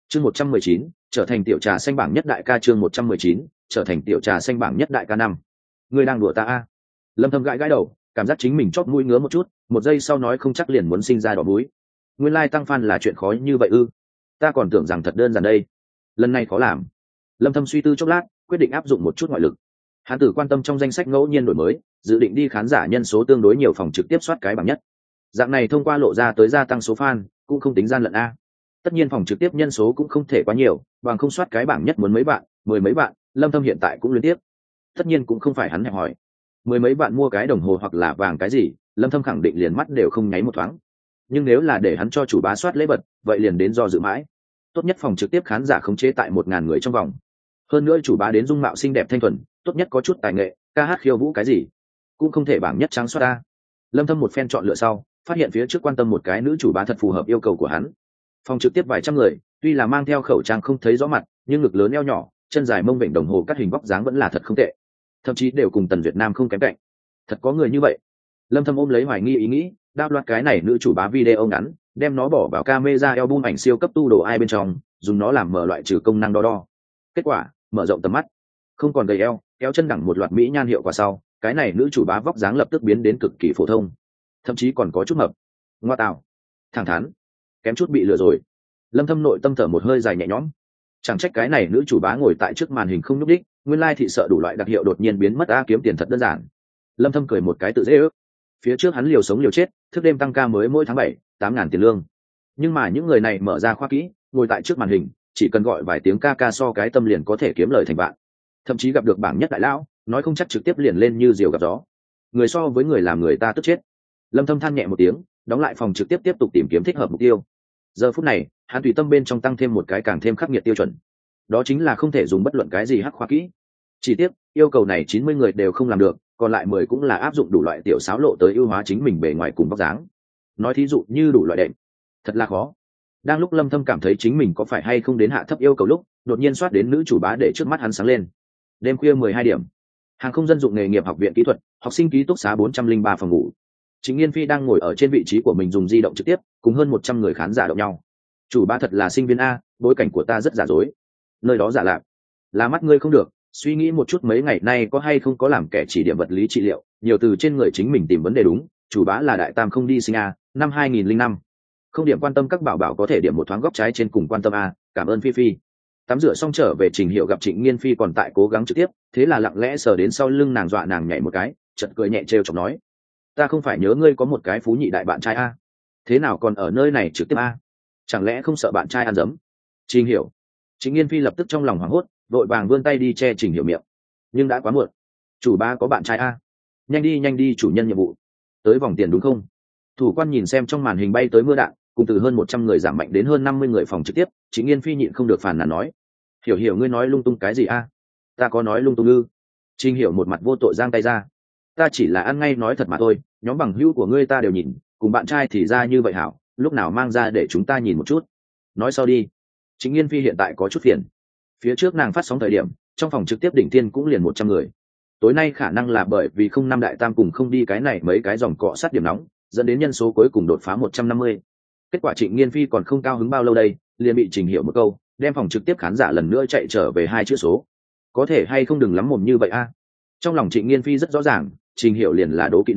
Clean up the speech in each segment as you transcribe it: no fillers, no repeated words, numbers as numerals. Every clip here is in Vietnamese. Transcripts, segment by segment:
Chương 119, trở thành tiểu trà xanh bảng nhất đại ca. Chương 119, trở thành tiểu trà xanh bảng nhất đại ca năm. Ngươi đang đùa ta a? Lâm Thâm gãi gãi đầu, cảm giác chính mình chót mũi ngứa một chút, một giây sau nói không chắc liền muốn sinh ra đỏ mũi. Nguyên lai tăng fan là chuyện khó như vậy ư? Ta còn tưởng rằng thật đơn giản đây. Lần này khó làm. Lâm Thâm suy tư chốc lát, quyết định áp dụng một chút ngoại lực. Hắn tử quan tâm trong danh sách ngẫu nhiên đổi mới, dự định đi khán giả nhân số tương đối nhiều phòng trực tiếp soát cái bảng nhất. Dạng này thông qua lộ ra tới gia tăng số fan, cũng không tính gian lận a. Tất nhiên phòng trực tiếp nhân số cũng không thể quá nhiều, bằng không soát cái bảng nhất muốn mấy bạn, mười mấy bạn, Lâm Thâm hiện tại cũng liên tiếp. Tất nhiên cũng không phải hắn hẹp hỏi. Mười mấy bạn mua cái đồng hồ hoặc là vàng cái gì, Lâm Thâm khẳng định liền mắt đều không nháy một thoáng. Nhưng nếu là để hắn cho chủ bá soát lễ vật, vậy liền đến do dự mãi. Tốt nhất phòng trực tiếp khán giả khống chế tại 1000 người trong vòng. Hơn nữa chủ bá đến dung mạo xinh đẹp thanh thuần, tốt nhất có chút tài nghệ, ca hát khiêu vũ cái gì, cũng không thể bảng nhất trắng soát ta. Lâm Thâm một phen chọn lựa sau, phát hiện phía trước quan tâm một cái nữ chủ bá thật phù hợp yêu cầu của hắn. Phòng trực tiếp vài trăm người, tuy là mang theo khẩu trang không thấy rõ mặt, nhưng ngực lớn eo nhỏ, chân dài mông vịnh đồng hồ cắt hình vóc dáng vẫn là thật không tệ, thậm chí đều cùng Tần Việt Nam không kém cạnh. Thật có người như vậy. Lâm Thâm ôm lấy hoài nghi ý nghĩ, đáp loạt cái này nữ chủ bá video ngắn, đem nó bỏ vào camera album ảnh siêu cấp tu đồ ai bên trong, dùng nó làm mở loại trừ công năng đo đo. Kết quả, mở rộng tầm mắt, không còn gầy eo, kéo chân đẳng một loạt mỹ nhan hiệu quả sau, cái này nữ chủ bá vóc dáng lập tức biến đến cực kỳ phổ thông, thậm chí còn có chút mập. Ngoa tạo, thẳng thắn, kém chút bị lừa rồi. Lâm Thâm nội tâm thở một hơi dài nhẹ nhõm. Chẳng trách cái này nữ chủ bá ngồi tại trước màn hình không nhúc đích, nguyên lai thị sợ đủ loại đặc hiệu đột nhiên biến mất, kiếm tiền thật đơn giản. Lâm Thâm cười một cái tự dễ ước. Phía trước hắn liều sống liều chết, thức đêm tăng ca mới mỗi tháng 7, 8.000 tiền lương. Nhưng mà những người này mở ra khoa kỹ, ngồi tại trước màn hình, chỉ cần gọi vài tiếng ca ca so cái tâm liền có thể kiếm lời thành vạn. Thậm chí gặp được bảng nhất đại lão, nói không chắc trực tiếp liền lên như diều gặp gió. Người so với người làm người ta tức chết. Lâm Thâm than nhẹ một tiếng, đóng lại phòng trực tiếp tiếp tục tìm kiếm thích hợp mục tiêu. Giờ phút này, hắn tùy tâm bên trong tăng thêm một cái càng thêm khắc nghiệt tiêu chuẩn. Đó chính là không thể dùng bất luận cái gì hắc khoa kỹ. Chỉ tiếc, yêu cầu này 90 người đều không làm được, còn lại 10 cũng là áp dụng đủ loại tiểu xáo lộ tới ưu hóa chính mình bề ngoài cùng vóc dáng. Nói thí dụ như đủ loại đệm, thật là khó. Đang lúc Lâm Thâm cảm thấy chính mình có phải hay không đến hạ thấp yêu cầu lúc, đột nhiên soát đến nữ chủ bá để trước mắt hắn sáng lên. Đêm khuya 12 điểm, hàng không dân dụng nghề nghiệp học viện kỹ thuật, học sinh ký túc xá 403 phòng ngủ. Trịnh Nghiên Phi đang ngồi ở trên vị trí của mình dùng di động trực tiếp, cùng hơn 100 người khán giả động nhau. Chủ bá thật là sinh viên a, bối cảnh của ta rất giả dối. Nơi đó giả lạc, là mắt ngươi không được, suy nghĩ một chút mấy ngày nay có hay không có làm kẻ chỉ điểm vật lý trị liệu, nhiều từ trên người chính mình tìm vấn đề đúng. Chủ bá là đại tam không đi sinh a, năm 2005. Không điểm quan tâm các bảo bảo có thể điểm một thoáng góc trái trên cùng quan tâm a, cảm ơn Phi Phi. Tắm rửa xong trở về Trình Hiệu gặp Trịnh Nghiên Phi còn tại cố gắng trực tiếp, thế là lặng lẽ sờ đến sau lưng nàng, dọa nàng nhảy một cái, chợt cười nhẹ trêu chọc nói: ta không phải nhớ ngươi có một cái phú nhị đại bạn trai a, thế nào còn ở nơi này trực tiếp a, chẳng lẽ không sợ bạn trai ăn dấm? Trình Hiểu. Trịnh Nghiên Phi lập tức trong lòng hoảng hốt, vội vàng vươn tay đi che Trình Hiểu miệng, nhưng đã quá muộn. Chủ ba có bạn trai a, nhanh đi chủ nhân nhiệm vụ tới vòng tiền đúng không? Thủ quan nhìn xem trong màn hình bay tới mưa đạn, cùng từ hơn 100 người giảm mạnh đến hơn 50 người phòng trực tiếp, Trịnh Nghiên Phi nhịn không được phàn nàn nói: Hiểu ngươi nói lung tung cái gì a? Ta có nói lung tung ư? Trình Hiểu một mặt vô tội giang tay ra: ta chỉ là ăn ngay nói thật mà thôi, nhóm bằng hữu của ngươi ta đều nhìn, cùng bạn trai thì ra như vậy hảo, lúc nào mang ra để chúng ta nhìn một chút. Nói sau đi. Trịnh Nghiên Phi hiện tại có chút phiền. Phía trước nàng phát sóng thời điểm, trong phòng trực tiếp đỉnh tiên cũng liền 100 người. Tối nay khả năng là bởi vì không năm đại tam cùng không đi cái này mấy cái dòng cọ sát điểm nóng, dẫn đến nhân số cuối cùng đột phá 150. Kết quả Trịnh Nghiên Phi còn không cao hứng bao lâu đây, liền bị Trình Hiểu một câu, đem phòng trực tiếp khán giả lần nữa chạy trở về 2 chữ số. Có thể hay không đừng lắm mồm như vậy a. Trong lòng Trịnh Nghiên Phi rất rõ ràng, Trình Hiểu liền là đố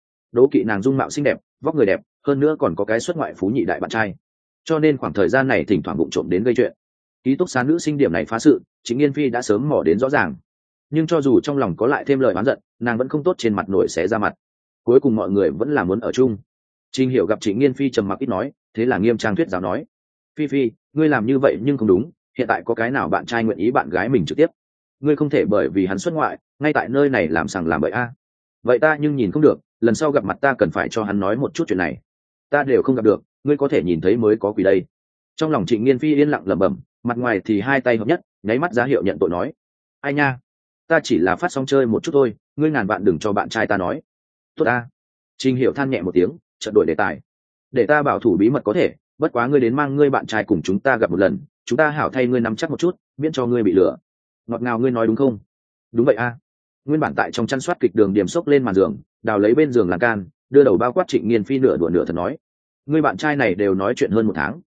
kỵ nàng dung mạo xinh đẹp, vóc người đẹp, hơn nữa còn có cái xuất ngoại phú nhị đại bạn trai, cho nên khoảng thời gian này thỉnh thoảng vụng trộm đến gây chuyện. Ký túc xá nữ sinh điểm này phá sự, Trịnh Nghiên Phi đã sớm mò đến rõ ràng, nhưng cho dù trong lòng có lại thêm lời oán giận, nàng vẫn không tốt trên mặt nổi xé ra mặt. Cuối cùng mọi người vẫn là muốn ở chung. Trình Hiểu gặp Trịnh Nghiên Phi trầm mặc ít nói, thế là nghiêm trang thuyết giáo nói: Phi, ngươi làm như vậy nhưng không đúng, hiện tại có cái nào bạn trai nguyện ý bạn gái mình trực tiếp, ngươi không thể bởi vì hắn xuất ngoại ngay tại nơi này làm sằng làm bậy a. Vậy ta nhưng nhìn không được, lần sau gặp mặt ta cần phải cho hắn nói một chút chuyện này. Ta đều không gặp được, ngươi có thể nhìn thấy mới có quỷ đây. Trong lòng Trịnh Nghiên Phi yên lặng lẩm bẩm, mặt ngoài thì hai tay hợp nhất, nháy mắt ra hiệu nhận tội nói: ai nha, ta chỉ là phát sóng chơi một chút thôi, ngươi ngàn bạn đừng cho bạn trai ta nói. Tốt ta. Trình Hiểu than nhẹ một tiếng, chợt đổi đề tài: để ta bảo thủ bí mật có thể, bất quá ngươi đến mang ngươi bạn trai cùng chúng ta gặp một lần, chúng ta hảo thay ngươi nắm chắc một chút, miễn cho ngươi bị lừa. Ngọt ngào ngươi nói đúng không? Đúng vậy a. Nguyên bản tại trong chăn soát kịch Đường Điểm xốc lên màn giường, đào lấy bên giường lan can, đưa đầu bao quát Trịnh Nghiên Phi nửa đùa nửa thật nói: ngươi bạn trai này đều nói chuyện hơn 1 tháng,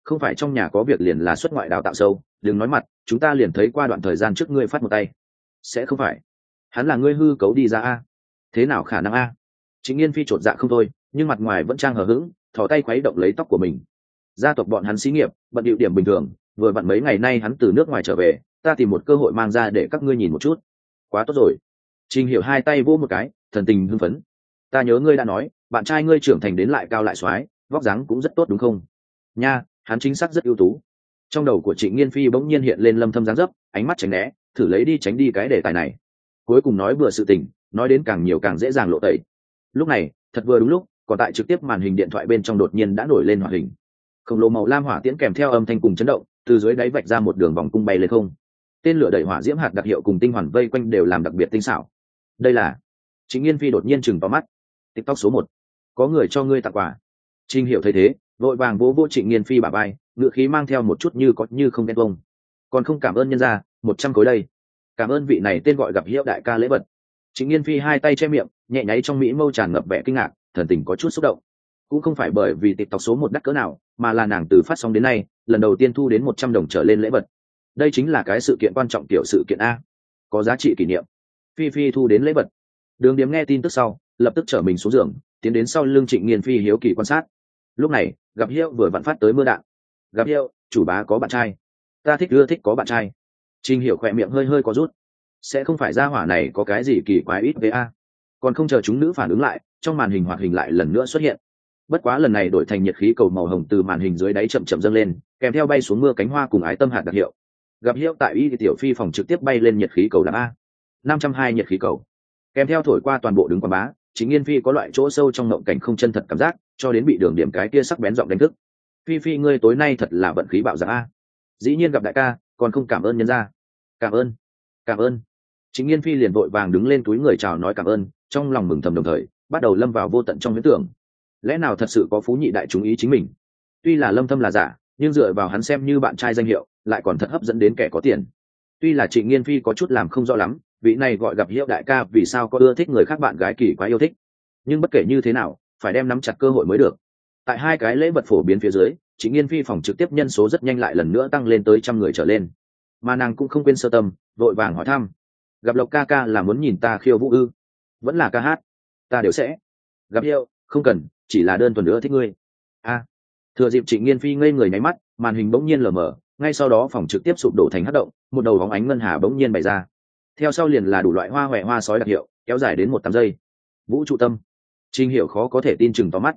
không phải trong nhà có việc liền là xuất ngoại đào tạo sâu, đừng nói mặt, chúng ta liền thấy qua đoạn thời gian trước ngươi phát một tay. Sẽ không phải hắn là ngươi hư cấu đi ra a? Thế nào khả năng a? Trịnh Nghiên Phi chột dạ không thôi, nhưng mặt ngoài vẫn trang hờ hững, thò tay khuấy động lấy tóc của mình. Gia tộc bọn hắn xí nghiệp bận điệu điểm bình thường, vừa vặn mấy ngày nay hắn từ nước ngoài trở về, ta tìm một cơ hội mang ra để các ngươi nhìn một chút. Quá tốt rồi. Trình Hiểu hai tay vỗ một cái, thần tình hưng phấn. Ta nhớ ngươi đã nói, bạn trai ngươi trưởng thành đến lại cao lại xoái, vóc dáng cũng rất tốt đúng không? Nha, hắn chính xác rất ưu tú. Trong đầu của Trịnh Nghiên Phi bỗng nhiên hiện lên Lâm Thâm dáng dấp, ánh mắt tránh né, thử lấy đi tránh đi cái đề tài này. Cuối cùng nói bừa sự tình, nói đến càng nhiều càng dễ dàng lộ tẩy. Lúc này, thật vừa đúng lúc, còn tại trực tiếp màn hình điện thoại bên trong đột nhiên đã nổi lên hoạt hình. Khổng lồ màu lam hỏa tiễn kèm theo âm thanh cùng chấn động, từ dưới đáy vạch ra một đường vòng cung bay lên không. Tên lửa đẩy hỏa diễm hạt đặc hiệu cùng tinh hoàn vây quanh đều làm đặc biệt tinh xảo. Đây là Trịnh Nghiên Phi đột nhiên chừng vào mắt. TikTok số 1. Có người cho ngươi tặng quà. Trình Hiểu thấy thế, vội vàng vỗ vỗ Trịnh Nghiên Phi bả vai, ngữ khí mang theo một chút như có như không ghen tuông. Còn không cảm ơn nhân gia, 100 khối đây. Cảm ơn vị này tên gọi gặp hiệu đại ca lễ vật. Trịnh Nghiên Phi hai tay che miệng, nhẹ nháy trong mỹ mâu tràn ngập vẻ kinh ngạc, thần tình có chút xúc động. Cũng không phải bởi vì TikTok số 1 đắt cỡ nào, mà là nàng từ phát sóng đến nay, lần đầu tiên thu đến 100 đồng trở lên lễ vật. Đây chính là cái sự kiện quan trọng tiểu sự kiện a, có giá trị kỷ niệm. Phi Phi thu đến lễ vật. Đường Điếm nghe tin tức sau, lập tức trở mình xuống giường, tiến đến sau lưng Trịnh Nghiên Phi hiếu kỳ quan sát. Lúc này, gặp hiệu vừa vặn phát tới mưa đạn. Gặp hiệu, chủ bá có bạn trai. Ta ưa thích có bạn trai. Trình Hiểu khỏe miệng hơi hơi có rút. Sẽ không phải ra hỏa này có cái gì kỳ quái ít với a? Còn không chờ chúng nữ phản ứng lại, trong màn hình hoạt hình lại lần nữa xuất hiện. Bất quá lần này đổi thành nhiệt khí cầu màu hồng từ màn hình dưới đáy chậm chậm dâng lên, kèm theo bay xuống mưa cánh hoa cùng ái tâm hạt đặc hiệu. Gặp hiệu tại Y Tiểu Phi phòng trực tiếp bay lên nhiệt khí cầu đạp a. 502 nhiệt khí cầu. Kèm theo thổi qua toàn bộ đứng quảng bá, Chính Nghiên Phi có loại chỗ sâu trong ngộng cảnh không chân thật cảm giác, cho đến bị Đường Điểm cái kia sắc bén giọng đánh thức. Phi Phi ngươi tối nay thật là vận khí bạo dạn a. Dĩ nhiên gặp đại ca, còn không cảm ơn nhân gia. Cảm ơn. Cảm ơn. Chính Nghiên Phi liền vội vàng đứng lên túi người chào nói cảm ơn, trong lòng mừng thầm đồng thời, bắt đầu lâm vào vô tận trong huyễn tưởng. Lẽ nào thật sự có phú nhị đại chúng ý chính mình? Tuy là Lâm Thâm là giả, nhưng dựa vào hắn xem như bạn trai danh hiệu, lại còn thật hấp dẫn đến kẻ có tiền. Tuy là Trịnh Nghiên Phi có chút làm không rõ lắm, vị này gọi gặp hiệu đại ca vì sao có ưa thích người khác bạn gái kỳ quá yêu thích, nhưng bất kể như thế nào, phải đem nắm chặt cơ hội mới được. Tại hai cái lễ vật phổ biến phía dưới, Trịnh Nghiên Phi phòng trực tiếp nhân số rất nhanh lại lần nữa tăng lên tới 100 người trở lên, mà nàng cũng không quên sơ tâm, vội vàng hỏi thăm. Gặp Lộc ca ca là muốn nhìn ta khiêu vũ ư? Vẫn là ca hát? Ta đều sẽ. Gặp hiệu, không cần, chỉ là đơn thuần nữa thích ngươi. A. Thừa dịp Trịnh Nghiên Phi ngây người nháy mắt, màn hình bỗng nhiên lờ mờ, ngay sau đó phòng trực tiếp sụp đổ thành hắc động, một đầu bóng ánh ngân hà bỗng nhiên bày ra. Theo sau liền là đủ loại hoa hoè hoa sói đặc hiệu, kéo dài đến 1 giây. Vũ trụ tâm. Trình Hiểu khó có thể tin chừng to mắt.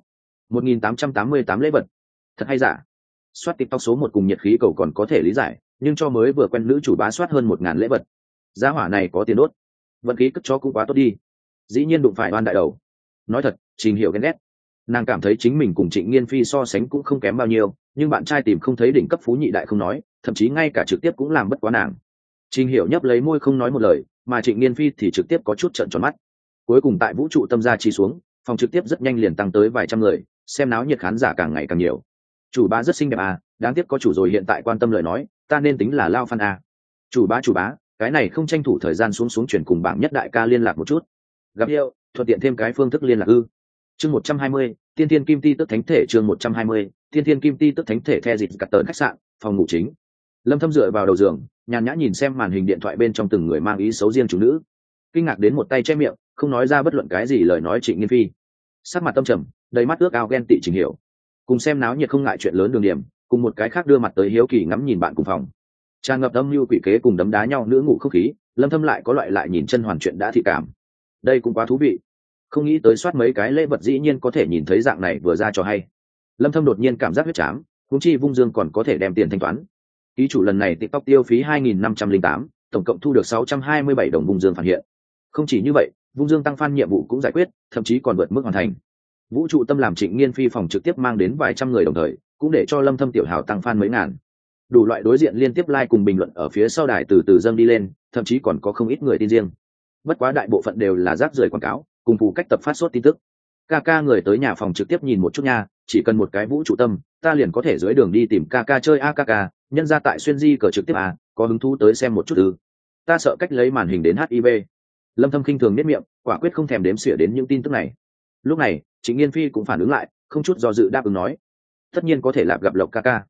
1888 lễ vật. Thật hay giả? Soát TikTok số 1 cùng nhiệt khí cầu còn có thể lý giải, nhưng cho mới vừa quen nữ chủ bá soát hơn 1000 lễ vật. Giá hỏa này có tiền đốt. Vận khí cất chó cũng quá tốt đi. Dĩ nhiên đụng phải oan đại đầu. Nói thật, Trình Hiểu ghen ghét. Nàng cảm thấy chính mình cùng Trịnh Nghiên Phi so sánh cũng không kém bao nhiêu, nhưng bạn trai tìm không thấy đỉnh cấp phú nhị đại không nói, thậm chí ngay cả trực tiếp cũng làm bất quá nàng. Trình Hiểu nhấp lấy môi không nói một lời, mà Trịnh Nghiên Phi thì trực tiếp có chút trợn tròn mắt. Cuối cùng tại vũ trụ tâm gia chi xuống, phòng trực tiếp rất nhanh liền tăng tới vài trăm người, xem náo nhiệt khán giả càng ngày càng nhiều. Chủ bá rất xinh đẹp à, đáng tiếc có chủ rồi hiện tại quan tâm lời nói, ta nên tính là lao fan à. Chủ bá, cái này không tranh thủ thời gian xuống chuyển cùng bảng nhất đại ca liên lạc một chút. Gặp hiệu, thuận tiện thêm cái phương thức liên lạc ư? Chương 120, Tiên Thiên Kim Ti tức thánh thể. Chương 120, Tiên Thiên Kim Ti tức thánh thể. The dịch cắt tờn khách sạn, phòng ngủ chính. Lâm Thâm dựa vào đầu giường, nhàn nhã nhìn xem màn hình điện thoại bên trong từng người mang ý xấu riêng chủ nữ, kinh ngạc đến một tay che miệng, không nói ra bất luận cái gì lời nói. Trịnh Nghiên Phi sắc mặt tâm trầm, đầy mắt ước ao ghen tị Trình Hiểu, cùng xem náo nhiệt không ngại chuyện lớn Đường Điểm, cùng một cái khác đưa mặt tới hiếu kỳ ngắm nhìn bạn cùng phòng, tràn ngập âm mưu quỷ kế cùng đấm đá nhau nữ ngủ không khí. Lâm Thâm lại có loại lại nhìn chân hoàn chuyện đã thị cảm, đây cũng quá thú vị. Không nghĩ tới soát mấy cái lễ vật dĩ nhiên có thể nhìn thấy dạng này vừa ra cho hay. Lâm Thâm đột nhiên cảm giác huyết chám, huống chi Vung Dương còn có thể đem tiền thanh toán. Ký chủ lần này TikTok tiêu phí 2508, tổng cộng thu được 627 đồng Vung Dương phản hiện. Không chỉ như vậy, Vung Dương tăng fan nhiệm vụ cũng giải quyết, thậm chí còn vượt mức hoàn thành. Vũ trụ tâm làm Trịnh Nghiên Phi phòng trực tiếp mang đến vài trăm người đồng thời, cũng để cho Lâm Thâm tiểu hào tăng fan mấy ngàn. Đủ loại đối diện liên tiếp like cùng bình luận ở phía sau đài từ từ dâng đi lên, thậm chí còn có không ít người tin riêng. Bất quá đại bộ phận đều là rác rưởi quảng cáo, cùng phụ cách tập phát sốt tin tức. Ca người tới nhà phòng trực tiếp nhìn một chút nha, chỉ cần một cái vũ trụ tâm, ta liền có thể dưới đường đi tìm ca chơi a ca, nhân ra tại xuyên di cờ trực tiếp à, có hứng thú tới xem một chút ư? Ta sợ cách lấy màn hình đến HIV. Lâm Thâm khinh thường nhếch miệng, quả quyết không thèm đếm xỉa đến những tin tức này. Lúc này, Trịnh Nghiên Phi cũng phản ứng lại, không chút do dự đáp ứng nói, tất nhiên có thể gặp Lộc ca.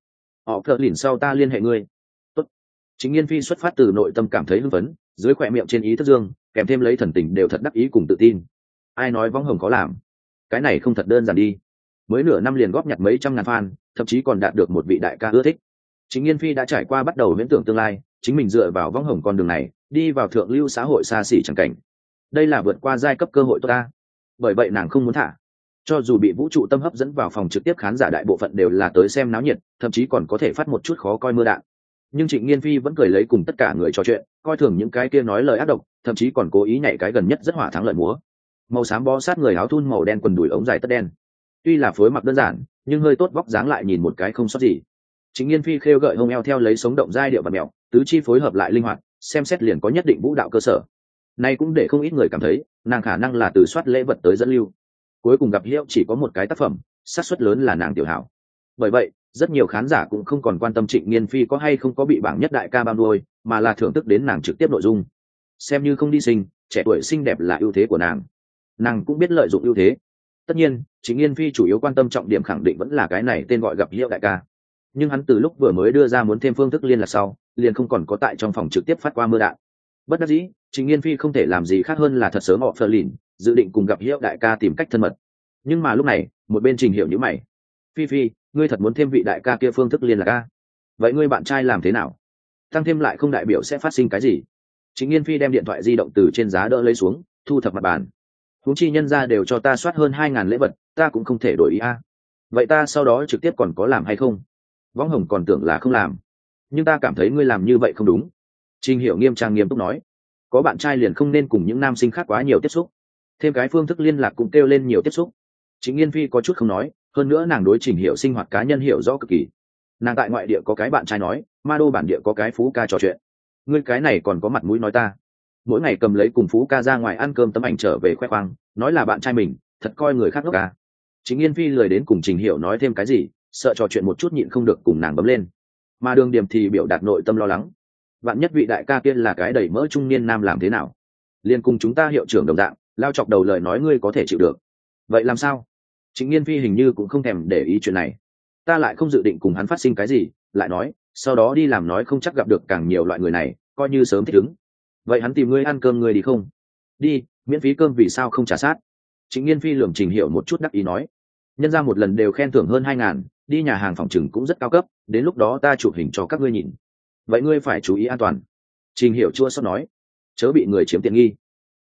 họ phờ lìn sau ta liên hệ ngươi. Tốt. Chính Nghiên Phi xuất phát từ nội tâm cảm thấy hưng phấn, dưới khỏe miệng trên ý thức dương kèm thêm lấy thần tình đều thật đắc ý cùng tự tin. Ai nói Võng Hồng có làm? Cái này không thật đơn giản đi. Mới nửa năm liền góp nhặt mấy trăm ngàn fan, thậm chí còn đạt được một vị đại ca ưa thích. Chính Nghiên Phi đã trải qua bắt đầu viễn tưởng tương lai, chính mình dựa vào Võng Hồng con đường này, đi vào thượng lưu xã hội xa xỉ chẳng cảnh. Đây là vượt qua giai cấp cơ hội tốt ta. Bởi vậy nàng không muốn thả. Cho dù bị vũ trụ tâm hấp dẫn vào phòng trực tiếp, khán giả đại bộ phận đều là tới xem náo nhiệt, thậm chí còn có thể phát một chút khó coi mưa đạn. Nhưng Trịnh Nghiên Phi vẫn cười lấy cùng tất cả người trò chuyện, coi thường những cái kia nói lời ác độc, thậm chí còn cố ý nhảy cái gần nhất rất hỏa thắng lợi múa. Màu xám bó sát người áo thun màu đen, quần đùi ống dài tất đen. Tuy là phối mặc đơn giản, nhưng hơi tốt vóc dáng lại nhìn một cái không sót gì. Trịnh Nghiên Phi khêu gợi hông eo theo lấy sống động giai điệu và mèo, tứ chi phối hợp lại linh hoạt, xem xét liền có nhất định vũ đạo cơ sở. Nay cũng để không ít người cảm thấy, nàng khả năng là từ soát lễ vật tới dẫn lưu. Cuối cùng gặp hiệu chỉ có một cái tác phẩm, xác suất lớn là nàng tiểu hảo. Bởi vậy, rất nhiều khán giả cũng không còn quan tâm Trịnh Nghiên Phi có hay không có bị bảng nhất đại ca bao nuôi, mà là thưởng thức đến nàng trực tiếp nội dung. Xem như không đi sinh, trẻ tuổi xinh đẹp là ưu thế của nàng cũng biết lợi dụng ưu thế. Tất nhiên, Trịnh Nghiên Phi chủ yếu quan tâm trọng điểm khẳng định vẫn là cái này tên gọi gặp hiệu đại ca. Nhưng hắn từ lúc vừa mới đưa ra muốn thêm phương thức liên lạc sau, liền không còn có tại trong phòng trực tiếp phát qua mưa đạn. Bất đắc dĩ, Trịnh Nghiên Phi không thể làm gì khác hơn là thật sớm họ phờ lìn, dự định cùng gặp hiệu đại ca tìm cách thân mật. Nhưng mà lúc này, một bên Trình Hiểu nhíu mày. Phi, ngươi thật muốn thêm vị đại ca kia phương thức liên lạc a? Vậy ngươi bạn trai làm thế nào? Tăng thêm lại không đại biểu sẽ phát sinh cái gì. Trịnh Nghiên Phi đem điện thoại di động từ trên giá đỡ lấy xuống, thu thập mặt bàn. Huống chi nhân ra đều cho ta soát hơn 2.000 lễ vật, ta cũng không thể đổi ý a. Vậy ta sau đó trực tiếp còn có làm hay không? Võng Hồng còn tưởng là không làm, nhưng ta cảm thấy ngươi làm như vậy không đúng. Trình Hiểu nghiêm túc nói, có bạn trai liền không nên cùng những nam sinh khác quá nhiều tiếp xúc, thêm cái phương thức liên lạc cũng kêu lên nhiều tiếp xúc. Trịnh Nghiên Phi có chút không nói, hơn nữa nàng đối Trình Hiểu sinh hoạt cá nhân hiểu rõ cực kỳ. Nàng tại ngoại địa có cái bạn trai nói, ma đô bản địa có cái phú ca trò chuyện. Ngươi cái này còn có mặt mũi nói ta? Mỗi ngày cầm lấy cùng phú ca ra ngoài ăn cơm tấm ảnh trở về khoe khoang, nói là bạn trai mình, thật coi người khác ngốc à? Trịnh Nghiên Phi lười đến cùng Trình Hiểu nói thêm cái gì, sợ trò chuyện một chút nhịn không được cùng nàng bấm lên. Mà Đường Điểm thì biểu đạt nội tâm lo lắng. Vạn nhất vị đại ca kia là cái đầy mỡ trung niên nam làm thế nào? Liên cùng chúng ta hiệu trưởng đồng dạng, lao chọc đầu lời nói ngươi có thể chịu được. Vậy làm sao? Trịnh Nghiên Phi hình như cũng không thèm để ý chuyện này. Ta lại không dự định cùng hắn phát sinh cái gì, lại nói, sau đó đi làm nói không chắc gặp được càng nhiều loại người này, coi như sớm thích ứng. Vậy hắn tìm ngươi ăn cơm ngươi đi không? Đi, miễn phí cơm vì sao không trả sát? Trịnh Nghiên Phi lườm Trình Hiểu một chút đắc ý nói. Nhân ra một lần đều khen thưởng hơn 2.000, đi nhà hàng phòng trừng cũng rất cao cấp, đến lúc đó ta chụp hình cho các ngươi nhìn. Vậy ngươi phải chú ý an toàn. Trình Hiểu chua xót nói, chớ bị người chiếm tiện nghi.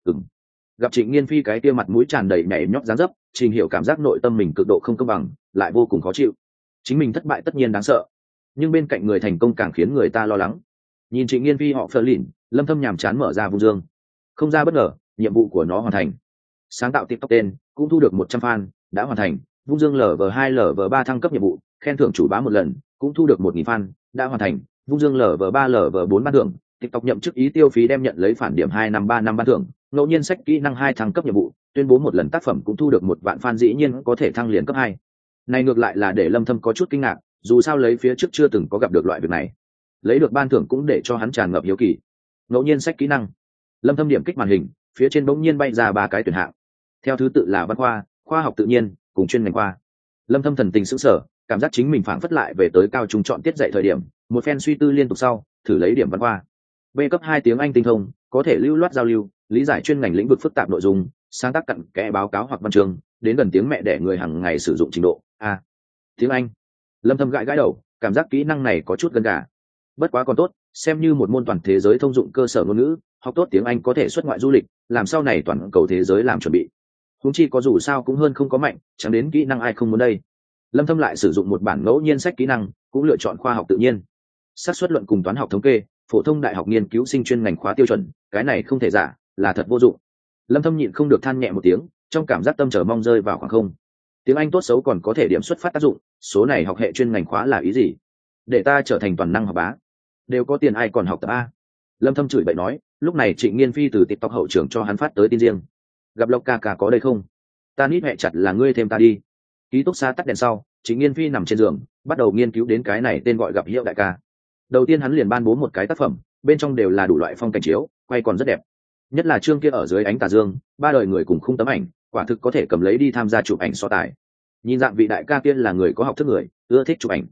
Gặp Trịnh Nghiên Phi cái kia mặt mũi tràn đầy nhảy nhót dáng dấp, Trình Hiểu cảm giác nội tâm mình cực độ không công bằng, lại vô cùng khó chịu. Chính mình thất bại tất nhiên đáng sợ, nhưng bên cạnh người thành công càng khiến người ta lo lắng. Nhìn Trịnh Nghiên Phi họ phờ lìn, Lâm Thâm nhàm chán mở ra Vung Dương. Không ra bất ngờ, nhiệm vụ của nó hoàn thành. Sáng tạo TikTok tên, cũng thu được 100 fan, đã hoàn thành. Vung Dương LV2 LV3 thăng cấp nhiệm vụ, khen thưởng chủ bá một lần, cũng thu được 1.000 fan, đã hoàn thành. Vung Dương LV3 LV4 ban thưởng, TikTok nhậm chức ý tiêu phí đem nhận lấy phản điểm 2 năm 3 năm ban thưởng, ngẫu nhiên sách kỹ năng 2 thăng cấp nhiệm vụ, tuyên bố một lần tác phẩm cũng thu được 1 vạn fan, dĩ nhiên có thể thăng liền cấp 2. Này ngược lại là để Lâm Thâm có chút kinh ngạc, dù sao lấy phía trước chưa từng có gặp được loại việc này. Lấy được ban thưởng cũng để cho hắn tràn ngập hiếu kỳ. Ngẫu nhiên sách kỹ năng. Lâm Thâm điểm kích màn hình, phía trên bỗng nhiên bay ra 3 cái tuyển hạng. Theo thứ tự là văn khoa, khoa học tự nhiên, cùng chuyên ngành khoa. Lâm Thâm thần tình sững sờ, cảm giác chính mình phảng phất lại về tới cao trung chọn tiết dạy thời điểm, một phen suy tư liên tục sau, thử lấy điểm văn khoa. B cấp 2 tiếng Anh tinh thông, có thể lưu loát giao lưu, lý giải chuyên ngành lĩnh vực phức tạp nội dung, sáng tác cặn kẽ báo cáo hoặc văn chương, đến gần tiếng mẹ đẻ người hàng ngày sử dụng trình độ A. Tiếng Anh. Lâm Thâm gãi đầu, cảm giác kỹ năng này có chút gần gà. Bất quá còn tốt, xem như một môn toàn thế giới thông dụng cơ sở ngôn ngữ, học tốt tiếng Anh có thể xuất ngoại du lịch, làm sau này toàn cầu thế giới làm chuẩn bị. Huống chi có dù sao cũng hơn không có mạnh, chẳng đến kỹ năng ai không muốn đây. Lâm Thâm lại sử dụng một bản ngẫu nhiên sách kỹ năng, cũng lựa chọn khoa học tự nhiên. Xác suất luận cùng toán học thống kê, phổ thông đại học nghiên cứu sinh chuyên ngành khóa tiêu chuẩn, cái này không thể giả, là thật vô dụng. Lâm Thâm nhịn không được than nhẹ một tiếng, trong cảm giác tâm trở mong rơi vào khoảng không. Tiếng Anh tốt xấu còn có thể điểm xuất phát tác dụng, số này học hệ chuyên ngành khóa là ý gì? Để ta trở thành toàn năng học bá, đều có tiền ai còn học tập a? Lâm Thâm chửi bậy nói, lúc này Trịnh Nghiên Phi từ TikTok hậu trưởng cho hắn phát tới tin riêng. Gặp Lộc ca ca có đây không? Ta nít mẹ chặt là ngươi thêm ta đi. Ký túc xá tắt đèn sau, Trịnh Nghiên Phi nằm trên giường, bắt đầu nghiên cứu đến cái này tên gọi gặp hiệu đại ca. Đầu tiên hắn liền ban bố một cái tác phẩm, bên trong đều là đủ loại phong cảnh chiếu, quay còn rất đẹp. Nhất là chương kia ở dưới ánh tà dương, 3 đời người cùng khung tấm ảnh, quả thực có thể cầm lấy đi tham gia chụp ảnh so tài. Nhìn dạng vị đại ca kia là người có học thức người, ưa thích chụp ảnh.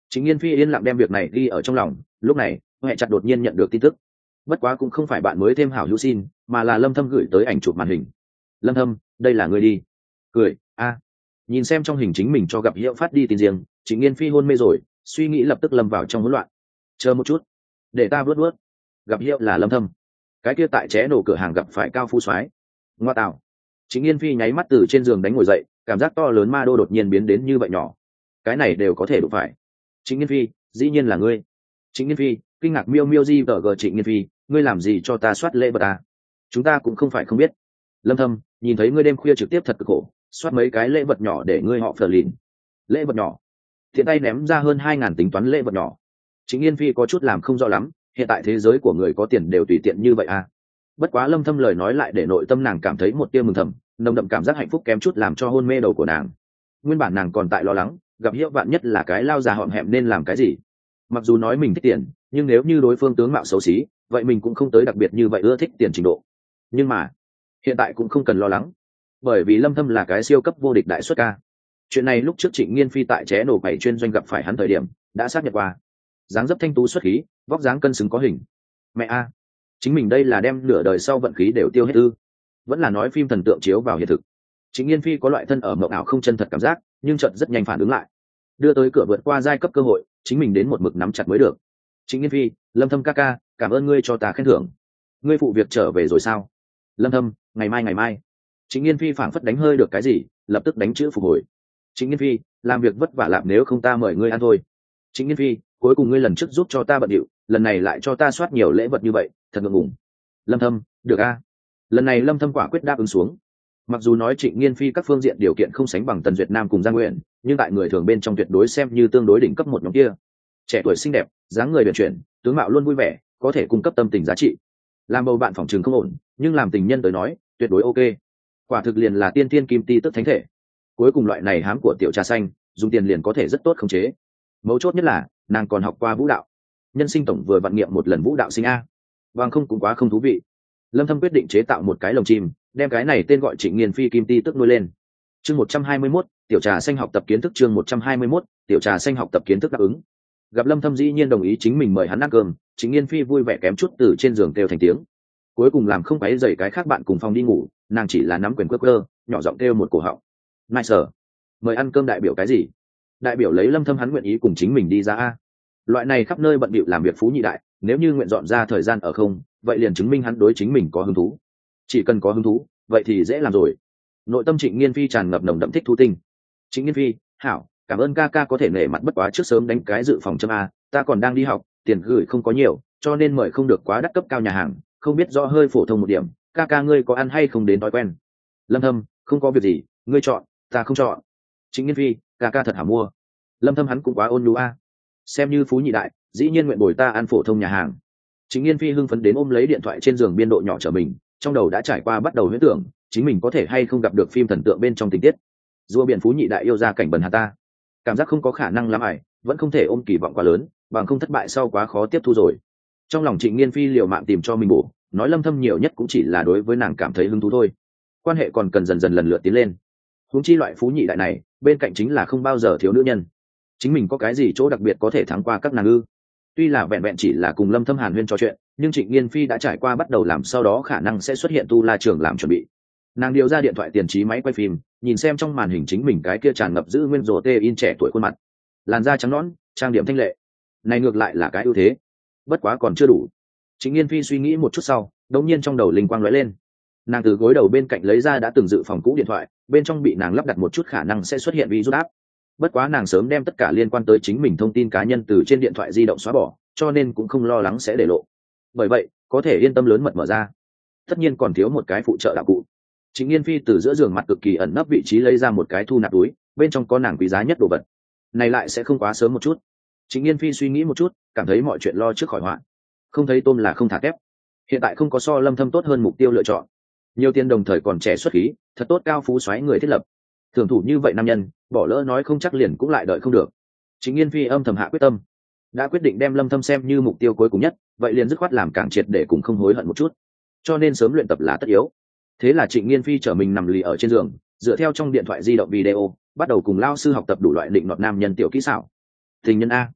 Trịnh Nghiên Phi yên lặng đem việc này ghi ở trong lòng. Lúc này hệ chặt đột nhiên nhận được tin tức, bất quá cũng không phải bạn mới thêm hảo hữu xin, mà là Lâm Thâm gửi tới ảnh chụp màn hình. Lâm Thâm, đây là ngươi đi. Cười nhìn xem trong hình chính mình cho Gặp Hiệu phát đi tin riêng, Trịnh Nghiên Phi hôn mê rồi, suy nghĩ lập tức lâm vào trong hỗn loạn. Chờ một chút, để ta vớt vớt. Gặp Hiệu là Lâm Thâm, cái kia tại ché nổ cửa hàng gặp phải cao phú soái. Ngoa tạo. Trịnh Nghiên Phi nháy mắt từ trên giường đánh ngồi dậy, cảm giác to lớn ma đô đột nhiên biến đến như vậy nhỏ. Cái này đều có thể đụng phải. Trịnh Nghiên Phi, dĩ nhiên là ngươi. Trịnh Nghiên Phi, kinh ngạc miêu miêu di vợ gờ. Trịnh Nghiên Phi, ngươi làm gì cho ta soát lễ vật à? Chúng ta cũng không phải không biết. Lâm Thâm, nhìn thấy ngươi đêm khuya trực tiếp thật cực khổ, soát mấy cái lễ vật nhỏ để ngươi họ phờ lìn. Lễ vật nhỏ? Thiện tay ném ra hơn 2.000 tính toán lễ vật nhỏ. Trịnh Nghiên Phi có chút làm không rõ lắm, hiện tại thế giới của người có tiền đều tùy tiện như vậy à? Bất quá Lâm Thâm lời nói lại để nội tâm nàng cảm thấy một tia mừng thầm, nồng đậm cảm giác hạnh phúc kém chút làm cho hôn mê đầu của nàng. Nguyên bản nàng còn tại lo lắng, Gặp Hiệu vạn nhất là cái lao già họm hẹm nên làm cái gì. Mặc dù nói mình thích tiền, nhưng nếu như đối phương tướng mạo xấu xí, vậy mình cũng không tới đặc biệt như vậy ưa thích tiền trình độ. Nhưng mà hiện tại cũng không cần lo lắng, bởi vì Lâm Thâm là cái siêu cấp vô địch đại xuất ca. Chuyện này lúc trước Trịnh Nghiên Phi tại ché nổ bảy chuyên doanh gặp phải hắn thời điểm đã xác nhận qua. Dáng dấp thanh tú xuất khí, vóc dáng cân xứng có hình. Mẹ a, chính mình đây là đem nửa đời sau vận khí đều tiêu hết ư? Vẫn là nói phim thần tượng chiếu vào hiện thực. Trịnh Nghiên Phi có loại thân ở mộng ảo không chân thật cảm giác, nhưng chợt rất nhanh phản ứng lại. Đưa tới cửa vượt qua giai cấp cơ hội, chính mình đến một mực nắm chặt mới được. Trịnh Nghiên Phi, Lâm Thâm ca ca, cảm ơn ngươi cho ta khen thưởng. Ngươi phụ việc trở về rồi sao? Lâm Thâm, ngày mai. Trịnh Nghiên Phi phảng phất đánh hơi được cái gì, lập tức đánh chữ phục hồi. Trịnh Nghiên Phi, làm việc vất vả làm nếu không ta mời ngươi ăn thôi. Trịnh Nghiên Phi, cuối cùng ngươi lần trước giúp cho ta bận điệu, lần này lại cho ta soát nhiều lễ vật như vậy, thật ngượng ngùng. Lâm Thâm, được a. Lần này Lâm Thâm quả quyết đáp ứng xuống. Mặc dù nói Trịnh Nghiên Phi các phương diện điều kiện không sánh bằng Tần Duyệt Nam cùng Giang Nguyện, nhưng tại người thường bên trong tuyệt đối xem như tương đối đỉnh cấp một nhóm kia. Trẻ tuổi xinh đẹp, dáng người uyển chuyển, tướng mạo luôn vui vẻ, có thể cung cấp tâm tình giá trị. Làm bầu bạn phòng trường không ổn, nhưng làm tình nhân tới nói, tuyệt đối ok. Quả thực liền là tiên tiên kim ti tức thánh thể. Cuối cùng loại này hám của tiểu trà xanh, dùng tiền liền có thể rất tốt khống chế. Mấu chốt nhất là nàng còn học qua vũ đạo, nhân sinh tổng vừa vận nghiệm một lần vũ đạo sinh a. Vâng, không cũng quá không thú vị. Lâm Thâm quyết định chế tạo một cái lồng chim, đem cái này tên gọi Trịnh Nghiên Phi kim ti tức nuôi lên. Chương 121, tiểu trà xanh học tập kiến thức. Chương 121, tiểu trà xanh học tập kiến thức đáp ứng. Gặp Lâm Thâm dĩ nhiên đồng ý chính mình mời hắn ăn cơm, Trịnh Nghiên Phi vui vẻ kém chút từ trên giường kêu thành tiếng. Cuối cùng làm không quấy rầy cái khác bạn cùng phòng đi ngủ, nàng chỉ là nắm quyền quơ, nhỏ giọng kêu một cổ họng. Nice. Mời ăn cơm đại biểu cái gì? Đại biểu lấy Lâm Thâm hắn nguyện ý cùng chính mình đi ra a. Loại này khắp nơi bận bịu làm việc phú nhị đại, nếu như nguyện dọn ra thời gian ở không, vậy liền chứng minh hắn đối chính mình có hứng thú. Chỉ cần có hứng thú, vậy thì dễ làm rồi. Nội tâm Trịnh Nghiên Phi tràn ngập nồng đậm thích thú tình. Trịnh Nghiên Phi, hảo, cảm ơn ca ca có thể nể mặt bất quá trước sớm đánh cái dự phòng châm a, ta còn đang đi học, tiền gửi không có nhiều, cho nên mời không được quá đắt cấp cao nhà hàng, không biết rõ hơi phổ thông một điểm, ca ca ngươi có ăn hay không đến thói quen. Lâm Thâm, không có việc gì, ngươi chọn, ta không chọn. Trịnh Nghiên Phi, ca ca thật hảo mua. Lâm Thâm hắn cũng quá ôn nhu a. Xem như phú nhị đại, dĩ nhiên nguyện bồi ta ăn phổ thông nhà hàng. Trịnh Nghiên Phi hưng phấn đến ôm lấy điện thoại trên giường biên độ nhỏ trở mình, trong đầu đã trải qua bắt đầu huyễn tưởng, chính mình có thể hay không gặp được phim thần tượng bên trong tình tiết. Rùa biển phú nhị đại yêu ra cảnh bần hà ta. Cảm giác không có khả năng lắm ải, vẫn không thể ôm kỳ vọng quá lớn, bằng không thất bại sau quá khó tiếp thu rồi. Trong lòng Trịnh Nghiên Phi liều mạng tìm cho mình bổ, nói Lâm Thâm nhiều nhất cũng chỉ là đối với nàng cảm thấy hứng thú thôi. Quan hệ còn cần dần dần lần lượt tiến lên. Huống chi loại phú nhị đại này, bên cạnh chính là không bao giờ thiếu nữ nhân. Chính mình có cái gì chỗ đặc biệt có thể thắng qua các nàng ư? Tuy là vẹn vẹn chỉ là cùng Lâm Thâm hàn huyên trò chuyện, nhưng Trịnh Nghiên Phi đã trải qua bắt đầu làm sau đó khả năng sẽ xuất hiện tu la trường làm chuẩn bị. Nàng điều ra điện thoại tiền trí máy quay phim, nhìn xem trong màn hình chính mình cái kia tràn ngập giữ nguyên rồ tê in trẻ tuổi khuôn mặt, làn da trắng nõn, trang điểm thanh lệ. Này ngược lại là cái ưu thế, bất quá còn chưa đủ. Trịnh Nghiên Phi suy nghĩ một chút sau, đột nhiên trong đầu linh quang lóe lên. Nàng từ gối đầu bên cạnh lấy ra đã từng dự phòng cũ điện thoại, bên trong bị nàng lắp đặt một chút khả năng sẽ xuất hiện virus áp. Bất quá nàng sớm đem tất cả liên quan tới chính mình thông tin cá nhân từ trên điện thoại di động xóa bỏ, cho nên cũng không lo lắng sẽ để lộ. Bởi vậy, có thể yên tâm lớn mật mở ra. Tất nhiên còn thiếu một cái phụ trợ đạo cụ. Trịnh Nghiên Phi từ giữa giường mặt cực kỳ ẩn nấp vị trí lấy ra một cái thu nạp túi, bên trong có nàng quý giá nhất đồ vật. Này lại sẽ không quá sớm một chút. Trịnh Nghiên Phi suy nghĩ một chút, cảm thấy mọi chuyện lo trước khỏi họa. Không thấy tôm là không thả tép. Hiện tại không có so Lâm Thâm tốt hơn mục tiêu lựa chọn. Nhiều tiền đồng thời còn trẻ xuất khí, thật tốt cao phú xoáy người thiết lập. Thường thủ như vậy nam nhân, bỏ lỡ nói không chắc liền cũng lại đợi không được. Trịnh Nghiên Phi âm thầm hạ quyết tâm, đã quyết định đem Lâm Thâm xem như mục tiêu cuối cùng nhất, vậy liền dứt khoát làm càng triệt để cùng không hối hận một chút. Cho nên sớm luyện tập là tất yếu. Thế là Trịnh Nghiên Phi trở mình nằm lì ở trên giường, dựa theo trong điện thoại di động video, bắt đầu cùng lao sư học tập đủ loại định nọt nam nhân tiểu kỹ xảo. Tình nhân a,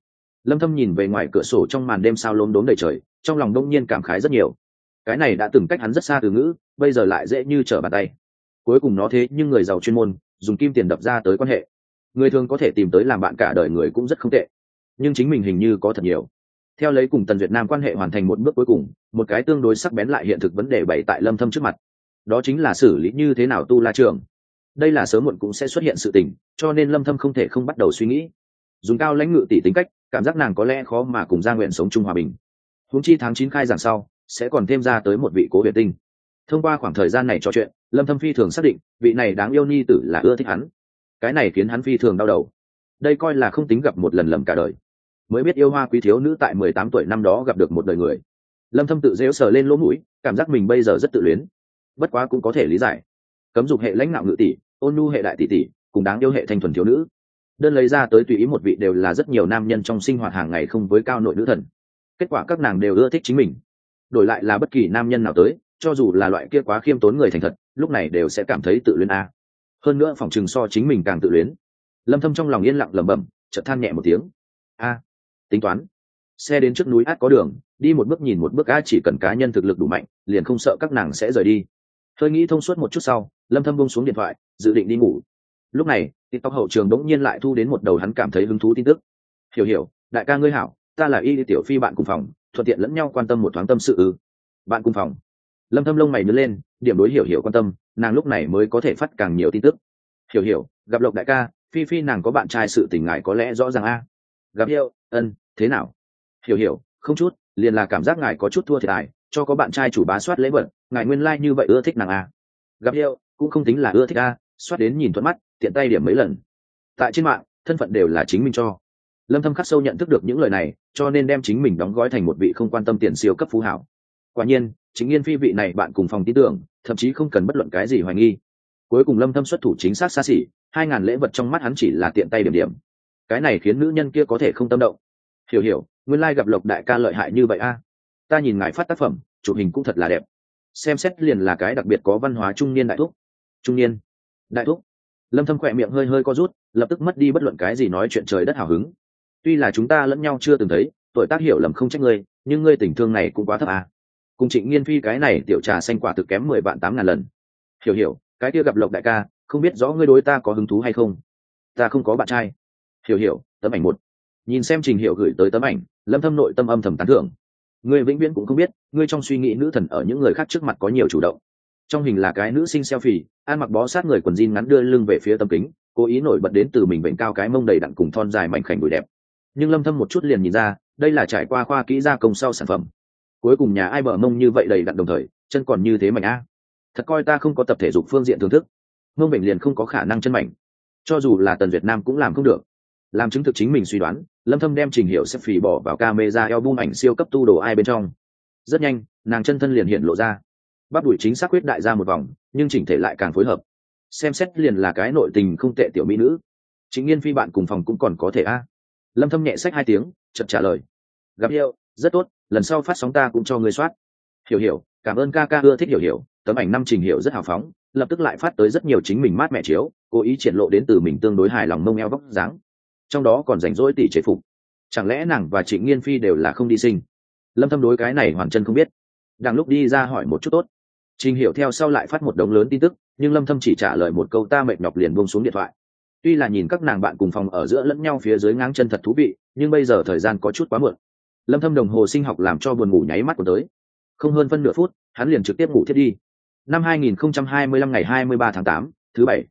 Lâm Thâm nhìn về ngoài cửa sổ trong màn đêm sao lốm đốm đầy trời, trong lòng đông nhiên cảm khái rất nhiều. Cái này đã từng cách hắn rất xa từ ngữ, bây giờ lại dễ như trở bàn tay. Cuối cùng nó thế nhưng người giàu chuyên môn, dùng kim tiền đập ra tới quan hệ. Người thường có thể tìm tới làm bạn cả đời người cũng rất không tệ, nhưng chính mình hình như có thật nhiều. Theo lấy cùng Tần Việt Nam quan hệ hoàn thành một bước cuối cùng, một cái tương đối sắc bén lại hiện thực vấn đề bày tại Lâm Thâm trước mặt. Đó chính là xử lý như thế nào Tu La Trường. Đây là sớm muộn cũng sẽ xuất hiện sự tình, cho nên Lâm Thâm không thể không bắt đầu suy nghĩ. Dùng Cao Lãnh Ngự tỷ tính cách, cảm giác nàng có lẽ khó mà cùng Gia Nguyện sống chung hòa bình. Huống chi tháng 9 khai giảng sau, sẽ còn thêm ra tới một vị Cố Huyền Tinh. Thông qua khoảng thời gian này trò chuyện, Lâm Thâm phi thường xác định, vị này đáng yêu nhi tử là ưa thích hắn. Cái này khiến hắn phi thường đau đầu. Đây coi là không tính gặp một lần lầm cả đời. Mới biết yêu hoa quý thiếu nữ tại 18 tuổi năm đó gặp được một đời người. Lâm Thâm tự giễu sờ lên lỗ mũi, cảm giác mình bây giờ rất tự luyến. Bất quá cũng có thể lý giải. Cấm dục hệ lãnh nạo ngự tỷ, ôn nhu hệ đại tỷ tỷ, cùng đáng yêu hệ thanh thuần thiếu nữ. Đơn lấy ra tới tùy ý một vị đều là rất nhiều nam nhân trong sinh hoạt hàng ngày không với cao nội nữ thần. Kết quả các nàng đều ưa thích chính mình. Đổi lại là bất kỳ nam nhân nào tới, cho dù là loại kia quá khiêm tốn người thành thật, lúc này đều sẽ cảm thấy tự luyến a. Hơn nữa phỏng chừng so chính mình càng tự luyến. Lâm Thâm trong lòng yên lặng lẩm bẩm, chợt than nhẹ một tiếng. A, tính toán. Xe đến trước núi át có đường, đi một bước nhìn một bước, chỉ cần cá nhân thực lực đủ mạnh, liền không sợ các nàng sẽ rời đi. Hơi nghĩ thông suốt một chút sau, Lâm Thâm buông xuống điện thoại, dự định đi ngủ. Lúc này, TikTok hậu trường đống nhiên lại thu đến một đầu hắn cảm thấy hứng thú tin tức. Hiểu, đại ca ngươi hảo, ta là Y Tiểu Phi bạn cùng phòng, thuận tiện lẫn nhau quan tâm một thoáng tâm sự ư? Bạn cùng phòng. Lâm Thâm lông mày nhướng lên, điểm đối Hiểu quan tâm, nàng lúc này mới có thể phát càng nhiều tin tức. Hiểu, gặp Lộc đại ca, Phi nàng có bạn trai sự tình ngại có lẽ rõ ràng a. Gặp Hiểu, thế nào? Hiểu, không chút, liền là cảm giác ngài có chút thua thiệt tài, cho có bạn trai chủ bá soát lễ vật, ngài nguyên like như vậy ưa thích nàng a. Gặp Hiểu, cũng không tính là ưa thích a, soát đến nhìn thuận mắt, tiện tay điểm mấy lần. Tại trên mạng, thân phận đều là chính mình cho. Lâm Thâm khắc sâu nhận thức được những lời này, cho nên đem chính mình đóng gói thành một vị không quan tâm tiền siêu cấp phú hảo. Quả nhiên, chính Yên Phi vị này bạn cùng phòng tin tưởng, thậm chí không cần bất luận cái gì hoài nghi. Cuối cùng Lâm Thâm xuất thủ chính xác xa xỉ, 2000 lễ vật trong mắt hắn chỉ là tiện tay điểm điểm. Cái này khiến nữ nhân kia có thể không tâm động. Hiểu, nguyên lai gặp Lộc đại ca lợi hại như vậy a. Ta nhìn ngài phát tác phẩm, chụp hình cũng thật là đẹp. Xem xét liền là cái đặc biệt có văn hóa trung niên đại thúc. Trung niên đại thúc. Lâm Thâm khỏe miệng hơi co rút, lập tức mất đi bất luận cái gì nói chuyện trời đất hào hứng. Tuy là chúng ta lẫn nhau chưa từng thấy, tuổi tác hiểu lầm không trách ngươi, nhưng ngươi tình thương này cũng quá thấp à. Cùng Trịnh Nghiên Phi cái này tiểu trà xanh quả thực kém 10 vạn 8 ngàn lần. Hiểu, cái kia gặp Lộc đại ca, không biết rõ ngươi đối ta có hứng thú hay không? Ta không có bạn trai. Hiểu, tấm ảnh một. Nhìn xem Trình Hiểu gửi tới tấm ảnh, Lâm Thâm nội tâm âm thầm tán thưởng. Ngươi vĩnh viễn cũng không biết, ngươi trong suy nghĩ nữ thần ở những người khác trước mặt có nhiều chủ động. Trong hình là cái nữ sinh selfie, ăn mặc bó sát người quần jean ngắn đưa lưng về phía tấm kính, cố ý nổi bật đến từ mình vểnh cao cái mông đầy đặn cùng thon dài mảnh khảnh đùi đẹp. Nhưng Lâm Thâm một chút liền nhìn ra, đây là trải qua khoa kỹ gia công sau sản phẩm. Cuối cùng nhà ai bờ mông như vậy đầy đặn đồng thời, chân còn như thế mảnh a. Thật coi ta không có tập thể dục phương diện thưởng thức, mông bệnh liền không có khả năng chân mảnh. Cho dù là Tần Việt Nam cũng làm không được. Làm chứng thực chính mình suy đoán, Lâm Thâm đem Trình Hiểu selfie bỏ vào camera album ảnh siêu cấp tu đồ ai bên trong. Rất nhanh, nàng chân thân liền hiện lộ ra. Bắp đùi chính xác quyết đại ra một vòng, nhưng chỉnh thể lại càng phối hợp. Xem xét liền là cái nội tình không tệ tiểu mỹ nữ. Chính Nghiên Phi bạn cùng phòng cũng còn có thể a. Lâm Thâm nhẹ sách 2 tiếng, chợt trả lời. Gặp Hiểu, rất tốt, lần sau phát sóng ta cũng cho ngươi soát. Hiểu, cảm ơn ca ưa thích Hiểu, tấm ảnh năm Trình Hiểu rất hào phóng, lập tức lại phát tới rất nhiều chính mình mát mẹ chiếu, cố ý triển lộ đến từ mình tương đối hài lòng mông eo vóc dáng. Trong đó còn rảnh rỗi tỉ chế phục. Chẳng lẽ nàng và Trịnh Nghiên Phi đều là không đi sinh? Lâm Thâm đối cái này hoàn chân không biết. Đang lúc đi ra hỏi một chút tốt. Trình Hiểu theo sau lại phát một đống lớn tin tức, nhưng Lâm Thâm chỉ trả lời một câu ta mệt nhọc liền buông xuống điện thoại. Tuy là nhìn các nàng bạn cùng phòng ở giữa lẫn nhau phía dưới ngáng chân thật thú vị, nhưng bây giờ thời gian có chút quá muộn. Lâm Thâm đồng hồ sinh học làm cho buồn ngủ nháy mắt của tới. Không hơn phân nửa phút, hắn liền trực tiếp ngủ thiết đi. Năm 2025 ngày 23 tháng 8, thứ bảy.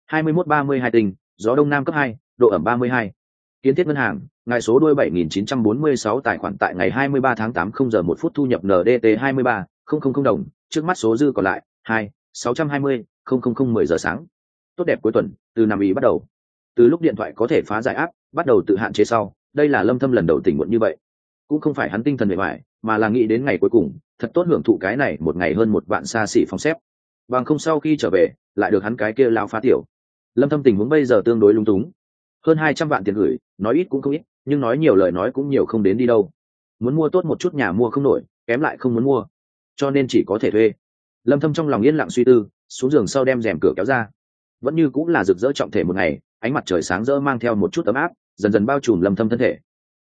21:32 tinh, gió đông nam cấp 2, độ ẩm 32. Kiến thiết ngân hàng, ngài số đuôi 7946 tài khoản tại ngày 23 tháng 8 0 giờ 1 phút thu nhập NDT 23,000 đồng, trước mắt số dư còn lại 2,620,000 10 giờ sáng. Tốt đẹp cuối tuần, từ năm ý bắt đầu. Từ lúc điện thoại có thể phá giải áp, bắt đầu tự hạn chế sau, đây là Lâm Thâm lần đầu tỉnh muộn như vậy. Cũng không phải hắn tinh thần mệt mỏi, mà là nghĩ đến ngày cuối cùng, thật tốt hưởng thụ cái này một ngày hơn một vạn xa xỉ phong xếp. Bằng không sau khi trở về, lại được hắn cái kia lao phá tiểu. Lâm Thâm tình huống bây giờ tương đối lung túng. Hơn 200 vạn tiền gửi, nói ít cũng không ít, nhưng nói nhiều lời nói cũng nhiều không đến đi đâu. Muốn mua tốt một chút nhà mua không nổi, kém lại không muốn mua, cho nên chỉ có thể thuê. Lâm Thâm trong lòng yên lặng suy tư, xuống giường sau đem rèm cửa kéo ra. Vẫn như cũng là rực rỡ trọng thể một ngày, ánh mặt trời sáng rỡ mang theo một chút ấm áp, dần dần bao trùm Lâm Thâm thân thể.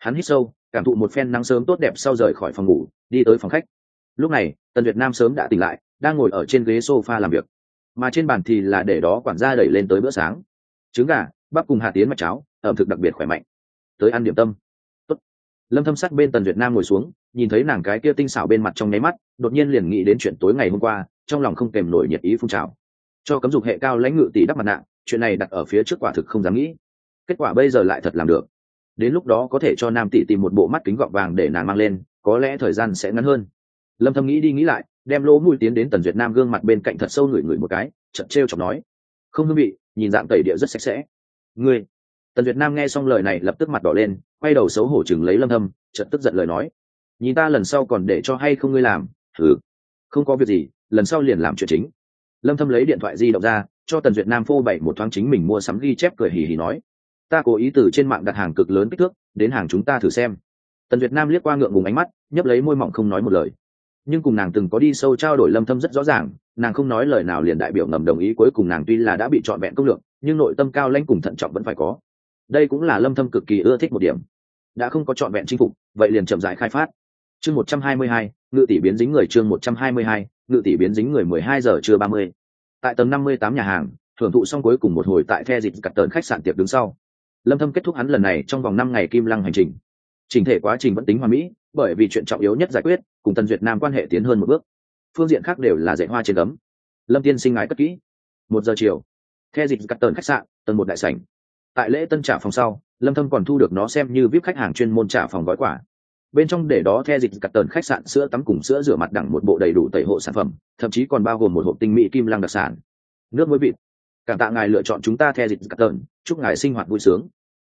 Hắn hít sâu, cảm thụ một phen nắng sớm tốt đẹp sau rời khỏi phòng ngủ, đi tới phòng khách. Lúc này Tần Việt Nam sớm đã tỉnh lại, đang ngồi ở trên ghế sofa làm việc, mà trên bàn thì là để đó quản gia đẩy lên tới bữa sáng: trứng gà, bắp cùng hạt tiến mạch cháo, ẩm thực đặc biệt khỏe mạnh. Tới ăn điểm tâm. Tốt. Lâm Thâm sát bên Tần Việt Nam ngồi xuống, nhìn thấy nàng cái kia tinh xảo bên mặt trong nháy mắt, đột nhiên liền nghĩ đến chuyện tối ngày hôm qua, trong lòng không kềm nổi nhiệt ý phun trào. Cho cấm dục hệ cao lãnh ngự tỷ đắp mặt nạ, chuyện này đặt ở phía trước quả thực không dám nghĩ, kết quả bây giờ lại thật làm được. Đến lúc đó có thể cho nam tỷ tìm một bộ mắt kính gọng vàng để nàng mang lên, có lẽ thời gian sẽ ngắn hơn. Lâm Thâm nghĩ đi nghĩ lại, đem lỗ mũi tiến đến Tần Duyệt Nam gương mặt bên cạnh thật sâu ngửi ngửi một cái, chợt trêu chọc nói: không hương vị, nhìn dạng tẩy địa rất sạch sẽ. Ngươi. Tần Duyệt Nam nghe xong lời này lập tức mặt đỏ lên, quay đầu xấu hổ chừng lấy Lâm Thâm, chợt tức giận lời nói: nhìn ta lần sau còn để cho hay không ngươi làm? Thử. Không có việc gì, lần sau liền làm chuyện chính. Lâm Thâm lấy điện thoại di động ra, cho Tần Duyệt Nam phô bày một thoáng chính mình mua sắm ghi chép, cười hì hì nói: ta cố ý từ trên mạng đặt hàng cực lớn kích thước, đến hàng chúng ta thử xem. Tần Duyệt Nam liếc qua ngượng ngùng ánh mắt, nhấp lấy môi mỏng không nói một lời. Nhưng cùng nàng từng có đi sâu trao đổi Lâm Thâm rất rõ ràng, nàng không nói lời nào liền đại biểu ngầm đồng ý. Cuối cùng nàng tuy là đã bị trọn vẹn công lượng, nhưng nội tâm cao lãnh cùng thận trọng vẫn phải có. Đây cũng là Lâm Thâm cực kỳ ưa thích một điểm. Đã không có trọn vẹn chinh phục, vậy liền chậm rãi khai phát. Chương 122, ngự tỷ biến dính người. Chương 122, ngự tỷ biến dính người. 12 giờ trưa 30. Tại tầng 58 nhà hàng, thưởng thụ xong cuối cùng một hồi tại The Dịch cắt tờn khách sạn tiệc đứng sau, Lâm Thâm kết thúc hắn lần này trong vòng 5 ngày kim lăng hành trình. Chỉnh thể quá trình vẫn tính hoàn mỹ, bởi vì chuyện trọng yếu nhất giải quyết, cùng Tần Duyệt Nam quan hệ tiến hơn một bước. Phương diện khác đều là dạy hoa trên gấm. Lâm tiên sinh ngái cất kỹ. 1 giờ chiều, The Dịch cắt tờn khách sạn, tầng 1 đại sảnh. Tại lễ tân trả phòng sau, Lâm Thâm còn thu được nó xem như VIP khách hàng chuyên môn trả phòng gói quà. Bên trong để đó The Dịch cắt tờn khách sạn sữa tắm cùng sữa rửa mặt đẳng một bộ đầy đủ tẩy hộ sản phẩm, thậm chí còn bao gồm một hộp tinh mỹ kim lăng đặc sản, nước muối vịt. Cảm tạ ngài lựa chọn chúng ta The Dịch cắt tờn, chúc ngài sinh hoạt vui sướng.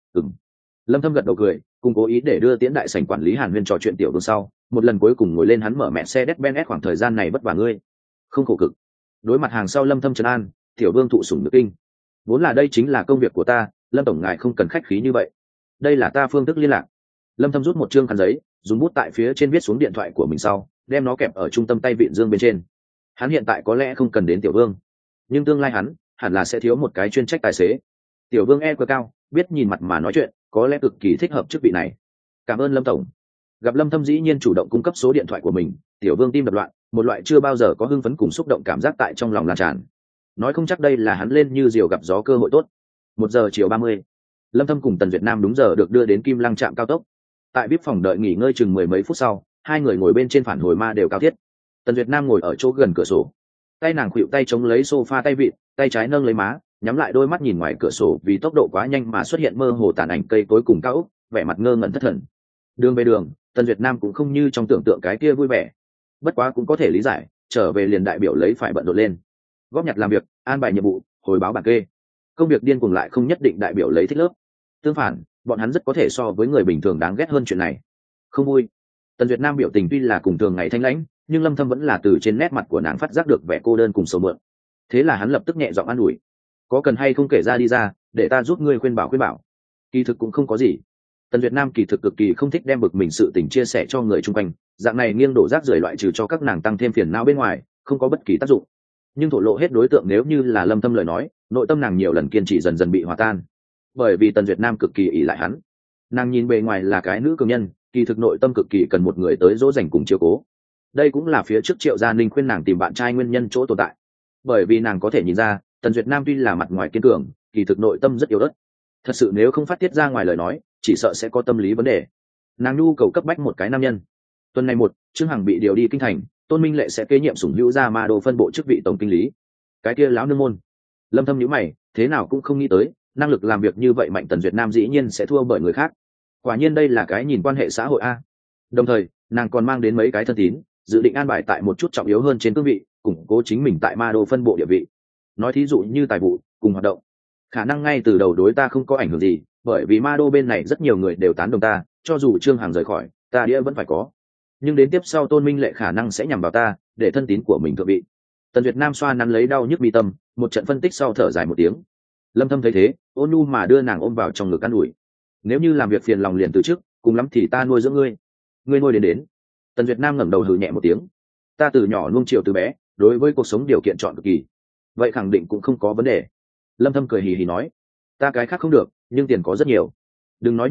Lâm Thâm gật đầu cười, cùng cố ý để đưa tiễn đại sảnh quản lý Hàn Huyên trò chuyện tiểu vương sau, một lần cuối cùng ngồi lên hắn mở mẹ xe Mercedes-Benz. Khoảng thời gian này vất vả ngươi, không khổ cực. Đối mặt hàng sau Lâm Thâm trấn an, tiểu vương thụ sủng nhược kinh. Vốn là đây chính là công việc của ta, Lâm tổng ngài không cần khách khí như vậy. Đây là ta phương thức liên lạc. Lâm Thâm rút một trương khăn giấy, dùng bút tại phía trên viết xuống điện thoại của mình sau, đem nó kẹp ở trung tâm tay vịn dương bên trên. Hắn hiện tại có lẽ không cần đến tiểu vương, nhưng tương lai hắn hẳn là sẽ thiếu một cái chuyên trách tài xế. Tiểu vương EQ cao, biết nhìn mặt mà nói chuyện, có lẽ cực kỳ thích hợp chức vị này. Cảm ơn Lâm tổng. Gặp Lâm Thâm dĩ nhiên chủ động cung cấp số điện thoại của mình, tiểu vương tim đập loạn, một loại chưa bao giờ có hưng phấn cùng xúc động cảm giác tại trong lòng lan tràn. Nói không chắc đây là hắn lên như diều gặp gió cơ hội tốt. 1 giờ chiều 30, Lâm Thâm cùng Tần Duyệt Nam đúng giờ được đưa đến Kim Lăng trạm cao tốc. Tại VIP phòng đợi nghỉ ngơi chừng 10 mấy phút sau, hai người ngồi bên trên phản hồi ma đều cao thiết. Tần Duyệt Nam ngồi ở chỗ gần cửa sổ, tay nàng khuỵu tay chống lấy sofa tay vịn, tay trái nâng lấy má, nhắm lại đôi mắt nhìn ngoài cửa sổ, vì tốc độ quá nhanh mà xuất hiện mơ hồ tàn ảnh cây tối cùng cao ốc, vẻ mặt ngơ ngẩn thất thần. Đường về đường, Tần Duyệt Nam cũng không như trong tưởng tượng cái kia vui vẻ, bất quá cũng có thể lý giải, trở về liền đại biểu lấy phải bận rộn lên, góp nhặt làm việc, an bài nhiệm vụ, hồi báo bảng kê. Công việc điên cuồng lại không nhất định đại biểu lấy thích lớp, tương phản, bọn hắn rất có thể so với người bình thường đáng ghét hơn chuyện này. Không vui. Tần Duyệt Nam biểu tình tuy là cùng thường ngày thanh lãnh, nhưng Lâm Thâm vẫn là từ trên nét mặt của nàng phát giác được vẻ cô đơn cùng sầu mượn. Thế là hắn lập tức nhẹ giọng an ủi: có cần hay không kể ra đi ra, để ta giúp ngươi khuyên bảo. Kỳ thực cũng không có gì. Tần Duyệt Nam kỳ thực cực kỳ không thích đem bực mình sự tình chia sẻ cho người chung quanh, dạng này nghiêng đổ rác rưởi loại trừ cho các nàng tăng thêm phiền não bên ngoài, không có bất kỳ tác dụng. Nhưng thổ lộ hết đối tượng nếu như là Lâm Thâm lời nói, nội tâm nàng nhiều lần kiên trì dần dần bị hòa tan. Bởi vì Tần Duyệt Nam cực kỳ ỷ lại hắn, nàng nhìn bề ngoài là cái nữ cường nhân, kỳ thực nội tâm cực kỳ cần một người tới dỗ dành cùng chiếu cố. Đây cũng là phía trước Triệu Gia Ninh khuyên nàng tìm bạn trai nguyên nhân chỗ tồn tại. Bởi vì nàng có thể nhìn ra, Tần Duyệt Nam tuy là mặt ngoài kiên cường, kỳ thực nội tâm rất yếu ớt. Thật sự nếu không phát tiết ra ngoài lời nói, chỉ sợ sẽ có tâm lý vấn đề. Nàng nhu cầu cấp bách một cái nam nhân. Tuần này Trương Hằng bị điều đi kinh thành, Tôn Minh Lệ sẽ kế nhiệm Sủng Hữu Gia Ma Đô phân bộ chức vị tổng kinh lý. Cái kia lão nương môn. Lâm Thâm nhíu mày, thế nào cũng không nghĩ tới, năng lực làm việc như vậy mạnh Tần Duyệt Nam dĩ nhiên sẽ thua bởi người khác. Quả nhiên đây là cái nhìn quan hệ xã hội a. Đồng thời, nàng còn mang đến mấy cái thân tín, dự định an bài tại một chút trọng yếu hơn trên cương vị, củng cố chính mình tại Ma Đô phân bộ địa vị. Nói thí dụ như tài vụ cùng hoạt động, khả năng ngay từ đầu đối ta không có ảnh hưởng gì, bởi vì Ma Đô bên này rất nhiều người đều tán đồng ta, cho dù Trương Hằng rời khỏi, ta đĩa vẫn phải có. Nhưng đến tiếp sau Tôn Minh Lệ khả năng sẽ nhằm vào ta, để thân tín của mình thượng vị. Tần Duyệt Nam xoa nắn lấy đau nhức mi tâm, một trận phân tích sau thở dài một tiếng. Lâm Thâm thấy thế, ôn nhu mà đưa nàng ôm vào trong ngực an ủi: nếu như làm việc phiền lòng liền từ chức, cùng lắm thì ta nuôi dưỡng ngươi. Ngươi nuôi đến. Tần Duyệt Nam ngẩng đầu hừ nhẹ một tiếng: ta từ nhỏ nuông chiều từ bé, đối với cuộc sống điều kiện chọn cực kỳ, vậy khẳng định cũng không có vấn đề. Lâm Thâm cười hì hì nói: ta cái khác không được, nhưng tiền có rất nhiều. Đừng nói như vậy,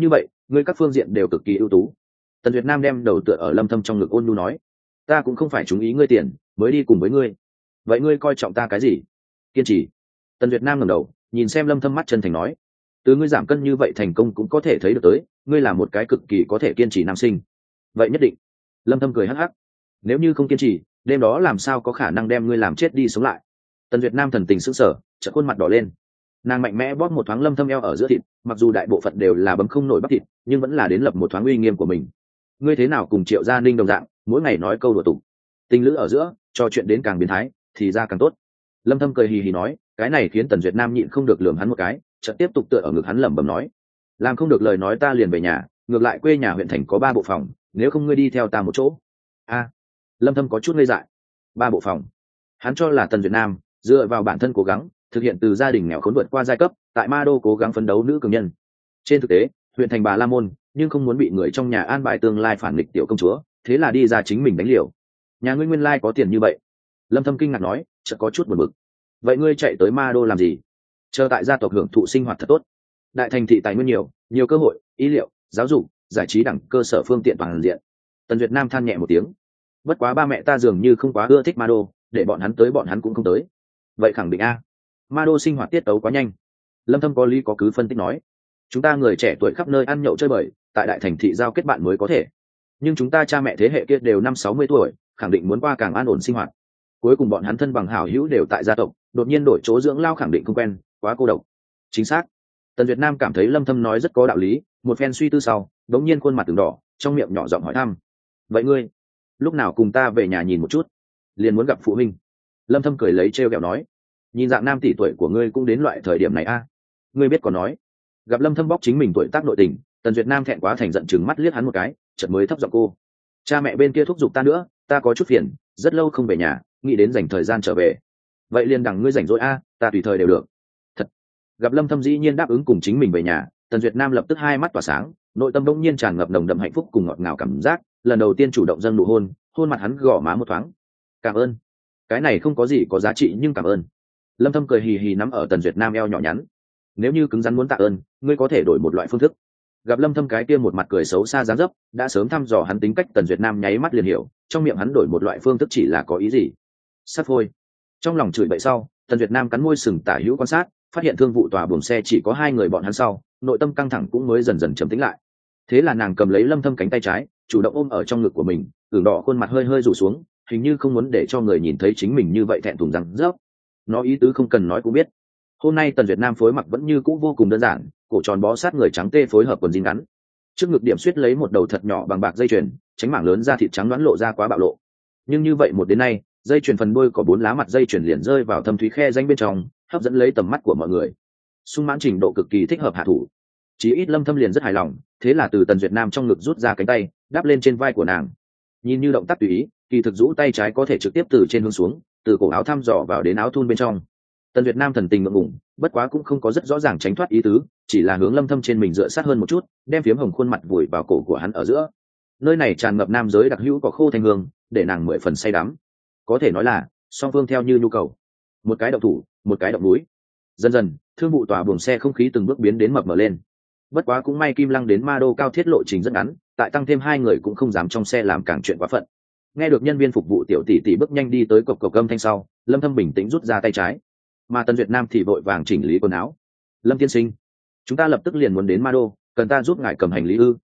ngươi các phương diện đều cực kỳ ưu tú. Tần Duyệt Nam đem đầu tựa ở Lâm Thâm trong ngực ôn nhu nói, ta cũng không phải trúng ý ngươi tiền mới đi cùng với ngươi, vậy ngươi coi trọng ta cái gì? Kiên trì. Tần Duyệt Nam ngẩng đầu nhìn xem Lâm Thâm, mắt chân thành nói, từ ngươi giảm cân như vậy thành công cũng có thể thấy được tới ngươi là một cái cực kỳ có thể kiên trì nam sinh. Vậy nhất định. Lâm Thâm cười hắc hắc, nếu như không kiên trì đêm đó làm sao có khả năng đem ngươi làm chết đi sống lại. Tần Duyệt Nam thần tình sững sờ, chợt khuôn mặt đỏ lên. Nàng mạnh mẽ bóp một thoáng Lâm Thâm eo ở giữa thịt, mặc dù đại bộ phận đều là bấm không nổi bắp thịt, nhưng vẫn là đến lập một thoáng uy nghiêm của mình. Ngươi thế nào cùng Triệu Gia Ninh đồng dạng, mỗi ngày nói câu đùa tục, tình lữ ở giữa trò chuyện đến càng biến thái thì ra càng tốt. Lâm Thâm cười hì hì nói, cái này khiến Tần Duyệt Nam nhịn không được lườm hắn một cái, chợt tiếp tục tựa ở ngực hắn lẩm bẩm nói, làm không được lời nói ta liền về nhà, ngược lại quê nhà huyện thành có 3 bộ phòng, nếu không ngươi đi theo ta một chỗ. A. Lâm Thâm có chút ngây dại. 3 bộ phòng. Hắn cho là Tần Duyệt Nam dựa vào bản thân cố gắng thực hiện từ gia đình nghèo khốn vượt qua giai cấp, tại Ma Đô cố gắng phấn đấu nữ cường nhân. Trên thực tế, huyện thành Bà La Môn, nhưng không muốn bị người trong nhà an bài tương lai phản nghịch tiểu công chúa, thế là đi ra chính mình đánh liều. Nhà ngươi nguyên lai có tiền như vậy? Lâm Thâm kinh ngạc nói, chợt có chút buồn bực. Vậy ngươi chạy tới Ma Đô làm gì? Chờ tại gia tộc hưởng thụ sinh hoạt thật tốt. Đại thành thị tài nguyên nhiều, nhiều cơ hội, y liệu, giáo dục, giải trí đẳng cơ sở phương tiện toàn diện. Tần Duyệt Nam than nhẹ một tiếng. Bất quá ba mẹ ta dường như không quá ưa thích Ma Đô, để bọn hắn tới bọn hắn cũng không tới. Vậy khẳng định a. Ma Đô sinh hoạt tiết tấu quá nhanh. Lâm Thâm có lý có cứ phân tích nói, chúng ta người trẻ tuổi khắp nơi ăn nhậu chơi bời, tại đại thành thị giao kết bạn mới có thể, nhưng chúng ta cha mẹ thế hệ kia đều 50-60 tuổi, khẳng định muốn qua càng an ổn sinh hoạt. Cuối cùng bọn hắn thân bằng hảo hữu đều tại gia tộc, đột nhiên đổi chỗ dưỡng lao khẳng định không quen, quá cô độc. Chính xác. Tần Duyệt Nam cảm thấy Lâm Thâm nói rất có đạo lý, một phen suy tư sau, đống nhiên khuôn mặt từng đỏ, trong miệng nhỏ giọng hỏi thăm, vậy ngươi lúc nào cùng ta về nhà nhìn một chút? Liền muốn gặp phụ huynh. Lâm Thâm cười lấy trêu ghẹo nói, nhìn dạng nam tỷ tuổi của ngươi cũng đến loại thời điểm này a. Ngươi biết còn nói. Gặp Lâm Thâm bóc chính mình tuổi tác nội tình, Tần Duyệt Nam thẹn quá thành giận chừng mắt liếc hắn một cái, chợt mới thấp giọng cô, cha mẹ bên kia thúc giục ta nữa, ta có chút phiền, rất lâu không về nhà, nghĩ đến dành thời gian trở về. Vậy liền đằng ngươi rảnh rỗi a, ta tùy thời đều được. Thật. Gặp Lâm Thâm dĩ nhiên đáp ứng cùng chính mình về nhà, Tần Duyệt Nam lập tức hai mắt tỏa sáng, nội tâm bỗng nhiên tràn ngập nồng đậm hạnh phúc cùng ngọt ngào cảm giác, lần đầu tiên chủ động dâng nụ hôn, hôn mặt hắn gò má một thoáng. Cảm ơn. Cái này không có gì có giá trị nhưng cảm ơn. Lâm Thâm cười hì hì nắm ở Tần Duyệt Nam eo nhỏ nhắn. Nếu như cứng rắn muốn tạ ơn, ngươi có thể đổi một loại phương thức. Gặp Lâm Thâm cái kia một mặt cười xấu xa dáng dấp, đã sớm thăm dò hắn tính cách, Tần Duyệt Nam nháy mắt liền hiểu, trong miệng hắn đổi một loại phương thức chỉ là có ý gì. Sắt phôi. Trong lòng chửi bậy sau, Tần Duyệt Nam cắn môi sừng tả hữu quan sát, phát hiện thương vụ tòa buồng xe chỉ có 2 người bọn hắn sau, nội tâm căng thẳng cũng mới dần dần trầm tĩnh lại. Thế là nàng cầm lấy Lâm Thâm cánh tay trái, chủ động ôm ở trong ngực của mình, ửng đỏ khuôn mặt hơi hơi rủ xuống, hình như không muốn để cho người nhìn thấy chính mình như vậy thẹn thùng rằng rớp. Nó ý tứ không cần nói cũng biết. Hôm nay Tần Duyệt Nam phối mặc vẫn như cũ vô cùng đơn giản, cổ tròn bó sát người trắng tê phối hợp quần jean ngắn, trước ngực điểm xuyết lấy một đầu thật nhỏ bằng bạc dây chuyền, tránh mảng lớn da thịt trắng đoán lộ ra quá bạo lộ. Nhưng như vậy một đến nay, dây chuyền phần đuôi có 4 lá mặt dây chuyền liền rơi vào thâm thúy khe rãnh bên trong, hấp dẫn lấy tầm mắt của mọi người. Sung mãn trình độ cực kỳ thích hợp hạ thủ. Chí ít Lâm Thâm liền rất hài lòng, thế là từ Tần Duyệt Nam trong ngực rút ra cánh tay, đáp lên trên vai của nàng. Nhìn như động tác tùy ý, kỳ thực rũ tay trái có thể trực tiếp từ trên hướng xuống, từ cổ áo thăm dò vào đến áo thun bên trong. Tần Duyệt Nam thần tình ngượng ngùng, bất quá cũng không có rất rõ ràng tránh thoát ý tứ, chỉ là hướng Lâm Thâm trên mình dựa sát hơn một chút, đem phiếm hồng khuôn mặt vùi vào cổ của hắn ở giữa. Nơi này tràn ngập nam giới đặc hữu có khô thanh hương, để nàng 10 phần say đắm. Có thể nói là song phương theo như nhu cầu, một cái động thủ, một cái động núi. Dần dần, thương vụ tòa buồng xe không khí từng bước biến đến mập mờ lên. Bất quá cũng may Kim Lăng đến Ma Đô cao thiết lộ trình rất ngắn, tại tăng thêm 2 người cũng không dám trong xe làm càng chuyện quá phận. Nghe được nhân viên phục vụ tiểu tỷ tỷ bước nhanh đi tới cộc cộc âm thanh sau, Lâm Thâm bình tĩnh rút ra tay trái, mà Tần Duyệt Nam thì vội vàng chỉnh lý quần áo. Lâm tiên sinh, chúng ta lập tức liền muốn đến Ma Đô, cần ta giúp ngài cầm hành lý ư?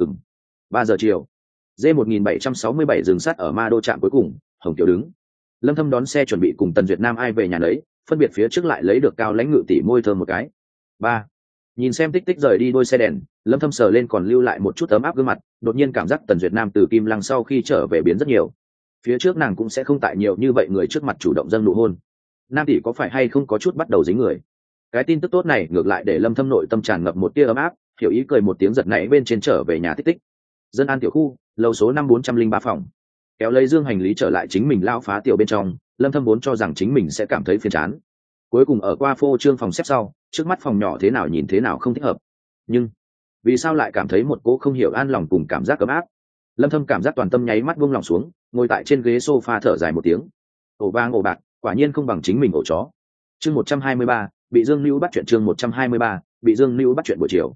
3 giờ chiều. D1767 dừng sát ở Ma Đô trạm cuối cùng, Hồng Tiểu đứng. Lâm Thâm đón xe chuẩn bị cùng Tần Duyệt Nam ai về nhà lấy, phân biệt phía trước lại lấy được Cao Lãnh Ngự tỷ môi thơm một cái. 3. Nhìn xem tích tích rời đi đôi xe đèn, Lâm Thâm sờ lên còn lưu lại một chút ấm áp gương mặt, đột nhiên cảm giác Tần Duyệt Nam từ Kim Lăng sau khi trở về biến rất nhiều. Phía trước nàng cũng sẽ không tại nhiều như vậy người trước mặt chủ động dâng nụ hôn. Nam tỷ có phải hay không có chút bắt đầu dính người? Cái tin tức tốt này ngược lại để Lâm Thâm nội tâm tràn ngập một tia ấm áp, hiểu ý cười một tiếng giật nảy bên trên trở về nhà tích tích. Dân an tiểu khu, lầu số 5403 phòng. Kéo lấy dương hành lý trở lại chính mình lao phá tiểu bên trong, Lâm Thâm vốn cho rằng chính mình sẽ cảm thấy phiền chán. Cuối cùng ở qua phô trương phòng xếp sau, trước mắt phòng nhỏ thế nào nhìn thế nào không thích hợp. Nhưng vì sao lại cảm thấy một cỗ không hiểu an lòng cùng cảm giác ấm áp? Lâm Thâm cảm giác toàn tâm nháy mắt buông lòng xuống, ngồi tại trên ghế sofa thở dài một tiếng. Ổ vang ổ bạc, quả nhiên không bằng chính mình ổ chó. Chương 123, bị Dương Nữu bắt chuyện chương 123, bị Dương Nữu bắt chuyện buổi chiều.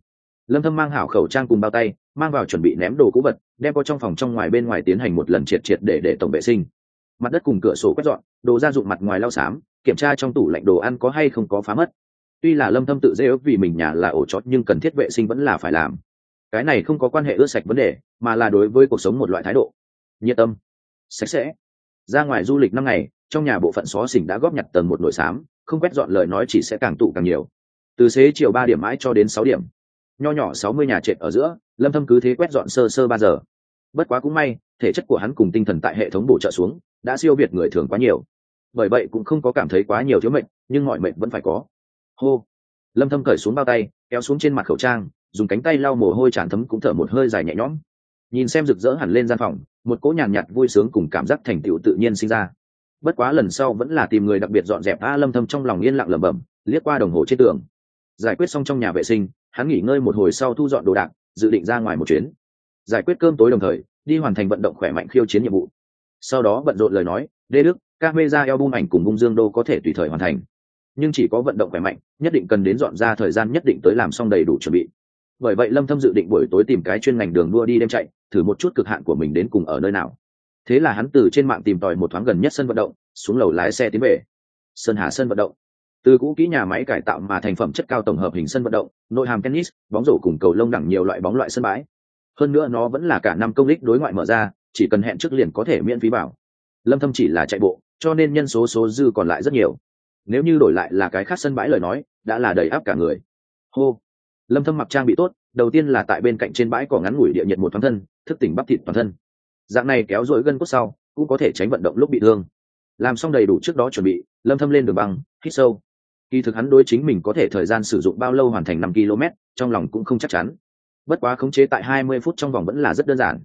Lâm Thâm mang hảo khẩu trang cùng bao tay, mang vào chuẩn bị ném đồ cũ vật, đem có trong phòng trong ngoài bên ngoài tiến hành một lần triệt triệt để tổng vệ sinh. Mặt đất cùng cửa sổ quét dọn, đồ gia dụng mặt ngoài lau xám, kiểm tra trong tủ lạnh đồ ăn có hay không có phá mất. Tuy là Lâm Thâm tự dễ ước vì mình nhà là ổ chót nhưng cần thiết vệ sinh vẫn là phải làm. Cái này không có quan hệ ướt sạch vấn đề, mà là đối với cuộc sống một loại thái độ. Nhiệt tâm, sạch sẽ. Ra ngoài du lịch 5 ngày, trong nhà bộ phận xó xỉnh đã góp nhặt tầng một nồi xám, không quét dọn lời nói chỉ sẽ càng tụ càng nhiều. Từ xế chiều 3 điểm mãi cho đến 6 điểm. Nho nhỏ 60 nhà trệt ở giữa, Lâm Thâm cứ thế quét dọn sơ sơ 3 giờ. Bất quá cũng may, thể chất của hắn cùng tinh thần tại hệ thống bổ trợ xuống, đã siêu việt người thường quá nhiều. Bởi vậy cũng không có cảm thấy quá nhiều thiếu mệt, nhưng mọi mệt vẫn phải có. Hô. Lâm Thâm cởi xuống bao tay, kéo xuống trên mặt khẩu trang, dùng cánh tay lau mồ hôi tràn thấm cũng thở một hơi dài nhẹ nhõm. Nhìn xem rực rỡ hẳn lên gian phòng, một cỗ nhàn nhạt vui sướng cùng cảm giác thành tựu tự nhiên sinh ra. Bất quá lần sau vẫn là tìm người đặc biệt dọn dẹp. Lâm Thâm trong lòng yên lặng lẩm bẩm, liếc qua đồng hồ trên tường. Giải quyết xong trong nhà vệ sinh, hắn nghỉ ngơi một hồi sau thu dọn đồ đạc, dự định ra ngoài một chuyến. Giải quyết cơm tối đồng thời, đi hoàn thành vận động khỏe mạnh khiêu chiến nhiệm vụ. Sau đó bận rộn lời nói, Đê Đức, camera album ảnh cùng Bung Dương Đô có thể tùy thời hoàn thành. Nhưng chỉ có vận động khỏe mạnh, nhất định cần đến dọn ra thời gian nhất định tới làm xong đầy đủ chuẩn bị. Bởi vậy Lâm Thâm dự định buổi tối tìm cái chuyên ngành đường đua đi đêm chạy, thử một chút cực hạn của mình đến cùng ở nơi nào. Thế là hắn từ trên mạng tìm tòi một thoáng gần nhất sân vận động, xuống lầu lái xe tiến về. Sơn Hà sân vận động, từ cũ kỹ nhà máy cải tạo mà thành phẩm chất cao tổng hợp hình sân vận động, nội hàm tennis, bóng rổ cùng cầu lông đẳng nhiều loại bóng loại sân bãi. Hơn nữa nó vẫn là cả năm công lích đối ngoại mở ra, chỉ cần hẹn trước liền có thể miễn phí vào. Lâm Thâm chỉ là chạy bộ, cho nên nhân số dư còn lại rất nhiều. Nếu như đổi lại là cái khác sân bãi lời nói, đã là đầy áp cả người. Hô. Lâm Thâm mặc trang bị tốt, đầu tiên là tại bên cạnh trên bãi cỏ ngắn ngủi địa nhiệt một thoáng thân, thức tỉnh bắp thịt toàn thân. Dạng này kéo duỗi gân cốt sau, cũng có thể tránh vận động lúc bị thương. Làm xong đầy đủ trước đó chuẩn bị, Lâm Thâm lên đường băng, hít sâu. Kỳ thực hắn đối chính mình có thể thời gian sử dụng bao lâu hoàn thành 5 km, trong lòng cũng không chắc chắn. Bất quá khống chế tại 20 phút trong vòng vẫn là rất đơn giản.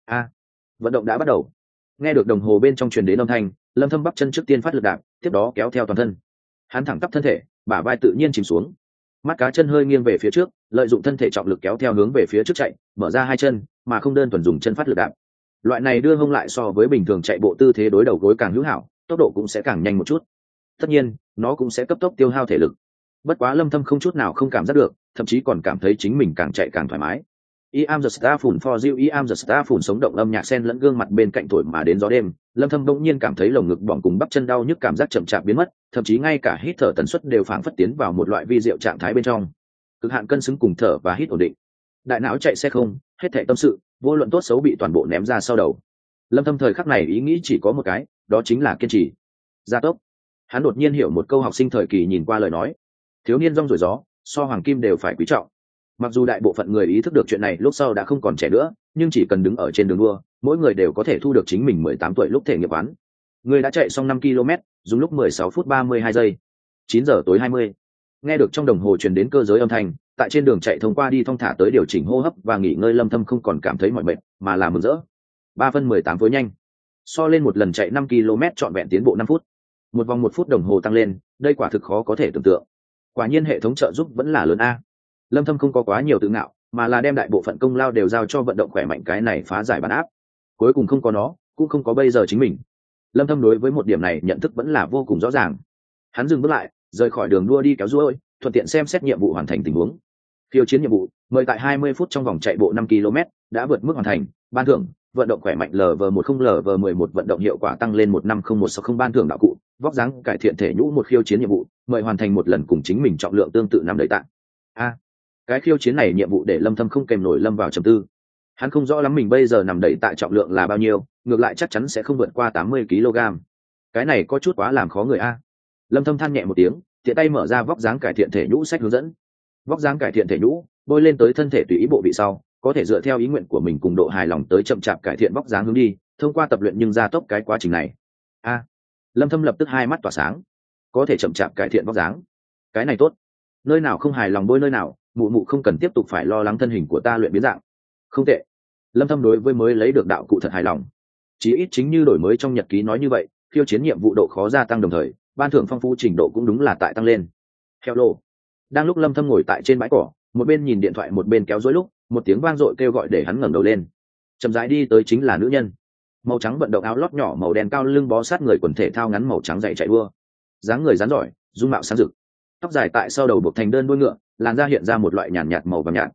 Vận động đã bắt đầu. Nghe được đồng hồ bên trong truyền đến âm thanh, Lâm Thâm bắp chân trước tiên phát lực đạp, tiếp đó kéo theo toàn thân. Hắn thẳng tắp thân thể, bả vai tự nhiên chìm xuống. Mắt cá chân hơi nghiêng về phía trước, lợi dụng thân thể trọng lực kéo theo hướng về phía trước chạy, mở ra hai chân, mà không đơn thuần dùng chân phát lực đạp. Loại này đưa hông lại so với bình thường chạy bộ tư thế đối đầu gối càng hữu hảo, tốc độ cũng sẽ càng nhanh một chút. Tất nhiên, nó cũng sẽ cấp tốc tiêu hao thể lực. Bất quá Lâm Thâm không chút nào không cảm giác được, thậm chí còn cảm thấy chính mình càng chạy càng thoải mái. I am the star phủn for you, I am the star phủn sống động âm nhạc xen lẫn gương mặt bên cạnh thổi mà đến gió đêm. Lâm Thâm bỗng nhiên cảm thấy lồng ngực bỏng cùng bắp chân đau nhức cảm giác chậm chạp biến mất, thậm chí ngay cả hít thở tần suất đều phảng phất tiến vào một loại vi diệu trạng thái bên trong. Cực hạn cân xứng cùng thở và hít ổn định. Đại não chạy xe không, hết thảy tâm sự, vô luận tốt xấu bị toàn bộ ném ra sau đầu. Lâm Thâm thời khắc này ý nghĩ chỉ có một cái, đó chính là kiên trì. Gia tốc. Hắn đột nhiên hiểu một câu học sinh thời kỳ nhìn qua lời nói: thiếu niên rong ruổi gió, so hoàng kim đều phải quý trọng. Mặc dù đại bộ phận người ý thức được chuyện này lúc sau đã không còn trẻ nữa, nhưng chỉ cần đứng ở trên đường đua, mỗi người đều có thể thu được chính mình 18 tuổi lúc thể nghiệp quán. Người đã chạy xong 5 km, dùng lúc 16 phút 32 giây. 9 giờ tối 20. Nghe được trong đồng hồ truyền đến cơ giới âm thanh, tại trên đường chạy thông qua đi thong thả tới điều chỉnh hô hấp và nghỉ ngơi, Lâm Thâm không còn cảm thấy mỏi mệt, mà là mừng rỡ. 3 phân 18 phối nhanh. So lên một lần chạy 5 km trọn vẹn tiến bộ 5 phút. Một vòng 1 phút đồng hồ tăng lên, đây quả thực khó có thể tưởng tượng. Quả nhiên hệ thống trợ giúp vẫn là lớn a. Lâm Thâm không có quá nhiều tự ngạo, mà là đem đại bộ phận công lao đều giao cho vận động khỏe mạnh cái này phá giải bản áp. Cuối cùng không có nó, cũng không có bây giờ chính mình. Lâm Thâm đối với một điểm này nhận thức vẫn là vô cùng rõ ràng. Hắn dừng bước lại, rời khỏi đường đua đi kéo ruôi, thuận tiện xem xét nhiệm vụ hoàn thành tình huống. Khiêu chiến nhiệm vụ, mời tại 20 phút trong vòng chạy bộ 5 km, đã vượt mức hoàn thành, ban thưởng, vận động khỏe mạnh LV10 LV11 vận động hiệu quả tăng lên 150160 ban thưởng đạo cụ, vóc dáng cải thiện thể nhũ một khiêu chiến nhiệm vụ, mời hoàn thành một lần cùng chính mình trọng lượng tương tự nằm đầy tạ. Cái khiêu chiến này nhiệm vụ để Lâm Thâm không kèm nổi lâm vào trầm tư. Hắn không rõ lắm mình bây giờ nằm đầy tạ trọng lượng là bao nhiêu, ngược lại chắc chắn sẽ không vượt qua 80 kg. Cái này có chút quá làm khó người a. Lâm Thâm than nhẹ một tiếng, tiện tay mở ra vóc dáng cải thiện thể nhũ sách hướng dẫn. Vóc dáng cải thiện thể nhũ, bôi lên tới thân thể tùy ý bộ vị sau, có thể dựa theo ý nguyện của mình cùng độ hài lòng tới chậm chạp cải thiện vóc dáng hướng đi, thông qua tập luyện nhưng gia tốc cái quá trình này. Lâm Thâm lập tức hai mắt tỏa sáng. Có thể chậm chạp cải thiện vóc dáng. Cái này tốt. Nơi nào không hài lòng bôi nơi nào, mụ mụ không cần tiếp tục phải lo lắng thân hình của ta luyện biến dạng. Không tệ. Lâm Thâm đối với mới lấy được đạo cụ thật hài lòng. Chí ít chính như đổi mới trong nhật ký nói như vậy, khiêu chiến nhiệm vụ độ khó gia tăng đồng thời, ban thưởng phong phú trình độ cũng đúng là tại tăng lên. Hello. Đang lúc Lâm Thâm ngồi tại trên bãi cỏ, một bên nhìn điện thoại một bên kéo dối lúc, một tiếng vang dội kêu gọi để hắn ngẩng đầu lên. Chậm rãi đi tới chính là nữ nhân. Màu trắng vận động áo lót nhỏ màu đen cao lưng bó sát người quần thể thao ngắn màu trắng dày chạy đua. Dáng người rắn giỏi, dung mạo sáng rực. Tóc dài tại sau đầu buộc thành đơn đuôi ngựa, làn da hiện ra một loại nhàn nhạt màu vàng nhạt.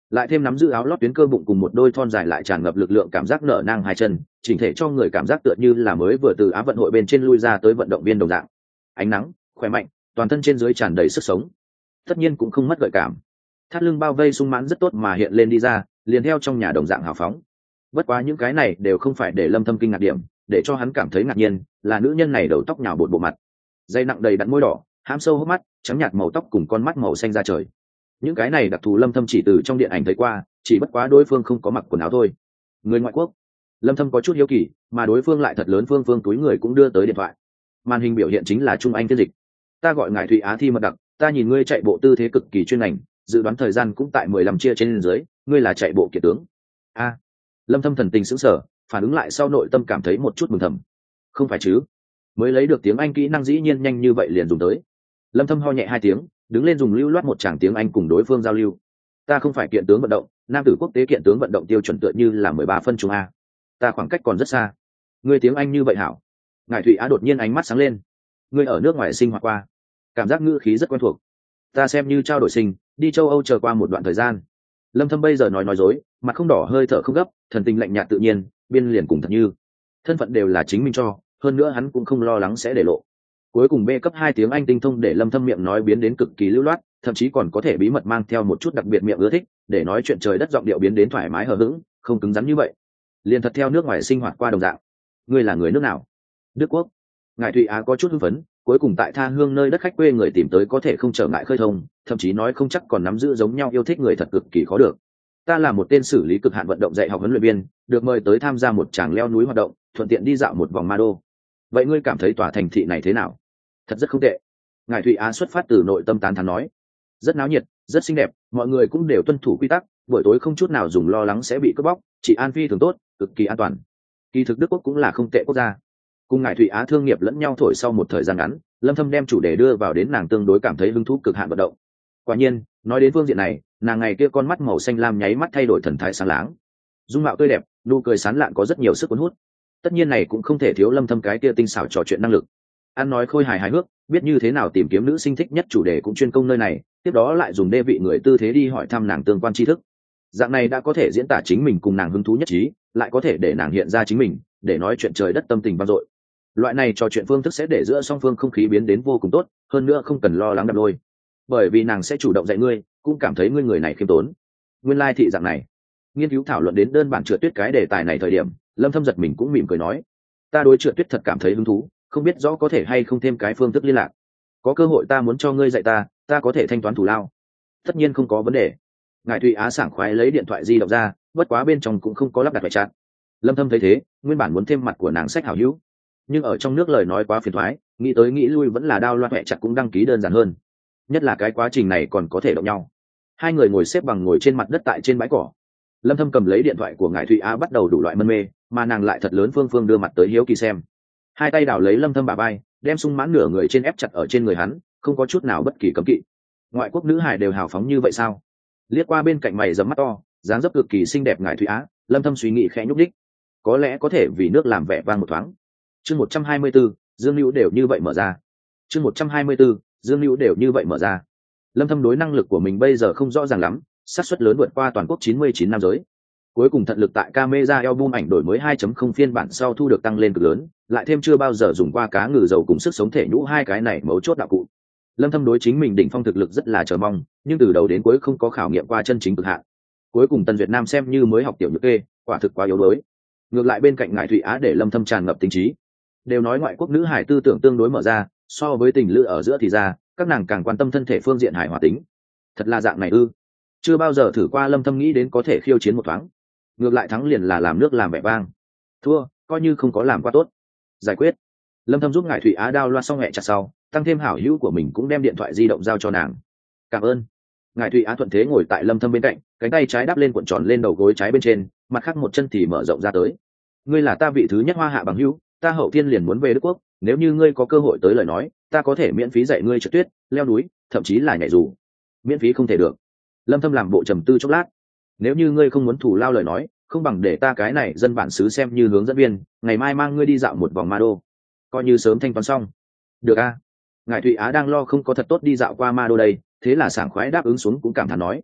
lại thêm nắm giữ áo lót tuyến cơ bụng cùng một đôi thon dài lại tràn ngập lực lượng cảm giác nở nang hai chân, chỉnh thể cho người cảm giác tựa như là mới vừa từ Á vận hội bên trên lui ra tới vận động viên đồng dạng. Ánh nắng, khỏe mạnh, toàn thân trên dưới tràn đầy sức sống, tất nhiên cũng không mất gợi cảm. Thắt lưng bao vây sung mãn rất tốt mà hiện lên đi ra, liền theo trong nhà đồng dạng hào phóng. Bất quá những cái này đều không phải để Lâm Thâm kinh ngạc điểm, để cho hắn cảm thấy ngạc nhiên là nữ nhân này đầu tóc nhào bột bộ mặt, dây nặng đầy đặn môi đỏ, hãm sâu hốc mắt, trắng nhạt màu tóc cùng con mắt màu xanh da trời. Những cái này đặc thù Lâm Thâm chỉ từ trong điện ảnh thấy qua, chỉ bất quá đối phương không có mặc quần áo thôi. Người ngoại quốc. Lâm Thâm có chút hiếu kỳ, mà đối phương lại thật lớn, phương túi người cũng đưa tới điện thoại. Màn hình biểu hiện chính là Trung Anh phiên dịch. Ta gọi ngài Thụy Á Thi Mật Đặc, ta nhìn ngươi chạy bộ tư thế cực kỳ chuyên ngành, dự đoán thời gian cũng tại 15 chia trên dưới, ngươi là chạy bộ kiệt tướng. A. Lâm Thâm thần tình sững sờ, phản ứng lại sau nội tâm cảm thấy một chút mừng thầm. Không phải chứ? Mới lấy được tiếng Anh kỹ năng dĩ nhiên nhanh như vậy liền dùng tới. Lâm Thâm ho nhẹ hai tiếng, đứng lên dùng lưu loát một tràng tiếng Anh cùng đối phương giao lưu. Ta không phải kiện tướng vận động, nam tử quốc tế kiện tướng vận động tiêu chuẩn tựa như là 13 phân trung a. Ta khoảng cách còn rất xa. Ngươi tiếng Anh như vậy hảo. Ngài Thụy Á đột nhiên ánh mắt sáng lên. Ngươi ở nước ngoài sinh hoạt qua, cảm giác ngữ khí rất quen thuộc. Ta xem như trao đổi sinh, đi châu Âu chờ qua một đoạn thời gian. Lâm Thâm bây giờ nói dối, mặt không đỏ hơi thở không gấp, thần tình lạnh nhạt tự nhiên, biên liền cùng thật như. Thân phận đều là chính mình cho, hơn nữa hắn cũng không lo lắng sẽ để lộ. Cuối cùng B cấp 2 tiếng Anh tinh thông để Lâm Thâm miệng nói biến đến cực kỳ lưu loát, thậm chí còn có thể bí mật mang theo một chút đặc biệt miệng ưa thích, để nói chuyện trời đất giọng điệu biến đến thoải mái hờ hững, không cứng rắn như vậy. Liền thật theo nước ngoài sinh hoạt qua đồng dạng. Ngươi là người nước nào? Đức Quốc. Ngài Thụy Á có chút hưng phấn, cuối cùng tại tha hương nơi đất khách quê người tìm tới có thể không trở ngại khơi thông, thậm chí nói không chắc còn nắm giữ giống nhau yêu thích người thật cực kỳ khó được. Ta là một tên xử lý cực hạn vận động dạy học huấn luyện viên, được mời tới tham gia một tràng leo núi hoạt động, thuận tiện đi dạo một vòng ma đô. Vậy ngươi cảm thấy tòa thành thị này thế nào? Thật rất không tệ. Ngài Thụy Á xuất phát từ nội tâm tán thán nói. Rất náo nhiệt, rất xinh đẹp, mọi người cũng đều tuân thủ quy tắc, buổi tối không chút nào dùng lo lắng sẽ bị cướp bóc, chỉ an phi thường tốt, cực kỳ an toàn. Kỳ thực Đức Quốc cũng là không tệ quốc gia. Cùng ngài Thụy Á thương nghiệp lẫn nhau thổi sau một thời gian ngắn, Lâm Thâm đem chủ đề đưa vào đến nàng tương đối cảm thấy hứng thú cực hạn vận động. Quả nhiên, nói đến phương diện này, nàng ngày kia con mắt màu xanh lam nháy mắt thay đổi thần thái sáng láng. Dung mạo tươi đẹp, nụ cười sán lạn có rất nhiều sức cuốn hút. Tất nhiên này cũng không thể thiếu Lâm Thâm cái kia tinh xảo trò chuyện năng lực. Ăn nói khôi hài hài hước, biết như thế nào tìm kiếm nữ sinh thích nhất chủ đề cũng chuyên công nơi này, tiếp đó lại dùng đê vị người tư thế đi hỏi thăm nàng tương quan tri thức. Dạng này đã có thể diễn tả chính mình cùng nàng hứng thú nhất trí, lại có thể để nàng hiện ra chính mình, để nói chuyện trời đất tâm tình vang dội. Loại này trò chuyện phương thức sẽ để giữa song phương không khí biến đến vô cùng tốt, hơn nữa không cần lo lắng đập đôi, bởi vì nàng sẽ chủ động dạy ngươi, cũng cảm thấy ngươi người này khiêm tốn. Nguyên lai thị dạng này. Nghiên cứu thảo luận đến đơn bản trượt tuyết cái đề tài này thời điểm, Lâm Thâm giật mình cũng mỉm cười nói, ta đối trượt tuyết thật cảm thấy hứng thú, không biết rõ có thể hay không thêm cái phương thức liên lạc. Có cơ hội ta muốn cho ngươi dạy ta có thể thanh toán thù lao. Tất nhiên không có vấn đề. Ngài Thụy Á sảng khoái lấy điện thoại di động ra, bất quá bên trong cũng không có lắp đặt ngoại trạng. Lâm Thâm thấy thế, nguyên bản muốn thêm mặt của nàng sách hảo hữu, nhưng ở trong nước lời nói quá phiền toái, nghĩ tới nghĩ lui vẫn là đao loạt ngoại trạng cũng đăng ký đơn giản hơn. Nhất là cái quá trình này còn có thể động nhau. Hai người ngồi xếp bằng ngồi trên mặt đất tại trên bãi cỏ. Lâm Thâm cầm lấy điện thoại của ngài Thụy Á bắt đầu đủ loại mân mê, mà nàng lại thật lớn phương đưa mặt tới hiếu kỳ xem. Hai tay đảo lấy Lâm Thâm bả vai, đem sung mãn nửa người trên ép chặt ở trên người hắn, không có chút nào bất kỳ cấm kỵ. Ngoại quốc nữ hải đều hào phóng như vậy sao? Liếc qua bên cạnh mày rậm mắt to, dáng dấp cực kỳ xinh đẹp ngài Thụy Á, Lâm Thâm suy nghĩ khẽ nhúc đích. Có lẽ có thể vì nước làm vẻ vang một thoáng. Chương 124, Dương Nữu đều như vậy mở ra. Chương 124, Dương Nữu đều như vậy mở ra. Lâm Thâm đối năng lực của mình bây giờ không rõ ràng lắm, xác suất lớn vượt qua toàn quốc 99 nam giới. Cuối cùng thận lực tại camera album ảnh đổi mới 2.0 phiên bản sau thu được tăng lên cực lớn, lại thêm chưa bao giờ dùng qua cá ngừ dầu cùng sức sống thể nhũ hai cái này mấu chốt đạo cụ. Lâm Thâm đối chính mình đỉnh phong thực lực rất là chờ mong, nhưng từ đầu đến cuối không có khảo nghiệm qua chân chính cực hạn. Cuối cùng Tần Việt Nam xem như mới học tiểu nhược kê, quả thực quá yếu đuối. Ngược lại bên cạnh ngài Thụy Á để Lâm Thâm tràn ngập tinh trí. Đều nói ngoại quốc nữ hải tư tưởng tương đối mở ra, so với tình lữ ở giữa thì ra, các nàng càng quan tâm thân thể phương diện hài hòa tính. Thật là dạng này ư? Chưa bao giờ thử qua. Lâm Thâm nghĩ đến có thể khiêu chiến một thoáng. Ngược lại thắng liền là làm nước làm vẻ vang, thua coi như không có làm quá tốt. Giải quyết. Lâm Thâm giúp ngài Thụy Á đao loa xong hẹ chặt sau, tăng thêm hảo hữu của mình cũng đem điện thoại di động giao cho nàng. Cảm ơn. Ngài Thụy Á thuận thế ngồi tại Lâm Thâm bên cạnh, cánh tay trái đắp lên cuộn tròn lên đầu gối trái bên trên, mặt khác một chân thì mở rộng ra tới. Ngươi là ta vị thứ nhất hoa hạ bằng hữu, ta hậu thiên liền muốn về Đức Quốc, nếu như ngươi có cơ hội tới lời nói, ta có thể miễn phí dạy ngươi trượt tuyết, leo núi, thậm chí là nhảy dù. Miễn phí không thể được. Lâm Thâm làm bộ trầm tư chốc lát. Nếu như ngươi không muốn thủ lao lời nói, không bằng để ta cái này dân bản xứ xem như hướng dẫn viên, ngày mai mang ngươi đi dạo một vòng ma đô, coi như sớm thanh toán xong. Được a. Ngài Thụy Á đang lo không có thật tốt đi dạo qua ma đô đây, thế là sảng khoái đáp ứng xuống cũng cảm thán nói.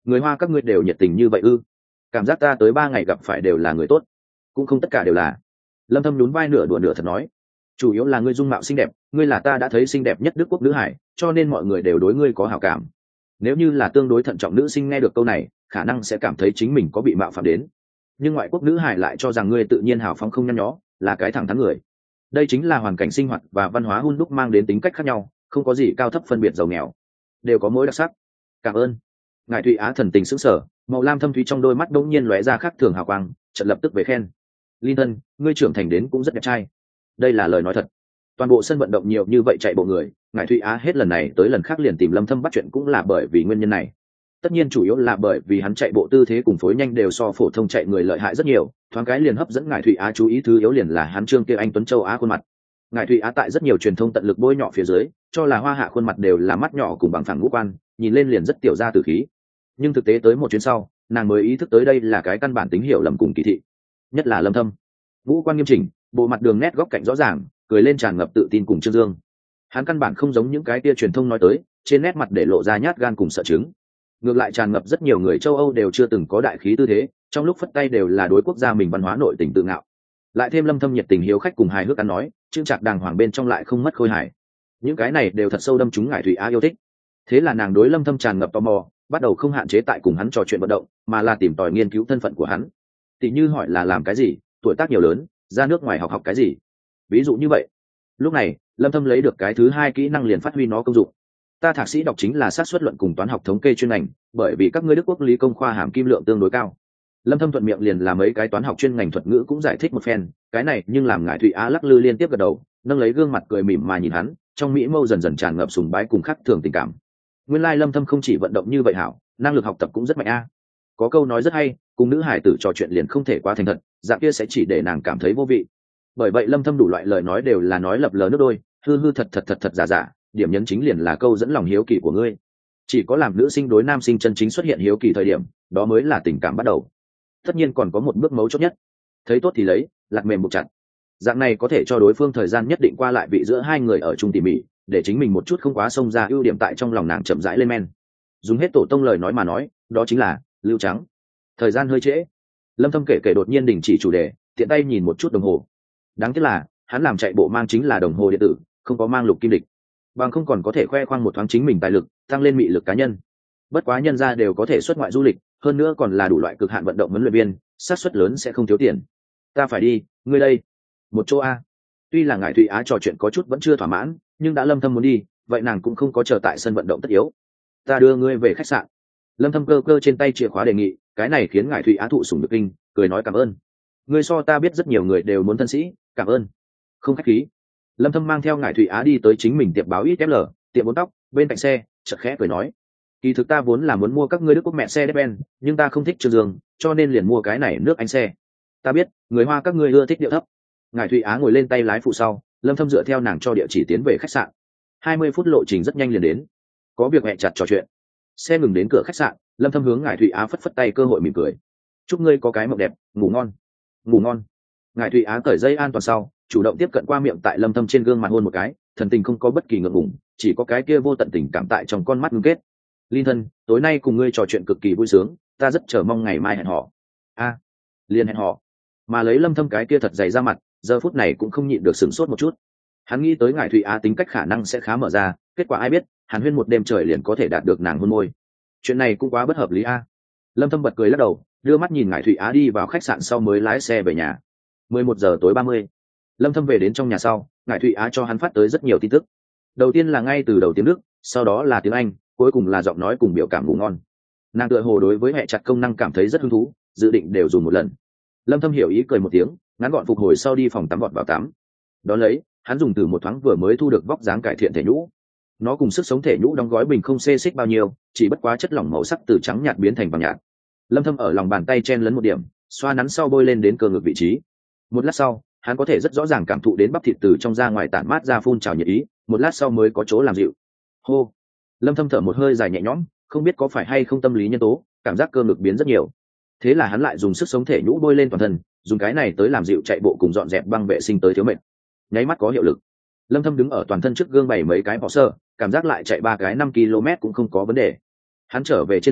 Người Hoa các ngươi đều nhiệt tình như vậy ư? Cảm giác ta tới 3 ngày gặp phải đều là người tốt. Cũng không tất cả đều là. Lâm Thâm nhún vai nửa đùa nửa thật nói, chủ yếu là ngươi dung mạo xinh đẹp, ngươi là ta đã thấy xinh đẹp nhất Đức quốc nữ hải, cho nên mọi người đều đối ngươi có hảo cảm. Nếu như là tương đối thận trọng nữ sinh nghe được câu này, khả năng sẽ cảm thấy chính mình có bị mạo phạm đến. Nhưng ngoại quốc nữ hải lại cho rằng ngươi tự nhiên hào phóng không nhăn nhó, là cái thẳng thắn người. Đây chính là hoàn cảnh sinh hoạt và văn hóa hun đúc mang đến tính cách khác nhau, không có gì cao thấp phân biệt giàu nghèo, đều có mỗi đặc sắc. Cảm ơn. Ngài Thụy Á thần tình sững sờ, màu lam thâm thúy trong đôi mắt đột nhiên lóe ra khác thường hào quang, chợt lập tức về khen. Linh thân, ngươi trưởng thành đến cũng rất đẹp trai. Đây là lời nói thật. Toàn bộ sân vận động nhiều như vậy chạy bộ người, ngài Thụy Á hết lần này tới lần khác liền tìm Lâm Thâm bắt chuyện cũng là bởi vì nguyên nhân này. Tất nhiên chủ yếu là bởi vì hắn chạy bộ tư thế cùng phối nhanh đều so phổ thông chạy người lợi hại rất nhiều, thoáng cái liền hấp dẫn ngài Thụy Á chú ý. Thứ yếu liền là hắn trương kia anh tuấn châu Á khuôn mặt. Ngài Thụy Á tại rất nhiều truyền thông tận lực bôi nhọ phía dưới, cho là hoa hạ khuôn mặt đều là mắt nhỏ cùng bằng phẳng ngũ quan, nhìn lên liền rất tiểu gia tử khí. Nhưng thực tế tới một chuyến sau, nàng mới ý thức tới đây là cái căn bản tính hiểu lầm cùng kỳ thị. Nhất là Lâm Thâm, ngũ quan nghiêm chỉnh, bộ mặt đường nét góc cạnh rõ ràng, cười lên tràn ngập tự tin cùng trương dương. Hắn căn bản không giống những cái kia truyền thông nói tới, trên nét mặt để lộ ra nhát gan cùng sợ chứng. Ngược lại tràn ngập rất nhiều người châu Âu đều chưa từng có đại khí tư thế, trong lúc phất tay đều là đối quốc gia mình văn hóa nội tình tự ngạo. Lại thêm Lâm Thâm nhiệt tình hiếu khách cùng hài hước ăn nói, chương trạc đàng hoàng bên trong lại không mất khôi hài. Những cái này đều thật sâu đâm trúng ngải Thụy Á yêu thích. Thế là nàng đối Lâm Thâm tràn ngập tò mò, bắt đầu không hạn chế tại cùng hắn trò chuyện vận động, mà là tìm tòi nghiên cứu thân phận của hắn. Tỷ như hỏi là làm cái gì, tuổi tác nhiều lớn, ra nước ngoài học cái gì. Ví dụ như vậy. Lúc này, Lâm Thâm lấy được cái thứ hai kỹ năng liền phát huy nó công dụng. Ta thạc sĩ đọc chính là xác suất luận cùng toán học thống kê chuyên ngành, bởi vì các ngươi Đức quốc lý công khoa hàm kim lượng tương đối cao. Lâm Thâm thuận miệng liền làm mấy cái toán học chuyên ngành thuật ngữ cũng giải thích một phen, cái này nhưng làm ngải Thụy Á lắc lư liên tiếp gật đầu, nâng lấy gương mặt cười mỉm mà nhìn hắn, trong mỹ mâu dần dần tràn ngập sùng bái cùng khắc thường tình cảm. Nguyên lai Lâm Thâm không chỉ vận động như vậy hảo, năng lực học tập cũng rất mạnh a. Có câu nói rất hay, cùng nữ hải tử trò chuyện liền không thể quá thành thật, dạng kia sẽ chỉ để nàng cảm thấy vô vị. Bởi vậy Lâm Thâm đủ loại lời nói đều là nói lập lờ nước đôi, hư hư thật giả giả, điểm nhấn chính liền là câu dẫn lòng hiếu kỳ của ngươi. Chỉ có làm nữ sinh đối nam sinh chân chính xuất hiện hiếu kỳ thời điểm, đó mới là tình cảm bắt đầu. Tất nhiên còn có một bước mấu chốt nhất, thấy tốt thì lấy, lạc mềm buộc chặt. Dạng này có thể cho đối phương thời gian nhất định qua lại vị giữa hai người ở chung tỉ mỉ, để chính mình một chút không quá xông ra ưu điểm tại trong lòng nàng chậm rãi lên men. Dùng hết tổ tông lời nói mà nói, đó chính là lưu trắng. Thời gian hơi trễ, Lâm Thâm kể đột nhiên đình chỉ chủ đề, tiện tay nhìn một chút đồng hồ. Đáng tiếc là hắn làm chạy bộ mang chính là đồng hồ điện tử, không có mang lục kim địch, bằng không còn có thể khoe khoang một thoáng chính mình tài lực, tăng lên mị lực cá nhân. Bất quá nhân gia đều có thể xuất ngoại du lịch, hơn nữa còn là đủ loại cực hạn vận động huấn luyện viên, xác suất lớn sẽ không thiếu tiền. Ta phải đi, ngươi đây. Một chỗ a. Tuy là ngài Thụy Á trò chuyện có chút vẫn chưa thỏa mãn, nhưng đã Lâm Thâm muốn đi, vậy nàng cũng không có chờ tại sân vận động tất yếu. Ta đưa ngươi về khách sạn. Lâm Thâm cơ cơ trên tay chìa khóa đề nghị, cái này khiến ngài Thụy Á thụ sủng nhược kinh, cười nói cảm ơn. Ngươi so ta biết rất nhiều người đều muốn thân sĩ, cảm ơn. Không khách khí. Lâm Thâm mang theo ngài Thụy Á đi tới chính mình tiệm báo XL, tiệm bốn tóc, bên cạnh xe, chợt khẽ cười nói, kỳ thực ta vốn là muốn mua các ngươi Đức quốc mẹ xe Mercedes-Benz, nhưng ta không thích Trương Dương, cho nên liền mua cái này nước Anh xe. Ta biết, người Hoa các ngươi ưa thích điệu thấp. Ngài Thụy Á ngồi lên tay lái phụ sau, Lâm Thâm dựa theo nàng cho địa chỉ tiến về khách sạn. 20 phút lộ trình rất nhanh liền đến. Có việc hẹn chặt trò chuyện. Xe ngừng đến cửa khách sạn, Lâm Thâm hướng ngài Thụy Á phất phất tay cơ hội mỉm cười. Chúc ngươi có cái mộng đẹp, ngủ ngon. Ngủ ngon. Ngài Thụy Á cởi dây an toàn sau, chủ động tiếp cận qua miệng tại Lâm Thâm trên gương mặt hôn một cái, thần tình không có bất kỳ ngượng ngùng, chỉ có cái kia vô tận tình cảm tại trong con mắt ngưng kết. Linh thân, tối nay cùng ngươi trò chuyện cực kỳ vui sướng, ta rất chờ mong ngày mai hẹn hò. A, liền hẹn hò. Mà lấy Lâm Thâm cái kia thật dày ra mặt, giờ phút này cũng không nhịn được sửng sốt một chút. Hắn nghĩ tới ngài Thụy Á tính cách khả năng sẽ khá mở ra, kết quả ai biết, Hàn Huyên một đêm trời liền có thể đạt được nàng hôn môi. Chuyện này cũng quá bất hợp lý a. Lâm Thâm bật cười lắc đầu, đưa mắt nhìn ngài Thụy Á đi vào khách sạn sau mới lái xe về nhà. 11 giờ tối 30. Lâm Thâm về đến trong nhà sau, ngài Thụy Á cho hắn phát tới rất nhiều tin tức. Đầu tiên là ngay từ đầu tiếng Đức, sau đó là tiếng Anh, cuối cùng là giọng nói cùng biểu cảm ngủ ngon. Nàng tựa hồ đối với hệ chặt công năng cảm thấy rất hứng thú, dự định đều dùng một lần. Lâm Thâm hiểu ý cười một tiếng, ngắn gọn phục hồi sau đi phòng tắm vọt vào tắm. Đón lấy, hắn dùng từ một thoáng vừa mới thu được vóc dáng cải thiện thể nhũ. Nó cùng sức sống thể nhũ đóng gói bình không xê xích bao nhiêu, chỉ bất quá chất lỏng màu sắc từ trắng nhạt biến thành vàng nhạt. Lâm Thâm ở lòng bàn tay chen lấn một điểm, xoa nắn sau bôi lên đến cơ ngực vị trí. Một lát sau, hắn có thể rất rõ ràng cảm thụ đến bắp thịt từ trong ra ngoài tản mát ra phun trào nhiệt ý, một lát sau mới có chỗ làm dịu. Hô. Lâm Thâm thở một hơi dài nhẹ nhõm, không biết có phải hay không tâm lý nhân tố, cảm giác cơ ngực biến rất nhiều. Thế là hắn lại dùng sức sống thể nhũ bôi lên toàn thân, dùng cái này tới làm dịu chạy bộ cùng dọn dẹp băng vệ sinh tới thiếu mệt. Nháy mắt có hiệu lực. Lâm Thâm đứng ở toàn thân trước gương bày mấy cái bỏ sơ, cảm giác lại chạy 3 cái 5 km cũng không có vấn đề. Hắn trở về trên giường,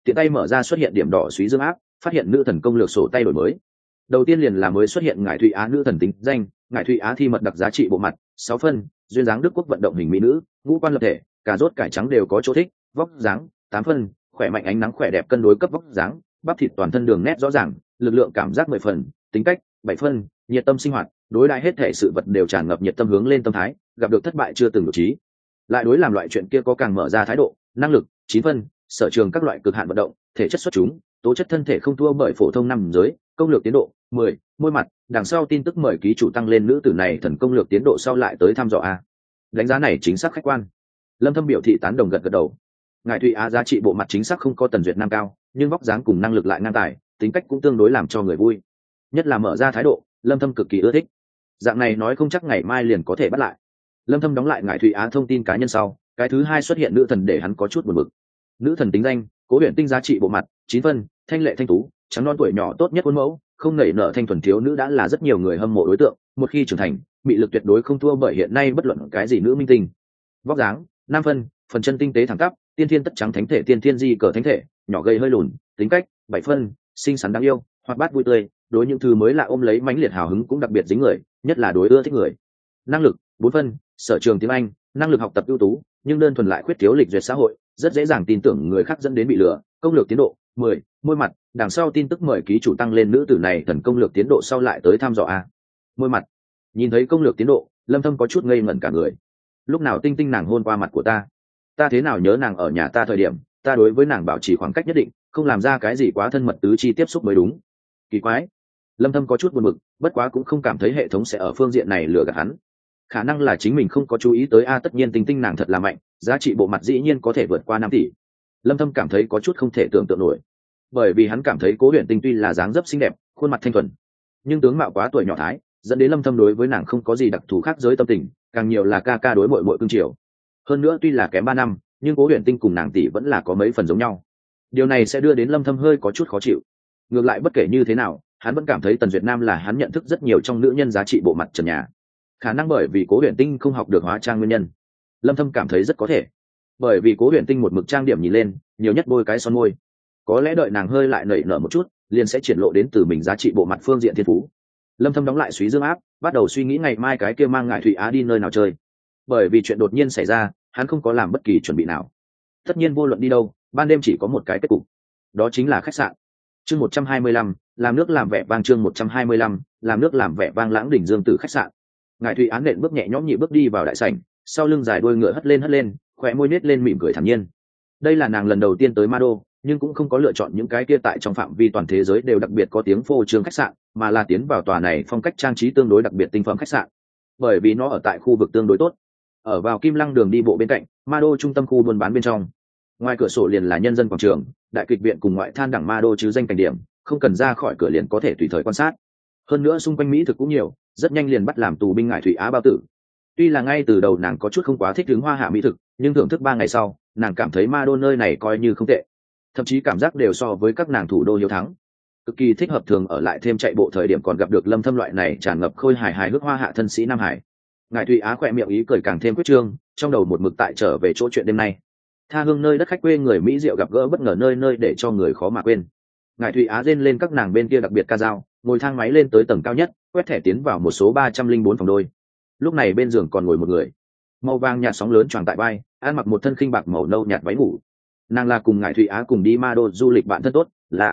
tiện tay mở ra xuất hiện điểm đỏ suý dương áp, phát hiện nữ thần công lược sổ tay đổi mới. Đầu tiên liền là mới xuất hiện ngải thụy á nữ thần tính danh, ngải thụy á thi mật đặc giá trị bộ mặt 6 phân, duyên dáng Đức quốc vận động hình mỹ nữ, ngũ quan lập thể, cà rốt cải trắng đều có chỗ thích, vóc dáng 8 phân, khỏe mạnh ánh nắng khỏe đẹp cân đối cấp vóc dáng, bắp thịt toàn thân đường nét rõ ràng, lực lượng cảm giác 10 phần, tính cách 7 phân, nhiệt tâm sinh hoạt, đối đãi hết thể sự vật đều tràn ngập nhiệt tâm hướng lên tâm thái, gặp được thất bại chưa từng nhụt chí. Lại đối làm loại chuyện kia có càng mở ra thái độ, năng lực 9 phân, sở trường các loại cực hạn vận động, thể chất xuất chúng, tố chất thân thể không thua bởi phổ thông năm giới, công lược tiến độ 10, môi mặt, đằng sau tin tức mời ký chủ tăng lên nữ tử này thần công lược tiến độ sau lại tới thăm dò a. Đánh giá này chính xác khách quan. Lâm Thâm biểu thị tán đồng gật gật đầu. Ngải thụy á giá trị bộ mặt chính xác không có Tần Duyệt Nam cao, nhưng vóc dáng cùng năng lực lại ngang tài, tính cách cũng tương đối làm cho người vui. Nhất là mở ra thái độ, Lâm Thâm cực kỳ ưa thích. Dạng này nói không chắc ngày mai liền có thể bắt lại. Lâm Thâm đóng lại ngải thụy á thông tin cá nhân sau, cái thứ hai xuất hiện nữ thần để hắn có chút buồn bực. Nữ thần tính danh, Cố Huyền Tinh giá trị bộ mặt 9 phân, thanh lệ thanh tú, trắng non tuổi nhỏ tốt nhất khuôn mẫu, không nảy nở thanh thuần thiếu nữ đã là rất nhiều người hâm mộ đối tượng, một khi trưởng thành, bị lực tuyệt đối không thua bởi hiện nay bất luận cái gì nữ minh tinh. Vóc dáng 5 phân, phần chân tinh tế thẳng tắp, tiên thiên tất trắng thánh thể tiên thiên di cờ thánh thể, nhỏ gầy hơi lùn, tính cách 7 phân, xinh xắn đáng yêu, hoạt bát vui tươi, đối những thứ mới lạ ôm lấy mãnh liệt hào hứng cũng đặc biệt dính người, nhất là đối ưa thích người. Năng lực 4 phân, sở trường tiếng Anh, năng lực học tập ưu tú, nhưng đơn thuần lại khuyết thiếu lịch duyệt xã hội, rất dễ dàng tin tưởng người khác dẫn đến bị lừa. Công lược tiến độ 10, môi mặt, đằng sau tin tức mời ký chủ tăng lên nữ tử này thần công lược tiến độ sau lại tới thăm dò a. Môi mặt, nhìn thấy công lược tiến độ, Lâm Thâm có chút ngây ngẩn cả người. Lúc nào Tinh Tinh nàng hôn qua mặt của ta thế nào nhớ nàng ở nhà ta thời điểm, ta đối với nàng bảo trì khoảng cách nhất định, không làm ra cái gì quá thân mật tứ chi tiếp xúc mới đúng. Kỳ quái. Lâm Thâm có chút buồn bực, bất quá cũng không cảm thấy hệ thống sẽ ở phương diện này lừa gạt hắn. Khả năng là chính mình không có chú ý tới a, tất nhiên Tinh Tinh nàng thật là mạnh, giá trị bộ mặt dĩ nhiên có thể vượt qua 5 tỷ. Lâm Thâm cảm thấy có chút không thể tưởng tượng nổi, bởi vì hắn cảm thấy Cố Huyền Tinh tuy là dáng dấp xinh đẹp, khuôn mặt thanh thuần, nhưng tướng mạo quá tuổi nhỏ thái, dẫn đến Lâm Thâm đối với nàng không có gì đặc thù khác giới tâm tình, càng nhiều là ca ca đối muội muội cưng chiều. Hơn nữa tuy là kém 3 năm, nhưng Cố Huyền Tinh cùng nàng tỷ vẫn là có mấy phần giống nhau. Điều này sẽ đưa đến Lâm Thâm hơi có chút khó chịu. Ngược lại bất kể như thế nào, hắn vẫn cảm thấy Tần Duyệt Nam là hắn nhận thức rất nhiều trong nữ nhân giá trị bộ mặt trần nhà. Khả năng bởi vì Cố Huyền Tinh không học được hóa trang nguyên nhân, Lâm Thâm cảm thấy rất có thể. Bởi vì Cố Huyền Tinh một mực trang điểm nhìn lên, nhiều nhất bôi cái son môi, có lẽ đợi nàng hơi lại nảy nở một chút, liền sẽ triển lộ đến từ mình giá trị bộ mặt phương diện thiên phú. Lâm Thâm đóng lại suý dương áp, bắt đầu suy nghĩ ngày mai cái kia mang ngải thụy á đi nơi nào chơi. Bởi vì chuyện đột nhiên xảy ra, hắn không có làm bất kỳ chuẩn bị nào. Tất nhiên vô luận đi đâu, ban đêm chỉ có một cái kết cục, đó chính là khách sạn. Chương 125, làm nước làm vẻ vang. Chương 125, làm nước làm vẻ vang. Lãng Đỉnh Dương Tử khách sạn. Ngải thụy án nện bước nhẹ nhõm nhị bước đi vào đại sảnh, sau lưng dài đuôi ngựa hất lên, khóe môi nết lên mỉm cười thản nhiên. Đây là nàng lần đầu tiên tới Ma Đô, nhưng cũng không có lựa chọn những cái kia tại trong phạm vi toàn thế giới đều đặc biệt có tiếng phô trương khách sạn, mà là tiến vào tòa này phong cách trang trí tương đối đặc biệt tinh phẩm khách sạn. Bởi vì nó ở tại khu vực tương đối tốt, ở vào Kim Lăng đường đi bộ bên cạnh, Ma Đô trung tâm khu buôn bán bên trong. Ngoài cửa sổ liền là nhân dân quảng trường, đại kịch viện cùng ngoại than đẳng Ma Đô chứ danh cảnh điểm, không cần ra khỏi cửa liền có thể tùy thời quan sát. Hơn nữa xung quanh mỹ thực cũng nhiều, rất nhanh liền bắt làm tù binh ngải thụy á bao tử. Tuy là ngay từ đầu nàng có chút không quá thích hướng hoa hạ mỹ thực, nhưng thưởng thức 3 ngày sau, nàng cảm thấy Ma Đô nơi này coi như không tệ, thậm chí cảm giác đều so với các nàng thủ đô hiếu thắng, cực kỳ thích hợp. Thường ở lại thêm chạy bộ thời điểm còn gặp được Lâm Thâm loại này tràn ngập khôi hài hước hoa hạ thân sĩ Nam Hải. Ngải thụy á khỏe miệng ý cười càng thêm quyết trương, trong đầu một mực tại trở về chỗ chuyện đêm nay. Tha hương nơi đất khách quê người mỹ diệu gặp gỡ bất ngờ nơi để cho người khó mà quên. Ngải thụy á rên lên các nàng bên kia đặc biệt ca dao, ngồi thang máy lên tới tầng cao nhất, quét thẻ tiến vào một số 304 phòng đôi. Lúc này bên giường còn ngồi một người, màu vàng nhạt sóng lớn choàng tại vai, ăn mặc một thân khinh bạc màu nâu nhạt váy ngủ. Nàng là cùng Ngải thụy á cùng đi Ma Đô du lịch bạn thân tốt.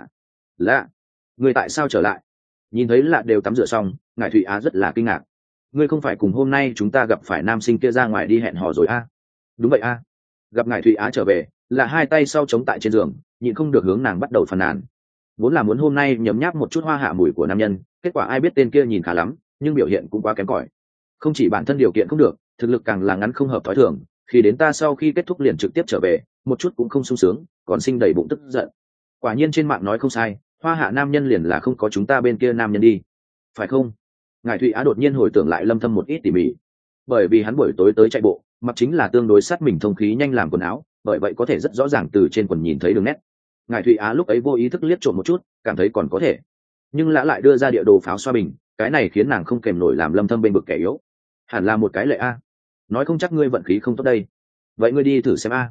Lạ, người tại sao trở lại? Nhìn thấy Lạ đều tắm rửa xong, Ngải thụy á rất là kinh ngạc. Ngươi không phải cùng hôm nay chúng ta gặp phải nam sinh kia ra ngoài đi hẹn hò rồi a? Đúng vậy a. Gặp Ngải thụy á trở về, Lạ hai tay sau chống tại trên giường, nhịn không được hướng nàng bắt đầu phàn nàn. Vốn là muốn hôm nay nhấm nháp một chút hoa hạ mùi của nam nhân, kết quả ai biết tên kia nhìn khá lắm, nhưng biểu hiện cũng quá kém cỏi. Không chỉ bản thân điều kiện không được, thực lực càng là ngắn không hợp thói thường. Khi đến ta sau khi kết thúc liền trực tiếp trở về, một chút cũng không sung sướng, còn sinh đầy bụng tức giận. Quả nhiên trên mạng nói không sai, hoa hạ nam nhân liền là không có chúng ta bên kia nam nhân đi, phải không? Ngải thụy á đột nhiên hồi tưởng lại Lâm Thâm một ít tỉ mỉ, bởi vì hắn buổi tối tới chạy bộ, mặc chính là tương đối sát mình thông khí nhanh làm quần áo, bởi vậy có thể rất rõ ràng từ trên quần nhìn thấy đường nét. Ngải thụy á lúc ấy vô ý thức liếc trộm một chút, cảm thấy còn có thể, nhưng Lã lại đưa ra địa đồ pháo xoa bình, cái này khiến nàng không kềm nổi làm Lâm Thâm bên bực kẻ yếu. Hẳn là một cái lệ a, nói không chắc ngươi vận khí không tốt đây, vậy ngươi đi thử xem a.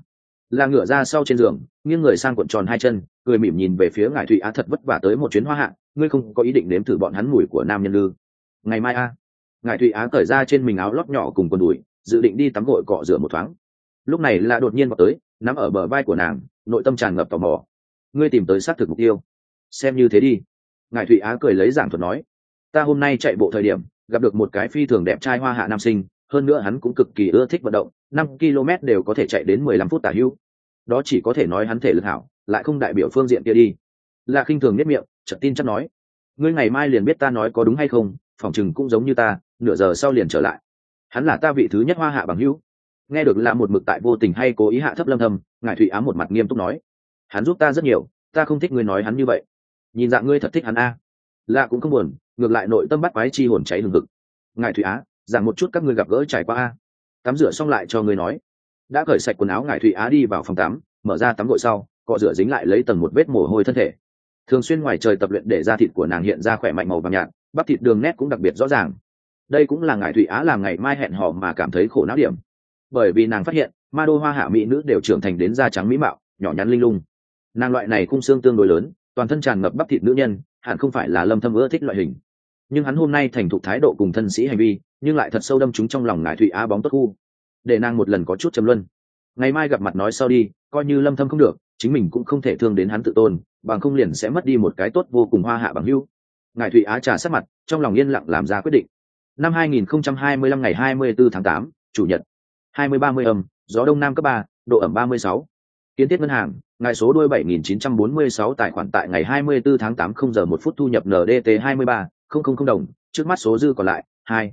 Là ngửa ra sau trên giường, nghiêng người sang cuộn tròn hai chân, cười mỉm nhìn về phía ngải thụy á. Thật vất vả tới một chuyến hoa hạ, ngươi không có ý định nếm thử bọn hắn mùi của nam nhân lư? Ngày mai a. Ngải thụy á cởi ra trên mình áo lót nhỏ cùng quần đùi, dự định đi tắm gội cọ rửa một thoáng. Lúc này là đột nhiên vào tới, nắm ở bờ vai của nàng, nội tâm tràn ngập tò mò. Ngươi tìm tới xác thực mục tiêu, xem như thế đi. Ngải thụy á cười lấy giảng thuật nói, ta hôm nay chạy bộ thời điểm gặp được một cái phi thường đẹp trai hoa hạ nam sinh, hơn nữa hắn cũng cực kỳ ưa thích vận động, 5 km đều có thể chạy đến 15 phút tả hữu. Đó chỉ có thể nói hắn thể lực hảo, lại không đại biểu phương diện kia đi. Là khinh thường nhất miệng, chợt tin chắc nói, ngươi ngày mai liền biết ta nói có đúng hay không, phỏng chừng cũng giống như ta, nửa giờ sau liền trở lại. Hắn là ta vị thứ nhất hoa hạ bằng hữu. Nghe được là một mực tại vô tình hay cố ý hạ thấp Lâm Thâm, ngải thụy á một mặt nghiêm túc nói, hắn giúp ta rất nhiều, ta không thích ngươi nói hắn như vậy. Nhìn dạng ngươi thật thích hắn a. Lạ cũng không buồn, ngược lại nội tâm bắt quái chi hồn cháy hừng hực. Ngải thụy á, giảng một chút các ngươi gặp gỡ trải qua a. Tắm rửa xong lại cho ngươi nói. Đã cởi sạch quần áo, ngải thụy á đi vào phòng tắm, mở ra tắm gội sau, cọ rửa dính lại lấy tầng một vết mồ hôi thân thể. Thường xuyên ngoài trời tập luyện để da thịt của nàng hiện ra khỏe mạnh màu vàng nhạt, bắp thịt đường nét cũng đặc biệt rõ ràng. Đây cũng là ngải thụy á làm ngày mai hẹn hò mà cảm thấy khổ não điểm, bởi vì nàng phát hiện ma đô hoa hạ mỹ nữ đều trưởng thành đến da trắng mỹ mạo, nhỏ nhắn linh lung. Nàng loại này khung xương tương đối lớn, toàn thân tràn ngập bắp thịt nữ nhân, hẳn không phải là Lâm Thâm ưa thích loại hình. Nhưng hắn hôm nay thành thục thái độ cùng thân sĩ hành vi, nhưng lại thật sâu đâm trúng trong lòng ngải thụy á bóng tốt khu, để nàng một lần có chút trầm luân. Ngày mai gặp mặt nói sau đi, coi như Lâm Thâm không được, chính mình cũng không thể thương đến hắn tự tôn, bằng không liền sẽ mất đi một cái tốt vô cùng hoa hạ bằng hữu. Ngải thụy á trà sát mặt, trong lòng yên lặng làm ra quyết định. Năm 2025 ngày 24 tháng 8, chủ nhật, 20:30 âm, gió đông nam cấp 3, độ ẩm 36. Kiến thiết ngân hàng, ngài số đuôi 7946 tài khoản tại ngày 24 tháng 8 0 giờ 1 phút thu nhập NDT 23,000 đồng, trước mắt số dư còn lại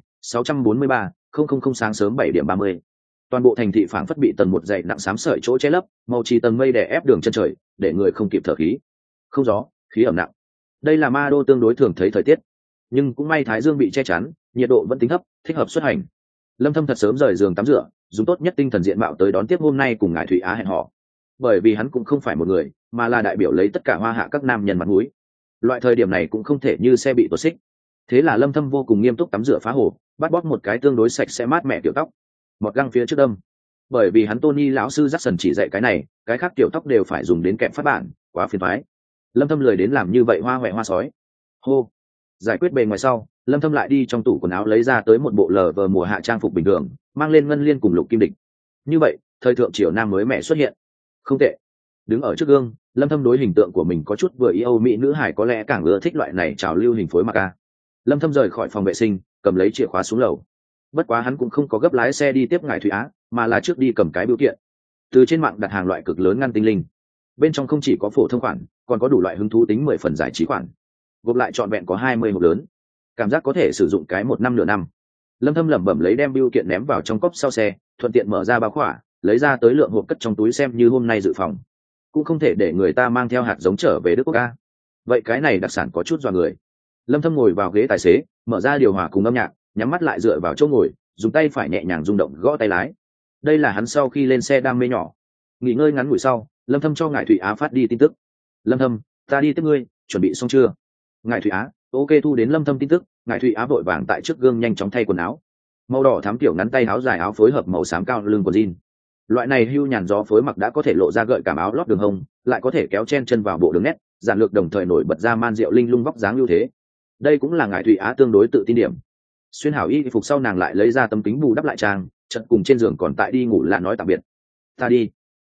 2,643,000 sáng sớm 7:30. Toàn bộ thành thị phảng phất bị tầng một dày nặng xám sợi chỗ che lấp, màu trì tầng mây đè ép đường chân trời, để người không kịp thở khí. Không gió, khí ẩm nặng. Đây là ma đô tương đối thường thấy thời tiết, nhưng cũng may thái dương bị che chắn, nhiệt độ vẫn tính thấp, thích hợp xuất hành. Lâm Thâm thật sớm rời giường tắm rửa, dùng tốt nhất tinh thần diện mạo tới đón tiếp hôm nay cùng ngài thụy á hẹn hò. Bởi vì hắn cũng không phải một người, mà là đại biểu lấy tất cả hoa hạ các nam nhân mặt mũi. Loại thời điểm này cũng không thể như xe bị tuột xích. Thế là Lâm Thâm vô cùng nghiêm túc tắm rửa phá hồ, bắt bóp một cái tương đối sạch sẽ mát mẻ kiểu tóc, một găng phía trước đâm. Bởi vì hắn Tony lão sư Jackson chỉ dạy cái này, cái khác kiểu tóc đều phải dùng đến kẹp phát bản, quá phiền toái. Lâm Thâm lười đến làm như vậy hoa hoẹ hoa sói. Hô. Giải quyết bề ngoài sau, Lâm Thâm lại đi trong tủ quần áo lấy ra tới một bộ lờ vờ mùa hạ trang phục bình thường, mang lên ngân liên cùng lục kim địch. Như vậy, thời thượng triều nam mới mẻ xuất hiện. Không tệ. Đứng ở trước gương, Lâm Thâm đối hình tượng của mình có chút vừa ý. Âu mỹ nữ hải có lẽ càng ưa thích loại này trào lưu hình phối mặc a. Lâm Thâm rời khỏi phòng vệ sinh, cầm lấy chìa khóa xuống lầu. Bất quá hắn cũng không có gấp lái xe đi tiếp ngài thụy á, mà là trước đi cầm cái bưu kiện. Từ trên mạng đặt hàng loại cực lớn ngăn tinh linh. Bên trong không chỉ có phổ thông khoản, còn có đủ loại hứng thú tính 10 phần giải trí khoản. Gộp lại trọn vẹn có 20 hộp lớn. Cảm giác có thể sử dụng cái 1 năm nửa năm. Lâm Thâm lẩm bẩm lấy đem bưu kiện ném vào trong cốp sau xe, thuận tiện mở ra bao khỏa, lấy ra tới lượng hộp cất trong túi xem như hôm nay dự phòng. Cũng không thể để người ta mang theo hạt giống trở về Đức Quốc a. Vậy cái này đặc sản có chút dọa người. Lâm Thâm ngồi vào ghế tài xế, mở ra điều hòa cùng âm nhạc, nhắm mắt lại dựa vào chỗ ngồi, dùng tay phải nhẹ nhàng rung động gõ tay lái. Đây là hắn sau khi lên xe đam mê nhỏ. Nghỉ ngơi ngắn ngủi sau, Lâm Thâm cho ngài thụy á phát đi tin tức. Lâm Thâm, ta đi tiếp ngươi, chuẩn bị xong chưa? Ngài thụy á, ok. Thu đến Lâm Thâm tin tức, ngài thụy á vội vàng tại trước gương nhanh chóng thay quần áo. Màu đỏ thắm tiểu ngắn tay áo dài áo phối hợp màu xám cao lưng quần jean. Loại này hưu nhàn gió phối mặc đã có thể lộ ra gợi cảm áo lót đường hông, lại có thể kéo chen chân vào bộ đường nét, giản lược đồng thời nổi bật ra man diệu linh lung vóc dáng ưu thế. Đây cũng là ngài thụy á tương đối tự tin điểm. Xuyên hảo y phục sau nàng lại lấy ra tấm kính bù đắp lại trang, chật cùng trên giường còn tại đi ngủ lạ nói tạm biệt. Ta đi.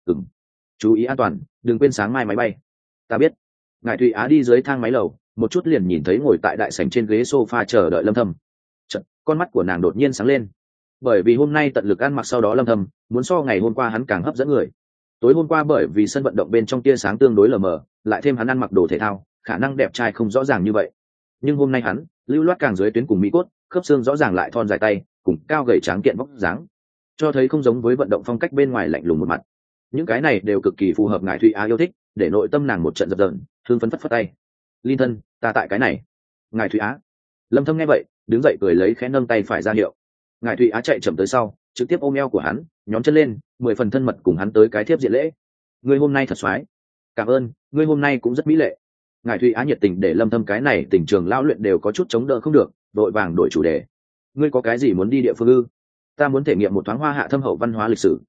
Chú ý an toàn, đừng quên sáng mai máy bay. Ta biết. Ngài thụy á đi dưới thang máy lầu, một chút liền nhìn thấy ngồi tại đại sảnh trên ghế sofa chờ đợi Lâm Thâm. Chật, con mắt của nàng đột nhiên sáng lên, bởi vì hôm nay tận lực ăn mặc sau đó Lâm Thâm muốn so ngày hôm qua hắn càng hấp dẫn người. Tối hôm qua bởi vì sân vận động bên trong tia sáng tương đối lờ mờ, lại thêm hắn ăn mặc đồ thể thao, khả năng đẹp trai không rõ ràng như vậy. Nhưng hôm nay hắn lưu loát càng dưới tuyến cùng mỹ cốt, khớp xương rõ ràng lại thon dài tay, cùng cao gầy tráng kiện vóc dáng, cho thấy không giống với vận động phong cách bên ngoài lạnh lùng một mặt. Những cái này đều cực kỳ phù hợp ngài thụy á yêu thích, để nội tâm nàng một trận dập dờn, hương phấn phất phất tay. Linh thân, ta tại cái này. Ngài thụy á. Lâm Thâm nghe vậy, đứng dậy cười lấy khẽ nâng tay phải ra hiệu. Ngài thụy á chạy chậm tới sau, trực tiếp ôm eo của hắn, nhón chân lên, 10 phần thân mật cùng hắn tới cái thiếp diện lễ. Ngươi hôm nay thật xoái. Cảm ơn, ngươi hôm nay cũng rất mỹ lệ. Ngài thụy á nhiệt tình để Lâm Thâm cái này tình trường lão luyện đều có chút chống đỡ không được, đội vàng đổi chủ đề. Ngươi có cái gì muốn đi địa phương ư? Ta muốn thể nghiệm một thoáng hoa hạ thâm hậu văn hóa lịch sử.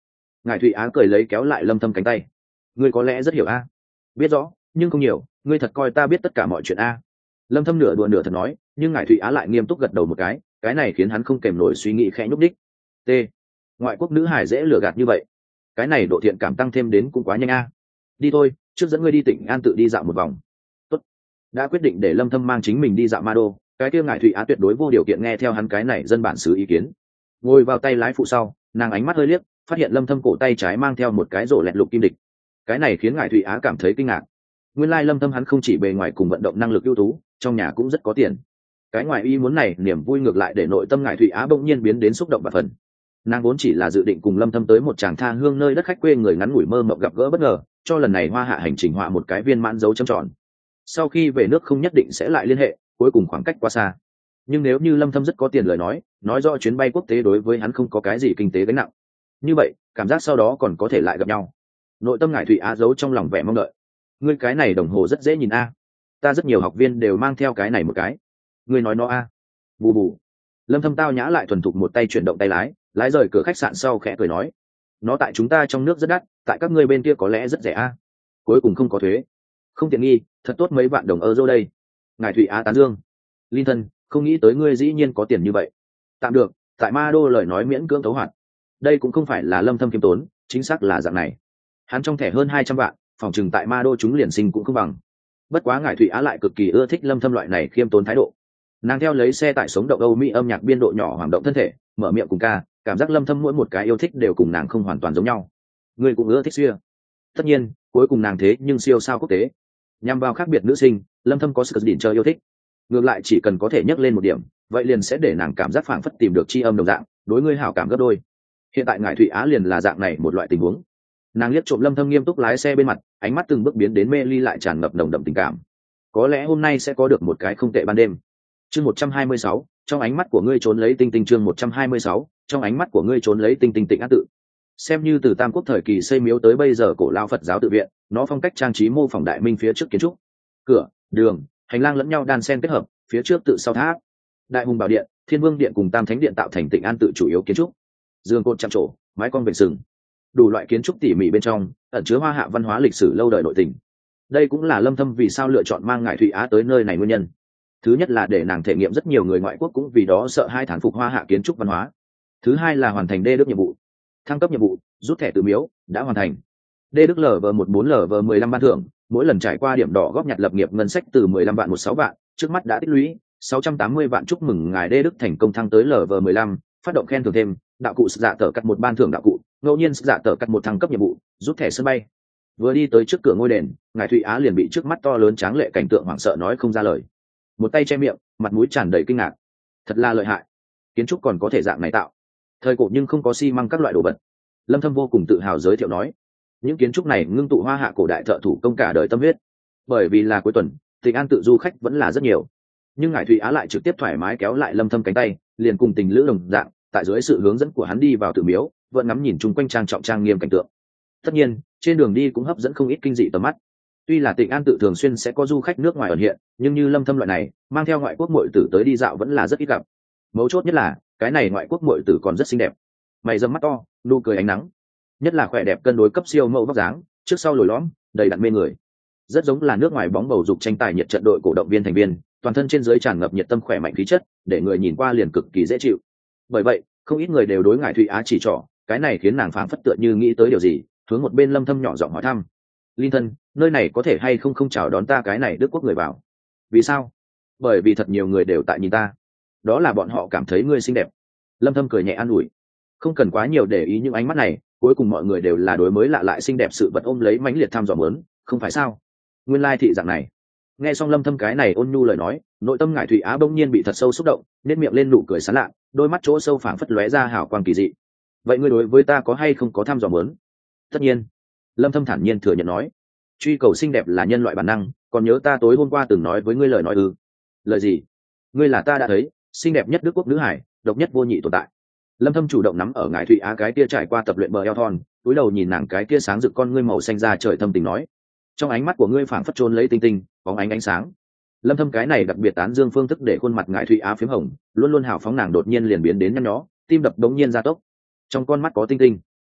Ngải thụy á cười lấy kéo lại lâm thâm cánh tay. Ngươi có lẽ rất hiểu a. Biết rõ nhưng không nhiều, ngươi thật coi ta biết tất cả mọi chuyện a. Lâm thâm nửa đùa nửa thật nói, nhưng Ngải thụy á lại nghiêm túc gật đầu một cái này khiến hắn không kềm nổi suy nghĩ khẽ nhúc đích. T. Ngoại quốc nữ hải dễ lừa gạt như vậy, cái này độ thiện cảm tăng thêm đến cũng quá nhanh a. Đi thôi, trước dẫn ngươi đi Tỉnh An tự đi dạo một vòng. Tốt. Đã quyết định để lâm thâm mang chính mình đi dạo ma đô, cái kia Ngải thụy á tuyệt đối vô điều kiện nghe theo hắn cái này dân bản xứ ý kiến. Ngồi vào tay lái phụ sau, nàng ánh mắt hơi liếc, phát hiện lâm thâm cổ tay trái mang theo một cái rổ lẹt lục kim địch. Cái này khiến Ngải thụy á cảm thấy kinh ngạc. Nguyên lai lâm thâm hắn không chỉ bề ngoài cùng vận động năng lực ưu tú, trong nhà cũng rất có tiền. Cái ngoài ý muốn này niềm vui ngược lại để nội tâm Ngải thụy á bỗng nhiên biến đến xúc động và phần. Nàng vốn chỉ là dự định cùng lâm thâm tới một tràng tha hương nơi đất khách quê người ngắn ngủi mơ mộng gặp gỡ bất ngờ, cho lần này hoa hạ hành trình họa một cái viên mãn dấu chấm tròn. Sau khi về nước không nhất định sẽ lại liên hệ, cuối cùng khoảng cách quá xa. Nhưng nếu như lâm thâm rất có tiền lời nói rõ chuyến bay quốc tế đối với hắn không có cái gì kinh tế gánh nặng, như vậy cảm giác sau đó còn có thể lại gặp nhau. Nội tâm Ngải thụy á giấu trong lòng vẻ mong đợi. Ngươi cái này đồng hồ rất dễ nhìn a, ta rất nhiều học viên đều mang theo cái này một cái. Ngươi nói nó a. Bù bù. Lâm thâm tao nhã lại thuần thục một tay chuyển động tay lái rời cửa khách sạn sau khẽ cười nói, nó tại chúng ta trong nước rất đắt, tại các ngươi bên kia có lẽ rất rẻ a. Cuối cùng không có thuế, không tiện nghi, thật tốt mấy vạn đồng euro đây. Ngải thụy á tán dương. Linh thân, không nghĩ tới ngươi dĩ nhiên có tiền như vậy. Tạm được, tại ma đô lời nói miễn cưỡng thấu hoạt. Đây cũng không phải là lâm thâm kiêm tốn, chính xác là dạng này. Hắn trong thẻ hơn 200 vạn, phòng trừng tại ma đô chúng liền sinh cũng không bằng. Bất quá Ngải thụy á lại cực kỳ ưa thích lâm thâm loại này khiêm tốn thái độ. Nàng theo lấy xe tải sống động Âu Mỹ âm nhạc biên độ nhỏ hoạt động thân thể, mở miệng cùng ca, cảm giác lâm thâm mỗi một cái yêu thích đều cùng nàng không hoàn toàn giống nhau. Người cũng ưa thích xưa. Tất nhiên, cuối cùng nàng thế nhưng siêu sao quốc tế. Nhằm vào khác biệt nữ sinh, lâm thâm có sự đỉnh chơi yêu thích. Ngược lại chỉ cần có thể nhắc lên một điểm, vậy liền sẽ để nàng cảm giác phảng phất tìm được tri âm đồng dạng, đối ngươi hảo cảm gấp đôi. Hiện tại Ngải thụy á liền là dạng này một loại tình huống. Nàng liếc trộm lâm thâm nghiêm túc lái xe bên mặt, ánh mắt từng bước biến đến mê ly lại tràn ngập nồng đậm tình cảm. Có lẽ hôm nay sẽ có được một cái không tệ ban đêm. Chương 126, trong ánh mắt của ngươi trốn lấy tinh tinh. Chương 126, trong ánh mắt của ngươi trốn lấy tinh tinh. Tịnh An tự xem như từ Tam Quốc thời kỳ xây miếu tới bây giờ cổ lao Phật giáo tự viện, nó phong cách trang trí mô phỏng Đại Minh phía trước kiến trúc, cửa, đường, hành lang lẫn nhau đan xen kết hợp, phía trước tự sau tháp, Đại Hùng Bảo Điện, Thiên Vương Điện cùng Tam Thánh Điện tạo thành Tịnh An tự chủ yếu kiến trúc. Dương cột chạm trổ, mái cong vểnh sừng, đủ loại kiến trúc tỉ mỉ bên trong ẩn chứa hoa hạ văn hóa lịch sử lâu đời nội tình. Đây cũng là lâm thâm vì sao lựa chọn mang Ngải thụy á tới nơi này nguyên nhân. Thứ nhất là để nàng thể nghiệm rất nhiều người ngoại quốc cũng vì đó sợ hai thán phục hoa hạ kiến trúc văn hóa. Thứ hai là hoàn thành đê đức nhiệm vụ, thăng cấp nhiệm vụ, rút thẻ từ miếu đã hoàn thành. Đê đức LV14 LV15 ban thưởng, mỗi lần trải qua điểm đỏ góp nhặt lập nghiệp ngân sách từ 15 vạn 16 vạn, trước mắt đã tích lũy 680 vạn. Chúc mừng ngài Đê đức thành công thăng tới LV15, phát động khen thưởng thêm, đạo cụ dạ tở cắt một ban thưởng đạo cụ, ngẫu nhiên dạ tở cắt một thăng cấp nhiệm vụ, rút thẻ sân bay. Vừa đi tới trước cửa ngôi đền, ngài Thụy Á liền bị trước mắt to lớn tráng lệ cảnh tượng hoảng sợ nói không ra lời. Một tay che miệng, mặt mũi tràn đầy kinh ngạc. Thật là lợi hại, kiến trúc còn có thể dạng này tạo. Thời cổ nhưng không có xi măng các loại đồ vật. Lâm Thâm vô cùng tự hào giới thiệu nói, những kiến trúc này ngưng tụ hoa hạ cổ đại thợ thủ công cả đời tâm huyết. Bởi vì là cuối tuần, Tịnh An tự du khách vẫn là rất nhiều, nhưng ngài Thụy Á lại trực tiếp thoải mái kéo lại Lâm Thâm cánh tay, liền cùng tình lữ đồng dạng, tại dưới sự hướng dẫn của hắn đi vào tự miếu, vẫn ngắm nhìn chung quanh trang trọng trang nghiêm cảnh tượng. Tất nhiên, trên đường đi cũng hấp dẫn không ít kinh dị tầm mắt. Tuy là Tịnh An tự thường xuyên sẽ có du khách nước ngoài ẩn hiện, nhưng như Lâm Thâm loại này mang theo ngoại quốc muội tử tới đi dạo vẫn là rất ít gặp. Mấu chốt nhất là cái này ngoại quốc muội tử còn rất xinh đẹp, mày rậm mắt to, nụ cười ánh nắng, nhất là khỏe đẹp cân đối cấp siêu mẫu vóc dáng, trước sau lồi lõm, đầy đặn mê người, rất giống là nước ngoài bóng bầu dục tranh tài nhiệt trận đội cổ động viên thành viên, toàn thân trên dưới tràn ngập nhiệt tâm khỏe mạnh khí chất, để người nhìn qua liền cực kỳ dễ chịu. Bởi vậy, không ít người đều đối ngài Thụy Á chỉ trỏ, cái này khiến nàng phảng phất tựa như nghĩ tới điều gì, hướng một bên Lâm Thâm nhỏ giọng hỏi thăm: "Linh thân, nơi này có thể hay không chào đón ta cái này Đức quốc người vào?" "Vì sao?" "Bởi vì thật nhiều người đều tại nhìn ta, đó là bọn họ cảm thấy ngươi xinh đẹp." Lâm Thâm cười nhẹ an ủi: "Không cần quá nhiều để ý những ánh mắt này, cuối cùng mọi người đều là đối mới lạ lại xinh đẹp sự vật ôm lấy mãnh liệt tham dò muốn, không phải sao?" Nguyên lai thị dạng này. Nghe xong Lâm Thâm cái này ôn nhu lời nói, nội tâm ngải Thụy Á bỗng nhiên bị thật sâu xúc động, nét miệng lên nụ cười sán lạ, đôi mắt chỗ sâu phảng phất lóe ra hào quang kỳ dị. "Vậy ngươi đối với ta có hay không có tham dò muốn?" "Tất nhiên." Lâm Thâm thản nhiên thừa nhận nói, "Truy cầu xinh đẹp là nhân loại bản năng, còn nhớ ta tối hôm qua từng nói với ngươi lời nói ư?" "Lời gì?" "Ngươi là ta đã thấy xinh đẹp nhất Đức quốc nữ hải, độc nhất vô nhị tồn tại." Lâm Thâm chủ động nắm ở ngải Thụy Á cái kia trải qua tập luyện bờ eo thon, cúi đầu nhìn nàng cái kia sáng rực con ngươi màu xanh da trời thâm tình nói, "Trong ánh mắt của ngươi phảng phất trôn lấy tinh tinh, bóng ánh sáng." Lâm Thâm cái này đặc biệt tán dương phương thức để khuôn mặt ngải Thụy Á phím hồng, luôn luôn hào phóng nàng đột nhiên liền biến đến nhăn nhó, tim đập đống nhiên gia tốc. Trong con mắt có tinh tinh.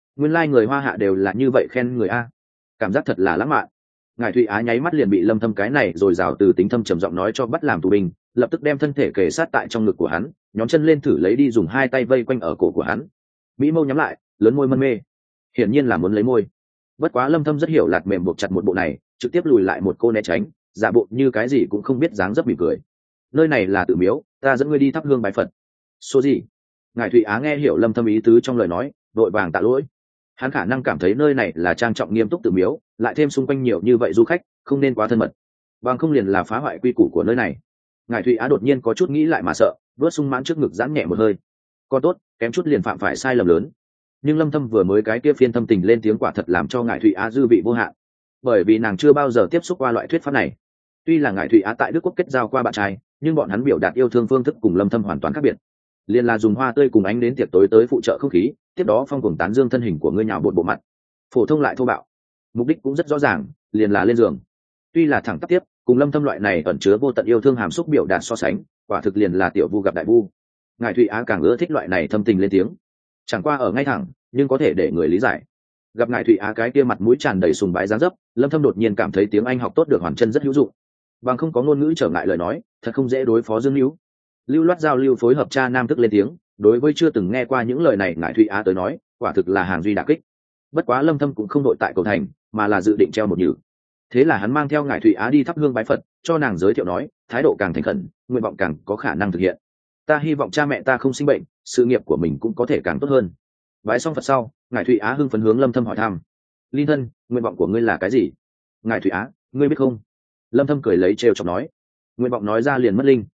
nguyên lai、người hoa hạ đều là như vậy khen người a, cảm giác thật là lãng mạn. Ngài Thụy Á nháy mắt liền bị Lâm Thâm cái này rồi rào từ tính thâm trầm giọng nói cho bắt làm tù binh, lập tức đem thân thể kề sát tại trong ngực của hắn, nhón chân lên thử lấy đi, dùng hai tay vây quanh ở cổ của hắn. Mỹ mâu nhắm lại, lớn môi mân mê, hiển nhiên là muốn lấy môi. Bất quá Lâm Thâm rất hiểu lạt mềm buộc chặt một bộ này, trực tiếp lùi lại một cô né tránh, giả bộ như cái gì cũng không biết dáng dấp mỉm cười. Nơi này là tự miếu, ta dẫn ngươi đi thắp hương bái Phật. Số gì? Ngài Thụy Á nghe hiểu Lâm Thâm ý tứ trong lời nói, vội vàng tạ lỗi. Hắn khả năng cảm thấy nơi này là trang trọng nghiêm túc tự miếu, lại thêm xung quanh nhiều như vậy du khách, không nên quá thân mật, bằng không liền là phá hoại quy củ của nơi này. Ngài Thụy Á đột nhiên có chút nghĩ lại mà sợ, vớt sung mãn trước ngực giãn nhẹ một hơi. Con tốt, kém chút liền phạm phải sai lầm lớn. Nhưng Lâm Thâm vừa mới cái kia phiên thâm tình lên tiếng quả thật làm cho Ngài Thụy Á dư vị vô hạn, bởi vì nàng chưa bao giờ tiếp xúc qua loại thuyết pháp này. Tuy là Ngài Thụy Á tại Đức Quốc kết giao qua bạn trai, nhưng bọn hắn biểu đạt yêu thương phương thức cùng Lâm Thâm hoàn toàn khác biệt. Liên là dùng hoa tươi cùng ánh đến tiệc tối tới phụ trợ không khí, tiếp đó phong cuồng tán dương thân hình của ngươi nhào bột bộ mặt, phổ thông lại thô bạo. Mục đích cũng rất rõ ràng, liền là lên giường. Tuy là thẳng tắp tiếp, cùng Lâm Thâm loại này ẩn chứa vô tận yêu thương hàm xúc biểu đạt so sánh, quả thực liền là tiểu vu gặp đại vu. Ngài Thụy Á càng ưa thích loại này thâm tình lên tiếng, chẳng qua ở ngay thẳng, nhưng có thể để người lý giải. Gặp Ngài Thụy Á cái kia mặt mũi tràn đầy sùng bái dáng dấp, Lâm Thâm đột nhiên cảm thấy tiếng Anh học tốt được hoàn chân rất hữu dụng. Bằng không có ngôn ngữ trở ngại lời nói, thật không dễ đối phó Dương Lưu. Lưu loát giao lưu phối hợp cha nam thức lên tiếng, đối với chưa từng nghe qua những lời này Ngài Thụy Á tới nói, quả thực là hàng duy đả kích. Bất quá Lâm Thâm cũng không đội tại cầu thành, mà là dự định treo một nhử. Thế là hắn mang theo Ngài Thụy Á đi thắp hương bái Phật, cho nàng giới thiệu nói, thái độ càng thành khẩn, nguyện vọng càng có khả năng thực hiện. Ta hy vọng cha mẹ ta không sinh bệnh, sự nghiệp của mình cũng có thể càng tốt hơn. Bái xong Phật sau, Ngài Thụy Á hưng phấn hướng Lâm Thâm hỏi thăm, Linh thân, nguyện vọng của ngươi là cái gì? Ngài Thụy Á, ngươi biết không? Lâm Thâm cười lấy trêu chọc nói, nguyện vọng nói ra liền mất linh.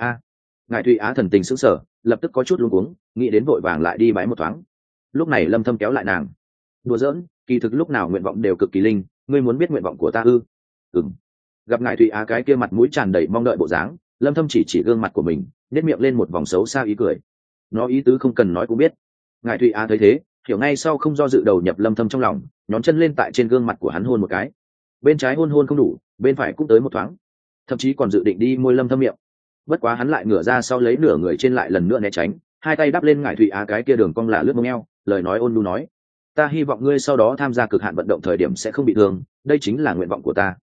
Ngài Thụy Á thần tình sững sờ, lập tức có chút luống cuống, nghĩ đến vội vàng lại đi bái một thoáng. Lúc này Lâm Thâm kéo lại nàng, đùa giỡn, kỳ thực lúc nào nguyện vọng đều cực kỳ linh, ngươi muốn biết nguyện vọng của ta ư? Gặp Ngài Thụy Á cái kia mặt mũi tràn đầy mong đợi bộ dáng, Lâm Thâm chỉ gương mặt của mình, nét miệng lên một vòng xấu xa ý cười. Nó ý tứ không cần nói cũng biết. Ngài Thụy Á thấy thế, hiểu ngay sau không do dự đầu nhập Lâm Thâm trong lòng, nhón chân lên tại trên gương mặt của hắn hôn một cái. Bên trái hôn không đủ, bên phải cũng tới một thoáng, thậm chí còn dự định đi môi Lâm Thâm miệng. Bất quá hắn lại ngửa ra sau lấy nửa người trên lại lần nữa né tránh, hai tay đắp lên Ngải Thụy Á cái kia đường cong là lướt mông eo, lời nói ôn nhu nói, ta hy vọng ngươi sau đó tham gia cực hạn vận động thời điểm sẽ không bị thương, đây chính là nguyện vọng của ta.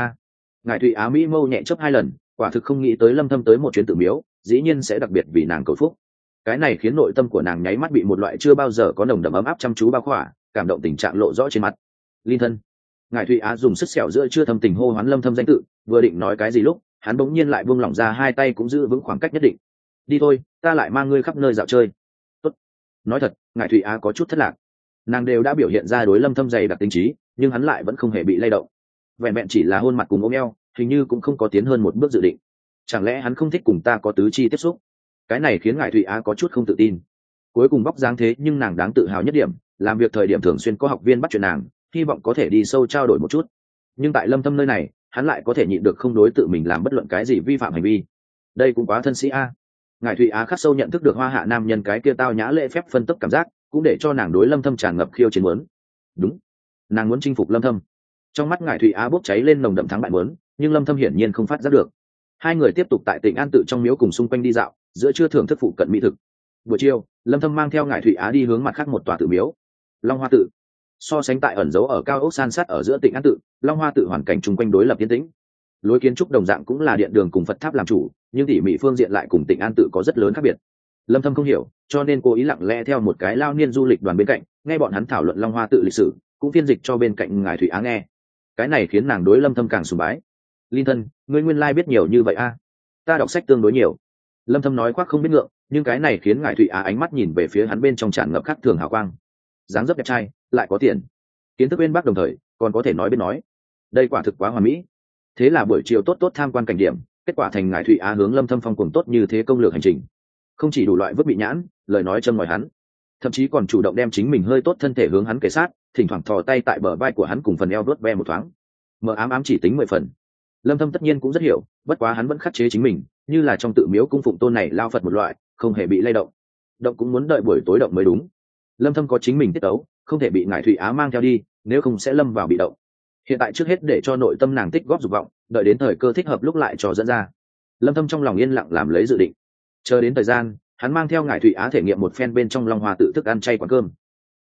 Ngải Thụy Á mỹ mâu nhẹ chớp hai lần, quả thực không nghĩ tới Lâm Thâm tới một chuyến tự miếu, dĩ nhiên sẽ đặc biệt vì nàng cầu phúc. Cái này khiến nội tâm của nàng nháy mắt bị một loại chưa bao giờ có nồng đậm ấm áp chăm chú bao khỏa, cảm động tình trạng lộ rõ trên mặt. Linh thân. Ngải Thụy Á dùng sức sẹo giữa chưa thâm tình hô hoán Lâm Thâm danh tự, vừa định nói cái gì lúc hắn bỗng nhiên lại buông lỏng ra hai tay cũng giữ vững khoảng cách nhất định. Đi thôi, ta lại mang ngươi khắp nơi dạo chơi. Tốt. Nói thật, Ngải Thụy Á có chút thất lạc. Nàng đều đã biểu hiện ra đối Lâm Thâm dày đặc tính trí, nhưng hắn lại vẫn không hề bị lay động. Vẹn vẹn chỉ là hôn mặt cùng ôm eo, hình như cũng không có tiến hơn một bước dự định. Chẳng lẽ hắn không thích cùng ta có tứ chi tiếp xúc? Cái này khiến Ngải Thụy Á có chút không tự tin. Cuối cùng bóc dáng thế nhưng nàng đáng tự hào nhất điểm, làm việc thời điểm thường xuyên có học viên bắt chuyện nàng, hy vọng có thể đi sâu trao đổi một chút. Nhưng tại Lâm Thâm nơi này, hắn lại có thể nhịn được không đối tự mình làm bất luận cái gì vi phạm hành vi. Đây cũng quá thân sĩ a. Ngải Thụy Á khắc sâu nhận thức được hoa hạ nam nhân cái kia tao nhã lễ phép phân tốc cảm giác, cũng để cho nàng đối Lâm Thâm tràn ngập khiêu chiến muốn. Đúng, nàng muốn chinh phục Lâm Thâm. Trong mắt Ngải Thụy Á bốc cháy lên nồng đậm thắng bại muốn, nhưng Lâm Thâm hiển nhiên không phát giác được. Hai người tiếp tục tại Tịnh An tự trong miếu cùng xung quanh đi dạo, giữa trưa thưởng thức phụ cận mỹ thực. Buổi chiều, Lâm Thâm mang theo Ngải Thụy Á đi hướng mặt khác một tòa tự miếu, Long Hoa tự. So sánh tại ẩn giấu ở cao ốc san sát ở giữa Tịnh An tự, Long Hoa tự hoàn cảnh chung quanh đối lập yên tĩnh. Lối kiến trúc đồng dạng cũng là điện đường cùng Phật tháp làm chủ, nhưng tỉ mỉ phương diện lại cùng Tịnh An tự có rất lớn khác biệt. Lâm Thâm không hiểu, cho nên cố ý lặng lẽ theo một cái lao niên du lịch đoàn bên cạnh, nghe bọn hắn thảo luận Long Hoa tự lịch sử, cũng phiên dịch cho bên cạnh Ngải Thụy Á nghe. Cái này khiến nàng đối Lâm Thâm càng sùng bái. Linh thân, ngươi nguyên lai biết nhiều như vậy a? Ta đọc sách tương đối nhiều. Lâm Thâm nói khoác không biết ngượng, nhưng cái này khiến Ngải Thụy Á ánh mắt nhìn về phía hắn bên trong tràn ngập khác thường hào quang. Dáng dấp đẹp trai, lại có tiền, kiến thức bên bác đồng thời, còn có thể nói biết nói. Đây quả thực quá hoàn mỹ. Thế là buổi chiều tốt tham quan cảnh điểm, kết quả thành Ngải Thụy Á hướng Lâm Thâm phong cuồng tốt như thế công lược hành trình. Không chỉ đủ loại vứt bị nhãn, lời nói châm ngòi hắn, thậm chí còn chủ động đem chính mình hơi tốt thân thể hướng hắn kề sát, thỉnh thoảng thò tay tại bờ vai của hắn cùng phần eo đốt ve một thoáng. Mờ ám chỉ tính 10 phần. Lâm Thâm tất nhiên cũng rất hiểu, bất quá hắn vẫn khắc chế chính mình, như là trong tự miếu cung phụng tôn này lao Phật một loại, không hề bị lay động. Động cũng muốn đợi buổi tối động mới đúng. Lâm Thâm có chính mình tiết tấu, không thể bị Ngải Thụy Á mang theo đi, nếu không sẽ lâm vào bị động. Hiện tại trước hết để cho nội tâm nàng tích góp dục vọng, đợi đến thời cơ thích hợp lúc lại cho dẫn ra. Lâm Thâm trong lòng yên lặng làm lấy dự định. Chờ đến thời gian, hắn mang theo Ngải Thụy Á thể nghiệm một phen bên trong Long Hoa tự thức ăn chay quán cơm.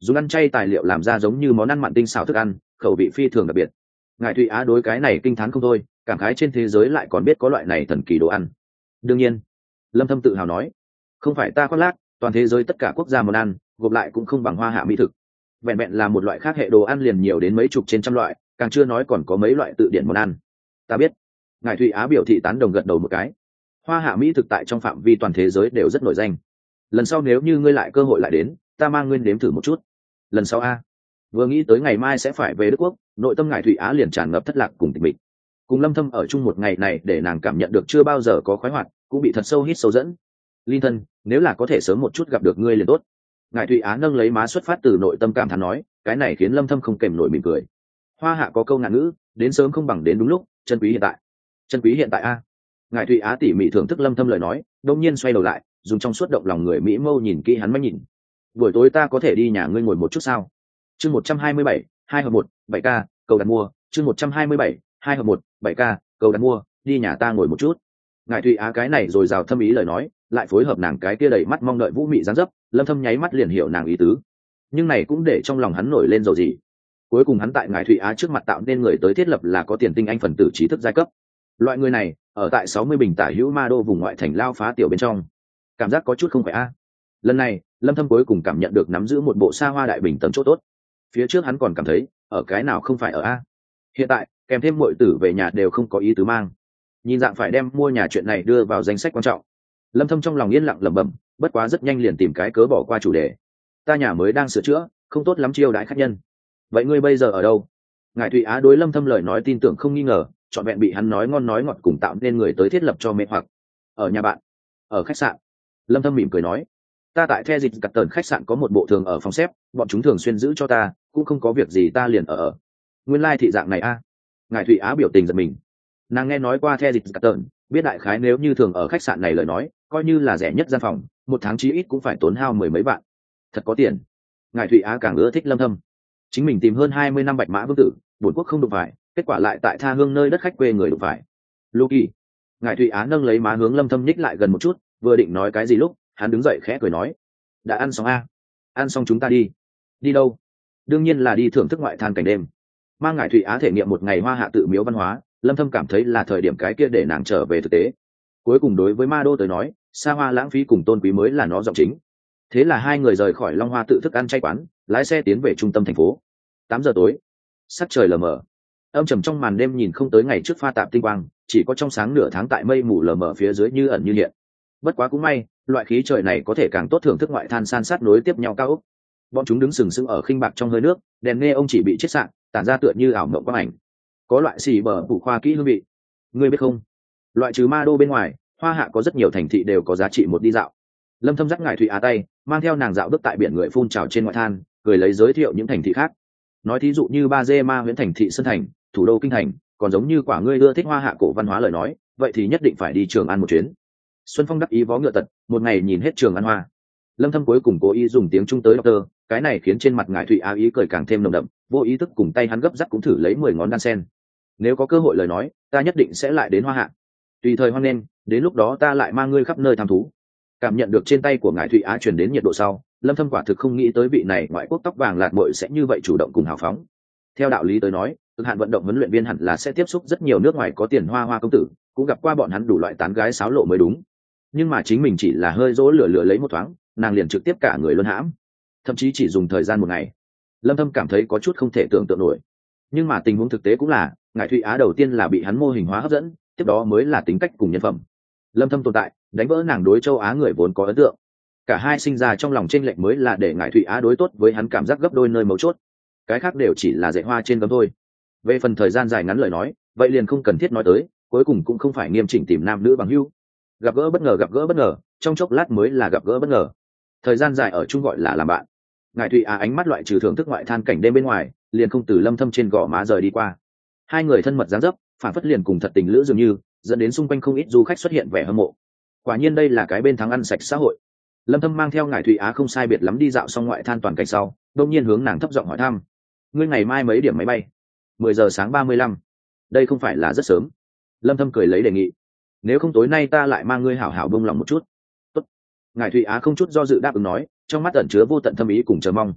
dùng ăn chay tài liệu làm ra giống như món ăn mặn tinh xảo thức ăn, khẩu vị phi thường đặc biệt. Ngài Thụy Á đối cái này kinh thán không thôi, cảm khái trên thế giới lại còn biết có loại này thần kỳ đồ ăn. Đương nhiên, Lâm Thâm tự hào nói, không phải ta khoác lác, toàn thế giới tất cả quốc gia món ăn gộp lại cũng không bằng Hoa Hạ mỹ thực. Vẹn vẹn là một loại khác hệ đồ ăn liền nhiều đến mấy chục trên trăm loại, càng chưa nói còn có mấy loại tự điển món ăn. Ta biết. Ngài Thụy Á biểu thị tán đồng gật đầu một cái. Hoa Hạ mỹ thực tại trong phạm vi toàn thế giới đều rất nổi danh. Lần sau nếu như ngươi lại cơ hội lại đến, ta mang ngươi nếm thử một chút. Lần sau a. Vừa nghĩ tới ngày mai sẽ phải về Đức Quốc, nội tâm Ngài Thụy Á liền tràn ngập thất lạc cùng tịch mịch. Cùng Lâm Thâm ở chung một ngày này để nàng cảm nhận được chưa bao giờ có khoái hoạt, cũng bị thật sâu hít sâu dẫn. Linh thân, nếu là có thể sớm một chút gặp được ngươi liền tốt. Ngài Thụy Á nâng lấy má xuất phát từ nội tâm cảm thán nói, cái này khiến Lâm Thâm không kềm nổi mỉm cười. Hoa Hạ có câu ngạn ngữ, đến sớm không bằng đến đúng lúc, chân quý hiện tại. Chân quý hiện tại a. Ngài Thụy Á tỉ mỉ thưởng thức Lâm Thâm lời nói, đột nhiên xoay đầu lại, dùng trong suốt động lòng người mỹ mâu nhìn kỹ hắn mới nhìn. Buổi tối ta có thể đi nhà ngươi ngồi một chút sao? Chương 127, 2 hợp 1, 7k, cầu đặt mua, chương 127, 2 hợp 1, 7k, cầu đặt mua, đi nhà ta ngồi một chút. Ngài Thụy Á cái này rồi rào thâm ý lời nói, lại phối hợp nàng cái kia đầy mắt mong đợi vũ mị dáng dấp, Lâm Thâm nháy mắt liền hiểu nàng ý tứ. Nhưng này cũng để trong lòng hắn nổi lên dầu gì. Cuối cùng hắn tại Ngài Thụy Á trước mặt tạo nên người tới thiết lập là có tiền tinh anh phần tử trí thức giai cấp. Loại người này, ở tại 60 bình tả hữu ma đô vùng ngoại thành lao phá tiểu bên trong. Cảm giác có chút không phải a. Lần này, Lâm Thâm cuối cùng cảm nhận được nắm giữ một bộ xa hoa đại bình tầng chỗ tốt. Phía trước hắn còn cảm thấy, ở cái nào không phải ở a. Hiện tại, kèm thêm muội tử về nhà đều không có ý tứ mang. Nhìn dạng phải đem mua nhà chuyện này đưa vào danh sách quan trọng. Lâm Thâm trong lòng yên lặng lẩm bẩm, bất quá rất nhanh liền tìm cái cớ bỏ qua chủ đề. Ta nhà mới đang sửa chữa, không tốt lắm chiêu đãi khách nhân. Vậy ngươi bây giờ ở đâu? Ngài Thụy Á đối Lâm Thâm lời nói tin tưởng không nghi ngờ, trọn vẹn bị hắn nói ngon nói ngọt cùng tạo nên người tới thiết lập cho mê hoặc. Ở nhà bạn, ở khách sạn. Lâm Thâm mỉm cười nói, ta tại The Dịch Cắt Tần khách sạn có một bộ thường ở phòng xếp, bọn chúng thường xuyên giữ cho ta, cũng không có việc gì ta liền ở. Nguyên lai thị dạng này a. Ngài Thụy Á biểu tình giật mình. Nàng nghe nói qua The Dịch Cắt Tần, biết đại khái nếu như thường ở khách sạn này lời nói, coi như là rẻ nhất gian phòng, một tháng chí ít cũng phải tốn hao mười mấy vạn. Thật có tiền. Ngài Thụy Á càng ưa thích Lâm Thâm. Chính mình tìm hơn 20 năm bạch mã vương tử, bổn quốc không đụng phải, kết quả lại tại tha hương nơi đất khách quê người đụng phải. Lucky. Ngài Thụy Á nâng lấy má hướng Lâm Thâm nhích lại gần một chút, vừa định nói cái gì lúc, hắn đứng dậy khẽ cười nói, đã ăn xong a. Ăn xong chúng ta đi. Đi đâu? Đương nhiên là đi thưởng thức ngoại than cảnh đêm. Mang Ngài Thụy Á thể nghiệm một ngày Hoa Hạ tự miếu văn hóa, Lâm Thâm cảm thấy là thời điểm cái kia để nàng trở về thực tế. Cuối cùng đối với Ma Đô tới nói, xa hoa lãng phí cùng tôn quý mới là nó giọng chính. Thế là hai người rời khỏi Long Hoa tự thức ăn chay quán, lái xe tiến về trung tâm thành phố. 8 giờ tối, sắc trời lờ mờ, âm trầm trong màn đêm nhìn không tới ngày trước pha tạp tinh quang, chỉ có trong sáng nửa tháng tại mây mù lờ mờ phía dưới như ẩn như hiện. Bất quá cũng may, loại khí trời này có thể càng tốt thưởng thức ngoại than san sát nối tiếp nhau cao ốc. Bọn chúng đứng sừng sững ở khinh bạc trong hơi nước, đèn nghe ông chỉ bị chết sạn, tản ra tựa như ảo mộng quang ảnh. Có loại xì bờ phủ khoa kỹ hương vị. Ngươi biết không? Loại trừ Ma Đô bên ngoài, Hoa Hạ có rất nhiều thành thị đều có giá trị một đi dạo. Lâm Thâm dắt Ngài Thụy Á tay, mang theo nàng dạo bước tại biển người phun trào trên ngoại than, cười lấy giới thiệu những thành thị khác. Nói thí dụ như Ba Dê Ma huyện thành thị Sơn Thành, thủ đô Kinh Thành, còn giống như quả ngươi ưa thích Hoa Hạ cổ văn hóa lời nói, vậy thì nhất định phải đi Trường An một chuyến. Xuân Phong đắc ý vó ngựa tật, một ngày nhìn hết Trường An Hoa. Lâm Thâm cuối cùng cố ý dùng tiếng Trung tới doctor, cái này khiến trên mặt Ngài Thụy Á ý cười càng thêm nồng đậm, vô ý thức cùng tay hắn gấp dắt cũng thử lấy 10 ngón đan sen. Nếu có cơ hội lời nói, ta nhất định sẽ lại đến Hoa Hạ. Tùy thời hoan nghênh, đến lúc đó ta lại mang ngươi khắp nơi tham thú. Cảm nhận được trên tay của Ngài Thụy Á truyền đến nhiệt độ sau, Lâm Thâm quả thực không nghĩ tới vị này ngoại quốc tóc vàng lạt muội sẽ như vậy chủ động cùng hào phóng. Theo đạo lý tới nói, cực hạn vận động huấn luyện viên hẳn là sẽ tiếp xúc rất nhiều nước ngoài có tiền hoa công tử, cũng gặp qua bọn hắn đủ loại tán gái sáo lộ mới đúng. Nhưng mà chính mình chỉ là hơi dỗ lửa lấy một thoáng, nàng liền trực tiếp cả người luân hãm. Thậm chí chỉ dùng thời gian một ngày. Lâm Thâm cảm thấy có chút không thể tưởng tượng nổi. Nhưng mà tình huống thực tế cũng là, Ngài Thụy Á đầu tiên là bị hắn mô hình hóa hấp dẫn, tiếp đó mới là tính cách cùng nhân phẩm. Lâm Thâm tồn tại, đánh vỡ nàng đối châu Á người vốn có ấn tượng. Cả hai sinh ra trong lòng chênh lệch mới là để Ngài Thụy Á đối tốt với hắn cảm giác gấp đôi nơi mấu chốt. Cái khác đều chỉ là dạy hoa trên gấm thôi. Về phần thời gian dài ngắn lời nói, vậy liền không cần thiết nói tới, cuối cùng cũng không phải nghiêm chỉnh tìm nam nữ bằng hữu. Gặp gỡ bất ngờ, trong chốc lát mới là gặp gỡ bất ngờ. Thời gian dài ở chung gọi là làm bạn. Ngài Thụy Á ánh mắt loại trừ thưởng thức ngoại than cảnh đêm bên ngoài, liền không từ Lâm Thâm trên gò má rời đi qua. Hai người thân mật dáng dấp, phản phất liền cùng thật tình lữ dường như, dẫn đến xung quanh không ít du khách xuất hiện vẻ hâm mộ. Quả nhiên đây là cái bên thắng ăn sạch xã hội. Lâm Thâm mang theo Ngài Thụy Á không sai biệt lắm đi dạo xong ngoại than toàn cảnh sau, đột nhiên hướng nàng thấp giọng hỏi thăm: "Ngươi ngày mai mấy điểm máy bay?" 10 giờ sáng 35. Đây không phải là rất sớm. Lâm Thâm cười lấy đề nghị: "Nếu không tối nay ta lại mang ngươi hảo hảo bông lòng một chút." Tốt. Ngài Thụy Á không chút do dự đáp ứng nói, trong mắt ẩn chứa vô tận thâm ý cùng chờ mong.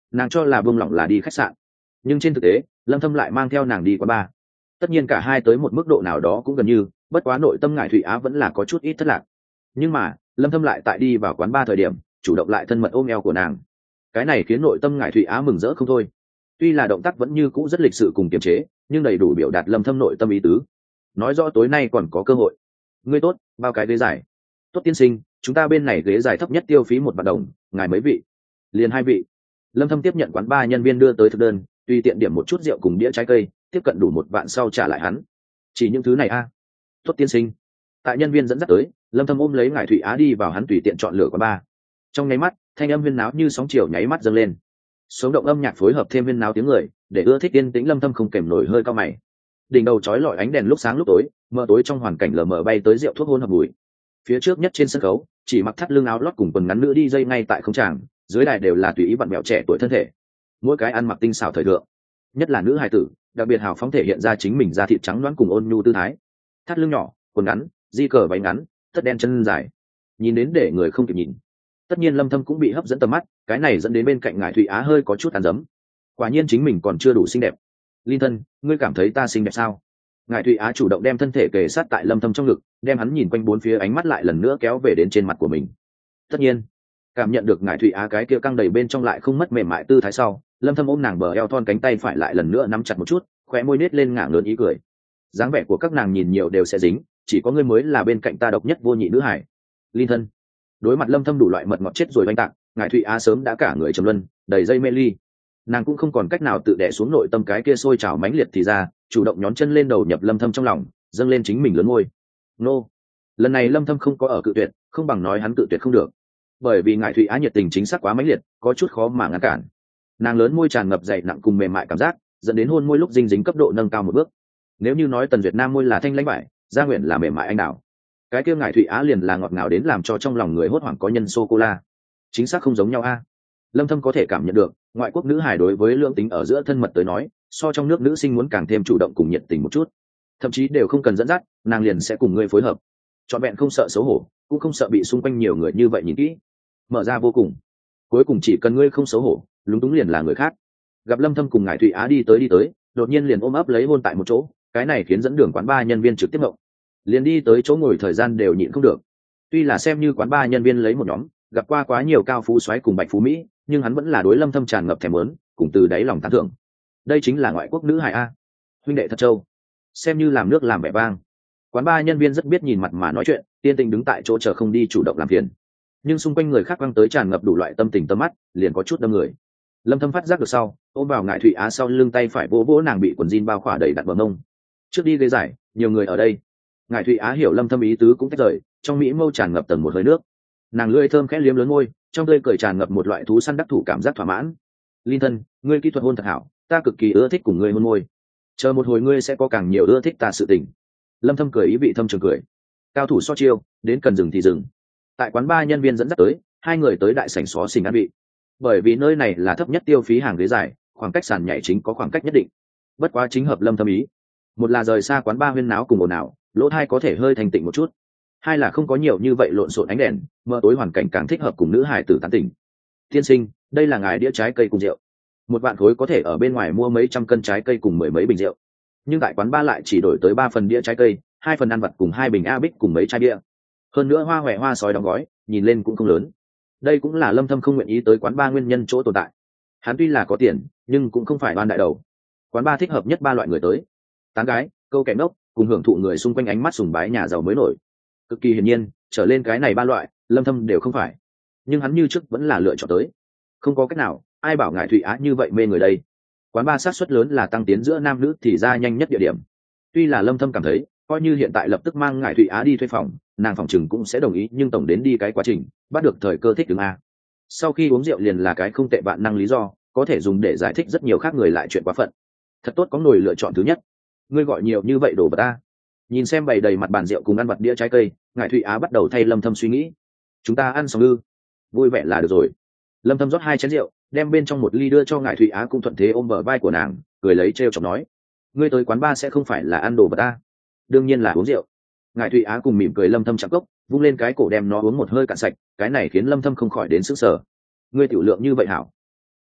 Nàng cho là buông lỏng là đi khách sạn, nhưng trên thực tế lâm thâm lại mang theo nàng đi quán bar. Tất nhiên cả hai tới một mức độ nào đó cũng gần như, bất quá nội tâm ngải thụy á vẫn là có chút ít thất lạc. Nhưng mà lâm thâm lại tại đi vào quán bar thời điểm chủ động lại thân mật ôm eo của nàng, cái này khiến nội tâm ngải thụy á mừng rỡ không thôi. Tuy là động tác vẫn như cũ rất lịch sự cùng kiềm chế, nhưng đầy đủ biểu đạt lâm thâm nội tâm ý tứ, nói rõ tối nay còn có cơ hội. Ngươi tốt, bao cái ghế dài? Tốt tiên sinh, chúng ta bên này ghế dài thấp nhất tiêu phí 1 vạn đồng, ngài mấy vị? Liền 2 vị. Lâm thâm tiếp nhận quán bar nhân viên đưa tới thực đơn, tùy tiện điểm một chút rượu cùng đĩa trái cây, tiếp cận đủ 1 vạn sau trả lại hắn. Chỉ những thứ này a? Tốt tiên sinh. Tại nhân viên dẫn dắt tới, lâm thâm ôm lấy ngải thụy á đi vào hắn tùy tiện chọn lựa quán bar. Trong nháy mắt thanh âm huyên náo như sóng chiều nháy mắt dâng lên, sống động âm nhạc phối hợp thêm huyên náo tiếng người, để ưa thích yên tĩnh lâm thâm không kềm nổi hơi cao mày. Đỉnh đầu chói lọi ánh đèn lúc sáng lúc tối, mờ tối trong hoàn cảnh lờ mờ bay tới rượu thuốc hôn hợp mùi. Phía trước nhất trên sân khấu chỉ mặc thắt lưng áo lót cùng quần ngắn nữ đi dây ngay tại không tràng, dưới đài đều là tùy ý vặn mẹo trẻ tuổi thân thể, mỗi cái ăn mặc tinh xảo thời thượng, nhất là nữ hài tử đặc biệt hào phóng thể hiện ra chính mình da thịt trắng loáng cùng ôn nhu tư thái. Thắt lưng nhỏ, quần ngắn, di cờ váy ngắn, tất đen chân dài, nhìn đến để người không kịp nhìn. Tất nhiên lâm thâm cũng bị hấp dẫn tầm mắt, cái này dẫn đến bên cạnh ngải thụy á hơi có chút tàn dấm. Quả nhiên chính mình còn chưa đủ xinh đẹp. Linh thân, ngươi cảm thấy ta xinh đẹp sao? Ngải thụy á chủ động đem thân thể kề sát tại lâm thâm trong ngực, đem hắn nhìn quanh bốn phía, ánh mắt lại lần nữa kéo về đến trên mặt của mình. Tất nhiên cảm nhận được ngải thụy á cái kia căng đầy bên trong lại không mất mềm mại tư thái sau, lâm thâm ôm nàng bờ eo thon, cánh tay phải lại lần nữa nắm chặt một chút, khóe môi nết lên ngả lớn ý cười. Dáng vẻ của các nàng nhìn nhiều đều sẽ dính, chỉ có ngươi mới là bên cạnh ta độc nhất vô nhị nữ hải. Linh thân. Đối mặt lâm thâm đủ loại mật ngọt chết rồi oanh tạc, ngải thụy á sớm đã cả người trầm luân, đầy dây mê ly. Nàng cũng không còn cách nào tự đè xuống nội tâm cái kia sôi trào mãnh liệt thì ra, chủ động nhón chân lên đầu nhập lâm thâm trong lòng, dâng lên chính mình lớn môi. Nô. Lần này lâm thâm không có ở cự tuyệt, không bằng nói hắn cự tuyệt không được, bởi vì ngải thụy á nhiệt tình chính xác quá mãnh liệt, có chút khó mà ngăn cản. Nàng lớn môi tràn ngập dày nặng cùng mềm mại cảm giác, dẫn đến hôn môi lúc dinh dính cấp độ nâng cao một bước. Nếu như nói Tần Duyệt Nam môi là thanh lãnh vải, Gia Nguyện là mềm mại anh đào, cái kia ngải thụy á liền là ngọt ngào đến làm cho trong lòng người hốt hoảng có nhân sô cô la. Chính xác không giống nhau a. Lâm thâm có thể cảm nhận được ngoại quốc nữ hài đối với lượng tính ở giữa thân mật tới nói, so trong nước nữ sinh muốn càng thêm chủ động cùng nhiệt tình một chút, thậm chí đều không cần dẫn dắt, nàng liền sẽ cùng ngươi phối hợp, trọn vẹn không sợ xấu hổ, cũng không sợ bị xung quanh nhiều người như vậy nhìn kỹ, mở ra vô cùng. Cuối cùng chỉ cần ngươi không xấu hổ, lúng túng liền là người khác. Gặp lâm thâm cùng ngải thụy á đi tới, đột nhiên liền ôm ấp lấy hôn tại một chỗ, cái này khiến dẫn đường quán bar nhân viên trực tiếp động, liền đi tới chỗ ngồi thời gian đều nhịn không được. Tuy là xem như quán bar nhân viên lấy một nhóm, gặp qua quá nhiều cao phú soái cùng bạch phú mỹ, nhưng hắn vẫn là đối lâm thâm tràn ngập thèm muốn, cùng từ đáy lòng tán thưởng. Đây chính là ngoại quốc nữ hài a, huynh đệ thật trâu, xem như làm nước làm vẻ vang. Quán bar nhân viên rất biết nhìn mặt mà nói chuyện, tiên tình đứng tại chỗ chờ không đi chủ động làm phiền, nhưng xung quanh người khác quăng tới tràn ngập đủ loại tâm tình tâm mắt, liền có chút đâm người. Lâm thâm phát giác được sau, ôm vào ngải thụy á sau lưng, tay phải vỗ vỗ nàng bị quần jean bao khỏa đầy đặn bờ mông. Trước đi ghế giải, nhiều người ở đây. Ngải thụy á hiểu lâm thâm ý tứ cũng tách rời, trong mỹ mâu tràn ngập tầng một hơi nước. Nàng lưỡi thơm khẽ liếm lớn môi, trong tươi cười tràn ngập một loại thú săn đắc thủ cảm giác thỏa mãn. Linh thân, ngươi kỹ thuật hôn thật hảo, ta cực kỳ ưa thích cùng ngươi hôn môi. Chờ một hồi ngươi sẽ có càng nhiều ưa thích ta sự tình. Lâm thâm cười ý vị thâm trường cười. Cao thủ so chiêu, đến cần dừng thì dừng. Tại quán bar nhân viên dẫn dắt tới, hai người tới đại sảnh xó xỉnh ăn vị. Bởi vì nơi này là thấp nhất tiêu phí hàng ghế dài, khoảng cách sàn nhảy chính có khoảng cách nhất định. Bất quá chính hợp lâm thâm ý. Một là rời xa quán bar huyên náo cùng ồn ào, lỗ tai có thể hơi thanh tịnh một chút. Hai là không có nhiều như vậy lộn xộn ánh đèn, mờ tối hoàn cảnh càng thích hợp cùng nữ hài tử tán tỉnh. Tiên sinh, đây là ngài đĩa trái cây cùng rượu. 1 vạn khối có thể ở bên ngoài mua mấy trăm cân trái cây cùng mười mấy bình rượu, nhưng tại quán bar lại chỉ đổi tới 3 phần đĩa trái cây, 2 phần ăn vặt cùng 2 bình a bích cùng mấy chai bia. Hơn nữa hoa hòe hoa sói đóng gói, nhìn lên cũng không lớn. Đây cũng là lâm thâm không nguyện ý tới quán bar nguyên nhân chỗ tồn tại. Hắn tuy là có tiền, nhưng cũng không phải oan đại đầu. Quán bar thích hợp nhất 3 loại người tới: tán gái, câu kẻ ngốc, cùng hưởng thụ người xung quanh ánh mắt sùng bái nhà giàu mới nổi. Cực kỳ hiển nhiên, trở lên cái này 3 loại, lâm thâm đều không phải. Nhưng hắn như trước vẫn là lựa chọn tới. Không có cách nào, ai bảo ngài thụy á như vậy mê người đây. Quán bar sát suất lớn là tăng tiến giữa nam nữ thì ra nhanh nhất địa điểm. Tuy là lâm thâm cảm thấy, coi như hiện tại lập tức mang ngài thụy á đi thuê phòng, nàng phòng chừng cũng sẽ đồng ý, nhưng tổng đến đi cái quá trình, bắt được thời cơ thích ứng a. Sau khi uống rượu liền là cái không tệ bạn năng lý do, có thể dùng để giải thích rất nhiều khác người lại chuyện quá phận. Thật tốt có nổi lựa chọn thứ nhất. Ngươi gọi nhiều như vậy đồ vật ta. Nhìn xem bày đầy mặt bàn rượu cùng ăn vặt đĩa trái cây, ngài thụy á bắt đầu thay lâm thâm suy nghĩ. Chúng ta ăn xong ư? Vui vẻ là được rồi. Lâm thâm rót 2 chén rượu, đem bên trong một ly đưa cho ngài thụy á, cũng thuận thế ôm bờ vai của nàng, cười lấy trêu chọc nói: ngươi tới quán bar sẽ không phải là ăn đồ vật ta? Đương nhiên là uống rượu. Ngài thụy á cùng mỉm cười lâm thâm chạm cốc, vung lên cái cổ đem nó uống một hơi cạn sạch, cái này khiến lâm thâm không khỏi đến sững sờ. Ngươi tiểu lượng như vậy hảo.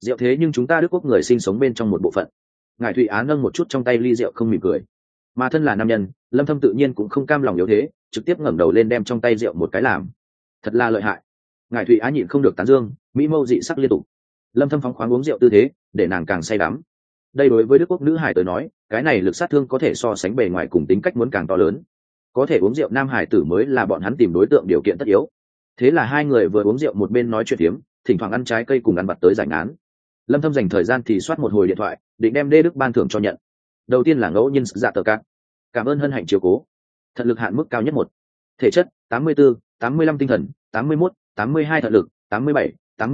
rượu thế nhưng chúng ta Đức Quốc người sinh sống bên trong một bộ phận. Ngải Thụy Á nâng một chút trong tay ly rượu không mỉm cười. Mà thân là nam nhân, Lâm Thâm tự nhiên cũng không cam lòng yếu thế, trực tiếp ngẩng đầu lên đem trong tay rượu một cái làm. Thật là lợi hại. Ngải Thụy Á nhịn không được tán dương, mỹ mâu dị sắc liên tục. Lâm Thâm phóng khoáng uống rượu tư thế, để nàng càng say đắm. Đây đối với Đức Quốc nữ hải tới nói, cái này lực sát thương có thể so sánh bề ngoài cùng tính cách muốn càng to lớn. Có thể uống rượu nam hải tử mới là bọn hắn tìm đối tượng điều kiện tất yếu. Thế là hai người vừa uống rượu một bên nói chuyện phiếm, thỉnh thoảng ăn trái cây cùng ăn vặt tới giải ngán. Lâm Thâm dành thời gian thì soát một hồi điện thoại, định đem Đê Đức ban thưởng cho nhận. Đầu tiên là ngẫu nhiên dạ tờ cát, cảm ơn hân hạnh chiếu cố. Thận lực hạn mức cao nhất 1. Thể chất 84, 85 tinh thần, 81, 82 thận lực, 87,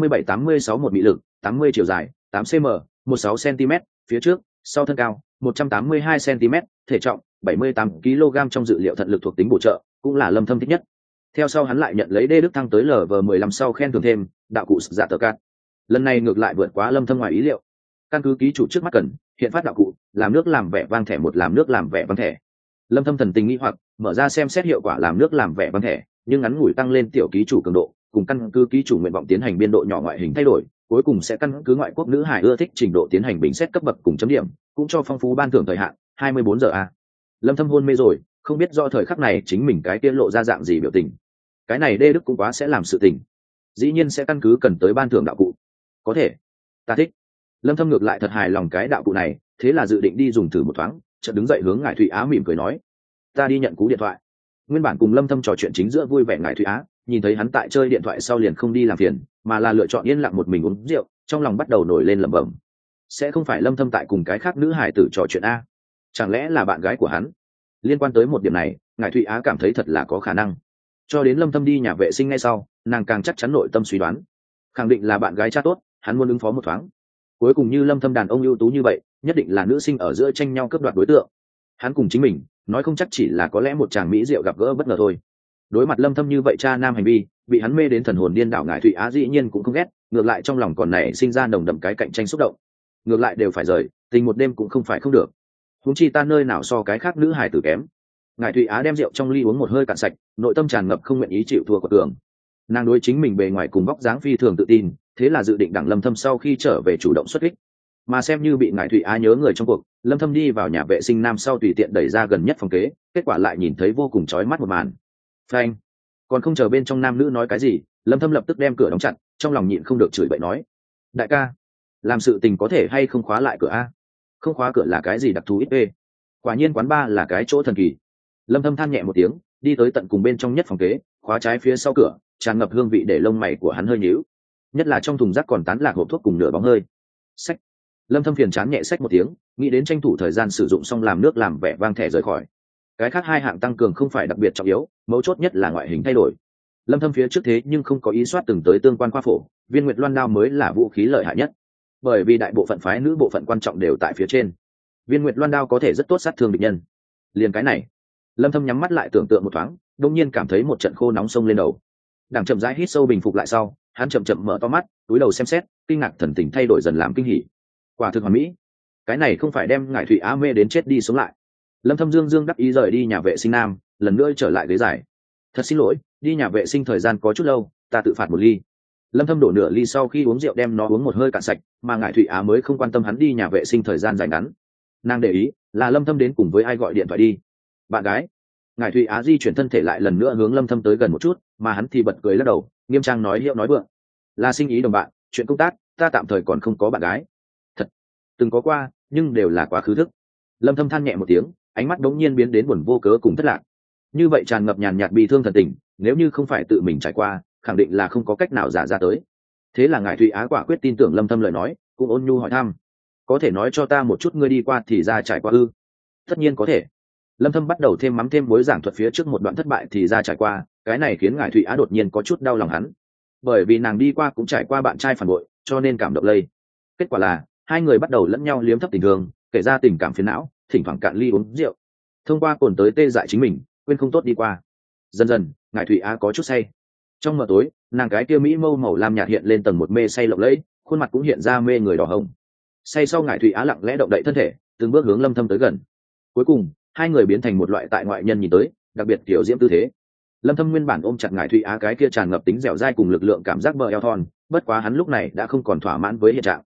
86 một bị lực, 80 chiều dài, 8 cm, 16 cm, phía trước, sau thân cao, 182 cm, thể trọng 78 kg trong dự liệu thận lực thuộc tính bổ trợ, cũng là Lâm Thâm thích nhất. Theo sau hắn lại nhận lấy Đê Đức thăng tới LV15 sau khen thưởng thêm, đạo cụ dạ tờ cát. Lần này ngược lại vượt quá Lâm Thâm ngoài ý liệu. Căn cứ ký chủ trước mắt cần, hiện phát đạo cụ, làm nước làm vẻ vang thẻ một làm nước làm vẻ vang thẻ. Lâm Thâm thần tình nghi hoặc, mở ra xem xét hiệu quả làm nước làm vẻ vang thẻ, nhưng ngắn ngủi tăng lên tiểu ký chủ cường độ, cùng căn cứ ký chủ nguyện vọng tiến hành biên độ nhỏ ngoại hình thay đổi, cuối cùng sẽ căn cứ ngoại quốc nữ hải ưa thích trình độ tiến hành bình xét cấp bậc cùng chấm điểm, cũng cho phong phú ban thưởng thời hạn 24 giờ a. Lâm Thâm hôn mê rồi, không biết do thời khắc này chính mình cái tiên lộ ra dạng gì biểu tình. Cái này Đê Đức cũng quá sẽ làm sự tình. Dĩ nhiên sẽ căn cứ cần tới ban thưởng đạo cụ. Có thể, ta thích. Lâm Thâm ngược lại thật hài lòng cái đạo cụ này, thế là dự định đi dùng thử một thoáng, chợt đứng dậy hướng Ngải Thụy Á mỉm cười nói, ta đi nhận cú điện thoại. Nguyên bản cùng Lâm Thâm trò chuyện chính giữa vui vẻ Ngải Thụy Á, nhìn thấy hắn tại chơi điện thoại sau liền không đi làm phiền, mà là lựa chọn yên lặng một mình uống rượu, trong lòng bắt đầu nổi lên lẩm bẩm. Sẽ không phải Lâm Thâm tại cùng cái khác nữ hải tử trò chuyện a? Chẳng lẽ là bạn gái của hắn? Liên quan tới một điểm này, Ngải Thụy Á cảm thấy thật là có khả năng. Cho đến Lâm Thâm đi nhà vệ sinh ngay sau, nàng càng chắc chắn nội tâm suy đoán, khẳng định là bạn gái cha tốt, hắn muốn ứng phó một thoáng. Cuối cùng như Lâm Thâm đàn ông ưu tú như vậy, nhất định là nữ sinh ở giữa tranh nhau cướp đoạt đối tượng. Hắn cùng chính mình, nói không chắc chỉ là có lẽ một chàng mỹ diệu gặp gỡ bất ngờ thôi. Đối mặt Lâm Thâm như vậy cha nam hành vi, bị hắn mê đến thần hồn điên đảo Ngải Thụy Á dĩ nhiên cũng không ghét, ngược lại trong lòng còn nảy sinh ra nồng đậm cái cạnh tranh xúc động. Ngược lại đều phải rời, tình một đêm cũng không phải không được. Huống chi ta nơi nào so cái khác nữ hài tử kém. Ngải Thụy Á đem rượu trong ly uống một hơi cạn sạch, nội tâm tràn ngập không nguyện ý chịu thua của Tường. Nàng đối chính mình bề ngoài cùng vóc dáng phi thường tự tin, thế là dự định đặng Lâm Thâm sau khi trở về chủ động xuất kích. Mà xem như bị Ngải Thụy Á nhớ người trong cuộc, Lâm Thâm đi vào nhà vệ sinh nam sau tùy tiện đẩy ra gần nhất phòng kế, kết quả lại nhìn thấy vô cùng chói mắt một màn. Phanh! Còn không chờ bên trong nam nữ nói cái gì, Lâm Thâm lập tức đem cửa đóng chặt, trong lòng nhịn không được chửi bậy nói: đại ca, làm sự tình có thể hay không khóa lại cửa a? Không khóa cửa là cái gì đặc thù ít ê? Quả nhiên quán bar là cái chỗ thần kỳ. Lâm Thâm than nhẹ một tiếng, đi tới tận cùng bên trong nhất phòng kế, khóa trái phía sau cửa, tràn ngập hương vị để lông mày của hắn hơi nhíu. Nhất là trong thùng rác còn tán lạc hộp thuốc cùng nửa bóng hơi. Xách. Lâm Thâm phiền chán nhẹ xách một tiếng, nghĩ đến tranh thủ thời gian sử dụng xong làm nước làm vẻ vang thẻ rời khỏi. Cái khác hai hạng tăng cường không phải đặc biệt trọng yếu, mấu chốt nhất là ngoại hình thay đổi. Lâm Thâm phía trước thế nhưng không có ý soát từng tới tương quan khoa phổ, viên nguyệt loan đao mới là vũ khí lợi hại nhất. Bởi vì đại bộ phận phái nữ bộ phận quan trọng đều tại phía trên. Viên nguyệt loan đao có thể rất tốt sát thương địch nhân. Liền cái này, Lâm Thâm nhắm mắt lại tưởng tượng một thoáng, đột nhiên cảm thấy một trận khô nóng sông lên đầu. Đằng chậm rãi hít sâu bình phục lại sau, hắn chậm chậm mở to mắt, cúi đầu xem xét, kinh ngạc thần tình thay đổi dần làm kinh hỉ. Quả thực hoàn mỹ. Cái này không phải đem Ngải Thụy Á mê đến chết đi sống lại. Lâm Thâm dương dương đắc ý rời đi nhà vệ sinh nam, lần nữa trở lại ghế dài. Thật xin lỗi, đi nhà vệ sinh thời gian có chút lâu, ta tự phạt một ly. Lâm Thâm đổ nửa ly sau khi uống rượu đem nó uống một hơi cạn sạch, mà Ngải Thụy Á mới không quan tâm hắn đi nhà vệ sinh thời gian dài ngắn. Nàng để ý là Lâm Thâm đến cùng với ai gọi điện thoại đi. Bạn gái. Ngải Thụy Á di chuyển thân thể lại lần nữa hướng Lâm Thâm tới gần một chút, mà hắn thì bật cười lắc đầu, nghiêm trang nói hiệu nói vượng. Là sinh ý đồng bạn, chuyện công tác, ta tạm thời còn không có bạn gái. Thật, từng có qua, nhưng đều là quá khứ thức. Lâm Thâm than nhẹ một tiếng, ánh mắt đống nhiên biến đến buồn vô cớ cùng thất lạc. Như vậy tràn ngập nhàn nhạt bi thương thần tình, nếu như không phải tự mình trải qua, khẳng định là không có cách nào giả ra tới. Thế là Ngải Thụy Á quả quyết tin tưởng Lâm Thâm lời nói, cũng ôn nhu hỏi thăm: có thể nói cho ta một chút ngươi đi qua thì ra trải qua ư? Tất nhiên có thể. Lâm Thâm bắt đầu thêm mắm thêm muối giảng thuật phía trước một đoạn thất bại thì ra trải qua, cái này khiến Ngải Thụy Á đột nhiên có chút đau lòng hắn, bởi vì nàng đi qua cũng trải qua bạn trai phản bội, cho nên cảm động lây. Kết quả là hai người bắt đầu lẫn nhau liếm thấp tình thương, kể ra tình cảm phiền não, thỉnh thoảng cạn ly uống rượu, thông qua cồn tới tê dại chính mình, quên không tốt đi qua. Dần dần, Ngải Thụy Á có chút say. Trong mờ tối, nàng cái kia mỹ mâu màu lam nhạt hiện lên tầng một mê say lộng lẫy, khuôn mặt cũng hiện ra mê người đỏ hồng. Say sau Ngải Thụy Á lặng lẽ động đậy thân thể, từng bước hướng Lâm Thâm tới gần. Cuối cùng, hai người biến thành một loại tại ngoại nhân nhìn tới đặc biệt tiểu diễm tư thế. Lâm Thâm nguyên bản ôm chặt Ngải Thụy Á cái kia tràn ngập tính dẻo dai cùng lực lượng cảm giác bờ eo thon, bất quá hắn lúc này đã không còn thỏa mãn với hiện trạng.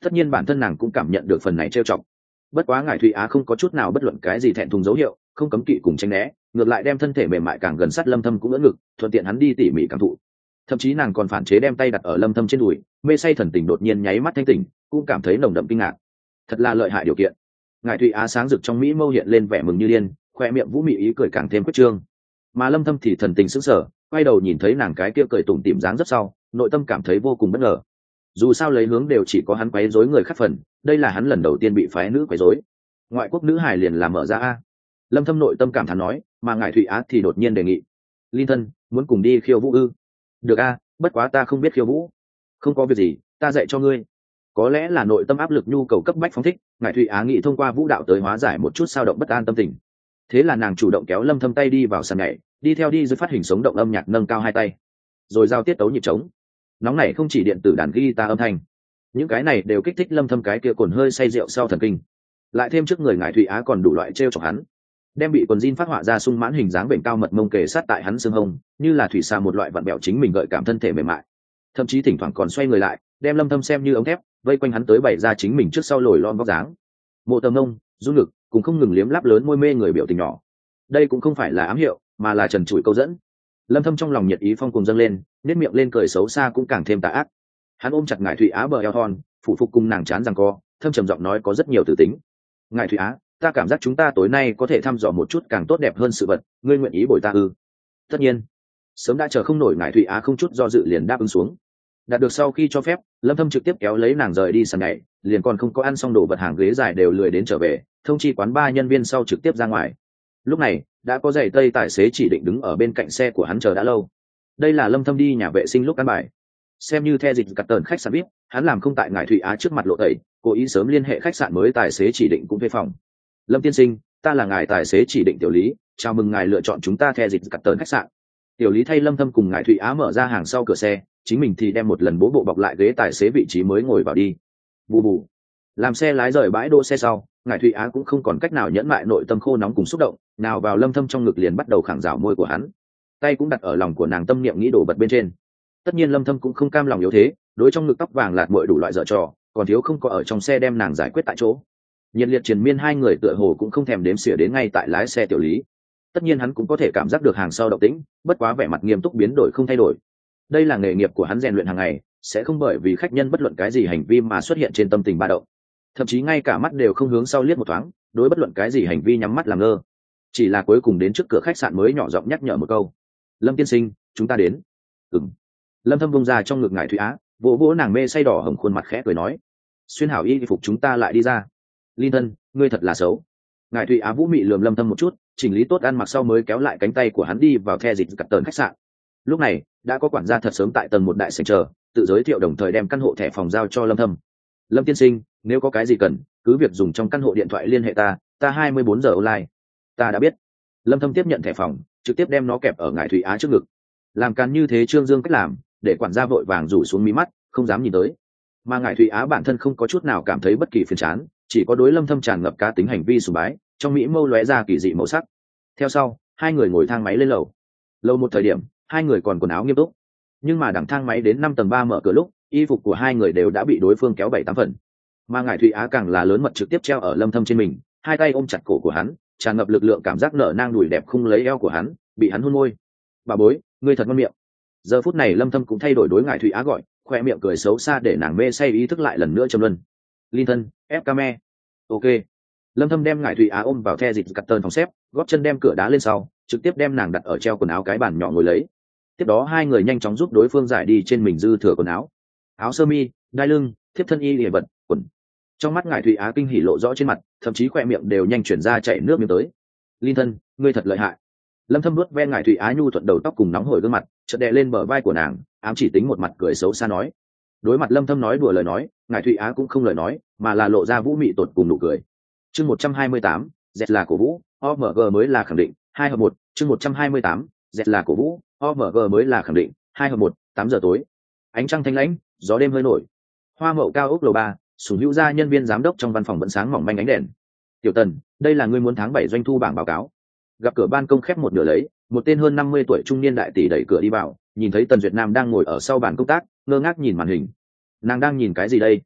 tất nhiên bản thân nàng cũng cảm nhận được phần này trêu chọc. Bất quá ngài Thụy Á không có chút nào bất luận cái gì thẹn thùng dấu hiệu, không cấm kỵ cùng tránh né, ngược lại đem thân thể mềm mại càng gần sát Lâm Thâm cũng ưỡn ngực, thuận tiện hắn đi tỉ mỉ cảm thụ. Thậm chí nàng còn phản chế đem tay đặt ở Lâm Thâm trên đùi, mê say thần tình đột nhiên nháy mắt thanh tỉnh, cũng cảm thấy nồng đậm kinh ngạc. Thật là lợi hại điều kiện. Ngài Thụy Á sáng rực trong mỹ mâu hiện lên vẻ mừng như điên, khoe miệng vũ mị ý cười càng thêm quyết trương. Mà Lâm Thâm thì thần tình sững sờ, quay đầu nhìn thấy nàng cái kia cười tủm tỉm dáng rất sau, nội tâm cảm thấy vô cùng bất ngờ. Dù sao lấy hướng đều chỉ có hắn quấy rối người khác phần, đây là hắn lần đầu tiên bị phái nữ quấy rối. Ngoại quốc nữ hài liền làm mở ra a. Lâm Thâm nội tâm cảm thán nói, mà ngài Thụy Á thì đột nhiên đề nghị, Linh thân muốn cùng đi khiêu vũ ư? Được a, bất quá ta không biết khiêu vũ. Không có việc gì, ta dạy cho ngươi. Có lẽ là nội tâm áp lực nhu cầu cấp bách phóng thích, ngài Thụy Á nghĩ thông qua vũ đạo tới hóa giải một chút sao động bất an tâm tình. Thế là nàng chủ động kéo Lâm Thâm tay đi vào sàn nhảy, đi theo đi dưới phát hình sống động âm nhạc nâng cao hai tay, rồi giao tiết tấu nhịp trống. Nóng này không chỉ điện tử đàn guitar âm thanh, những cái này đều kích thích Lâm Thâm cái kia cồn hơi say rượu sau thần kinh. Lại thêm trước người ngài Thụy Á còn đủ loại trêu chọc hắn, đem bị quần jean phát họa ra sung mãn hình dáng bệnh cao mật mông kề sát tại hắn xương hông, như là thủy xà một loại vặn bẹo chính mình gợi cảm thân thể mềm mại. Thậm chí thỉnh thoảng còn xoay người lại, đem Lâm Thâm xem như ống thép, vây quanh hắn tới bày ra chính mình trước sau lồi lom vóc dáng, mộ tầm mông, run ngực, cùng không ngừng liếm láp lớn môi mê người biểu tình nhỏ. Đây cũng không phải là ám hiệu, mà là trần trụi câu dẫn. Lâm Thâm trong lòng nhiệt ý phong cùng dâng lên, nét miệng lên cười xấu xa cũng càng thêm tà ác. Hắn ôm chặt ngài Thụy Á bờ eo thon, phụ phục cùng nàng chán rằng co, thâm trầm giọng nói có rất nhiều tử tính. Ngài Thụy Á, ta cảm giác chúng ta tối nay có thể thăm dò một chút càng tốt đẹp hơn sự vật, ngươi nguyện ý bồi ta ư? Tất nhiên. Sớm đã chờ không nổi ngài Thụy Á không chút do dự liền đáp ứng xuống. Đạt được sau khi cho phép, Lâm Thâm trực tiếp kéo lấy nàng rời đi sàn nhảy, liền còn không có ăn xong đồ vật hàng ghế dài đều lười đến trở về, thông chi quán ba nhân viên sau trực tiếp ra ngoài. Lúc này đã có giày tây tài xế chỉ định đứng ở bên cạnh xe của hắn chờ đã lâu. Đây là Lâm Thâm đi nhà vệ sinh lúc ăn bài, xem như the dịch cắt tờn khách sạn VIP, hắn làm không tại ngài Thụy Á trước mặt lộ tẩy, cố ý sớm liên hệ khách sạn mới tài xế chỉ định cũng thuê phòng. Lâm tiên sinh, ta là ngài tài xế chỉ định tiểu lý, chào mừng ngài lựa chọn chúng ta the dịch cắt tờn khách sạn. Tiểu lý thay Lâm Thâm cùng ngài Thụy Á mở ra hàng sau cửa xe, chính mình thì đem một lần bố bộ bọc lại ghế tài xế vị trí mới ngồi vào đi. Bù bù. Làm xe lái rời bãi đỗ xe sau, ngài Thụy Á cũng không còn cách nào nhẫn mại nội tâm khô nóng cùng xúc động, nào vào Lâm Thâm trong ngực liền bắt đầu khẳng rào môi của hắn, tay cũng đặt ở lòng của nàng tâm niệm nghĩ đồ vật bên trên. Tất nhiên Lâm Thâm cũng không cam lòng yếu thế, đối trong ngực tóc vàng lạt muội đủ loại dở trò, còn thiếu không có ở trong xe đem nàng giải quyết tại chỗ. Nhiệt liệt triền miên hai người tựa hồ cũng không thèm đếm xỉa đến ngay tại lái xe tiểu lý. Tất nhiên hắn cũng có thể cảm giác được hàng sau động tĩnh, bất quá vẻ mặt nghiêm túc biến đổi không thay đổi. Đây là nghề nghiệp của hắn rèn luyện hàng ngày, sẽ không bởi vì khách nhân bất luận cái gì hành vi mà xuất hiện trên tâm tình ba động. Thậm chí ngay cả mắt đều không hướng sau liếc một thoáng, đối bất luận cái gì hành vi nhắm mắt làm ngơ. Chỉ là cuối cùng đến trước cửa khách sạn mới nhỏ giọng nhắc nhở một câu: Lâm tiên sinh, chúng ta đến. Ừm. Lâm Thâm bung ra trong ngực ngài Thụy Á, vỗ vỗ nàng mê say đỏ hồng khuôn mặt khẽ cười nói: xuyên hảo y phục chúng ta lại đi ra. Linh thân, ngươi thật là xấu. Ngài Thụy Á vũ mị lườm Lâm Thâm một chút, chỉnh lý tốt ăn mặc sau mới kéo lại cánh tay của hắn đi vào the dịch cắt tờn khách sạn. Lúc này đã có quản gia thật sớm tại tầng 1 đại sảnh chờ, tự giới thiệu đồng thời đem căn hộ thẻ phòng giao cho Lâm Thâm. Lâm tiên sinh, nếu có cái gì cần, cứ việc dùng trong căn hộ điện thoại liên hệ ta 24 giờ online. Ta đã biết. Lâm Thâm tiếp nhận thẻ phòng, trực tiếp đem nó kẹp ở ngài Thụy Á trước ngực. Làm càn như thế Trương Dương cách làm, để quản gia vội vàng rủ xuống mí mắt, không dám nhìn tới. Mà ngài Thụy Á bản thân không có chút nào cảm thấy bất kỳ phiền chán, chỉ có đối Lâm Thâm tràn ngập cá tính hành vi sùng bái, trong mỹ mâu lóe ra kỳ dị màu sắc. Theo sau, hai người ngồi thang máy lên lầu. Lâu một thời điểm, hai người còn quần áo nghiêm túc, nhưng mà đằng thang máy đến 5 tầng 3 mở cửa lúc, y phục của hai người đều đã bị đối phương kéo 7-8 phần. Mà ngài Thụy Á càng là lớn mật trực tiếp treo ở Lâm Thâm trên mình, hai tay ôm chặt cổ của hắn, tràn ngập lực lượng cảm giác nở nang đùi đẹp khung lấy eo của hắn, bị hắn hôn môi. Bà bối, ngươi thật ngon miệng. Giờ phút này Lâm Thâm cũng thay đổi đối ngài Thụy Á gọi, khoe miệng cười xấu xa để nàng mê say ý thức lại lần nữa trầm luân. Linh thân, ép came. Ok. Lâm Thâm đem ngài Thụy Á ôm vào the dịch cắt tơn phòng xếp, góp chân đem cửa đá lên sau, trực tiếp đem nàng đặt ở treo quần áo cái bàn nhỏ ngồi lấy. Tiếp đó hai người nhanh chóng giúp đối phương giải đi trên mình dư thừa quần áo, áo sơ mi, đai lưng, thiếp thân y lìa vật, quần. Trong mắt ngài Thụy Á kinh hỉ lộ rõ trên mặt, thậm chí khoe miệng đều nhanh chuyển ra chảy nước miếng tới. Linh thân, ngươi thật lợi hại. Lâm Thâm vuốt ve ngài Thụy Á nhu thuận đầu tóc cùng nóng hổi gương mặt, chợt đè lên bờ vai của nàng, ám chỉ tính một mặt cười xấu xa nói. Đối mặt Lâm Thâm nói đùa lời nói, ngài Thụy Á cũng không lời nói, mà là lộ ra vũ mị tột cùng nụ cười. Chương 128, dẹt là cổ vũ, OMG mới là khẳng định, 2 hợp 1, chương 128, dẹt là cổ vũ, OMG mới là khẳng định, 2 hợp 1, 8 giờ tối. Ánh trăng thanh lãnh, gió đêm hơi nổi. Hoa mậu cao ốc lầu 3, Sủng Hữu gia nhân viên giám đốc trong văn phòng vẫn sáng mỏng manh ánh đèn. Tiểu Tần, đây là ngươi muốn tháng 7 doanh thu bảng báo cáo. Gặp cửa ban công khép một nửa lấy, một tên hơn 50 tuổi trung niên đại tỷ đẩy cửa đi vào, nhìn thấy Tần Duyệt Nam đang ngồi ở sau bàn công tác, ngơ ngác nhìn màn hình. Nàng đang nhìn cái gì đây?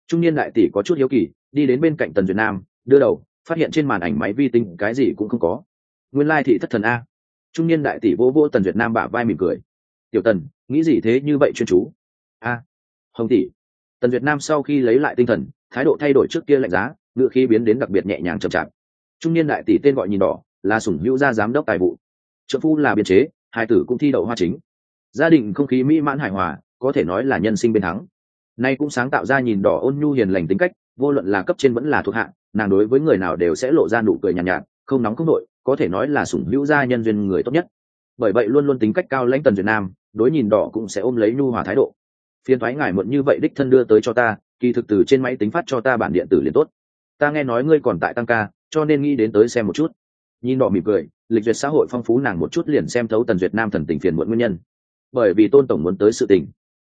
Trung niên đại tỷ có chút hiếu kỳ đi đến bên cạnh Tần Duyệt Nam, đưa đầu phát hiện trên màn ảnh máy vi tính cái gì cũng không có. Nguyên lai thị thất thần a. Trung niên đại tỷ vỗ vỗ Tần Duyệt Nam bả vai mỉm cười. Tiểu Tần, nghĩ gì thế như vậy chuyên chú? A, Hồng tỷ. Tần Duyệt Nam sau khi lấy lại tinh thần, thái độ thay đổi trước kia lạnh giá, ngữ khí biến đến đặc biệt nhẹ nhàng chậm chạp. Trung niên đại tỷ tên gọi nhìn đỏ, là Sủng Hữu gia giám đốc tài vụ. Trợ phu là biên chế, hai tử cũng thi đậu hoa chính. Gia đình không khí mỹ mãn hài hòa, có thể nói là nhân sinh bên thắng. Nay cũng sáng tạo ra nhìn đỏ ôn nhu hiền lành tính cách, vô luận là cấp trên vẫn là thuộc hạ, nàng đối với người nào đều sẽ lộ ra nụ cười nhàn nhạt, không nóng không nội, có thể nói là Sủng Hữu gia nhân duyên người tốt nhất. Bởi vậy luôn luôn tính cách cao lãnh Tần Duyệt Nam, đối nhìn đỏ cũng sẽ ôm lấy nhu hòa thái độ. Phiên thoái ngài muộn như vậy đích thân đưa tới cho ta, kỳ thực từ trên máy tính phát cho ta bản điện tử liền tốt. Ta nghe nói ngươi còn tại tăng ca, cho nên nghĩ đến tới xem một chút. Nhìn đỏ mỉm cười, lịch duyệt xã hội phong phú nàng một chút liền xem thấu Tần Duyệt Nam thần tình phiền muộn nguyên nhân. Bởi vì Tôn tổng muốn tới sự tình.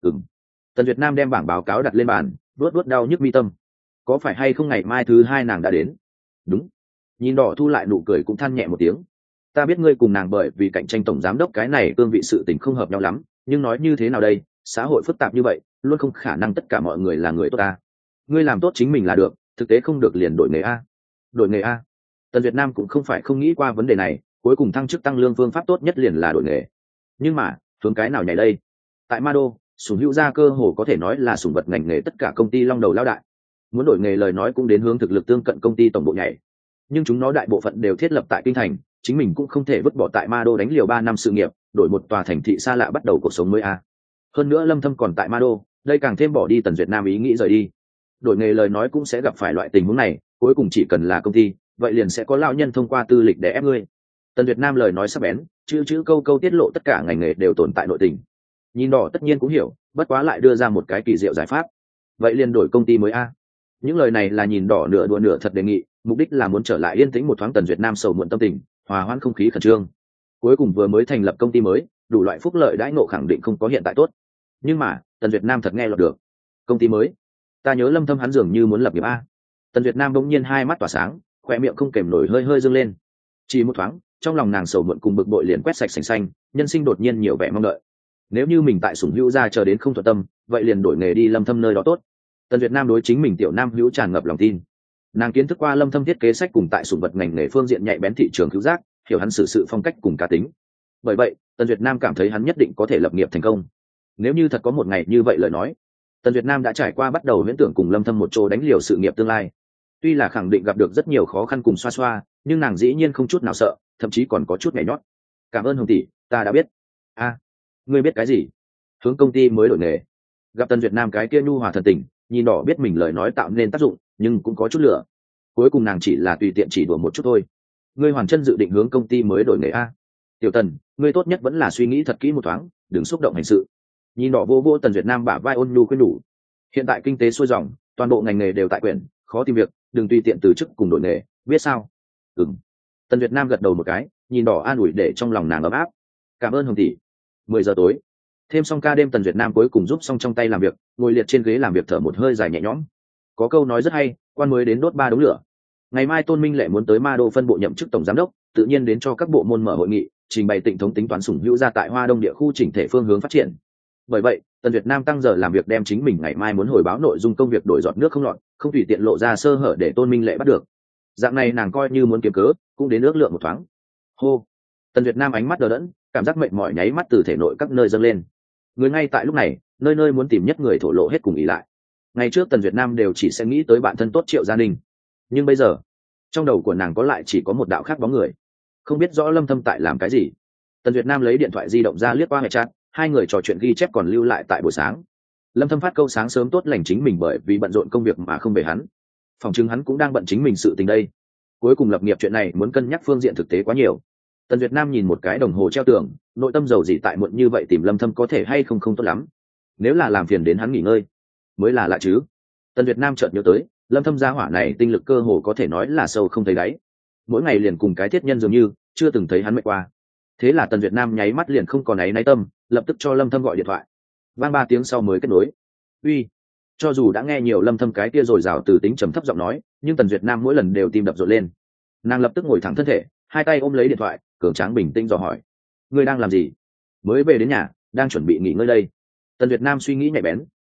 Tần Duyệt Nam đem bảng báo cáo đặt lên bàn, vuốt đau nhức mi tâm. Có phải hay không ngày mai thứ hai nàng đã đến? Đúng. Nhìn đỏ thu lại nụ cười cũng than nhẹ một tiếng. Ta biết ngươi cùng nàng bởi vì cạnh tranh tổng giám đốc cái này cương vị sự tình không hợp nhau lắm, nhưng nói như thế nào đây, xã hội phức tạp như vậy, luôn không khả năng tất cả mọi người là người tốt ta. Ngươi làm tốt chính mình là được, thực tế không được liền đổi nghề a. Đổi nghề a. Tần Duyệt Nam cũng không phải không nghĩ qua vấn đề này, cuối cùng thăng chức tăng lương phương pháp tốt nhất liền là đổi nghề. Nhưng mà, hướng cái nào nhảy đây? Tại Ma Đô, Sủng Hữu gia cơ hồ có thể nói là sủng vật ngành nghề tất cả công ty long đầu lao đại. Muốn đổi nghề lời nói cũng đến hướng thực lực tương cận công ty tổng bộ nhảy. Nhưng chúng nó đại bộ phận đều thiết lập tại kinh thành, chính mình cũng không thể vứt bỏ tại Ma Đô đánh liều 3 năm sự nghiệp, đổi một tòa thành thị xa lạ bắt đầu cuộc sống mới a. Hơn nữa Lâm Thâm còn tại Ma Đô, đây càng thêm bỏ đi Tần Duyệt Nam ý nghĩ rời đi. Đổi nghề lời nói cũng sẽ gặp phải loại tình huống này, cuối cùng chỉ cần là công ty, vậy liền sẽ có lão nhân thông qua tư lịch để ép ngươi. Tần Duyệt Nam lời nói sắc bén, chữ câu câu tiết lộ tất cả ngành nghề đều tồn tại nội tình. Nhìn đỏ tất nhiên cũng hiểu, bất quá lại đưa ra một cái kỳ diệu giải pháp. Vậy liền đổi công ty mới a. Những lời này là nhìn đỏ nửa đùa nửa thật đề nghị, mục đích là muốn trở lại yên tĩnh một thoáng Tần Duyệt Nam sầu muộn tâm tình, hòa hoãn không khí khẩn trương. Cuối cùng vừa mới thành lập công ty mới, đủ loại phúc lợi đãi ngộ khẳng định không có hiện tại tốt. Nhưng mà, Tần Duyệt Nam thật nghe lọt được. Công ty mới? Ta nhớ Lâm Thâm hắn dường như muốn lập nghiệp a. Tần Duyệt Nam bỗng nhiên hai mắt tỏa sáng, khóe miệng không kềm nổi hơi dương lên. Chỉ một thoáng, trong lòng nàng sầu muộn cùng bực bội liền quét sạch sành xanh, nhân sinh đột nhiên nhiều vẻ mong đợi. Nếu như mình tại Sủng Hữu gia chờ đến không thuận tâm, vậy liền đổi nghề đi Lâm Thâm nơi đó tốt. Tần Duyệt Nam đối chính mình tiểu nam hữu tràn ngập lòng tin. Nàng kiến thức qua Lâm Thâm thiết kế sách cùng tại sủng vật ngành nghề phương diện nhạy bén thị trường cứu giác, hiểu hắn xử sự phong cách cùng cá tính. Bởi vậy, Tần Duyệt Nam cảm thấy hắn nhất định có thể lập nghiệp thành công. Nếu như thật có một ngày như vậy lời nói, Tần Duyệt Nam đã trải qua bắt đầu huyễn tưởng cùng Lâm Thâm một chỗ đánh liều sự nghiệp tương lai. Tuy là khẳng định gặp được rất nhiều khó khăn cùng xoa xoa, nhưng nàng dĩ nhiên không chút nào sợ, thậm chí còn có chút nhảy nhót. Cảm ơn Hồng tỷ, ta đã biết. A, ngươi biết cái gì? Hướng công ty mới đổi nghề. Gặp Tần Duyệt Nam cái kia nhu hòa thần tình, nhìn đỏ biết mình lời nói tạo nên tác dụng, nhưng cũng có chút lửa. Cuối cùng nàng chỉ là tùy tiện chỉ đùa một chút thôi. Ngươi hoàn chân dự định hướng công ty mới đổi nghề a? Tiểu Tần, ngươi tốt nhất vẫn là suy nghĩ thật kỹ một thoáng, đừng xúc động hành sự. Nhìn đỏ vô Tần Duyệt Nam bả vai ôn nhu khuyên nhủ. Hiện tại kinh tế xuôi dòng, toàn bộ ngành nghề đều tại quyển, khó tìm việc, đừng tùy tiện từ chức cùng đổi nghề, biết sao? Ừm. Tần Duyệt Nam gật đầu một cái, nhìn đỏ an ủi để trong lòng nàng ấm áp. Cảm ơn Hồng tỷ. 10 giờ tối, thêm xong ca đêm Tần Duyệt Nam cuối cùng giúp xong trong tay làm việc, ngồi liệt trên ghế làm việc thở một hơi dài nhẹ nhõm. Có câu nói rất hay, quan mới đến đốt 3 đống lửa. Ngày mai Tôn Minh Lệ muốn tới Ma Đô phân bộ nhậm chức tổng giám đốc, tự nhiên đến cho các bộ môn mở hội nghị, trình bày Tịnh thống tính toán Sủng Hữu gia tại Hoa Đông địa khu chỉnh thể phương hướng phát triển. Bởi vậy, Tần Duyệt Nam tăng giờ làm việc đem chính mình ngày mai muốn hồi báo nội dung công việc đổi giọt nước không lọt, không tùy tiện lộ ra sơ hở để Tôn Minh Lệ bắt được. Dạng này nàng coi như muốn kiếm cớ, cũng đến ước lượng một thoáng. Hô. Tần Duyệt Nam ánh mắt đờ đẫn, cảm giác mệt mỏi nháy mắt từ thể nội các nơi dâng lên. Người ngay tại lúc này, nơi nơi muốn tìm nhất người thổ lộ hết cùng ý lại. Ngày trước Tần Duyệt Nam đều chỉ sẽ nghĩ tới bạn thân tốt Triệu Gia Ninh, nhưng bây giờ trong đầu của nàng có lại chỉ có một đạo khác bóng người, không biết rõ Lâm Thâm tại làm cái gì. Tần Duyệt Nam lấy điện thoại di động ra liếc qua hệ chat, hai người trò chuyện ghi chép còn lưu lại tại buổi sáng. Lâm Thâm phát câu sáng sớm tốt lành chính mình bởi vì bận rộn công việc mà không về hắn, phòng chứng hắn cũng đang bận chính mình sự tình đây. Cuối cùng lập nghiệp chuyện này muốn cân nhắc phương diện thực tế quá nhiều. Tần Duyệt Nam nhìn một cái đồng hồ treo tường, nội tâm giàu gì tại muộn như vậy tìm Lâm Thâm có thể hay không tốt lắm. Nếu là làm phiền đến hắn nghỉ ngơi, mới là lạ chứ. Tần Duyệt Nam chợt nhớ tới, Lâm Thâm gia hỏa này tinh lực cơ hồ có thể nói là sâu không thấy đáy. Mỗi ngày liền cùng cái thiết nhân dường như, chưa từng thấy hắn mệt qua. Thế là Tần Duyệt Nam nháy mắt liền không còn áy náy tâm, lập tức cho Lâm Thâm gọi điện thoại. Vang 3 tiếng sau mới kết nối. Uy. Cho dù đã nghe nhiều Lâm Thâm cái kia rồi rào từ tính trầm thấp giọng nói, nhưng Tần Duyệt Nam mỗi lần đều tim đập rộn lên. Nàng lập tức ngồi thẳng thân thể, hai tay ôm lấy điện thoại, cường tráng bình tĩnh dò hỏi: "Ngươi đang làm gì?" "Mới về đến nhà, đang chuẩn bị nghỉ ngơi đây." Tần Duyệt Nam suy nghĩ nhạy bén,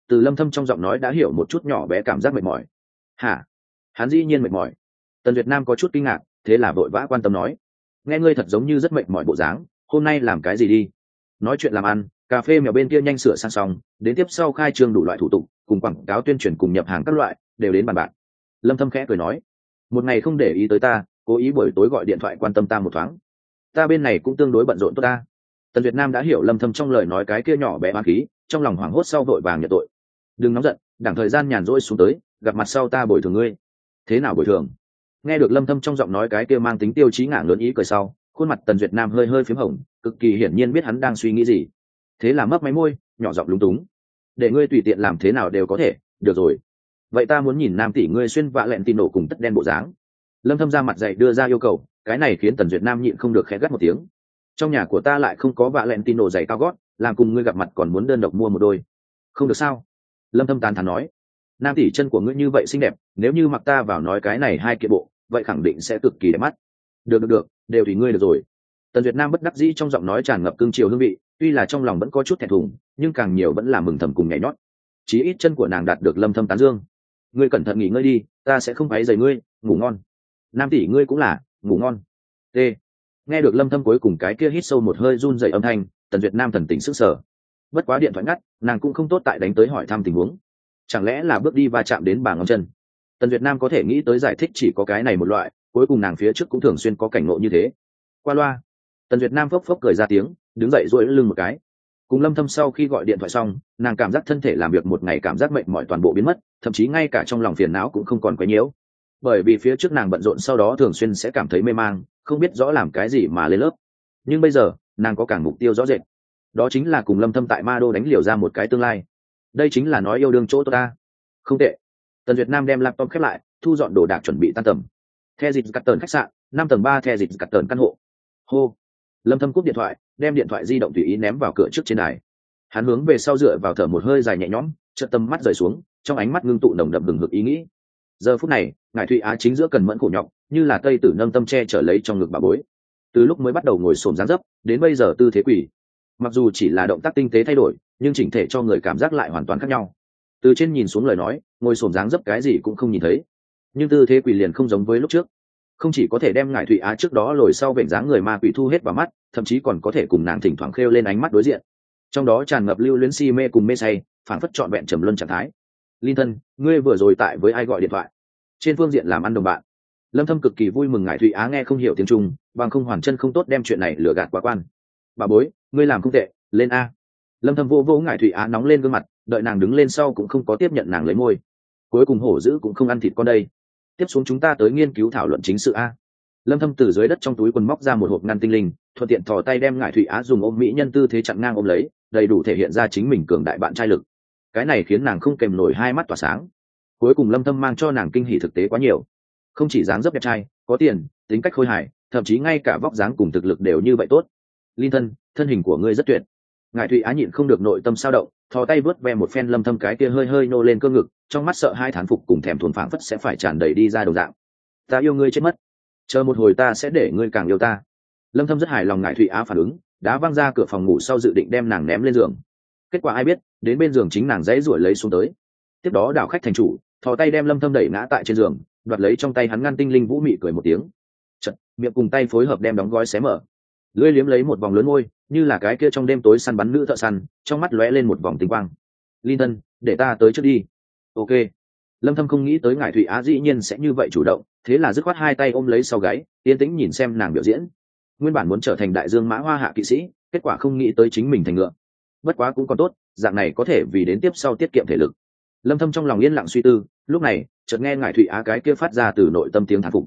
từ Lâm Thâm trong giọng nói đã hiểu một chút nhỏ bé cảm giác mệt mỏi. Hả? Hắn dĩ nhiên mệt mỏi? Tần Duyệt Nam có chút kinh ngạc, thế là vội vã quan tâm nói, nghe ngươi thật giống như rất mệt mỏi bộ dáng, hôm nay làm cái gì đi? Nói chuyện làm ăn, cà phê mèo bên kia nhanh sửa sang xong, đến tiếp sau khai trương đủ loại thủ tục, cùng quảng cáo tuyên truyền cùng nhập hàng các loại, đều đến bàn bạc. Lâm Thâm khẽ cười nói, một ngày không để ý tới ta, cố ý buổi tối gọi điện thoại quan tâm ta một thoáng. Ta bên này cũng tương đối bận rộn tốt ta. Tần Việt Nam đã hiểu Lâm Thâm trong lời nói cái kia nhỏ bé oán khí, trong lòng hoảng hốt sau vội vàng nhận tội. Đừng nóng giận, đẳng thời gian nhàn rỗi xuống tới, gặp mặt sau ta bồi thường ngươi. Thế nào bồi thường? Nghe được Lâm Thâm trong giọng nói cái kia mang tính tiêu chí ngả lớn ý cười sau, khuôn mặt Tần Duyệt Nam hơi hơi phím hồng, cực kỳ hiển nhiên biết hắn đang suy nghĩ gì. Thế là mấp máy môi, nhỏ giọng lúng túng. Để ngươi tùy tiện làm thế nào đều có thể, được rồi. Vậy ta muốn nhìn Nam tỷ ngươi xuyên vạ lẹn tin nổ cùng tất đen bộ dáng. Lâm Thâm ra mặt dày đưa ra yêu cầu, cái này khiến Tần Duyệt Nam nhịn không được khẽ gắt một tiếng. Trong nhà của ta lại không có vạ lẹn tin nổ giày cao gót, làm cùng ngươi gặp mặt còn muốn đơn độc mua một đôi. Không được sao? Lâm Thâm tán thán nói. Nam tỷ chân của ngươi như vậy xinh đẹp, nếu như mặc ta vào nói cái này hai kiện bộ, vậy khẳng định sẽ cực kỳ đẹp mắt. Được, đều tùy ngươi được rồi. Tần Duyệt Nam bất đắc dĩ trong giọng nói tràn ngập cương triều hương vị, tuy là trong lòng vẫn có chút thẹn thùng, nhưng càng nhiều vẫn là mừng thầm cùng nhảy nhót. Chí ít chân của nàng đạt được Lâm Thâm tán dương. Ngươi cẩn thận nghỉ ngơi đi, ta sẽ không váy rầy ngươi, ngủ ngon. Nam tỷ ngươi cũng là, ngủ ngon. T. Nghe được Lâm Thâm cuối cùng cái kia hít sâu một hơi run rẩy âm thanh, Tần Duyệt Nam thần tình sức sở. Bất quá điện thoại ngắt, nàng cũng không tốt tại đánh tới hỏi thăm tình huống. Chẳng lẽ là bước đi va chạm đến bà ngón chân? Tần Duyệt Nam có thể nghĩ tới giải thích chỉ có cái này một loại, cuối cùng nàng phía trước cũng thường xuyên có cảnh ngộ như thế. Qua loa, Tần Duyệt Nam phốc phốc cười ra tiếng, đứng dậy duỗi lưng một cái. Cùng Lâm Thâm sau khi gọi điện thoại xong, nàng cảm giác thân thể làm việc một ngày cảm giác mệt mỏi toàn bộ biến mất, thậm chí ngay cả trong lòng phiền não cũng không còn quấy nhiễu. Bởi vì phía trước nàng bận rộn sau đó thường xuyên sẽ cảm thấy mê mang, không biết rõ làm cái gì mà lên lớp. Nhưng bây giờ, nàng có càng mục tiêu rõ rệt. Đó chính là cùng Lâm Thâm tại Ma Đô đánh liều ra một cái tương lai. Đây chính là nói yêu đương chỗ ta. Không tệ. Tần Duyệt Nam đem laptop khép lại, thu dọn đồ đạc chuẩn bị tan tầm. The Dịch Cắt Tần khách sạn, 5 tầng 3 The Dịch Cắt Tần căn hộ. Hô. Lâm Thâm cúp điện thoại, đem điện thoại di động tùy ý ném vào cửa trước trên đài. Hắn hướng về sau dựa vào thở một hơi dài nhẹ nhõm, chợt tầm mắt rời xuống, trong ánh mắt ngưng tụ nồng đậm hừng hực ý nghĩ. Giờ phút này, ngài Thụy Á chính giữa cần mẫn khổ nhọc, như là tây tử nâng tâm che trở lấy trong ngực bà bối. Từ lúc mới bắt đầu ngồi xổm dáng dấp, đến bây giờ tư thế quỳ. Mặc dù chỉ là động tác tinh tế thay đổi, nhưng chỉnh thể cho người cảm giác lại hoàn toàn khác nhau. Từ trên nhìn xuống lời nói, ngồi xổm dáng dấp cái gì cũng không nhìn thấy, nhưng tư thế quỳ liền không giống với lúc trước. Không chỉ có thể đem ngải Thụy Á trước đó lồi sau vểnh dáng người ma quỷ thu hết vào mắt, thậm chí còn có thể cùng nàng thỉnh thoảng khêu lên ánh mắt đối diện, trong đó tràn ngập lưu luyến si mê cùng mê say, phảng phất trọn vẹn trầm luân trạng thái. Linh thân, ngươi vừa rồi tại với ai gọi điện thoại? Trên phương diện làm ăn đồng bạn. Lâm Thâm cực kỳ vui mừng ngải Thụy Á nghe không hiểu tiếng Trung, bằng không hoàn chân không tốt đem chuyện này lừa gạt quá quan. Bà bối, ngươi làm không tệ, lên a. Lâm Thâm vô vô ngải Thụy Á nóng lên gương mặt, đợi nàng đứng lên sau cũng không có tiếp nhận nàng lấy môi. Cuối cùng hổ dữ cũng không ăn thịt con đây. Tiếp xuống chúng ta tới nghiên cứu thảo luận chính sự a. Lâm Thâm từ dưới đất trong túi quần móc ra một hộp ngăn tinh linh, thuận tiện thò tay đem ngải Thụy Á dùng ôm mỹ nhân tư thế chặn ngang ôm lấy, đầy đủ thể hiện ra chính mình cường đại bạn trai lực. Cái này khiến nàng không kềm nổi hai mắt tỏa sáng. Cuối cùng Lâm Thâm mang cho nàng kinh hỉ thực tế quá nhiều, không chỉ dáng dấp đẹp trai, có tiền, tính cách khôi hài, thậm chí ngay cả vóc dáng cùng thực lực đều như vậy tốt. Linh thân, thân hình của ngươi rất tuyệt. Ngải Thụy Á nhịn không được nội tâm sao động, thò tay vớt ve một phen Lâm Thâm cái kia hơi hơi nô lên cơ ngực, trong mắt sợ hai thán phục cùng thèm thuồng phảng phất sẽ phải tràn đầy đi ra đồng dạng. Ta yêu ngươi chết mất, chờ một hồi ta sẽ để ngươi càng yêu ta. Lâm Thâm rất hài lòng Ngải Thụy Á phản ứng, đá văng ra cửa phòng ngủ sau dự định đem nàng ném lên giường. Kết quả ai biết, đến bên giường chính nàng dãy ruổi lấy xuống tới. Tiếp đó đảo khách thành chủ, thò tay đem Lâm Thâm đẩy ngã tại trên giường, đoạt lấy trong tay hắn ngăn tinh linh vũ mị cười một tiếng. Chật, miệng cùng tay phối hợp đem đóng gói xé mở. Lưỡi liếm lấy một vòng lớn môi, như là cái kia trong đêm tối săn bắn nữ thợ săn, trong mắt lóe lên một vòng tinh quang. Linh thân, để ta tới trước đi. Ok. Lâm Thâm không nghĩ tới ngải Thụy Á dĩ nhiên sẽ như vậy chủ động, thế là dứt khoát hai tay ôm lấy sau gáy, yên tĩnh nhìn xem nàng biểu diễn. Nguyên bản muốn trở thành đại dương mã hoa hạ kỵ sĩ, kết quả không nghĩ tới chính mình thành ngựa. Bất quá cũng còn tốt, dạng này có thể vì đến tiếp sau tiết kiệm thể lực. Lâm Thâm trong lòng yên lặng suy tư, lúc này chợt nghe ngải Thụy Á cái kia phát ra từ nội tâm tiếng thán phục.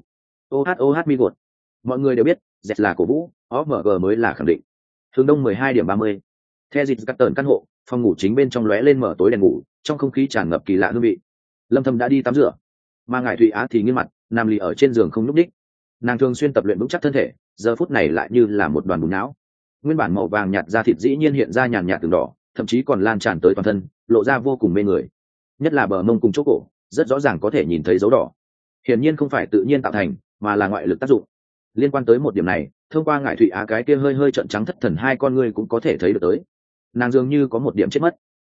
Oh mi gột. Mọi người đều biết, Z là cổ vũ, OMG mới là khẳng định. Hướng đông 12:30. The Dịch Cắt Tần căn hộ, phòng ngủ chính bên trong lóe lên mở tối đèn ngủ, trong không khí tràn ngập kỳ lạ hương vị. Lâm Thâm đã đi tắm rửa, mà ngải Thụy Á thì nghiêng mặt, nằm lì ở trên giường không nhúc nhích. Nàng thường xuyên tập luyện vững chắc thân thể, giờ phút này lại như là một đoàn bùn não. Nguyên bản màu vàng nhạt da thịt dĩ nhiên hiện ra nhàn nhạt từng đỏ, thậm chí còn lan tràn tới toàn thân, lộ ra vô cùng mê người. Nhất là bờ mông cùng chỗ cổ, rất rõ ràng có thể nhìn thấy dấu đỏ. Hiển nhiên không phải tự nhiên tạo thành, mà là ngoại lực tác dụng. Liên quan tới một điểm này, thông qua ngải Thụy Á cái kia hơi hơi trợn trắng thất thần hai con ngươi cũng có thể thấy được tới. Nàng dường như có một điểm chết mất.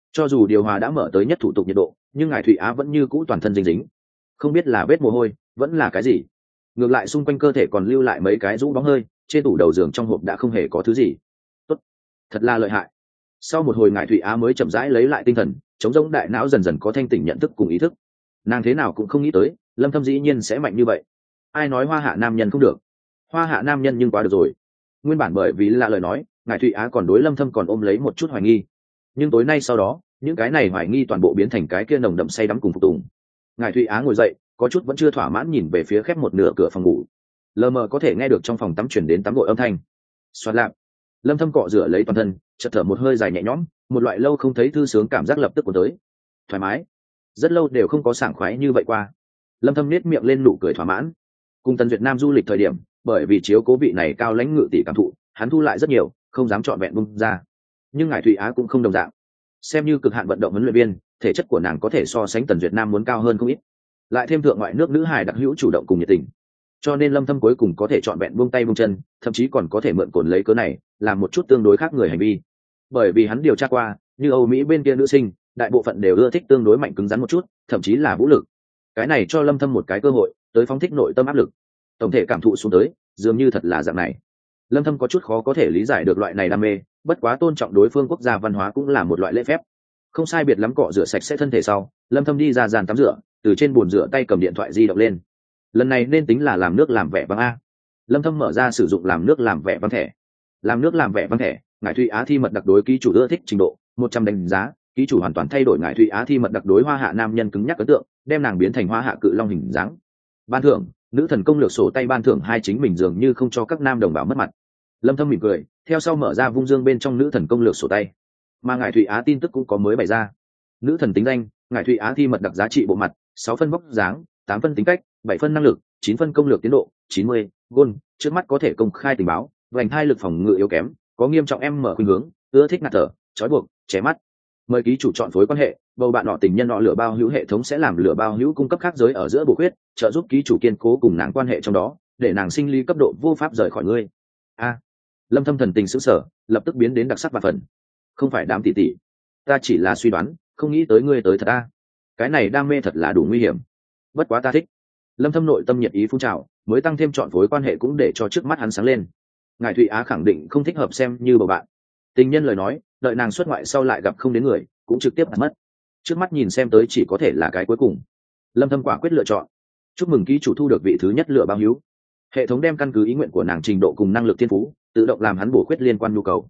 Cho dù điều hòa đã mở tới nhất thủ tục nhiệt độ, nhưng ngài Thụy Á vẫn như cũ toàn thân dính dính, không biết là vết mồ hôi vẫn là cái gì. Ngược lại xung quanh cơ thể còn lưu lại mấy cái rũ bóng hơi, trên tủ đầu giường trong hộp đã không hề có thứ gì. Tốt, thật là lợi hại. Sau một hồi ngài Thụy Á mới chậm rãi lấy lại tinh thần, chống rỗng đại não dần dần có thanh tỉnh nhận thức cùng ý thức. Nàng thế nào cũng không nghĩ tới Lâm Thâm dĩ nhiên sẽ mạnh như vậy. Ai nói hoa hạ nam nhân không được, hoa hạ nam nhân nhưng quá được rồi. Nguyên bản bởi vì là lời nói, ngài Thụy Á còn đối Lâm Thâm còn ôm lấy một chút hoài nghi, nhưng tối nay sau đó những cái này hoài nghi toàn bộ biến thành cái kia nồng đậm say đắm cùng phục tùng. Ngài Thụy Á ngồi dậy, có chút vẫn chưa thỏa mãn nhìn về phía khép một nửa cửa phòng ngủ, lờ mờ có thể nghe được trong phòng tắm chuyển đến tắm gội âm thanh. Xoạt lạp, Lâm Thâm cọ rửa lấy toàn thân, chợt thở một hơi dài nhẹ nhõm, một loại lâu không thấy thư sướng cảm giác lập tức cuốn tới. Thoải mái, rất lâu đều không có sảng khoái như vậy qua. Lâm Thâm nét miệng lên nụ cười thỏa mãn. Cùng Tần Duyệt Nam du lịch thời điểm, bởi vì chiếu cố vị này cao lãnh ngự tỷ cảm thụ, hắn thu lại rất nhiều, không dám chọn vẹn bung ra. Nhưng ngài Thụy Á cũng không đồng dạng, xem như cực hạn vận động huấn luyện viên, thể chất của nàng có thể so sánh Tần Duyệt Nam muốn cao hơn không ít. Lại thêm thượng ngoại nước nữ hài đặc hữu chủ động cùng nhiệt tình, cho nên Lâm Thâm cuối cùng có thể chọn vẹn buông tay buông chân, thậm chí còn có thể mượn cồn lấy cớ này làm một chút tương đối khác người hành vi. Bởi vì hắn điều tra qua, như Âu Mỹ bên kia nữ sinh, đại bộ phận đều ưa thích tương đối mạnh cứng rắn một chút, thậm chí là vũ lực. Cái này cho Lâm Thâm một cái cơ hội tới phóng thích nội tâm áp lực. Tổng thể cảm thụ xuống tới, dường như thật là dạng này. Lâm Thâm có chút khó có thể lý giải được loại này đam mê, bất quá tôn trọng đối phương quốc gia văn hóa cũng là một loại lễ phép. Không sai biệt lắm cọ rửa sạch sẽ thân thể sau, Lâm Thâm đi ra gian tắm rửa, từ trên bồn rửa tay cầm điện thoại di động lên. Lần này nên tính là làm nước làm vẻ vang a. Lâm Thâm mở ra sử dụng làm nước làm vẻ vang thẻ. Làm nước làm vẻ vang thẻ, ngài Thụy Á thi mật đặc đối ký chủ ưa thích trình độ 100 đánh giá, ký chủ hoàn toàn thay đổi ngài Thụy Á thi mật đặc đối hoa hạ nam nhân cứng nhắc ấn tượng, đem nàng biến thành hoa hạ cự long hình dáng. Ban thưởng, nữ thần công lược sổ tay ban thưởng hai chính mình dường như không cho các nam đồng bào mất mặt. Lâm Thâm mỉm cười, theo sau mở ra vung dương bên trong nữ thần công lược sổ tay. Mà ngài Thụy Á tin tức cũng có mới bày ra. Nữ thần tính danh, ngài Thụy Á thi mật đặc giá trị bộ mặt 6 phân vóc dáng, 8 phân tính cách, 7 phân năng lực, 9 phân công lược tiến độ 90, gôn trước mắt có thể công khai tình báo, vành thai lực phòng ngự yếu kém, có nghiêm trọng em mở khuynh hướng, ưa thích ngạt thở, trói buộc, che mắt. Mời ký chủ chọn phối quan hệ, bầu bạn nọ tình nhân nọ lửa bao hữu hệ thống sẽ làm lửa bao hữu cung cấp khác giới ở giữa bổ khuyết, trợ giúp ký chủ kiên cố cùng nàng quan hệ trong đó, để nàng sinh lý cấp độ vô pháp rời khỏi ngươi. A. Lâm Thâm thần tình sững sờ, lập tức biến đến đặc sắc và phần. Không phải đám tỷ tỷ, ta chỉ là suy đoán, không nghĩ tới ngươi tới thật a. Cái này đam mê thật là đủ nguy hiểm. Bất quá ta thích. Lâm Thâm nội tâm nhiệt ý phun trào, mới tăng thêm chọn phối quan hệ cũng để cho trước mắt hắn sáng lên. Ngài Thụy Á khẳng định không thích hợp xem như bầu bạn. Tình nhân lời nói, đợi nàng xuất ngoại sau lại gặp không đến người, cũng trực tiếp mất. Trước mắt nhìn xem tới chỉ có thể là cái cuối cùng. Lâm Thâm quả quyết lựa chọn. Chúc mừng ký chủ thu được vị thứ nhất lựa bao hữu. Hệ thống đem căn cứ ý nguyện của nàng trình độ cùng năng lực thiên phú, tự động làm hắn bổ khuyết liên quan nhu cầu.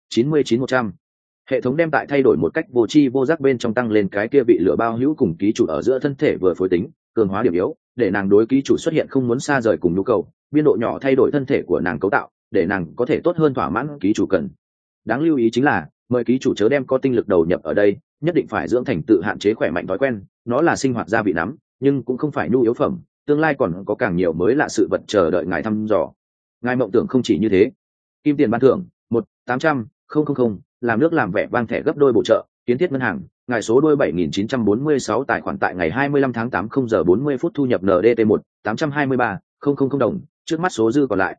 99-100. Hệ thống đem tại thay đổi một cách vô tri vô giác bên trong tăng lên cái kia vị lựa bao hữu cùng ký chủ ở giữa thân thể vừa phối tính, cường hóa điểm yếu, để nàng đối ký chủ xuất hiện không muốn xa rời cùng nhu cầu, biên độ nhỏ thay đổi thân thể của nàng cấu tạo, để nàng có thể tốt hơn thỏa mãn ký chủ cần. Đáng lưu ý chính là, mời ký chủ chớ đem có tinh lực đầu nhập ở đây, nhất định phải dưỡng thành tự hạn chế khỏe mạnh thói quen, nó là sinh hoạt gia vị nắm, nhưng cũng không phải nhu yếu phẩm, tương lai còn có càng nhiều mới lạ sự vật chờ đợi ngài thăm dò. Ngài mộng tưởng không chỉ như thế. Kim tiền ban thưởng 1-800-000, làm nước làm vẻ vang thẻ gấp đôi bổ trợ, kiến thiết ngân hàng, ngài số đôi 7946 tài khoản tại ngày 25 tháng 8 0 giờ 40 phút thu nhập NDT 1-823-000 đồng, trước mắt số dư còn lại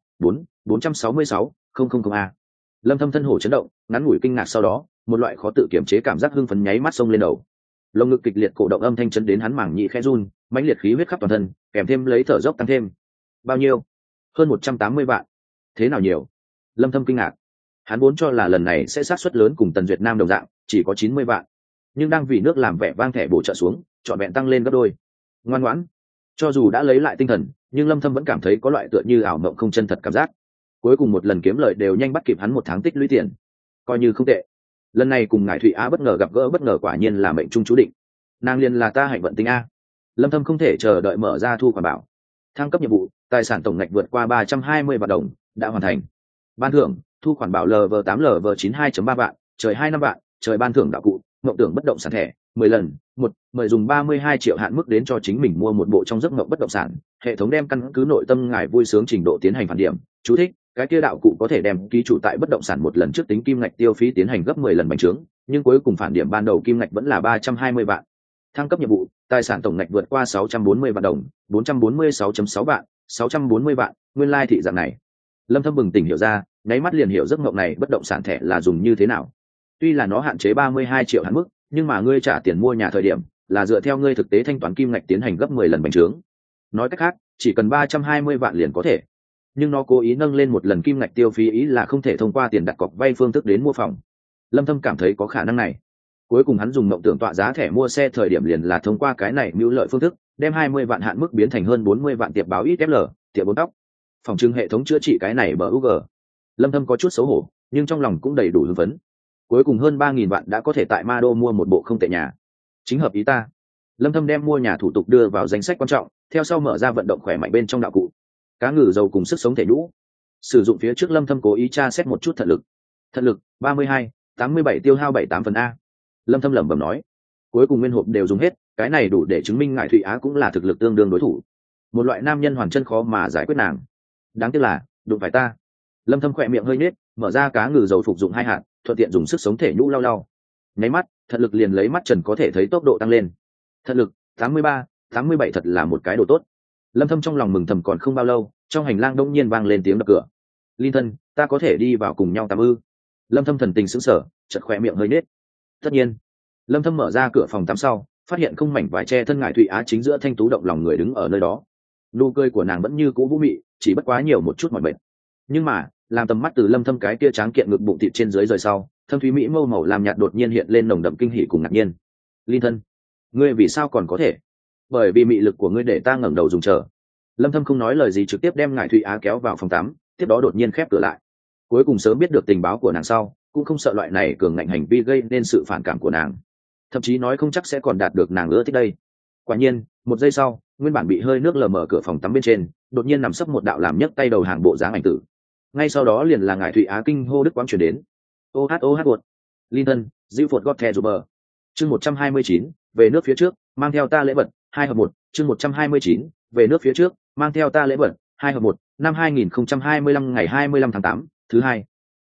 4-466-000 a. Lâm Thâm thân hổ chấn động, ngắn ngủi kinh ngạc sau đó, một loại khó tự kiểm chế cảm giác hưng phấn nháy mắt xông lên đầu. Lồng ngực kịch liệt cổ động âm thanh chấn đến hắn màng nhĩ khẽ run, mãnh liệt khí huyết khắp toàn thân, kèm thêm lấy thở dốc tăng thêm. Bao nhiêu? Hơn 180 vạn. Thế nào nhiều? Lâm Thâm kinh ngạc. Hắn vốn cho là lần này sẽ sát suất lớn cùng Tần Duyệt Nam đồng dạng, chỉ có 90 vạn. Nhưng đang vì nước làm vẻ vang thẻ bổ trợ xuống, trọn vẹn tăng lên gấp đôi. Ngoan ngoãn. Cho dù đã lấy lại tinh thần, nhưng Lâm Thâm vẫn cảm thấy có loại tựa như ảo mộng không chân thật cảm giác. Cuối cùng một lần kiếm lời đều nhanh bắt kịp hắn một tháng tích lũy tiền, coi như không tệ. Lần này cùng ngài Thụy Á bất ngờ gặp gỡ bất ngờ quả nhiên là mệnh trung chú định. Nàng liền là ta hạnh vận tính a. Lâm Thâm không thể chờ đợi mở ra thu khoản bảo. Thăng cấp nhiệm vụ, tài sản tổng ngạch vượt qua 320 vạn đồng, đã hoàn thành. Ban thưởng, thu khoản bảo LV8 LV92.3 vạn, trời 2 năm vạn, trời ban thưởng đạo cụ, mộng tưởng bất động sản thẻ, 10 lần, mời dùng 32 triệu hạn mức đến cho chính mình mua một bộ trong giấc mộng bất động sản. Hệ thống đem căn cứ nội tâm ngài vui sướng trình độ tiến hành phản điểm. Chú thích: cái kia đạo cụ có thể đem ký chủ tại bất động sản một lần trước tính kim ngạch tiêu phí tiến hành gấp 10 lần bành trướng, nhưng cuối cùng phản điểm ban đầu kim ngạch vẫn là 320 vạn. Thăng cấp nhiệm vụ, tài sản tổng ngạch vượt qua 640 vạn đồng, 446.6 vạn, 640 vạn, nguyên lai thị dạng này. Lâm Thâm bừng tỉnh hiểu ra, nháy mắt liền hiểu giấc mộng này bất động sản thẻ là dùng như thế nào. Tuy là nó hạn chế 32 triệu hạn mức, nhưng mà ngươi trả tiền mua nhà thời điểm là dựa theo ngươi thực tế thanh toán kim ngạch tiến hành gấp 10 lần bành trướng. Nói cách khác chỉ cần 320 vạn liền có thể, nhưng nó cố ý nâng lên một lần kim ngạch tiêu phí, ý là không thể thông qua tiền đặt cọc vay phương thức đến mua phòng. Lâm Thâm cảm thấy có khả năng này. Cuối cùng hắn dùng mộng tưởng tọa giá thẻ mua xe thời điểm liền là thông qua cái này mưu lợi phương thức, đem 20 vạn hạn mức biến thành hơn 40 vạn tiệp báo XFL, tiệp bốn tóc. Phòng trưng hệ thống chữa trị cái này bờ UG. Lâm Thâm có chút xấu hổ, nhưng trong lòng cũng đầy đủ hưng phấn. Cuối cùng hơn 3.000 vạn đã có thể tại Ma Đô mua một bộ không tệ nhà. Chính hợp ý ta. Lâm Thâm đem mua nhà thủ tục đưa vào danh sách quan trọng, theo sau mở ra vận động khỏe mạnh bên trong đạo cụ. Cá ngừ dầu cùng sức sống thể nhũ. Sử dụng phía trước Lâm Thâm cố ý tra xét một chút thận lực. Thận lực 32, 87 tiêu hao 78 phần A. Lâm Thâm lẩm bẩm nói. Cuối cùng nguyên hộp đều dùng hết, cái này đủ để chứng minh Ngải Thụy Á cũng là thực lực tương đương đối thủ. Một loại nam nhân hoàn chân khó mà giải quyết nàng. Đáng tiếc là đụng phải ta. Lâm Thâm khỏe miệng hơi nhếch, mở ra cá ngừ dầu phục dụng 2 hạt, thuận tiện dùng sức sống thể nhũ lau lau. Nháy mắt, thận lực liền lấy mắt trần có thể thấy tốc độ tăng lên. Thận lực 83, 87 thật là một cái độ tốt. Lâm Thâm trong lòng mừng thầm, còn không bao lâu, trong hành lang đột nhiên vang lên tiếng đập cửa. Linh thân, ta có thể đi vào cùng nhau tắm ư? Lâm Thâm thần tình sững sờ, chợt khỏe miệng hơi nhếch. Tất nhiên. Lâm Thâm mở ra cửa phòng tắm sau, phát hiện không mảnh vải che thân Ngải Thụy Á chính giữa thanh tú động lòng người đứng ở nơi đó. Nụ cười của nàng vẫn như cũ vũ mị, chỉ bất quá nhiều một chút mỏi mệt. Nhưng mà, làm tầm mắt từ Lâm Thâm cái kia tráng kiện ngực bụng thịt trên dưới rời sau, thâm thúy mỹ mâu màu làm nhạt đột nhiên hiện lên nồng đậm kinh hỉ cùng ngạc nhiên. Linh thân, ngươi vì sao còn có thể? Bởi vì mị lực của ngươi để ta ngẩng đầu dùng chờ. Lâm Thâm không nói lời gì, trực tiếp đem Ngải Thụy Á kéo vào phòng tắm, tiếp đó đột nhiên khép cửa lại. Cuối cùng sớm biết được tình báo của nàng sau, cũng không sợ loại này cường ngạnh hành vi gây nên sự phản cảm của nàng, thậm chí nói không chắc sẽ còn đạt được nàng ưa thích đây. Quả nhiên, một giây sau, nguyên bản bị hơi nước lờ mờ cửa phòng tắm bên trên, đột nhiên nằm sấp một đạo làm nhấc tay đầu hàng bộ dáng ảnh tử. Ngay sau đó liền là Ngải Thụy Á kinh hô đức quang truyền đến. Ô hát buột. Linton, Diệu Phột Gotte Zuber. Chương 129, về nước phía trước, mang theo ta lễ vật, 2 hợp 1, chương 129, về nước phía trước, mang theo ta lễ vật, 2 hợp 1, năm 2025 ngày 25 tháng 8, thứ hai.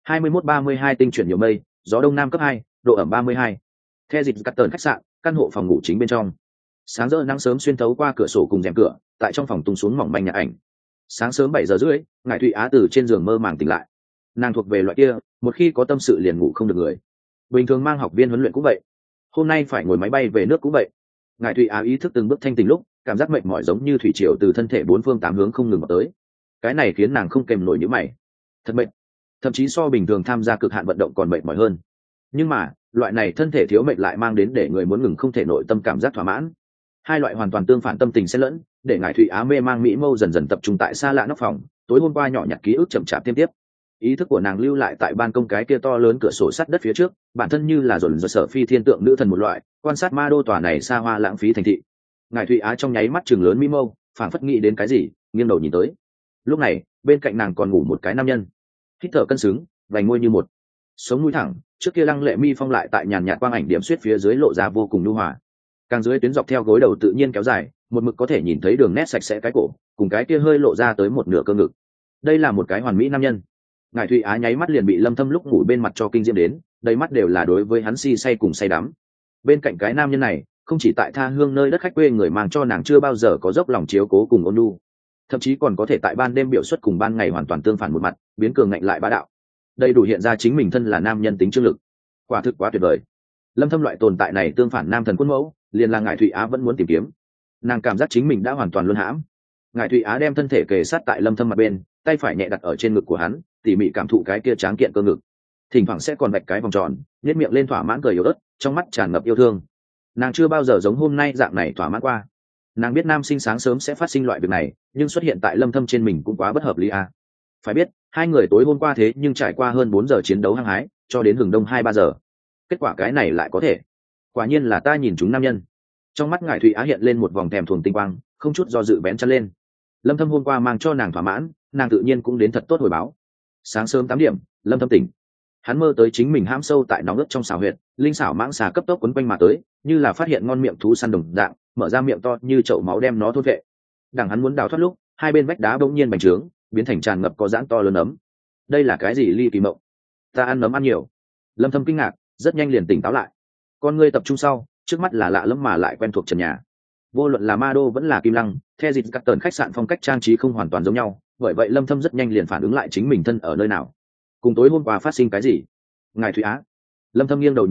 21:32 tinh chuyển nhiều mây, gió đông nam cấp 2, độ ẩm 32. The dịch cắt tờn khách sạn, căn hộ phòng ngủ chính bên trong. Sáng rỡ nắng sớm xuyên thấu qua cửa sổ cùng rèm cửa, tại trong phòng tung xuống mỏng manh nhạc ảnh. Sáng sớm 7:30, Ngải Thụy Á từ trên giường mơ màng tỉnh lại. Nàng thuộc về loại kia, một khi có tâm sự liền ngủ không được người. Bình thường mang học viên huấn luyện cũng vậy, hôm nay phải ngồi máy bay về nước cũng vậy. Ngải Thụy Á ý thức từng bước thanh tỉnh lúc, cảm giác mệt mỏi giống như thủy triều từ thân thể bốn phương tám hướng không ngừng vào tới. Cái này khiến nàng không kèm nổi nhíu mày. Thật mệt, thậm chí so bình thường tham gia cực hạn vận động còn mệt mỏi hơn. Nhưng mà, loại này thân thể thiếu mệt lại mang đến để người muốn ngừng không thể nội tâm cảm giác thỏa mãn. Hai loại hoàn toàn tương phản tâm tình xen lẫn, để Ngải Thụy Á mê mang mỹ mâu dần dần tập trung tại xa lạ nóc phòng. Tối hôm qua nhỏ nhặt ký ức chậm chạp tiếp, ý thức của nàng lưu lại tại ban công cái kia to lớn cửa sổ sắt đất phía trước, bản thân như là dồn dồn sở phi thiên tượng nữ thần một loại, quan sát Ma Đô tòa này xa hoa lãng phí thành thị. Ngải Thụy Á trong nháy mắt chừng lớn mỹ mâu, phảng phất nghĩ đến cái gì, nghiêng đầu nhìn tới. Lúc này, bên cạnh nàng còn ngủ một cái nam nhân, hít thở cân xứng, vành môi như một, sống mũi thẳng, trước kia lăng lệ mi phong lại tại nhàn nhạt quang ảnh điểm xuyết phía dưới lộ ra vô cùng nhu hòa. Càng dưới tuyến dọc theo gối đầu tự nhiên kéo dài, một mực có thể nhìn thấy đường nét sạch sẽ cái cổ, cùng cái kia hơi lộ ra tới một nửa cơ ngực. Đây là một cái hoàn mỹ nam nhân. Ngải Thụy Á nháy mắt liền bị Lâm Thâm lúc ngủ bên mặt cho kinh diễm đến, đầy mắt đều là đối với hắn si say cùng say đắm. Bên cạnh cái nam nhân này, không chỉ tại tha hương nơi đất khách quê người mang cho nàng chưa bao giờ có dốc lòng chiếu cố cùng ôn nhu, thậm chí còn có thể tại ban đêm biểu xuất cùng ban ngày hoàn toàn tương phản một mặt, biến cường ngạnh lại bá đạo. Đây đủ hiện ra chính mình thân là nam nhân tính trương lực. Quả thực quá tuyệt vời. Lâm Thâm loại tồn tại này tương phản nam thần quân mẫu, liền là Ngải Thụy Á vẫn muốn tìm kiếm. Nàng cảm giác chính mình đã hoàn toàn luân hãm. Ngải Thụy Á đem thân thể kề sát tại Lâm Thâm mặt bên, tay phải nhẹ đặt ở trên ngực của hắn, tỉ mỉ cảm thụ cái kia tráng kiện cơ ngực. Thỉnh thoảng sẽ còn vạch cái vòng tròn, nhếch miệng lên thỏa mãn cười yếu ớt, trong mắt tràn ngập yêu thương. Nàng chưa bao giờ giống hôm nay dạng này thỏa mãn qua. Nàng biết nam sinh sáng sớm sẽ phát sinh loại việc này, nhưng xuất hiện tại Lâm Thâm trên mình cũng quá bất hợp lý à. Phải biết, hai người tối hôm qua thế nhưng trải qua hơn 4 giờ chiến đấu hăng hái, cho đến hừng đông 2-3 giờ. Kết quả cái này lại có thể. Quả nhiên là ta nhìn chúng nam nhân. Trong mắt Ngải Thụy Á hiện lên một vòng thèm thuồng tinh quang, không chút do dự bén chân lên. Lâm Thâm hôm qua mang cho nàng thỏa mãn, nàng tự nhiên cũng đến thật tốt hồi báo. Sáng sớm 8 điểm, Lâm Thâm tỉnh. Hắn mơ tới chính mình hãm sâu tại nóng ướt trong xào huyệt, linh xảo mãng xà cấp tốc quấn quanh mà tới, như là phát hiện ngon miệng thú săn đồng dạng, mở ra miệng to như chậu máu đem nó thôn vệ. Đằng hắn muốn đào thoát lúc, hai bên vách đá bỗng nhiên bành trướng, biến thành tràn ngập có giãn to lớn ấm. Đây là cái gì ly kỳ mộng? Ta ăn nấm ăn nhiều. Lâm Thâm kinh ngạc, rất nhanh liền tỉnh táo lại. Con ngươi tập trung sau, trước mắt là lạ lẫm mà lại quen thuộc trần nhà. Vô luận là Ma Đô vẫn là Kim Lăng, The dịch các tần khách sạn phong cách trang trí không hoàn toàn giống nhau, bởi vậy Lâm Thâm rất nhanh liền phản ứng lại chính mình thân ở nơi nào. Cùng tối hôm qua phát sinh cái gì? Ngài Thụy Á. Lâm Thâm nghiêng đầu nhìn lại,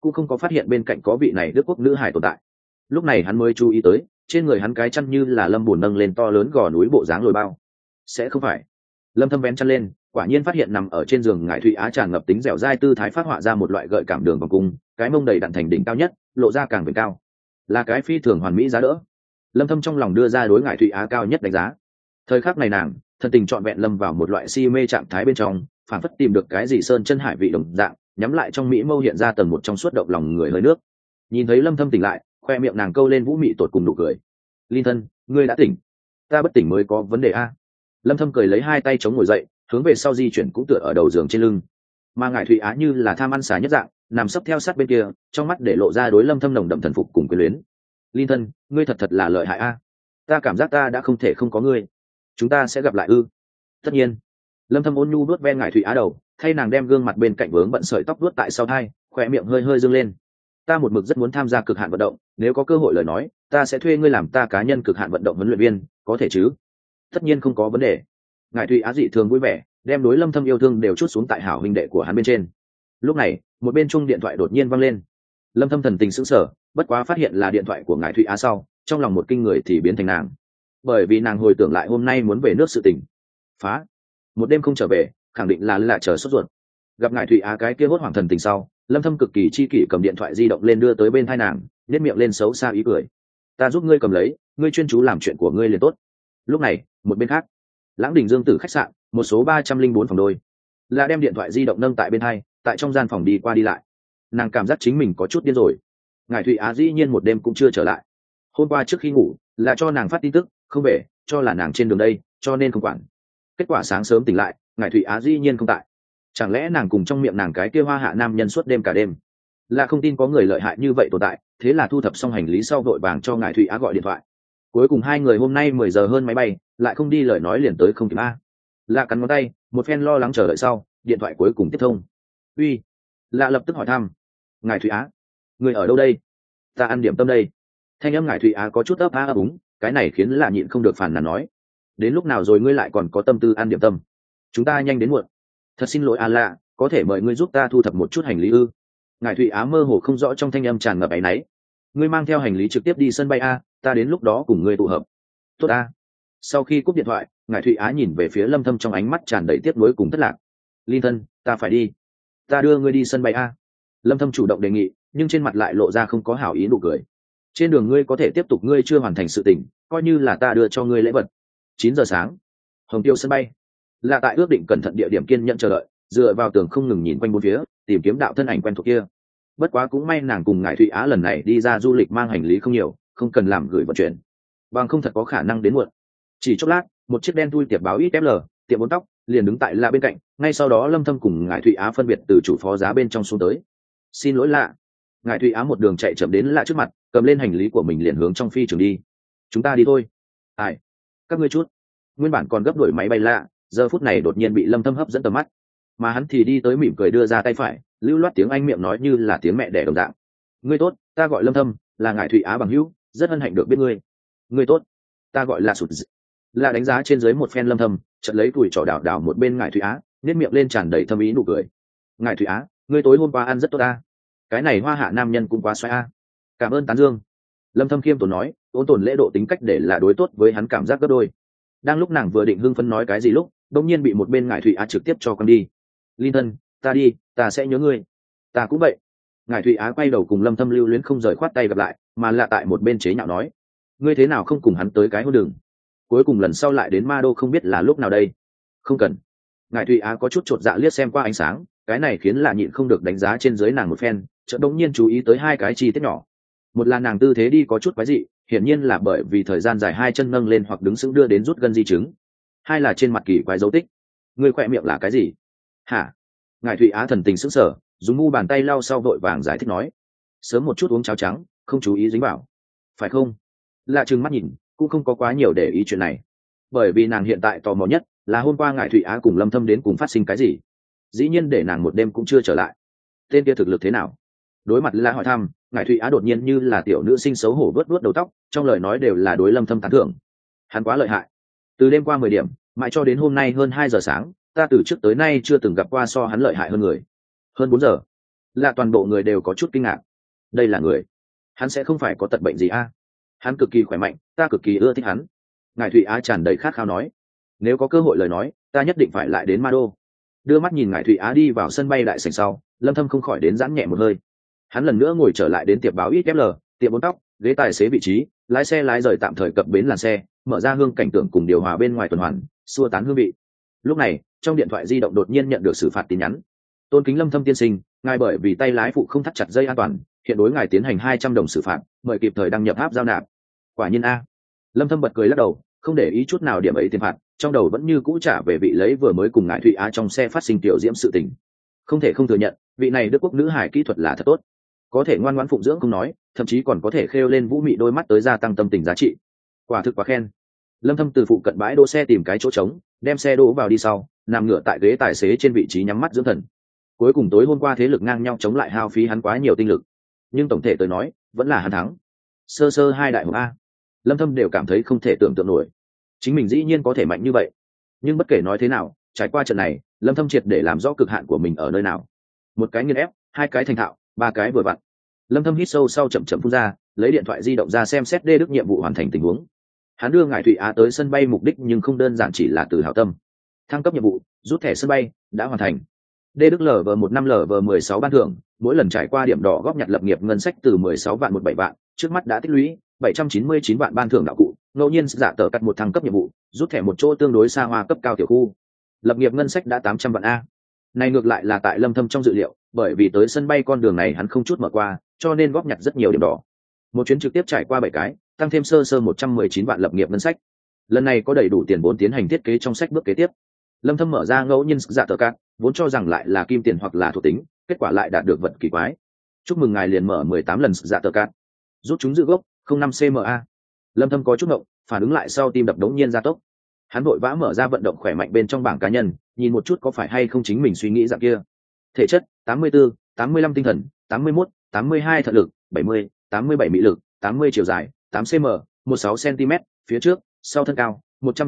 cũng không có phát hiện bên cạnh có vị này đức quốc nữ hải tồn tại. Lúc này hắn mới chú ý tới trên người hắn cái chăn như là lâm bùn nâng lên to lớn gò núi bộ dáng lồi bao. Sẽ không phải? Lâm Thâm vén chăn lên, quả nhiên phát hiện nằm ở trên giường ngải thụy á tràn ngập tính dẻo dai tư thái phát họa ra một loại gợi cảm đường vòng cung, cái mông đầy đặn thành đỉnh cao nhất, lộ ra càng vươn cao, là cái phi thường hoàn mỹ giá đỡ. Lâm Thâm trong lòng đưa ra đối ngải thụy á cao nhất đánh giá. Thời khắc này nàng thân tình trọn vẹn lâm vào một loại si mê trạng thái bên trong, phản phất tìm được cái gì sơn chân hải vị đồng dạng, nhắm lại trong mỹ mâu hiện ra tầng một trong suốt động lòng người hơi nước. Nhìn thấy Lâm Thâm tỉnh lại, khoe miệng nàng câu lên vũ mị tột cùng nụ cười. Linh thân, ngươi đã tỉnh. Ta bất tỉnh mới có vấn đề a. Lâm Thâm cười lấy hai tay chống ngồi dậy, hướng về sau di chuyển cũng tựa ở đầu giường trên lưng. Mà ngải thụy á như là tham ăn xà nhất dạng, nằm sấp theo sát bên kia, trong mắt để lộ ra đối Lâm Thâm nồng đậm thần phục cùng quyến luyến. Linh thân, ngươi thật là lợi hại a. Ta cảm giác ta đã không thể không có ngươi. Chúng ta sẽ gặp lại ư? Tất nhiên. Lâm Thâm ôn nhu vuốt ve ngải thụy á đầu, thay nàng đem gương mặt bên cạnh vướng bận sợi tóc vuốt tại sau tai, khóe miệng hơi hơi dương lên. Ta một mực rất muốn tham gia cực hạn vận động, nếu có cơ hội lời nói, ta sẽ thuê ngươi làm ta cá nhân cực hạn vận động huấn luyện viên, có thể chứ? Tất nhiên không có vấn đề. Ngải thụy á dị thường vui vẻ, đem đối Lâm Thâm yêu thương đều chút xuống tại hảo huynh đệ của hắn bên trên. Lúc này, một bên chung điện thoại đột nhiên vang lên. Lâm Thâm thần tình sững sờ, bất quá phát hiện là điện thoại của ngải thụy á sau, trong lòng một kinh người thì biến thành nàng, bởi vì nàng hồi tưởng lại hôm nay muốn về nước sự tình. Phá, một đêm không trở về, khẳng định là chờ sốt ruột. Gặp ngải thụy á cái kia hốt hoảng thần tình sau, Lâm Thâm cực kỳ chi kỷ cầm điện thoại di động lên đưa tới bên tai nàng, nhếch miệng lên xấu xa ý cười. Ta giúp ngươi cầm lấy, ngươi chuyên chú làm chuyện của ngươi liền tốt. Lúc này, một bên khác, Lãng Đình Dương Tử khách sạn, một số 304 phòng đôi, là đem điện thoại di động nâng tại bên hai, tại trong gian phòng đi qua đi lại. Nàng cảm giác chính mình có chút điên rồi. Ngải thụy á dĩ nhiên một đêm cũng chưa trở lại. Hôm qua trước khi ngủ, là cho nàng phát tin tức, không về, cho là nàng trên đường đây, cho nên không quản. Kết quả sáng sớm tỉnh lại, ngải thụy á dĩ nhiên không tại. Chẳng lẽ nàng cùng trong miệng nàng cái kia hoa hạ nam nhân suốt đêm cả đêm? Là không tin có người lợi hại như vậy tồn tại, thế là thu thập xong hành lý sau vội vàng cho ngải thụy á gọi điện thoại. Cuối cùng hai người hôm nay 10 giờ hơn máy bay, lại không đi lời nói liền tới không kịp a. Lạ cắn ngón tay, một phen lo lắng chờ đợi sau, điện thoại cuối cùng tiếp thông. Uy. Lạ lập tức hỏi thăm. Ngài Thụy Á, người ở đâu đây? Ta ăn điểm tâm đây. Thanh âm ngài Thụy Á có chút ấp á ấp úng, cái này khiến Lạ nhịn không được phản nàn nói. Đến lúc nào rồi ngươi lại còn có tâm tư ăn điểm tâm? Chúng ta nhanh đến muộn. Thật xin lỗi Lạ, có thể mời ngươi giúp ta thu thập một chút hành lý ư? Ngài Thụy Á mơ hồ không rõ trong thanh âm tràn ngập áy náy. Ngươi mang theo hành lý trực tiếp đi sân bay a, ta đến lúc đó cùng ngươi tụ hợp. Tốt a. Sau khi cúp điện thoại, ngài Thụy Á nhìn về phía Lâm Thâm trong ánh mắt tràn đầy tiếc nuối cùng thất lạc. Linh thân, ta phải đi. Ta đưa ngươi đi sân bay a. Lâm Thâm chủ động đề nghị, nhưng trên mặt lại lộ ra không có hảo ý nụ cười. Trên đường ngươi có thể tiếp tục ngươi chưa hoàn thành sự tình, coi như là ta đưa cho ngươi lễ vật. 9 giờ sáng, Hồng Tiêu sân bay. Là tại ước định cẩn thận địa điểm kiên nhẫn chờ đợi, dựa vào tường không ngừng nhìn quanh bốn phía, tìm kiếm đạo thân ảnh quen thuộc kia. Bất quá cũng may nàng cùng ngài Thụy Á lần này đi ra du lịch mang hành lý không nhiều, không cần làm gửi vận chuyển, bằng không thật có khả năng đến muộn. Chỉ chốc lát, một chiếc đen thui tiệp báo XL, tiệm bốn tóc, liền đứng tại Lạ bên cạnh. Ngay sau đó Lâm Thâm cùng ngài Thụy Á phân biệt từ chủ phó giá bên trong xuống tới. Xin lỗi Lạ. Ngài Thụy Á một đường chạy chậm đến Lạ trước mặt, cầm lên hành lý của mình liền hướng trong phi trường đi. Chúng ta đi thôi. Ai? Các ngươi chút. Nguyên bản còn gấp đuổi máy bay Lạ, giờ phút này đột nhiên bị Lâm Thâm hấp dẫn tầm mắt, mà hắn thì đi tới mỉm cười đưa ra tay phải, lưu loát tiếng Anh miệng nói như là tiếng mẹ đẻ đồng dạng. Ngươi tốt, ta gọi Lâm Thâm, là ngài Thụy Á bằng hữu, rất hân hạnh được biết ngươi. Ngươi tốt, ta gọi là Sụt. Là đánh giá trên dưới một phen Lâm Thâm, chợt lấy tuổi trò đảo đảo một bên ngài Thụy Á, nét miệng lên tràn đầy thâm ý nụ cười. Ngài Thụy Á, ngươi tối hôm qua ăn rất tốt ta. Cái này hoa hạ nam nhân cũng quá xoay a. Cảm ơn tán dương. Lâm Thâm khiêm tốn nói, ôn tồn lễ độ tính cách để là đối tốt với hắn cảm giác gấp đôi. Đang lúc nàng vừa định hưng phấn nói cái gì lúc, đột nhiên bị một bên ngài Thụy Á trực tiếp cho con đi. Linh thân, ta đi, ta sẽ nhớ ngươi. Ta cũng vậy. Ngài Thụy Á quay đầu cùng Lâm Thâm lưu luyến không rời khoát tay gặp lại, mà là tại một bên chế nhạo nói, ngươi thế nào không cùng hắn tới cái hôn đường? Cuối cùng lần sau lại đến Ma Đô không biết là lúc nào đây. Không cần. Ngài Thụy Á có chút chột dạ liếc xem qua ánh sáng, cái này khiến là nhịn không được đánh giá trên dưới nàng một phen, chợt đống nhiên chú ý tới hai cái chi tiết nhỏ. Một là nàng tư thế đi có chút quái dị, hiển nhiên là bởi vì thời gian dài hai chân nâng lên hoặc đứng sững đưa đến rút gân di chứng. Hai là trên mặt kỳ quái dấu tích. Ngươi khỏe miệng là cái gì? Hả? Ngài Thụy Á thần tình sững sờ, dùng mu bàn tay lau sau vội vàng giải thích nói, sớm một chút uống cháo trắng, không chú ý dính vào. Phải không? Lạ trừng mắt nhìn, cũng không có quá nhiều để ý chuyện này, bởi vì nàng hiện tại tò mò nhất là hôm qua ngài Thụy Á cùng Lâm Thâm đến cùng phát sinh cái gì. Dĩ nhiên để nàng một đêm cũng chưa trở lại, tên kia thực lực thế nào? Đối mặt Lạ hỏi thăm, ngài Thụy Á đột nhiên như là tiểu nữ sinh xấu hổ vớt vớt đầu tóc, trong lời nói đều là đối Lâm Thâm tán thưởng. Hắn quá lợi hại. Từ đêm qua 10 điểm mãi cho đến hôm nay hơn 2 giờ sáng, ta từ trước tới nay chưa từng gặp qua so hắn lợi hại hơn người. Hơn 4 giờ. là toàn bộ người đều có chút kinh ngạc. Đây là người, hắn sẽ không phải có tật bệnh gì a? Hắn cực kỳ khỏe mạnh, ta cực kỳ ưa thích hắn. Ngài Thụy Á tràn đầy khát khao nói, nếu có cơ hội lời nói ta nhất định phải lại đến Ma Đô. Đưa mắt nhìn Ngài Thụy Á đi vào sân bay đại sảnh sau, Lâm Thâm không khỏi đến giãn nhẹ một hơi. Hắn lần nữa ngồi trở lại đến tiệm báo XFL, tiệm bốn tóc, ghế tài xế vị trí, lái xe lái rời tạm thời cập bến làn xe, mở ra hương cảnh tượng cùng điều hòa bên ngoài tuần hoàn, xua tán hương vị. Lúc này trong điện thoại di động đột nhiên nhận được xử phạt tin nhắn. Tôn kính Lâm Thâm tiên sinh, ngài bởi vì tay lái phụ không thắt chặt dây an toàn, hiện đối ngài tiến hành 200 đồng xử phạt, mời kịp thời đăng nhập app giao nạp. Quả nhiên a. Lâm Thâm bật cười lắc đầu, không để ý chút nào điểm ấy tiền phạt, trong đầu vẫn như cũ trả về vị lấy vừa mới cùng ngài Thụy Á trong xe phát sinh tiểu diễm sự tình. Không thể không thừa nhận, vị này Đức quốc nữ hải kỹ thuật là thật tốt, có thể ngoan ngoãn phụng dưỡng không nói, thậm chí còn có thể khêu lên vũ mị đôi mắt tới gia tăng tâm tình giá trị. Quả thực quá khen. Lâm Thâm từ phụ cận bãi đỗ xe tìm cái chỗ trống, đem xe đỗ vào đi sau, nằm ngửa tại ghế tài xế trên vị trí nhắm mắt dưỡng thần. Cuối cùng tối hôm qua thế lực ngang nhau chống lại hao phí hắn quá nhiều tinh lực, nhưng tổng thể tới nói vẫn là hắn thắng. Sơ sơ hai đại hùng a, Lâm Thâm đều cảm thấy không thể tưởng tượng nổi, chính mình dĩ nhiên có thể mạnh như vậy. Nhưng bất kể nói thế nào, trải qua trận này, Lâm Thâm triệt để làm rõ cực hạn của mình ở nơi nào. Một cái nghiền ép, hai cái thành thạo, ba cái vừa vặn. Lâm Thâm hít sâu sau chậm chậm phun ra, lấy điện thoại di động ra xem xét Đê Đức nhiệm vụ hoàn thành tình huống. Hắn đưa Ngải Thụy Á tới sân bay mục đích nhưng không đơn giản chỉ là từ hảo tâm. Thăng cấp nhiệm vụ, rút thẻ sân bay đã hoàn thành. Đê Đức LV15 LV16 ban thưởng, mỗi lần trải qua điểm đỏ góp nhặt lập nghiệp ngân sách từ 16 vạn 17 vạn, trước mắt đã tích lũy 799 vạn ban thưởng đạo cụ, ngẫu nhiên giả tờ cắt một thăng cấp nhiệm vụ, rút thẻ một chỗ tương đối xa hoa cấp cao tiểu khu. Lập nghiệp ngân sách đã 800 vạn a. Này ngược lại là tại Lâm Thâm trong dự liệu, bởi vì tới sân bay con đường này hắn không chút mở qua, cho nên góp nhặt rất nhiều điểm đỏ. Một chuyến trực tiếp trải qua 7 cái, tăng thêm sơ sơ 119 vạn lập nghiệp ngân sách. Lần này có đầy đủ tiền vốn tiến hành thiết kế trong sách bước kế tiếp. Lâm Thâm mở ra ngẫu nhiên dạ tờ cát, vốn cho rằng lại là kim tiền hoặc là thuộc tính, kết quả lại đạt được vật kỳ quái. Chúc mừng ngài liền mở 18 lần dạ tờ cát. Rút chúng giữ gốc 05 CMA. Lâm Thâm có chút ngộng, phản ứng lại sau tim đập đống nhiên gia tốc. Hắn vội vã mở ra vận động khỏe mạnh bên trong bảng cá nhân, nhìn một chút có phải hay không chính mình suy nghĩ dạng kia. Thể chất 84, 85 tinh thần, 81, 82 thận lực, 70, 87 mỹ lực, 80 chiều dài, 8 cm, 16 cm, phía trước, sau thân cao,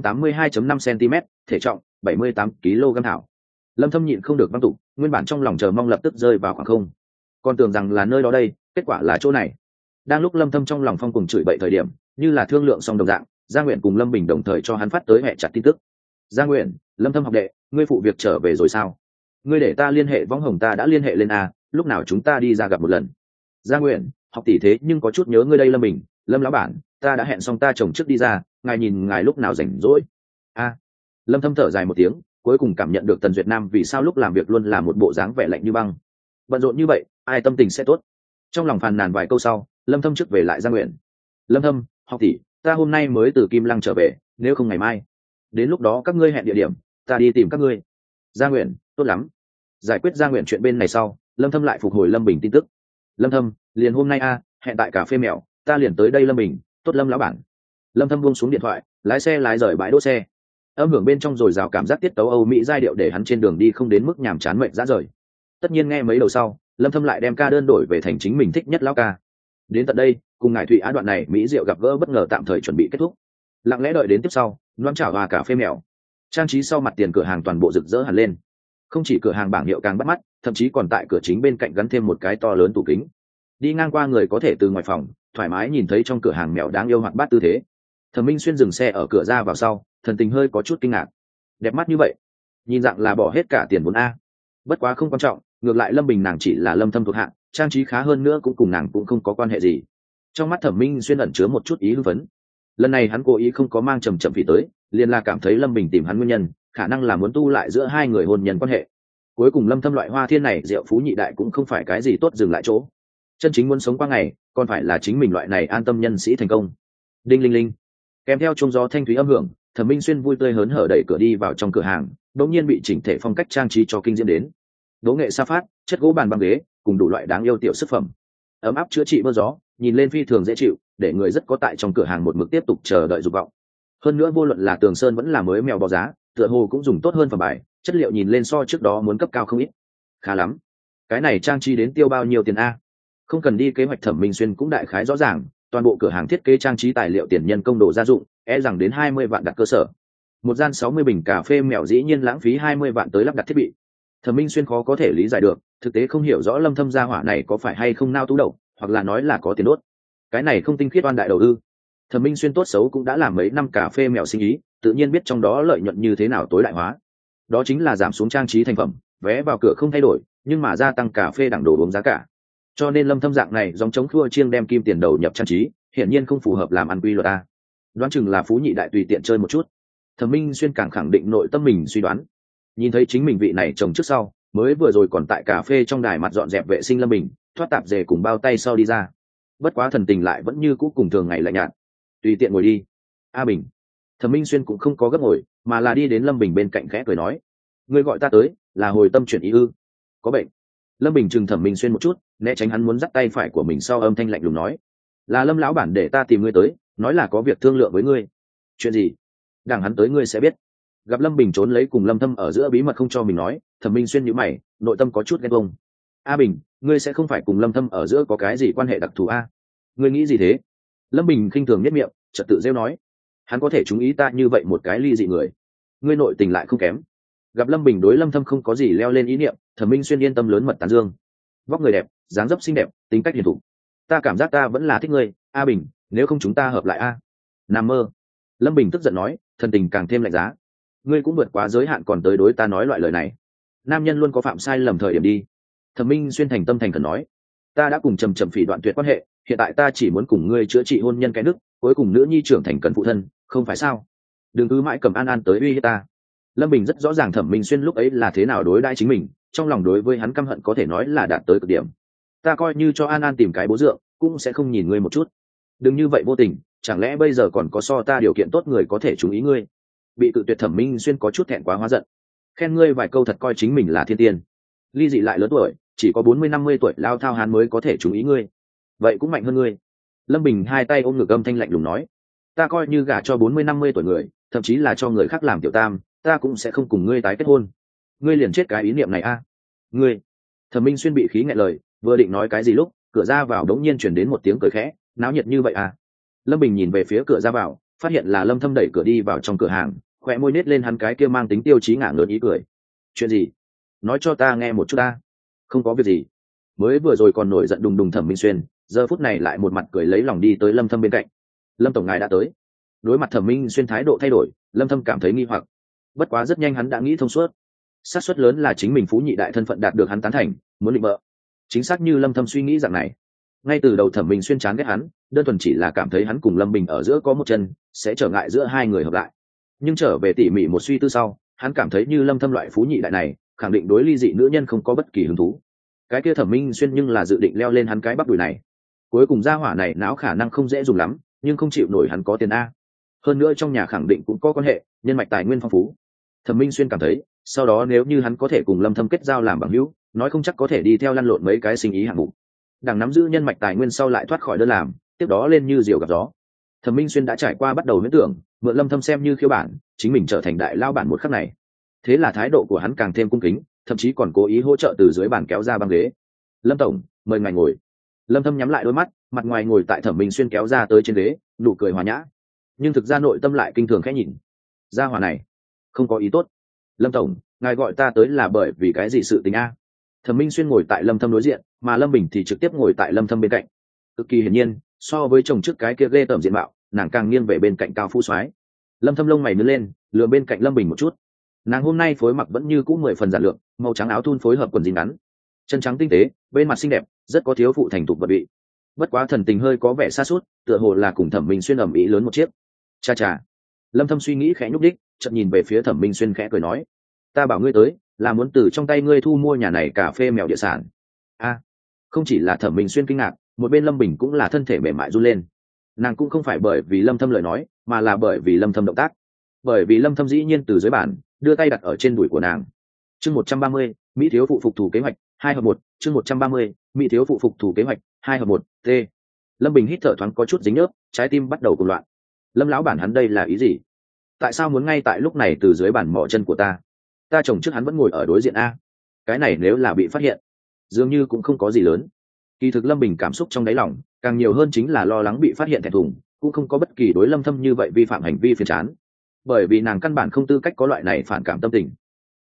182.5 cm, thể trọng 78 kg thảo. Lâm Thâm nhịn không được văng tục, nguyên bản trong lòng chờ mong lập tức rơi vào khoảng không. Còn tưởng rằng là nơi đó đây, kết quả là chỗ này. Đang lúc Lâm Thâm trong lòng phong cùng chửi bậy thời điểm, như là thương lượng xong đồng dạng, Gia Nguyện cùng Lâm Bình đồng thời cho hắn phát tới hệ chặt tin tức. Gia Nguyện, Lâm Thâm học đệ, ngươi phụ việc trở về rồi sao? Ngươi để ta liên hệ võng hồng ta đã liên hệ lên a, lúc nào chúng ta đi ra gặp một lần. Gia Nguyện, học tỷ thế nhưng có chút nhớ ngươi đây Lâm Bình, Lâm lão bản, ta đã hẹn xong ta chồng trước đi ra, ngài nhìn ngài lúc nào rảnh rỗi. A. Lâm Thâm thở dài một tiếng, cuối cùng cảm nhận được Tần Duyệt Nam vì sao lúc làm việc luôn là một bộ dáng vẻ lạnh như băng. Bận rộn như vậy, ai tâm tình sẽ tốt. Trong lòng phàn nàn vài câu sau, Lâm Thâm trước về lại Gia Nguyện. Lâm Thâm, học tỷ, ta hôm nay mới từ Kim Lăng trở về, nếu không ngày mai. Đến lúc đó các ngươi hẹn địa điểm, ta đi tìm các ngươi. Gia Nguyện, tốt lắm. Giải quyết Gia Nguyện chuyện bên này sau, Lâm Thâm lại phục hồi Lâm Bình tin tức. Lâm Thâm, liền hôm nay a, hẹn tại cà phê mèo, ta liền tới đây Lâm Bình, tốt Lâm lão bản. Lâm Thâm buông xuống điện thoại, lái xe lái rời bãi đỗ xe. Âm hưởng bên trong rồi rào cảm giác tiết tấu Âu Mỹ giai điệu để hắn trên đường đi không đến mức nhàm chán mệt rã rời. Tất nhiên nghe mấy đầu sau, Lâm Thâm lại đem ca đơn đổi về thành chính mình thích nhất lão ca. Đến tận đây, cùng ngài Thụy Á đoạn này Mỹ Diệu gặp gỡ bất ngờ tạm thời chuẩn bị kết thúc. Lặng lẽ đợi đến tiếp sau, loan chảo hòa cà phê mèo. Trang trí sau mặt tiền cửa hàng toàn bộ rực rỡ hẳn lên. Không chỉ cửa hàng bảng hiệu càng bắt mắt, thậm chí còn tại cửa chính bên cạnh gắn thêm một cái to lớn tủ kính. Đi ngang qua người có thể từ ngoài phòng thoải mái nhìn thấy trong cửa hàng mèo đáng yêu hoạt bát tư thế. Thẩm Minh Xuyên dừng xe ở cửa ra vào sau, thần tình hơi có chút kinh ngạc. Đẹp mắt như vậy, nhìn dạng là bỏ hết cả tiền vốn a. Bất quá không quan trọng, ngược lại Lâm Bình nàng chỉ là Lâm Thâm thuộc hạ, trang trí khá hơn nữa cũng cùng nàng cũng không có quan hệ gì. Trong mắt Thẩm Minh Xuyên ẩn chứa một chút ý hưng phấn. Lần này hắn cố ý không có mang trầm phỉ tới, liền là cảm thấy Lâm Bình tìm hắn nguyên nhân, khả năng là muốn tu lại giữa hai người hôn nhân quan hệ. Cuối cùng Lâm Thâm loại hoa thiên này diệu phú nhị đại cũng không phải cái gì tốt dừng lại chỗ. Chân chính muốn sống qua ngày, còn phải là chính mình loại này an tâm nhân sĩ thành công. Đinh linh linh, kèm theo chuông gió thanh thúy âm hưởng, Thẩm Minh Xuyên vui tươi hớn hở đẩy cửa đi vào trong cửa hàng, đột nhiên bị chỉnh thể phong cách trang trí cho kinh diễm đến. Đỗ nghệ sa phát, chất gỗ bàn băng ghế, cùng đủ loại đáng yêu tiểu sức phẩm, ấm áp chữa trị mưa gió, nhìn lên phi thường dễ chịu, để người rất có tại trong cửa hàng một mực tiếp tục chờ đợi dục vọng. Hơn nữa vô luận là tường sơn vẫn là mới mèo bò giá, tựa hồ cũng dùng tốt hơn phẩm bài, chất liệu nhìn lên so trước đó muốn cấp cao không ít. Khá lắm, cái này trang trí đến tiêu bao nhiêu tiền a? Không cần đi kế hoạch, Thẩm Minh Xuyên cũng đại khái rõ ràng, toàn bộ cửa hàng thiết kế trang trí tài liệu tiền nhân công đồ gia dụng, rằng đến 20 vạn đặt cơ sở. Một gian 60 bình cà phê mèo dĩ nhiên lãng phí 20 vạn tới lắp đặt thiết bị. Thẩm Minh Xuyên khó có thể lý giải được, thực tế không hiểu rõ lâm thâm gia hỏa này có phải hay không nao tú đầu, hoặc là nói là có tiền đốt. Cái này không tinh khiết oan đại đầu ư? Thẩm Minh Xuyên tốt xấu cũng đã làm mấy năm cà phê mèo sinh ý, tự nhiên biết trong đó lợi nhuận như thế nào tối đại hóa. Đó chính là giảm xuống trang trí thành phẩm, vé vào cửa không thay đổi, nhưng mà gia tăng cà phê đẳng đồ uống giá cả. Cho nên lâm thâm dạng này dòng chống khua chiêng đem kim tiền đầu nhập trang trí, hiển nhiên không phù hợp làm ăn quy luật a. Đoán chừng là phú nhị đại tùy tiện chơi một chút. Thẩm Minh Xuyên càng khẳng định nội tâm mình suy đoán. Nhìn thấy chính mình vị này chồng trước sau, mới vừa rồi còn tại cà phê trong đài mặt dọn dẹp vệ sinh lâm bình, thoát tạp dề cùng bao tay sau đi ra. Bất quá thần tình lại vẫn như cũ cùng thường ngày lạnh nhạt. Tùy tiện ngồi đi. A Bình. Thẩm Minh Xuyên cũng không có gấp ngồi, mà là đi đến Lâm Bình bên cạnh khẽ cười nói: "Ngươi gọi ta tới, là hồi tâm chuyển ý ư? Có bệnh?" Lâm Bình chừng Thẩm Minh Xuyên một chút, né tránh hắn muốn dắt tay phải của mình, sau âm thanh lạnh lùng nói: "Là Lâm lão bản để ta tìm ngươi tới, nói là có việc thương lượng với ngươi." "Chuyện gì?" "Đằng hắn tới ngươi sẽ biết." Gặp Lâm Bình trốn lấy cùng Lâm Thâm ở giữa bí mật không cho mình nói, Thẩm Minh Xuyên nhíu mày, nội tâm có chút ghen tuông. "A Bình, ngươi sẽ không phải cùng Lâm Thâm ở giữa có cái gì quan hệ đặc thù a?" "Ngươi nghĩ gì thế?" Lâm Bình khinh thường nhếch miệng, chợt tự rêu nói: "Hắn có thể chú ý ta như vậy một cái ly dị người, ngươi nội tình lại không kém." Gặp Lâm Bình đối Lâm Thâm không có gì leo lên ý niệm, Thẩm Minh Xuyên yên tâm lớn mật tán dương: "Vóc người đẹp, dáng dấp xinh đẹp, tính cách hiền thục, ta cảm giác ta vẫn là thích ngươi, A Bình, nếu không chúng ta hợp lại a." "Nằm mơ." Lâm Bình tức giận nói, thần tình càng thêm lạnh giá: "Ngươi cũng vượt quá giới hạn còn tới đối ta nói loại lời này. Nam nhân luôn có phạm sai lầm thời điểm đi." Thẩm Minh Xuyên thành tâm thành khẩn nói: "Ta đã cùng Trầm Trầm Phỉ đoạn tuyệt quan hệ, hiện tại ta chỉ muốn cùng ngươi chữa trị hôn nhân cái nước, cuối cùng nữ nhi trưởng thành cần phụ thân, không phải sao? Đừng cứ mãi cầm An An tới uy hiếp ta." Lâm Bình rất rõ ràng Thẩm Minh Xuyên lúc ấy là thế nào đối đãi chính mình, trong lòng đối với hắn căm hận có thể nói là đạt tới cực điểm. "Ta coi như cho An An tìm cái bố dượng, cũng sẽ không nhìn ngươi một chút. Đừng như vậy vô tình, chẳng lẽ bây giờ còn có so ta điều kiện tốt người có thể chú ý ngươi?" Bị cự tuyệt Thẩm Minh Xuyên có chút thẹn quá hóa giận. "Khen ngươi vài câu thật coi chính mình là thiên tiên. Ly dị lại lớn tuổi, chỉ có 40-50 tuổi lao thao hán mới có thể chú ý ngươi. Vậy cũng mạnh hơn ngươi." Lâm Bình hai tay ôm ngực âm thanh lạnh lùng nói: "Ta coi như gả cho 40-50 tuổi người, thậm chí là cho người khác làm tiểu tam, ta cũng sẽ không cùng ngươi tái kết hôn. Ngươi liền chết cái ý niệm này a." "Ngươi." Thẩm Minh Xuyên bị khí nghẹn lời, vừa định nói cái gì lúc cửa ra vào đống nhiên chuyển đến một tiếng cười khẽ: "Náo nhiệt như vậy à?" Lâm Bình nhìn về phía cửa ra vào, phát hiện là Lâm Thâm đẩy cửa đi vào trong cửa hàng, khóe môi nết lên hắn cái kia mang tính tiêu chí ngả ngớn ý cười. "Chuyện gì? Nói cho ta nghe một chút ta." "Không có việc gì." Mới vừa rồi còn nổi giận đùng đùng Thẩm Minh Xuyên, giờ phút này lại một mặt cười lấy lòng đi tới Lâm Thâm bên cạnh. "Lâm tổng ngài đã tới." Đối mặt Thẩm Minh Xuyên thái độ thay đổi, Lâm Thâm cảm thấy nghi hoặc. Bất quá rất nhanh hắn đã nghĩ thông suốt. Xác suất lớn là chính mình phú nhị đại thân phận đạt được hắn tán thành, muốn định vợ. Chính xác như Lâm Thâm suy nghĩ dạng này. Ngay từ đầu Thẩm Minh Xuyên chán ghét hắn, đơn thuần chỉ là cảm thấy hắn cùng Lâm Bình ở giữa có một chân, sẽ trở ngại giữa hai người hợp lại. Nhưng trở về tỉ mỉ một suy tư sau, hắn cảm thấy như Lâm Thâm loại phú nhị đại này, khẳng định đối ly dị nữ nhân không có bất kỳ hứng thú. Cái kia Thẩm Minh Xuyên nhưng là dự định leo lên hắn cái bắp đùi này. Cuối cùng gia hỏa này não khả năng không dễ dùng lắm, nhưng không chịu nổi hắn có tiền a. Hơn nữa trong nhà khẳng định cũng có quan hệ, nhân mạch tài nguyên phong phú. Thẩm Minh Xuyên cảm thấy, sau đó nếu như hắn có thể cùng Lâm Thâm kết giao làm bằng hữu, nói không chắc có thể đi theo lăn lộn mấy cái sinh ý hạng mục. Đằng nắm giữ nhân mạch tài nguyên sau lại thoát khỏi đơn làm, tiếp đó lên như diều gặp gió. Thẩm Minh Xuyên đã trải qua bắt đầu huyễn tưởng, mượn Lâm Thâm xem như khiêu bản, chính mình trở thành đại lao bản một khắc này. Thế là thái độ của hắn càng thêm cung kính, thậm chí còn cố ý hỗ trợ từ dưới bàn kéo ra băng ghế. "Lâm tổng, mời ngài ngồi." Lâm Thâm nhắm lại đôi mắt, mặt ngoài ngồi tại Thẩm Minh Xuyên kéo ra tới trên ghế, nụ cười hòa nhã. Nhưng thực ra nội tâm lại kinh thường khẽ nhìn. Gia hỏa này, không có ý tốt. "Lâm tổng, ngài gọi ta tới là bởi vì cái gì sự tình a?" Thẩm Minh Xuyên ngồi tại Lâm Thâm đối diện, mà Lâm Bình thì trực tiếp ngồi tại Lâm Thâm bên cạnh. Cực kỳ hiển nhiên, so với chồng trước cái kia ghê tởm diện mạo, nàng càng nghiêng về bên cạnh cao phú soái. Lâm Thâm lông mày nhướng lên, lườm bên cạnh Lâm Bình một chút. Nàng hôm nay phối mặc vẫn như cũ 10 phần giản lược, màu trắng áo thun phối hợp quần jean ngắn, chân trắng tinh tế, bên mặt xinh đẹp, rất có thiếu phụ thành thục vật vị. Bất quá thần tình hơi có vẻ xa sút, tựa hồ là cùng Thẩm Minh Xuyên ầm ĩ lớn một chiếc. Cha cha. Lâm Thâm suy nghĩ khẽ nhúc đích, chợt nhìn về phía Thẩm Minh Xuyên khẽ cười nói: "Ta bảo ngươi tới, là muốn từ trong tay ngươi thu mua nhà này cà phê mèo địa sản." A. Không chỉ là Thẩm Minh Xuyên kinh ngạc, một bên Lâm Bình cũng là thân thể mềm mại run lên. Nàng cũng không phải bởi vì Lâm Thâm lời nói, mà là bởi vì Lâm Thâm động tác. Bởi vì Lâm Thâm dĩ nhiên từ dưới bàn đưa tay đặt ở trên đùi của nàng. Chương 130, Mỹ thiếu phụ phục thủ kế hoạch 2 hợp 1, chương 130, Mỹ thiếu phụ phục thủ kế hoạch 2 hợp 1, T. Lâm Bình hít thở thoáng có chút dính nhớp, trái tim bắt đầu cuồng loạn. Lâm lão bản hắn đây là ý gì? Tại sao muốn ngay tại lúc này từ dưới bàn mỏ chân của ta? Ta chồng trước hắn vẫn ngồi ở đối diện a. Cái này nếu là bị phát hiện, dường như cũng không có gì lớn. Kỳ thực Lâm Bình cảm xúc trong đáy lòng càng nhiều hơn chính là lo lắng bị phát hiện thẹn thùng, cũng không có bất kỳ đối Lâm Thâm như vậy vi phạm hành vi phiền chán, bởi vì nàng căn bản không tư cách có loại này phản cảm tâm tình.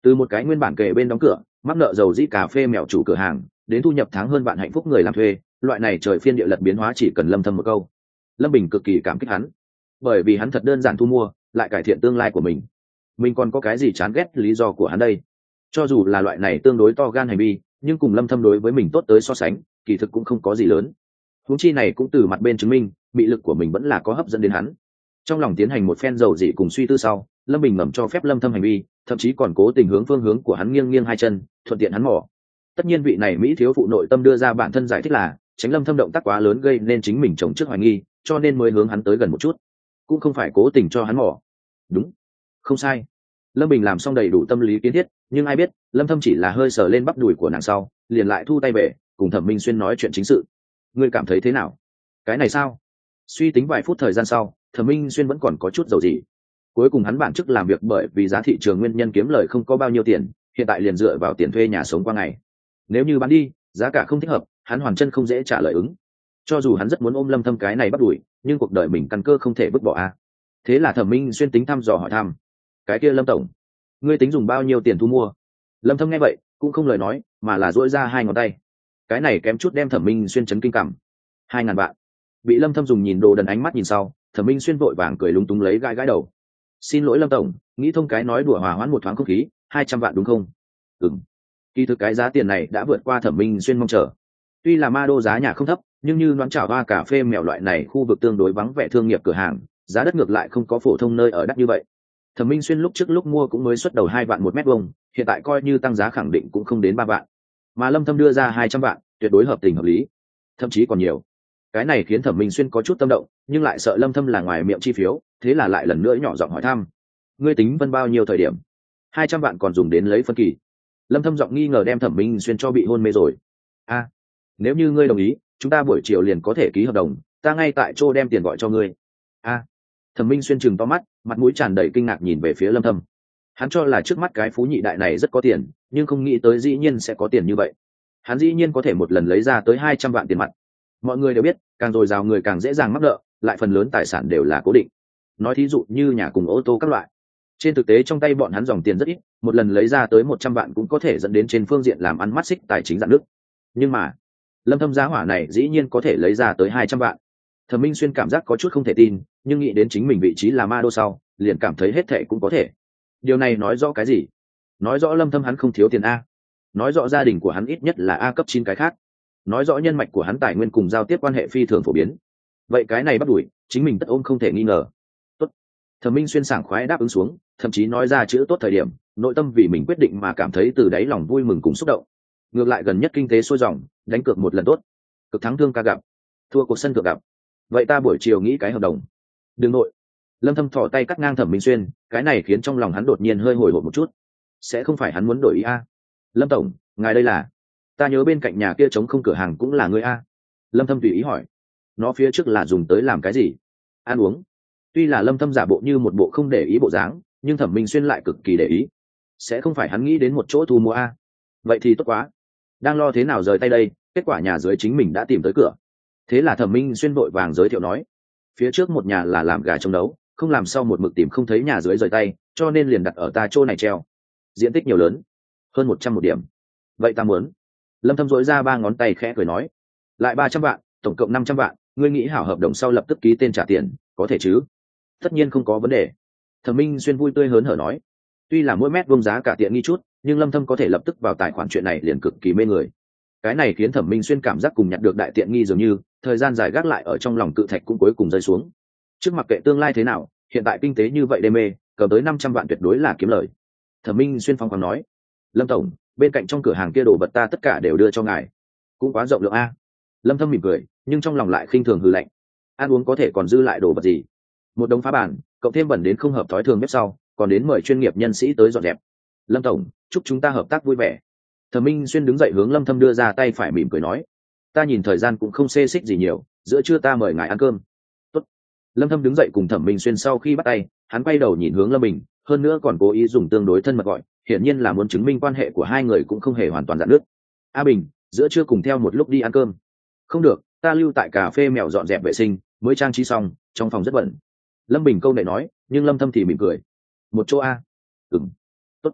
Từ một cái nguyên bản kề bên đóng cửa mắc nợ dầu dĩ cà phê mèo chủ cửa hàng, đến thu nhập tháng hơn vạn hạnh phúc người làm thuê, loại này trời phiên địa lật biến hóa chỉ cần Lâm Thâm một câu. Lâm Bình cực kỳ cảm kích hắn, bởi vì hắn thật đơn giản thu mua lại cải thiện tương lai của mình còn có cái gì chán ghét lý do của hắn đây. Cho dù là loại này tương đối to gan hành vi, nhưng cùng Lâm Thâm đối với mình tốt tới so sánh, kỳ thực cũng không có gì lớn. Huống chi này cũng từ mặt bên chứng minh bị lực của mình vẫn là có hấp dẫn đến hắn. Trong lòng tiến hành một phen dầu dị cùng suy tư sau, Lâm Bình ngầm cho phép Lâm Thâm hành vi, thậm chí còn cố tình hướng phương hướng của hắn nghiêng nghiêng hai chân, thuận tiện hắn mỏ. Tất nhiên vị này mỹ thiếu phụ nội tâm đưa ra bản thân giải thích là tránh Lâm Thâm động tác quá lớn gây nên chính mình chồng trước hoài nghi, cho nên mới hướng hắn tới gần một chút, cũng không phải cố tình cho hắn mỏ. Đúng, không sai. Lâm Bình làm xong đầy đủ tâm lý kiến thiết, nhưng ai biết Lâm Thâm chỉ là hơi sờ lên bắp đùi của nàng sau liền lại thu tay về, cùng Thẩm Minh Xuyên nói chuyện chính sự. Ngươi cảm thấy thế nào? Cái này sao? Suy tính vài phút thời gian sau, Thẩm Minh Xuyên vẫn còn có chút dầu gì. Cuối cùng hắn bản chức làm việc bởi vì giá thị trường nguyên nhân kiếm lời không có bao nhiêu tiền, hiện tại liền dựa vào tiền thuê nhà sống qua ngày. Nếu như bán đi, giá cả không thích hợp, hắn hoàn chân không dễ trả lời ứng. Cho dù hắn rất muốn ôm Lâm Thâm cái này bắt đuổi, nhưng cuộc đời mình căn cơ không thể vứt bỏ a. Thế là Thẩm Minh Xuyên tính thăm dò hỏi thăm, cái kia Lâm tổng, ngươi tính dùng bao nhiêu tiền thu mua? Lâm Thâm nghe vậy cũng không lời nói, mà là duỗi ra hai ngón tay. Cái này kém chút đem Thẩm Minh Xuyên chấn kinh cảm. 2.000 vạn. Bị Lâm Thâm dùng nhìn đồ đần ánh mắt nhìn sau, Thẩm Minh Xuyên vội vàng cười lúng túng lấy gãi đầu. Xin lỗi Lâm tổng, nghĩ thông cái nói đùa hòa hoãn một thoáng không khí, 200 vạn đúng không? Ừm. Kỳ thực cái giá tiền này đã vượt qua Thẩm Minh Xuyên mong chờ. Tuy là ma đô giá nhà không thấp, nhưng như đoán chảo hoa cà phê mèo loại này khu vực tương đối vắng vẻ thương nghiệp cửa hàng, giá đất ngược lại không có phổ thông nơi ở đắt như vậy. Thẩm Minh Xuyên lúc trước lúc mua cũng mới xuất đầu 2 vạn một mét vuông, hiện tại coi như tăng giá khẳng định cũng không đến 3 vạn. Mà Lâm Thâm đưa ra 200 vạn, tuyệt đối hợp tình hợp lý, thậm chí còn nhiều. Cái này khiến Thẩm Minh Xuyên có chút tâm động, nhưng lại sợ Lâm Thâm là ngoài miệng chi phiếu, thế là lại lần nữa nhỏ giọng hỏi thăm. Ngươi tính phân bao nhiêu thời điểm? 200 vạn còn dùng đến lấy phân kỳ. Lâm Thâm giọng nghi ngờ đem Thẩm Minh Xuyên cho bị hôn mê rồi. A, nếu như ngươi đồng ý, chúng ta buổi chiều liền có thể ký hợp đồng, ta ngay tại chỗ đem tiền gọi cho ngươi. A. Thẩm Minh Xuyên trừng to mắt, mặt mũi tràn đầy kinh ngạc nhìn về phía Lâm Thâm. Hắn cho là trước mắt cái phú nhị đại này rất có tiền, nhưng không nghĩ tới dĩ nhiên sẽ có tiền như vậy. Hắn dĩ nhiên có thể một lần lấy ra tới 200 vạn tiền mặt. Mọi người đều biết, càng dồi dào người càng dễ dàng mắc nợ, lại phần lớn tài sản đều là cố định. Nói thí dụ như nhà cùng ô tô các loại. Trên thực tế trong tay bọn hắn dòng tiền rất ít, một lần lấy ra tới 100 vạn cũng có thể dẫn đến trên phương diện làm ăn mắt xích tài chính rạn nứt. Nhưng mà, Lâm Thâm giá hỏa này dĩ nhiên có thể lấy ra tới 200 vạn. Thẩm Minh Xuyên cảm giác có chút không thể tin, nhưng nghĩ đến chính mình vị trí là ma đô sau, liền cảm thấy hết thệ cũng có thể. Điều này nói rõ cái gì? Nói rõ Lâm Thâm hắn không thiếu tiền a. Nói rõ gia đình của hắn ít nhất là A cấp 9 cái khác. Nói rõ nhân mạch của hắn tài nguyên cùng giao tiếp quan hệ phi thường phổ biến. Vậy cái này bắt đuổi, chính mình tất ôm không thể nghi ngờ. Tốt. Thẩm Minh Xuyên sảng khoái đáp ứng xuống, thậm chí nói ra chữ tốt thời điểm, nội tâm vì mình quyết định mà cảm thấy từ đáy lòng vui mừng cùng xúc động. Ngược lại gần nhất kinh tế sôi dòng, đánh cược một lần tốt. Cực thắng thương ca gặp, thua cuộc sân cược gặp. Vậy ta buổi chiều nghĩ cái hợp đồng. Đừng nội. Lâm Thâm thò tay cắt ngang Thẩm Minh Xuyên, cái này khiến trong lòng hắn đột nhiên hơi hồi hộp một chút. Sẽ không phải hắn muốn đổi ý a? Lâm tổng, ngài đây là? Ta nhớ bên cạnh nhà kia trống không cửa hàng cũng là người a. Lâm Thâm tùy ý hỏi. Nó phía trước là dùng tới làm cái gì? Ăn uống. Tuy là Lâm Thâm giả bộ như một bộ không để ý bộ dáng, nhưng Thẩm Minh Xuyên lại cực kỳ để ý. Sẽ không phải hắn nghĩ đến một chỗ thu mua a? Vậy thì tốt quá. Đang lo thế nào rời tay đây, kết quả nhà dưới chính mình đã tìm tới cửa. Thế là Thẩm Minh Xuyên vội vàng giới thiệu nói, phía trước một nhà là làm gà trống đấu, không làm sau một mực tìm không thấy nhà dưới rời tay, cho nên liền đặt ở ta chỗ này treo. Diện tích nhiều lớn, hơn 100 một điểm. Vậy ta muốn. Lâm Thâm dỗi ra 3 ngón tay khẽ cười nói, lại 300 vạn, tổng cộng 500 vạn, ngươi nghĩ hảo hợp đồng sau lập tức ký tên trả tiền, có thể chứ? Tất nhiên không có vấn đề. Thẩm Minh Xuyên vui tươi hớn hở nói, tuy là mỗi mét vuông giá cả tiện nghi chút, nhưng Lâm Thâm có thể lập tức vào tài khoản chuyện này liền cực kỳ mê người. Cái này khiến Thẩm Minh Xuyên cảm giác cùng nhặt được đại tiện nghi dường như, thời gian dài gác lại ở trong lòng cự thạch cũng cuối cùng rơi xuống. Trước mặc kệ tương lai thế nào, hiện tại kinh tế như vậy đê mê, cầm tới 500 vạn tuyệt đối là kiếm lời. Thẩm Minh Xuyên phong khoáng nói, Lâm tổng, bên cạnh trong cửa hàng kia đồ vật ta tất cả đều đưa cho ngài, cũng quá rộng lượng a. Lâm Thâm mỉm cười, nhưng trong lòng lại khinh thường hừ lạnh, ăn uống có thể còn dư lại đồ vật gì? Một đống phá bản, cộng thêm bẩn đến không hợp thói thường bếp sau, còn đến mời chuyên nghiệp nhân sĩ tới dọn dẹp. Lâm tổng, chúc chúng ta hợp tác vui vẻ. Thẩm Minh Xuyên đứng dậy hướng Lâm Thâm đưa ra tay phải mỉm cười nói, ta nhìn thời gian cũng không xê xích gì nhiều, giữa trưa ta mời ngài ăn cơm. Tốt. Lâm Thâm đứng dậy cùng Thẩm Minh Xuyên sau khi bắt tay, hắn quay đầu nhìn hướng Lâm Bình, hơn nữa còn cố ý dùng tương đối thân mật gọi, hiển nhiên là muốn chứng minh quan hệ của hai người cũng không hề hoàn toàn rạn nứt. A Bình, giữa trưa cùng theo một lúc đi ăn cơm. Không được, ta lưu tại cà phê mèo dọn dẹp vệ sinh, mới trang trí xong, trong phòng rất bẩn. Lâm Bình câu này nói, nhưng Lâm Thâm thì mỉm cười. Một chỗ a. Ừm. Tốt.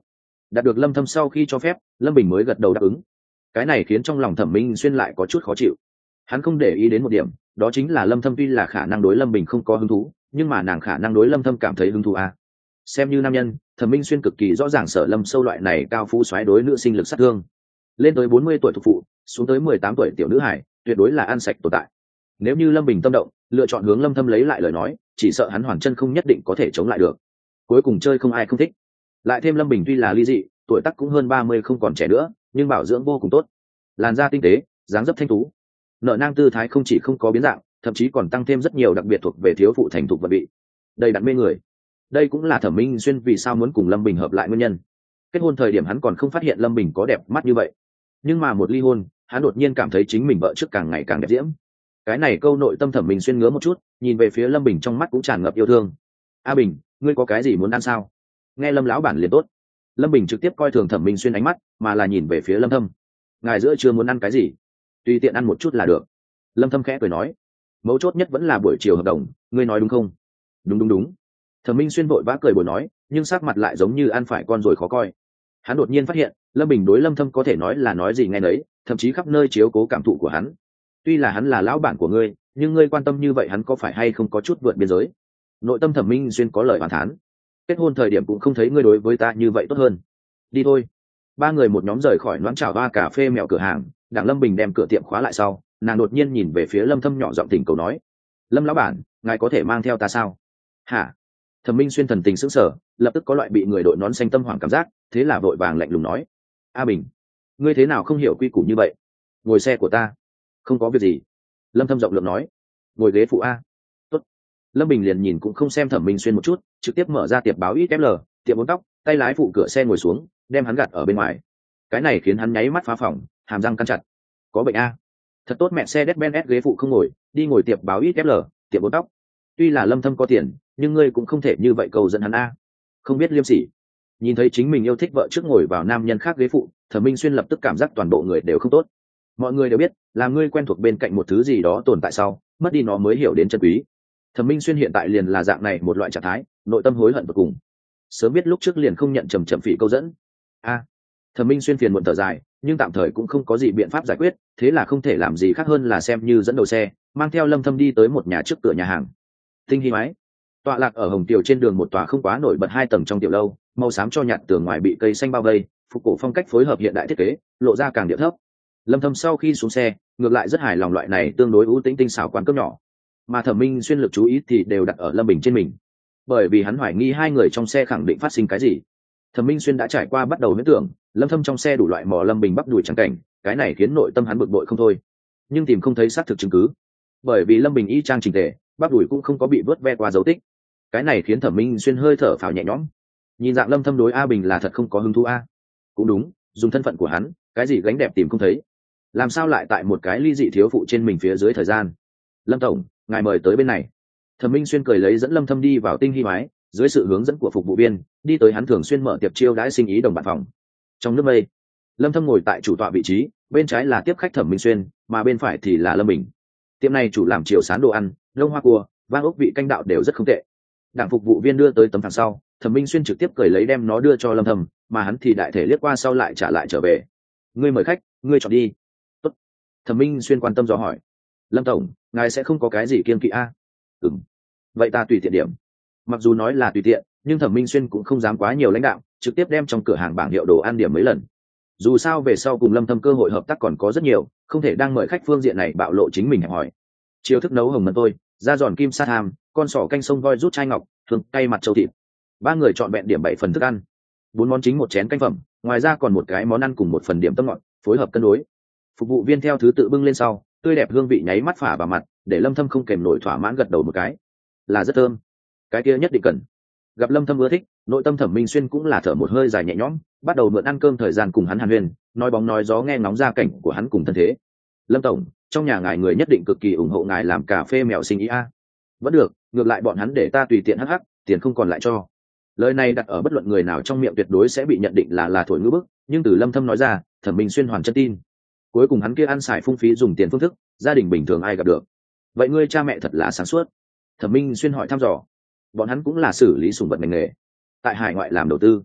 đạt được lâm thâm sau khi cho phép, lâm bình mới gật đầu đáp ứng. Cái này khiến trong lòng Thẩm Minh Xuyên lại có chút khó chịu. Hắn không để ý đến một điểm, đó chính là lâm thâm tuy là khả năng đối lâm bình không có hứng thú, nhưng mà nàng khả năng đối lâm thâm cảm thấy hứng thú à. Xem như nam nhân, Thẩm Minh Xuyên cực kỳ rõ ràng Sở Lâm sâu loại này cao phú xoáy đối nữ sinh lực sát thương. Lên tới 40 tuổi thuộc phụ, xuống tới 18 tuổi tiểu nữ hải, tuyệt đối là ăn sạch tồn tại. Nếu như lâm bình tâm động, lựa chọn hướng lâm thâm lấy lại lời nói, chỉ sợ hắn hoàn chân không nhất định có thể chống lại được. Cuối cùng chơi không ai không thích. Lại thêm lâm bình tuy là ly dị, tuổi tác cũng hơn 30 không còn trẻ nữa, nhưng bảo dưỡng vô cùng tốt, làn da tinh tế, dáng dấp thanh tú, nợ nang tư thái không chỉ không có biến dạng, thậm chí còn tăng thêm rất nhiều đặc biệt thuộc về thiếu phụ thành thục vật vị, đầy đặn mê người. Đây cũng là Thẩm Minh Xuyên vì sao muốn cùng lâm bình hợp lại nguyên nhân. Kết hôn thời điểm hắn còn không phát hiện lâm bình có đẹp mắt như vậy, nhưng mà một ly hôn, hắn đột nhiên cảm thấy chính mình vợ trước càng ngày càng đẹp diễm. Cái này câu nội tâm Thẩm Minh Xuyên ngứa một chút, nhìn về phía lâm bình trong mắt cũng tràn ngập yêu thương. A bình, ngươi có cái gì muốn ăn sao? Nghe lâm lão bản liền tốt. Lâm bình trực tiếp coi thường Thẩm Minh Xuyên ánh mắt, mà là nhìn về phía lâm thâm. Ngài giữa chưa muốn ăn cái gì, tùy tiện ăn một chút là được. Lâm thâm khẽ cười nói, mấu chốt nhất vẫn là buổi chiều hợp đồng, ngươi nói đúng không? Đúng đúng đúng. Thẩm Minh Xuyên vội vã cười bồi nói, nhưng sắc mặt lại giống như ăn phải con rồi khó coi. Hắn đột nhiên phát hiện lâm bình đối lâm thâm có thể nói là nói gì nghe nấy, thậm chí khắp nơi chiếu cố cảm thụ của hắn. Tuy là hắn là lão bản của ngươi, nhưng ngươi quan tâm như vậy hắn có phải hay không có chút vượt biên giới? Nội tâm Thẩm Minh Xuyên có lời oán thán, kết hôn thời điểm cũng không thấy ngươi đối với ta như vậy tốt hơn. Đi thôi. Ba người một nhóm rời khỏi Noãn Trảo Ba cà phê mèo cửa hàng. Đặng lâm bình đem cửa tiệm khóa lại sau, nàng đột nhiên nhìn về phía lâm thâm nhỏ giọng thỉnh cầu nói, lâm lão bản, ngài có thể mang theo ta sao? Hả? Thẩm Minh Xuyên thần tình sững sờ, lập tức có loại bị người đội nón xanh tâm hoảng cảm giác, thế là vội vàng lạnh lùng nói, a bình, ngươi thế nào không hiểu quy củ như vậy? Ngồi xe của ta. Không có việc gì. Lâm thâm rộng lượng nói. Ngồi ghế phụ a. Tốt. Lâm bình liền nhìn cũng không xem Thẩm Minh Xuyên một chút, trực tiếp mở ra tiệp báo XL, tiệm bốn tóc, tay lái phụ cửa xe ngồi xuống, đem hắn gạt ở bên ngoài. Cái này khiến hắn nháy mắt phá phòng, hàm răng cắn chặt. Có bệnh a? Thật tốt mẹ xe Mercedes-Benz ghế phụ không ngồi, đi ngồi tiệp báo XL, tiệm bốn tóc. Tuy là lâm thâm có tiền, nhưng ngươi cũng không thể như vậy cầu dẫn hắn a. Không biết liêm sỉ. Nhìn thấy chính mình yêu thích vợ trước ngồi vào nam nhân khác ghế phụ, Thẩm Minh Xuyên lập tức cảm giác toàn bộ người đều không tốt. Mọi người đều biết, là ngươi quen thuộc bên cạnh một thứ gì đó tồn tại sau, mất đi nó mới hiểu đến chân quý. Thẩm Minh Xuyên hiện tại liền là dạng này một loại trạng thái, nội tâm hối hận vô cùng. Sớm biết lúc trước liền không nhận trầm trầm phỉ câu dẫn. A. Thẩm Minh Xuyên phiền muộn thở dài, nhưng tạm thời cũng không có gì biện pháp giải quyết, thế là không thể làm gì khác hơn là xem như dẫn đầu xe, mang theo lâm thâm đi tới một nhà trước cửa nhà hàng. Tinh Hy Mái tọa lạc ở Hồng Tiểu trên đường một tòa không quá nổi bật 2 tầng trong tiểu lâu, màu xám cho nhạt tường ngoài bị cây xanh bao vây, phục cổ phong cách phối hợp hiện đại thiết kế, lộ ra càng điệu thấp. Lâm thâm sau khi xuống xe, ngược lại rất hài lòng loại này tương đối ưu tĩnh tinh xảo quán cơm nhỏ, mà Thẩm Minh Xuyên lực chú ý thì đều đặt ở lâm bình trên mình, bởi vì hắn hoài nghi hai người trong xe khẳng định phát sinh cái gì. Thẩm Minh Xuyên đã trải qua bắt đầu huyễn tưởng lâm thâm trong xe đủ loại mò lâm bình bắp đùi trắng cảnh, cái này khiến nội tâm hắn bực bội không thôi, nhưng tìm không thấy xác thực chứng cứ, bởi vì lâm bình y trang chỉnh tề, bắp đùi cũng không có bị vớt ve qua dấu tích. Cái này khiến Thẩm Minh Xuyên hơi thở phào nhẹ nhõm. Nhìn dạng lâm thâm đối a bình là thật không có hứng thú a. Cũng đúng, dùng thân phận của hắn, cái gì gánh đẹp tìm không thấy, làm sao lại tại một cái ly dị thiếu phụ trên mình phía dưới thời gian. Lâm tổng, ngài mời tới bên này. Thẩm Minh Xuyên cười lấy dẫn lâm thâm đi vào Tinh Hy Mái, dưới sự hướng dẫn của phục vụ viên, đi tới hắn thường xuyên mở tiệc chiêu đãi sinh ý đồng bạn phòng. Trong nước mây, lâm thâm ngồi tại chủ tọa vị trí, bên trái là tiếp khách Thẩm Minh Xuyên, mà bên phải thì là lâm bình. Tiệm này chủ làm chiều sán đồ ăn, lông hoa cua, vang ốc vị canh đạo đều rất không tệ. Đảng phục vụ viên đưa tới tấm phẳng sau, Thẩm Minh Xuyên trực tiếp cười lấy đem nó đưa cho lâm thâm, mà hắn thì đại thể liếc qua sau lại trả lại trở về. Ngươi mời khách, ngươi chọn đi. Tốt. Thẩm Minh Xuyên quan tâm dò hỏi. Lâm tổng, ngài sẽ không có cái gì kiêng kỵ a? Ừm. Vậy ta tùy tiện điểm. Mặc dù nói là tùy tiện, nhưng Thẩm Minh Xuyên cũng không dám quá nhiều lãnh đạo, trực tiếp đem trong cửa hàng bảng hiệu đồ ăn điểm mấy lần. Dù sao về sau cùng lâm thâm cơ hội hợp tác còn có rất nhiều, không thể đang mời khách phương diện này bạo lộ chính mình hẹp hỏi. Chiêu thức nấu hồng mần tôi, da giòn kim sa tham, con sỏ canh sông voi rút chai ngọc, thường cay mặt châu thịt. Ba người chọn vẹn điểm 7 phần thức ăn, 4 món chính một chén canh phẩm, ngoài ra còn một cái món ăn cùng một phần điểm tâm ngọt, phối hợp cân đối. Phục vụ viên theo thứ tự bưng lên sau, tươi đẹp hương vị nháy mắt phả vào mặt, để lâm thâm không kèm nổi thỏa mãn gật đầu một cái. Là rất thơm, cái kia nhất định cần. Gặp lâm thâm ưa thích, nội tâm Thẩm Minh Xuyên cũng là thở một hơi dài nhẹ nhõm, bắt đầu mượn ăn cơm thời gian cùng hắn hàn huyên, nói bóng nói gió nghe ngóng gia cảnh của hắn cùng thân thế. Lâm tổng, trong nhà ngài người nhất định cực kỳ ủng hộ ngài làm cà phê mèo sinh ý a. Vẫn được, ngược lại bọn hắn để ta tùy tiện hắc hắc, tiền không còn lại cho. Lời này đặt ở bất luận người nào trong miệng tuyệt đối sẽ bị nhận định là thổi ngữ bức, nhưng từ lâm thâm nói ra, Thẩm Minh Xuyên hoàn chân tin. Cuối cùng hắn kia ăn xài phung phí dùng tiền phương thức, gia đình bình thường ai gặp được. Vậy ngươi cha mẹ thật là sáng suốt. Thẩm Minh Xuyên hỏi thăm dò. Bọn hắn cũng là xử lý sủng vật ngành nghề, tại hải ngoại làm đầu tư.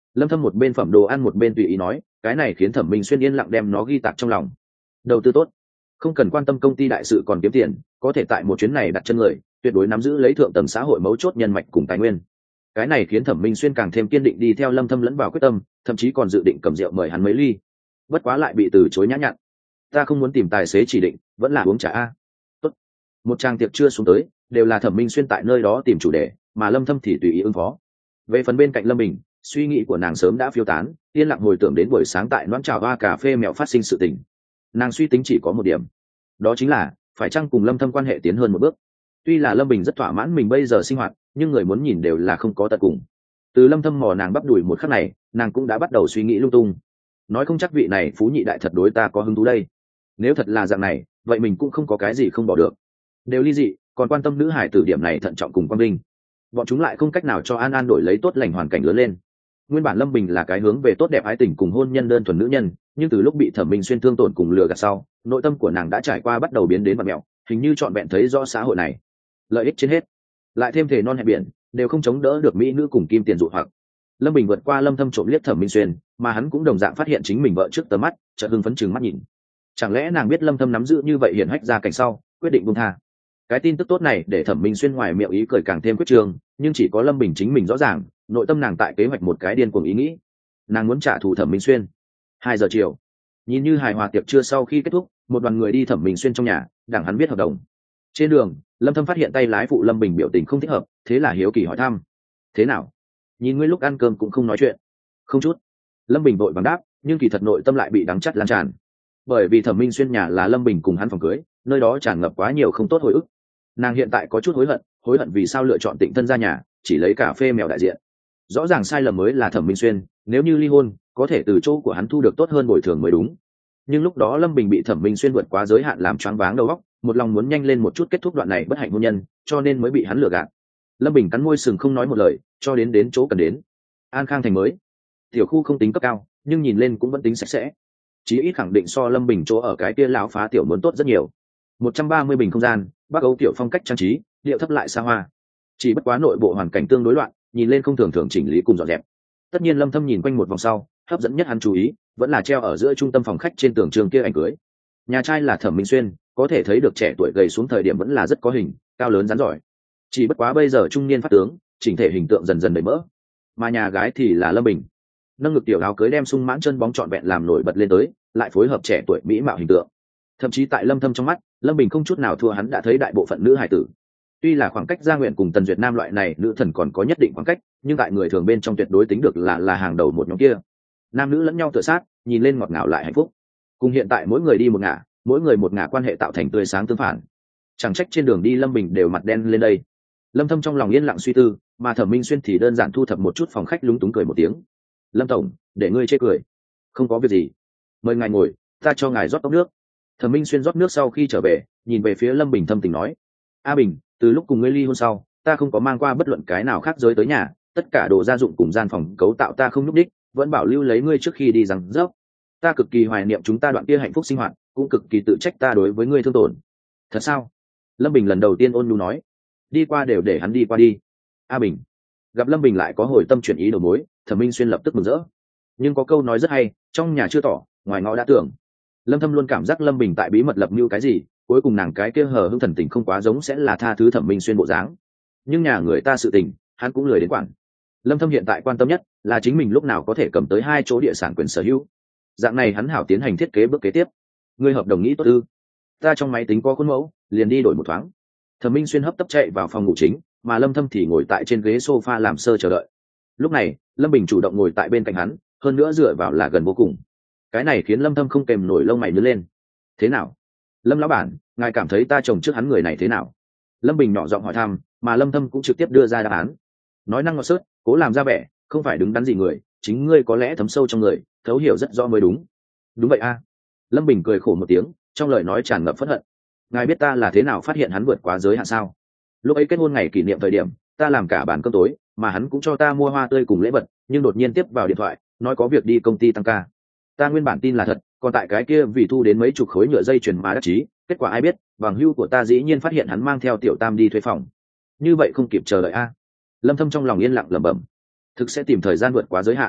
Lâm Thâm một bên phẩm đồ ăn một bên tùy ý nói, cái này khiến Thẩm Minh Xuyên yên lặng đem nó ghi tạc trong lòng. Đầu tư tốt, không cần quan tâm công ty đại sự còn kiếm tiền, có thể tại một chuyến này đặt chân người, tuyệt đối nắm giữ lấy thượng tầng xã hội mấu chốt nhân mạch cùng tài nguyên. Cái này khiến Thẩm Minh Xuyên càng thêm kiên định đi theo Lâm Thâm lẫn vào quyết tâm, thậm chí còn dự định cầm rượu mời hắn mấy ly. Bất quá lại bị từ chối nhã nhặn. Ta không muốn tìm tài xế chỉ định, vẫn là uống trà a. Tốt. Một trang tiệc chưa xuống tới, đều là Thẩm Minh Xuyên tại nơi đó tìm chủ đề, mà Lâm Thâm thì tùy ý ứng phó. Về phần bên cạnh Lâm Bình, suy nghĩ của nàng sớm đã phiêu tán, yên lặng hồi tưởng đến buổi sáng tại Loan Trà Hoa cà phê mẹo phát sinh sự tình. Nàng suy tính chỉ có một điểm, đó chính là phải chăng cùng Lâm Thâm quan hệ tiến hơn một bước. Tuy là Lâm Bình rất thỏa mãn mình bây giờ sinh hoạt, nhưng người muốn nhìn đều là không có tận cùng. Từ Lâm Thâm mò nàng bắp đùi một khắc này, nàng cũng đã bắt đầu suy nghĩ lung tung. Nói không chắc vị này phú nhị đại thật đối ta có hứng thú đây. Nếu thật là dạng này, vậy mình cũng không có cái gì không bỏ được. Đều ly dị, còn quan tâm nữ hải tử điểm này thận trọng cùng quang vinh. Bọn chúng lại không cách nào cho An An đổi lấy tốt lành hoàn cảnh lớn lên. Nguyên bản Lâm Bình là cái hướng về tốt đẹp ái tình cùng hôn nhân đơn thuần nữ nhân, nhưng từ lúc bị Thẩm Minh Xuyên thương tổn cùng lừa gạt sau, nội tâm của nàng đã trải qua bắt đầu biến đến vặn mẹo, hình như trọn vẹn thấy rõ xã hội này lợi ích trên hết, lại thêm thể non hẹp biển, đều không chống đỡ được mỹ nữ cùng kim tiền dụ hoặc. Lâm Bình vượt qua Lâm Thâm trộm liếc Thẩm Minh Xuyên, mà hắn cũng đồng dạng phát hiện chính mình vợ trước tầm mắt, chợt hưng phấn chừng mắt nhìn. Chẳng lẽ nàng biết Lâm Thâm nắm giữ như vậy hiển hách ra cảnh sau, quyết định buông tha. Cái tin tức tốt này để Thẩm Minh Xuyên ngoài miệng ý cười càng thêm quyết trường, nhưng chỉ có Lâm Bình chính mình rõ ràng, nội tâm nàng tại kế hoạch một cái điên cuồng ý nghĩ. Nàng muốn trả thù Thẩm Minh Xuyên. 2 giờ chiều, nhìn như hài hòa tiệc trưa sau khi kết thúc, một đoàn người đi Thẩm Minh Xuyên trong nhà, đặng hắn viết hợp đồng. Trên đường, Lâm Thâm phát hiện tay lái phụ Lâm Bình biểu tình không thích hợp, thế là hiếu kỳ hỏi thăm: thế nào, nhìn ngươi lúc ăn cơm cũng không nói chuyện? Không chút. Lâm Bình vội vàng đáp, nhưng kỳ thật nội tâm lại bị đắng chắt lan tràn. Bởi vì Thẩm Minh Xuyên nhà là Lâm Bình cùng hắn phòng cưới, nơi đó tràn ngập quá nhiều không tốt hồi ức. Nàng hiện tại có chút hối hận vì sao lựa chọn Tịnh Thân ra nhà, chỉ lấy cà phê mèo đại diện. Rõ ràng sai lầm mới là Thẩm Minh Xuyên, nếu như ly hôn, có thể từ chỗ của hắn thu được tốt hơn bồi thường mới đúng. Nhưng lúc đó Lâm Bình bị Thẩm Minh Xuyên vượt quá giới hạn làm choáng váng đầu óc, một lòng muốn nhanh lên một chút kết thúc đoạn này bất hạnh hôn nhân, cho nên mới bị hắn lừa gạt. Lâm Bình cắn môi sừng không nói một lời, cho đến chỗ cần đến. An Khang thành mới, tiểu khu không tính cấp cao, nhưng nhìn lên cũng vẫn tính sạch sẽ. Chí ít khẳng định so Lâm Bình chỗ ở cái kia lão phá tiểu muốn tốt rất nhiều. 130 bình không gian, Bắc Âu tiểu phong cách trang trí, điệu thấp lại xa hoa. Chỉ bất quá nội bộ hoàn cảnh tương đối loạn, nhìn lên không thường chỉnh lý cùng dọn dẹp. Tất nhiên Lâm Thâm nhìn quanh một vòng sau, hấp dẫn nhất hắn chú ý vẫn là treo ở giữa trung tâm phòng khách trên tường trường kia ảnh cưới. Nhà trai là Thẩm Minh Xuyên, có thể thấy được trẻ tuổi gầy xuống thời điểm vẫn là rất có hình, cao lớn rắn giỏi. Chỉ bất quá bây giờ trung niên phát tướng, chỉnh thể hình tượng dần dần đầy mỡ. Mà nhà gái thì là Lâm Bình, nâng ngực tiểu áo cưới đem sung mãn chân bóng trọn vẹn làm nổi bật lên tới, lại phối hợp trẻ tuổi mỹ mạo hình tượng. Thậm chí tại Lâm Thâm trong mắt, Lâm Bình không chút nào thua hắn đã thấy đại bộ phận nữ hài tử. Tuy là khoảng cách Gia Nguyện cùng Tần Duyệt Nam loại này nữ thần còn có nhất định khoảng cách, nhưng tại người thường bên trong tuyệt đối tính được là hàng đầu một nhóm kia. Nam nữ lẫn nhau tựa sát, nhìn lên ngọt ngào lại hạnh phúc. Cùng hiện tại mỗi người đi một ngả, mỗi người một ngả quan hệ tạo thành tươi sáng tương phản. Chẳng trách trên đường đi Lâm Bình đều mặt đen lên đây. Lâm Thâm trong lòng yên lặng suy tư, mà Thẩm Minh Xuyên thì đơn giản thu thập một chút phòng khách lúng túng cười một tiếng. Lâm tổng, để ngươi chê cười. Không có việc gì, mời ngài ngồi, ta cho ngài rót cốc nước. Thẩm Minh Xuyên rót nước sau khi trở về, nhìn về phía Lâm Bình thâm tình nói: A Bình, từ lúc cùng ngươi ly hôn sau, ta không có mang qua bất luận cái nào khác giới tới nhà, tất cả đồ gia dụng cùng gian phòng cấu tạo ta không núp đích, vẫn bảo lưu lấy ngươi trước khi đi rằng dốc. Ta cực kỳ hoài niệm chúng ta đoạn kia hạnh phúc sinh hoạt, cũng cực kỳ tự trách ta đối với ngươi thương tổn. Thật sao? Lâm Bình lần đầu tiên ôn nhu nói. Đi qua đều để hắn đi qua đi. A Bình. Gặp Lâm Bình lại có hồi tâm chuyển ý đầu mối, Thẩm Minh Xuyên lập tức mừng rỡ. Nhưng có câu nói rất hay, trong nhà chưa tỏ, ngoài ngõ đã tưởng. Lâm Thâm luôn cảm giác Lâm Bình tại bí mật lập mưu cái gì, cuối cùng nàng cái kia hờ hững thần tình không quá giống sẽ là tha thứ Thẩm Minh Xuyên bộ dáng. Nhưng nhà người ta sự tình, hắn cũng lười đến quản. Lâm Thâm hiện tại quan tâm nhất là chính mình lúc nào có thể cầm tới 2 chỗ địa sản quyền sở hữu. Dạng này hắn hảo tiến hành thiết kế bước kế tiếp. Ngươi hợp đồng nghĩ tốt ư? Ta trong máy tính có khuôn mẫu, liền đi đổi một thoáng. Thẩm Minh Xuyên hấp tấp chạy vào phòng ngủ chính, mà Lâm Thâm thì ngồi tại trên ghế sofa làm sơ chờ đợi. Lúc này, Lâm Bình chủ động ngồi tại bên cạnh hắn, hơn nữa dựa vào là gần vô cùng. Cái này khiến Lâm Thâm không kềm nổi lông mày nhướng lên. Thế nào? Lâm lão bản, ngài cảm thấy ta chồng trước hắn người này thế nào? Lâm Bình nhỏ giọng hỏi thăm, mà Lâm Thâm cũng trực tiếp đưa ra đáp án. Nói năng ngọt sớt, cố làm ra vẻ, không phải đứng đắn gì người, chính ngươi có lẽ thấm sâu trong người, thấu hiểu rất rõ mới đúng. Đúng vậy a. Lâm Bình cười khổ một tiếng, trong lời nói tràn ngập phẫn hận. Ngài biết ta là thế nào phát hiện hắn vượt quá giới hạn sao? Lúc ấy kết hôn ngày kỷ niệm thời điểm, ta làm cả bàn cơm tối, mà hắn cũng cho ta mua hoa tươi cùng lễ vật, nhưng đột nhiên tiếp vào điện thoại, nói có việc đi công ty tăng ca. Ta nguyên bản tin là thật, còn tại cái kia vì thu đến mấy chục khối nhựa dây chuyền mà đắc chí, kết quả ai biết, bằng hữu của ta dĩ nhiên phát hiện hắn mang theo tiểu tam đi thuê phòng. Như vậy không kịp chờ đợi a. Lâm Thâm trong lòng yên lặng lẩm bẩm, thực sẽ tìm thời gian vượt quá giới hạn.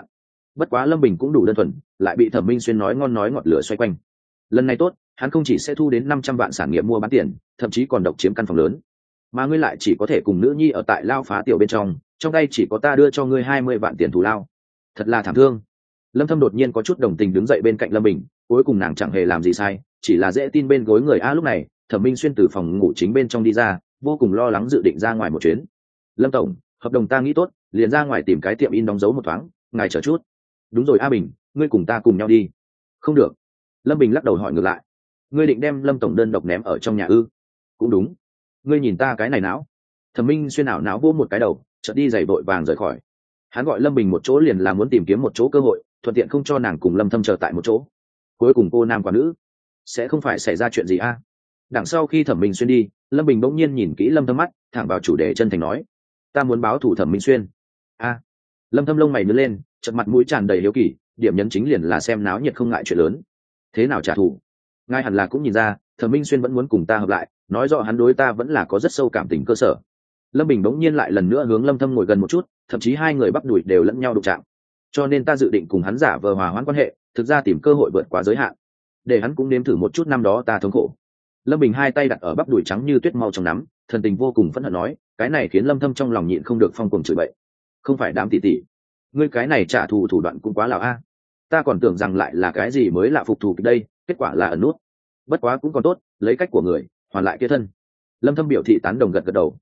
Bất quá Lâm Bình cũng đủ đơn thuần, lại bị Thẩm Minh Xuyên nói ngon nói ngọt lửa xoay quanh. Lần này tốt, hắn không chỉ sẽ thu đến 500 vạn sản nghiệp mua bán tiền, thậm chí còn độc chiếm căn phòng lớn. Mà ngươi lại chỉ có thể cùng nữ nhi ở tại lao phá tiểu bên trong tay chỉ có ta đưa cho ngươi 20 vạn tiền thù lao. Thật là thảm thương. Lâm Thâm đột nhiên có chút đồng tình đứng dậy bên cạnh Lâm Bình, cuối cùng nàng chẳng hề làm gì sai, chỉ là dễ tin bên gối người a. Lúc này Thẩm Minh Xuyên từ phòng ngủ chính bên trong đi ra, vô cùng lo lắng dự định ra ngoài một chuyến. Lâm tổng, hợp đồng ta nghĩ tốt, liền ra ngoài tìm cái tiệm in đóng dấu một thoáng, ngài chờ chút. Đúng rồi A Bình, ngươi cùng ta cùng nhau đi. Không được. Lâm Bình lắc đầu hỏi ngược lại, ngươi định đem Lâm tổng đơn độc ném ở trong nhà ư? Cũng đúng. Ngươi nhìn ta cái này não. Thẩm Minh Xuyên nào não vô một cái đầu, chợt đi giày vội vàng rời khỏi. Hắn gọi Lâm Bình một chỗ liền là muốn tìm kiếm một chỗ cơ hội, thuận tiện không cho nàng cùng Lâm Thâm chờ tại một chỗ. Cuối cùng cô nam quả nữ, sẽ không phải xảy ra chuyện gì a? Đằng sau khi Thẩm Minh Xuyên đi, Lâm Bình bỗng nhiên nhìn kỹ Lâm Thâm mắt, thẳng vào chủ đề chân thành nói, ta muốn báo thù Thẩm Minh Xuyên. A. Lâm Thâm lông mày nhướng lên, chợt mặt mũi tràn đầy hiếu kỳ, điểm nhấn chính liền là xem náo nhiệt không ngại chuyện lớn. Thế nào trả thù? Ngài hẳn là cũng nhìn ra, Thẩm Minh Xuyên vẫn muốn cùng ta hợp lại, nói rõ hắn đối ta vẫn là có rất sâu cảm tình cơ sở. Lâm Bình bỗng nhiên lại lần nữa hướng Lâm Thâm ngồi gần một chút, thậm chí hai người bắp đùi đều lẫn nhau đụng chạm. Cho nên ta dự định cùng hắn giả vờ hòa hoãn quan hệ, thực ra tìm cơ hội vượt quá giới hạn, để hắn cũng nếm thử một chút năm đó ta thống khổ. Lâm Bình hai tay đặt ở bắp đùi trắng như tuyết mau trong nắm, thần tình vô cùng phẫn hận nói, cái này khiến Lâm Thâm trong lòng nhịn không được phong cuồng chửi bậy. Không phải đám tỷ tỷ, ngươi cái này trả thù thủ đoạn cũng quá lào a. Ta còn tưởng rằng lại là cái gì mới lạ phục thù đây, kết quả là ẩn nút. Bất quá cũng còn tốt, lấy cách của người hoàn lại kia thân. Lâm Thâm biểu thị tán đồng gật gật đầu.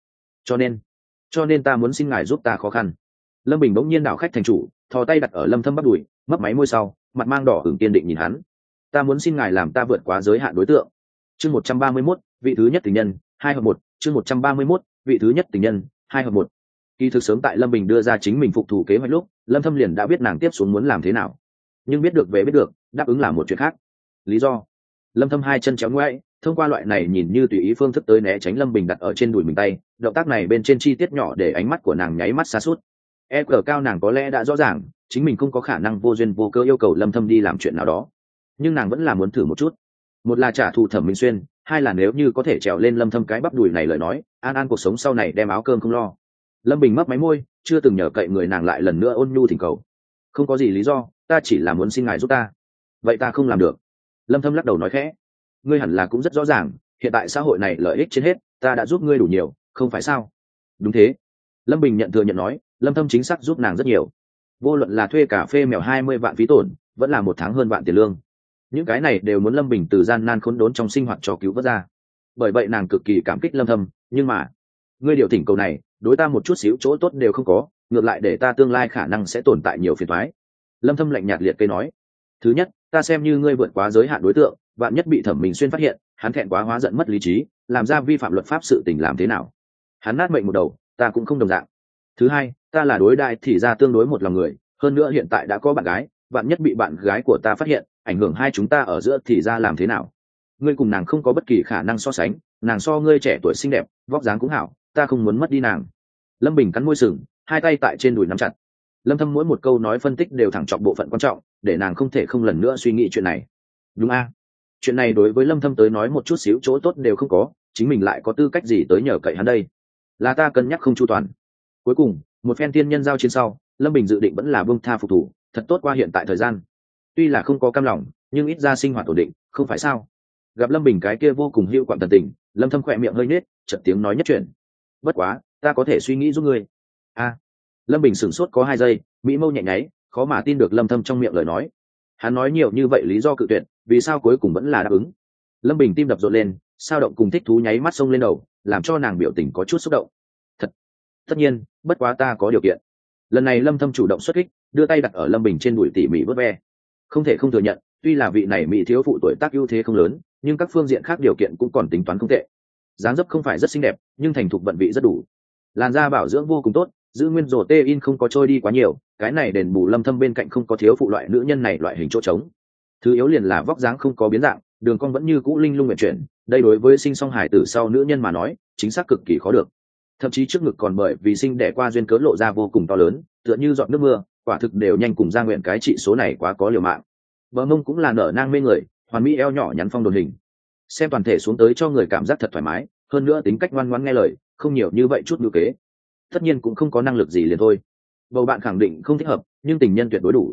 Cho nên ta muốn xin ngài giúp ta khó khăn. Lâm Bình bỗng nhiên đảo khách thành chủ, thò tay đặt ở Lâm Thâm bắp đùi, mấp máy môi sau, mặt mang đỏ ửng kiên định nhìn hắn. Ta muốn xin ngài làm ta vượt quá giới hạn đối tượng. Chương 131, vị thứ nhất tình nhân, 2 hợp 1, chương 131, vị thứ nhất tình nhân, 2 hợp 1. Kỳ thực sớm tại Lâm Bình đưa ra chính mình phục thủ kế hoạch lúc, Lâm Thâm liền đã biết nàng tiếp xuống muốn làm thế nào. Nhưng biết được về biết được, đáp ứng là một chuyện khác. Lý do? Lâm Thâm hai chân chéo ngoại, thông qua loại này nhìn như tùy ý phương thức tới né tránh Lâm Bình đặt ở trên đùi mình tay, động tác này bên trên chi tiết nhỏ để ánh mắt của nàng nháy mắt xa suốt. EQ cao nàng có lẽ đã rõ ràng, chính mình không có khả năng vô duyên vô cớ yêu cầu Lâm Thâm đi làm chuyện nào đó, nhưng nàng vẫn là muốn thử một chút. Một là trả thù Thẩm Minh Xuyên, hai là nếu như có thể trèo lên Lâm Thâm cái bắp đùi này lời nói, an an cuộc sống sau này đem áo cơm không lo. Lâm Bình mấp máy môi, chưa từng nhờ cậy người nàng lại lần nữa ôn nhu thỉnh cầu. Không có gì lý do, ta chỉ là muốn xin ngài giúp ta. Vậy ta không làm được. Lâm Thâm lắc đầu nói khẽ, ngươi hẳn là cũng rất rõ ràng, hiện tại xã hội này lợi ích trên hết, ta đã giúp ngươi đủ nhiều, không phải sao? Đúng thế. Lâm Bình nhận thừa nhận nói, Lâm Thâm chính xác giúp nàng rất nhiều. Vô luận là thuê cà phê mèo 20 vạn phí tổn, vẫn là một tháng hơn vạn tiền lương. Những cái này đều muốn Lâm Bình từ gian nan khốn đốn trong sinh hoạt cho cứu vớt ra. Bởi vậy nàng cực kỳ cảm kích Lâm Thâm, nhưng mà, ngươi điều thỉnh cầu này, đối ta một chút xíu chỗ tốt đều không có, ngược lại để ta tương lai khả năng sẽ tồn tại nhiều phiền toái. Lâm Thâm lạnh nhạt liệt kê nói, thứ nhất, ta xem như ngươi vượt quá giới hạn đối tượng, vạn nhất bị Thẩm Minh Xuyên phát hiện, hắn thẹn quá hóa giận mất lý trí, làm ra vi phạm luật pháp sự tình làm thế nào? Hắn nát mệnh một đầu, ta cũng không đồng dạng. Thứ hai, ta là đối đại thì ra tương đối một lòng người, hơn nữa hiện tại đã có bạn gái, vạn nhất bị bạn gái của ta phát hiện, ảnh hưởng hai chúng ta ở giữa thì ra làm thế nào? Ngươi cùng nàng không có bất kỳ khả năng so sánh, nàng so ngươi trẻ tuổi xinh đẹp, vóc dáng cũng hảo, ta không muốn mất đi nàng. Lâm Bình cắn môi sừng, hai tay tại trên đùi nắm chặt. Lâm Thâm mỗi một câu nói phân tích đều thẳng chọc bộ phận quan trọng, để nàng không thể không lần nữa suy nghĩ chuyện này. Đúng a? Chuyện này đối với Lâm Thâm tới nói một chút xíu chỗ tốt đều không có, chính mình lại có tư cách gì tới nhờ cậy hắn đây? Là ta cân nhắc không chu toàn. Cuối cùng, một phen tiên nhân giao chiến sau, Lâm Bình dự định vẫn là buông tha phục thủ, thật tốt qua hiện tại thời gian. Tuy là không có cam lòng, nhưng ít ra sinh hoạt ổn định, không phải sao? Gặp Lâm Bình cái kia vô cùng hữu quạng tần tình, Lâm Thâm khỏe miệng hơi nhếch, chợt tiếng nói nhất chuyện. Bất quá, ta có thể suy nghĩ giúp ngươi. A. Lâm Bình sửng sốt có 2 giây, mỹ mâu nhẹ nháy, khó mà tin được Lâm Thâm trong miệng lời nói. Hắn nói nhiều như vậy lý do cự tuyệt, vì sao cuối cùng vẫn là đáp ứng? Lâm Bình tim đập rộn lên, sao động cùng thích thú nháy mắt xông lên đầu, làm cho nàng biểu tình có chút xúc động. Thật, tất nhiên, bất quá ta có điều kiện. Lần này Lâm Thâm chủ động xuất kích, đưa tay đặt ở Lâm Bình trên đùi tỉ mỉ vuốt ve. Không thể không thừa nhận, tuy là vị này mỹ thiếu phụ tuổi tác ưu thế không lớn, nhưng các phương diện khác điều kiện cũng còn tính toán không tệ. Dáng dấp không phải rất xinh đẹp, nhưng thành thục vận vị rất đủ. Làn da bảo dưỡng vô cùng tốt, giữ nguyên rổ tê in không có trôi đi quá nhiều, cái này đền bù Lâm Thâm bên cạnh không có thiếu phụ loại nữ nhân này loại hình chỗ trống. Thứ yếu liền là vóc dáng không có biến dạng, đường cong vẫn như cũ linh lung nguyện chuyển, đây đối với sinh song hải tử sau nữ nhân mà nói, chính xác cực kỳ khó được. Thậm chí trước ngực còn bởi vì sinh đẻ qua duyên cớ lộ ra vô cùng to lớn, tựa như giọt nước mưa, quả thực đều nhanh cùng ra nguyện cái trị số này quá có liều mạng. Bờ mông cũng là nở nang mê người, hoàn mỹ eo nhỏ nhắn phong đồn hình, xem toàn thể xuống tới cho người cảm giác thật thoải mái, hơn nữa tính cách ngoan ngoãn nghe lời, không nhiều như vậy chút ngữ kế. Tất nhiên cũng không có năng lực gì liền thôi. Bầu bạn khẳng định không thích hợp, nhưng tình nhân tuyệt đối đủ.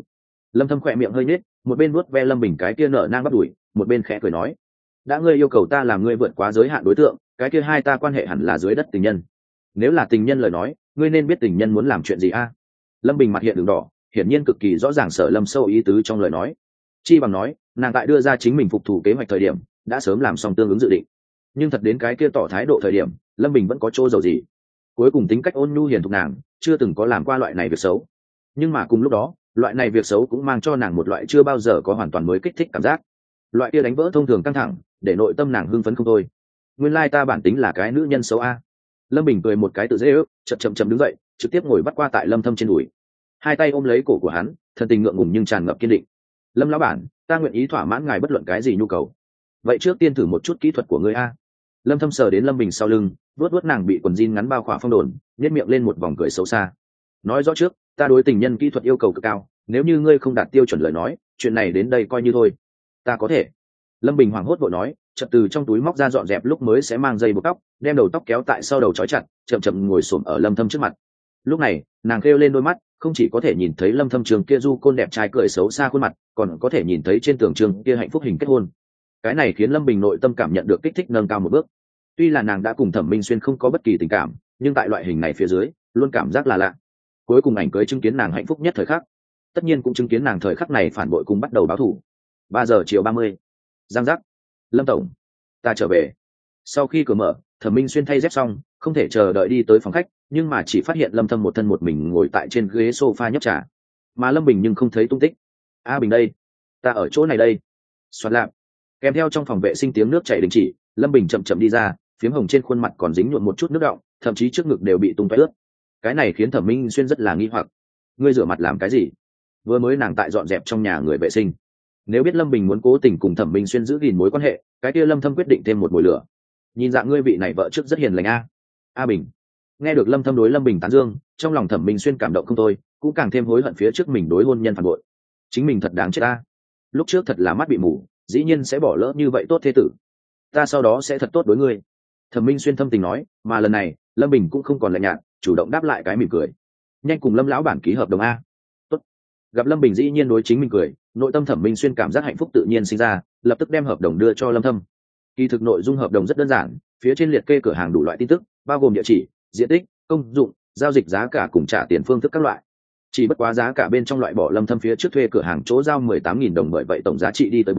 Lâm Thâm khỏe miệng hơi nhếch, một bên vuốt ve Lâm Bình cái kia nở nang bắt đuổi, một bên khẽ cười nói: đã ngươi yêu cầu ta làm ngươi vượt quá giới hạn đối tượng, cái kia hai ta quan hệ hẳn là dưới đất tình nhân. Nếu là tình nhân lời nói, ngươi nên biết tình nhân muốn làm chuyện gì a? Lâm Bình mặt hiện đường đỏ, hiển nhiên cực kỳ rõ ràng Sở Lâm sâu ý tứ trong lời nói. Chi bằng nói, nàng tại đưa ra chính mình phục thủ kế hoạch thời điểm, đã sớm làm xong tương ứng dự định. Nhưng thật đến cái kia tỏ thái độ thời điểm, Lâm Bình vẫn có chỗ dầu gì. Cuối cùng tính cách ôn nhu hiền thục nàng, chưa từng có làm qua loại này việc xấu. Nhưng mà cùng lúc đó, loại này việc xấu cũng mang cho nàng một loại chưa bao giờ có hoàn toàn mới kích thích cảm giác. Loại kia đánh vỡ thông thường căng thẳng, để nội tâm nàng hưng phấn không thôi. Nguyên lai ta bản tính là cái nữ nhân xấu a. Lâm Bình cười một cái tự dễ ước, chậm đứng dậy, trực tiếp ngồi bắt qua tại Lâm Thâm trên đùi, hai tay ôm lấy cổ của hắn, thân tình ngượng ngùng nhưng tràn ngập kiên định. Lâm lão bản, ta nguyện ý thỏa mãn ngài bất luận cái gì nhu cầu. Vậy trước tiên thử một chút kỹ thuật của ngươi a. Lâm Thâm sờ đến Lâm Bình sau lưng, vuốt nàng bị quần jean ngắn bao khỏa phong đồn, nhếch miệng lên một vòng cười xấu xa. Nói rõ trước, ta đối tình nhân kỹ thuật yêu cầu cực cao, nếu như ngươi không đạt tiêu chuẩn lời nói, chuyện này đến đây coi như thôi. Ta có thể. Lâm Bình hoảng hốt vội nói, chợt từ trong túi móc ra dọn dẹp lúc mới sẽ mang dây buộc tóc, đem đầu tóc kéo tại sau đầu trói chặt, chậm ngồi xổm ở Lâm Thâm trước mặt. Lúc này, nàng khêu lên đôi mắt, không chỉ có thể nhìn thấy Lâm Thâm trường kia du côn đẹp trai cười xấu xa khuôn mặt, còn có thể nhìn thấy trên tường trường kia hạnh phúc hình kết hôn. Cái này khiến Lâm Bình nội tâm cảm nhận được kích thích nâng cao một bước. Tuy là nàng đã cùng Thẩm Minh Xuyên không có bất kỳ tình cảm, nhưng tại loại hình này phía dưới, luôn cảm giác là lạ. Cuối cùng ảnh cưới chứng kiến nàng hạnh phúc nhất thời khắc, tất nhiên cũng chứng kiến nàng thời khắc này phản bội cùng bắt đầu báo thù. 3 giờ chiều 30. Giang giác. Lâm tổng, ta trở về. Sau khi cửa mở, Thẩm Minh Xuyên thay dép xong, không thể chờ đợi đi tới phòng khách, nhưng mà chỉ phát hiện Lâm Thâm một thân một mình ngồi tại trên ghế sofa nhấp trà, mà Lâm Bình nhưng không thấy tung tích. A Bình đây, ta ở chỗ này đây. Xoạt lạp. Kèm theo trong phòng vệ sinh tiếng nước chảy đình chỉ, Lâm Bình chậm đi ra, phiếm hồng trên khuôn mặt còn dính nhuộm một chút nước đọng, thậm chí trước ngực đều bị tung tóe ướt. Cái này khiến Thẩm Minh Xuyên rất là nghi hoặc. Ngươi rửa mặt làm cái gì? Vừa mới nàng tại dọn dẹp trong nhà người vệ sinh. Nếu biết Lâm Bình muốn cố tình cùng Thẩm Minh Xuyên giữ gìn mối quan hệ, cái kia Lâm Thâm quyết định thêm một mồi lửa. Nhìn dạng ngươi vị này vợ trước rất hiền lành a. A Bình. Nghe được Lâm Thâm đối Lâm Bình tán dương, trong lòng Thẩm Minh Xuyên cảm động không thôi, cũng càng thêm hối hận phía trước mình đối hôn nhân phản bội. Chính mình thật đáng chết a. Lúc trước thật là mắt bị mù, dĩ nhiên sẽ bỏ lỡ như vậy tốt thế tử. Ta sau đó sẽ thật tốt đối ngươi. Thẩm Minh Xuyên thâm tình nói, mà lần này, Lâm Bình cũng không còn lạnh nhạt, chủ động đáp lại cái mỉm cười. Nhanh cùng Lâm lão bản ký hợp đồng a. Tốt. Gặp Lâm Bình dĩ nhiên đối chính mình cười, nội tâm Thẩm Minh Xuyên cảm giác hạnh phúc tự nhiên sinh ra, lập tức đem hợp đồng đưa cho Lâm Thâm. Kỳ thực nội dung hợp đồng rất đơn giản, phía trên liệt kê cửa hàng đủ loại tin tức, bao gồm địa chỉ, diện tích, công dụng, giao dịch giá cả cùng trả tiền phương thức các loại. Chỉ bất quá giá cả bên trong loại bỏ Lâm Thâm phía trước thuê cửa hàng chỗ giao 18.000 đồng, bởi vậy tổng giá trị đi tới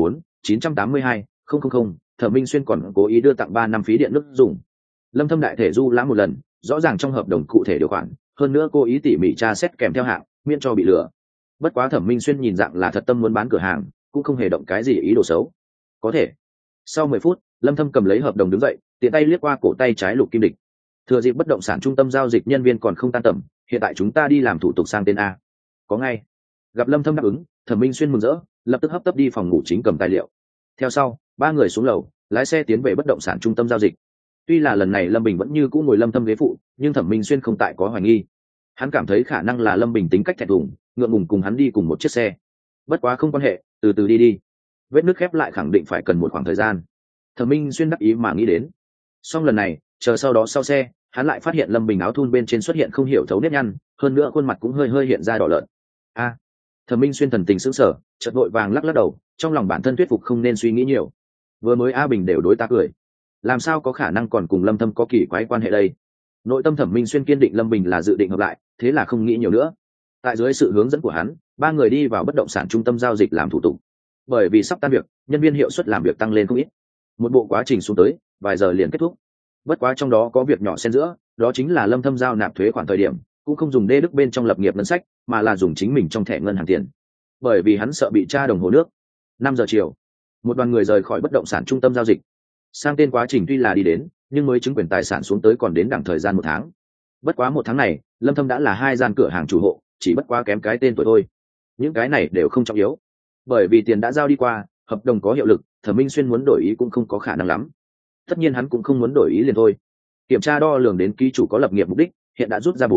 4.982.000. Thẩm Minh Xuyên còn cố ý đưa tặng 3 năm phí điện nước dùng. Lâm Thâm đại thể du lãm một lần, rõ ràng trong hợp đồng cụ thể điều khoản, hơn nữa cố ý tỉ mỉ tra xét kèm theo hạng, miễn cho bị lừa. Bất quá Thẩm Minh Xuyên nhìn dạng là thật tâm muốn bán cửa hàng, cũng không hề động cái gì ý đồ xấu. Có thể. Sau 10 phút, Lâm Thâm cầm lấy hợp đồng đứng dậy, tiện tay liếc qua cổ tay trái Lục Kim Địch. Thừa dịp bất động sản trung tâm giao dịch nhân viên còn không tan tầm, hiện tại chúng ta đi làm thủ tục sang tên a. Có ngay. Gặp Lâm Thâm đáp ứng, Thẩm Minh Xuyên mừng rỡ, lập tức hấp tấp đi phòng ngủ chính cầm tài liệu. Theo sau, ba người xuống lầu, lái xe tiến về bất động sản trung tâm giao dịch. Tuy là lần này Lâm Bình vẫn như cũ ngồi Lâm Thâm ghế phụ, nhưng Thẩm Minh Xuyên không tại có hoài nghi. Hắn cảm thấy khả năng là Lâm Bình tính cách thẹn thùng, ngượng ngùng cùng hắn đi cùng một chiếc xe. Bất quá không quan hệ, từ từ đi. Vết nước khép lại khẳng định phải cần một khoảng thời gian. Thẩm Minh Xuyên đắc ý mà nghĩ đến. Xong lần này, chờ sau đó sau xe, hắn lại phát hiện Lâm Bình áo thun bên trên xuất hiện không hiểu thấu nếp nhăn, hơn nữa khuôn mặt cũng hơi hiện ra đỏ lợn. A. Thẩm Minh Xuyên thần tình sững sờ, chợt vội vàng lắc đầu, trong lòng bản thân thuyết phục không nên suy nghĩ nhiều. Vừa mới A Bình đều đối ta cười, làm sao có khả năng còn cùng Lâm Thâm có kỳ quái quan hệ đây? Nội tâm Thẩm Minh Xuyên kiên định Lâm Bình là dự định hợp lại, thế là không nghĩ nhiều nữa. Tại dưới sự hướng dẫn của hắn, ba người đi vào bất động sản trung tâm giao dịch làm thủ tục. Bởi vì sắp tan việc, nhân viên hiệu suất làm việc tăng lên không ít. Một bộ quá trình xuống tới, vài giờ liền kết thúc. Bất quá trong đó có việc nhỏ xen giữa, đó chính là Lâm Thâm giao nạp thuế khoản thời điểm, cũng không dùng đê đức bên trong lập nghiệp ngân sách, mà là dùng chính mình trong thẻ ngân hàng tiền. Bởi vì hắn sợ bị tra đồng hồ nước. 5 giờ chiều, một đoàn người rời khỏi bất động sản trung tâm giao dịch. Sang tên quá trình tuy là đi đến, nhưng mới chứng quyền tài sản xuống tới còn đến đẳng thời gian 1 tháng. Bất quá 1 tháng này, Lâm Thâm đã là 2 gian cửa hàng chủ hộ, chỉ bất quá kém cái tên tuổi thôi. Những cái này đều không trọng yếu, bởi vì tiền đã giao đi qua, hợp đồng có hiệu lực, Thẩm Minh Xuyên muốn đổi ý cũng không có khả năng lắm. Tất nhiên hắn cũng không muốn đổi ý liền thôi. Kiểm tra đo lường đến ký chủ có lập nghiệp mục đích, hiện đã rút ra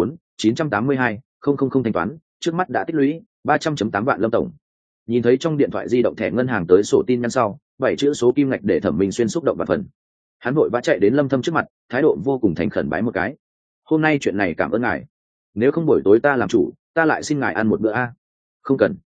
4.982.000 thanh toán, trước mắt đã tích lũy 300.8 vạn. Lâm tổng nhìn thấy trong điện thoại di động thẻ ngân hàng tới sổ tin nhắn sau, 7 chữ số kim ngạch để Thẩm Minh Xuyên xúc động và phần. Hắn vội vã chạy đến Lâm Thâm trước mặt, thái độ vô cùng thành khẩn bái một cái. Hôm nay chuyện này cảm ơn ngài, nếu không buổi tối ta làm chủ, ta lại xin ngài ăn một bữa a. Không cần.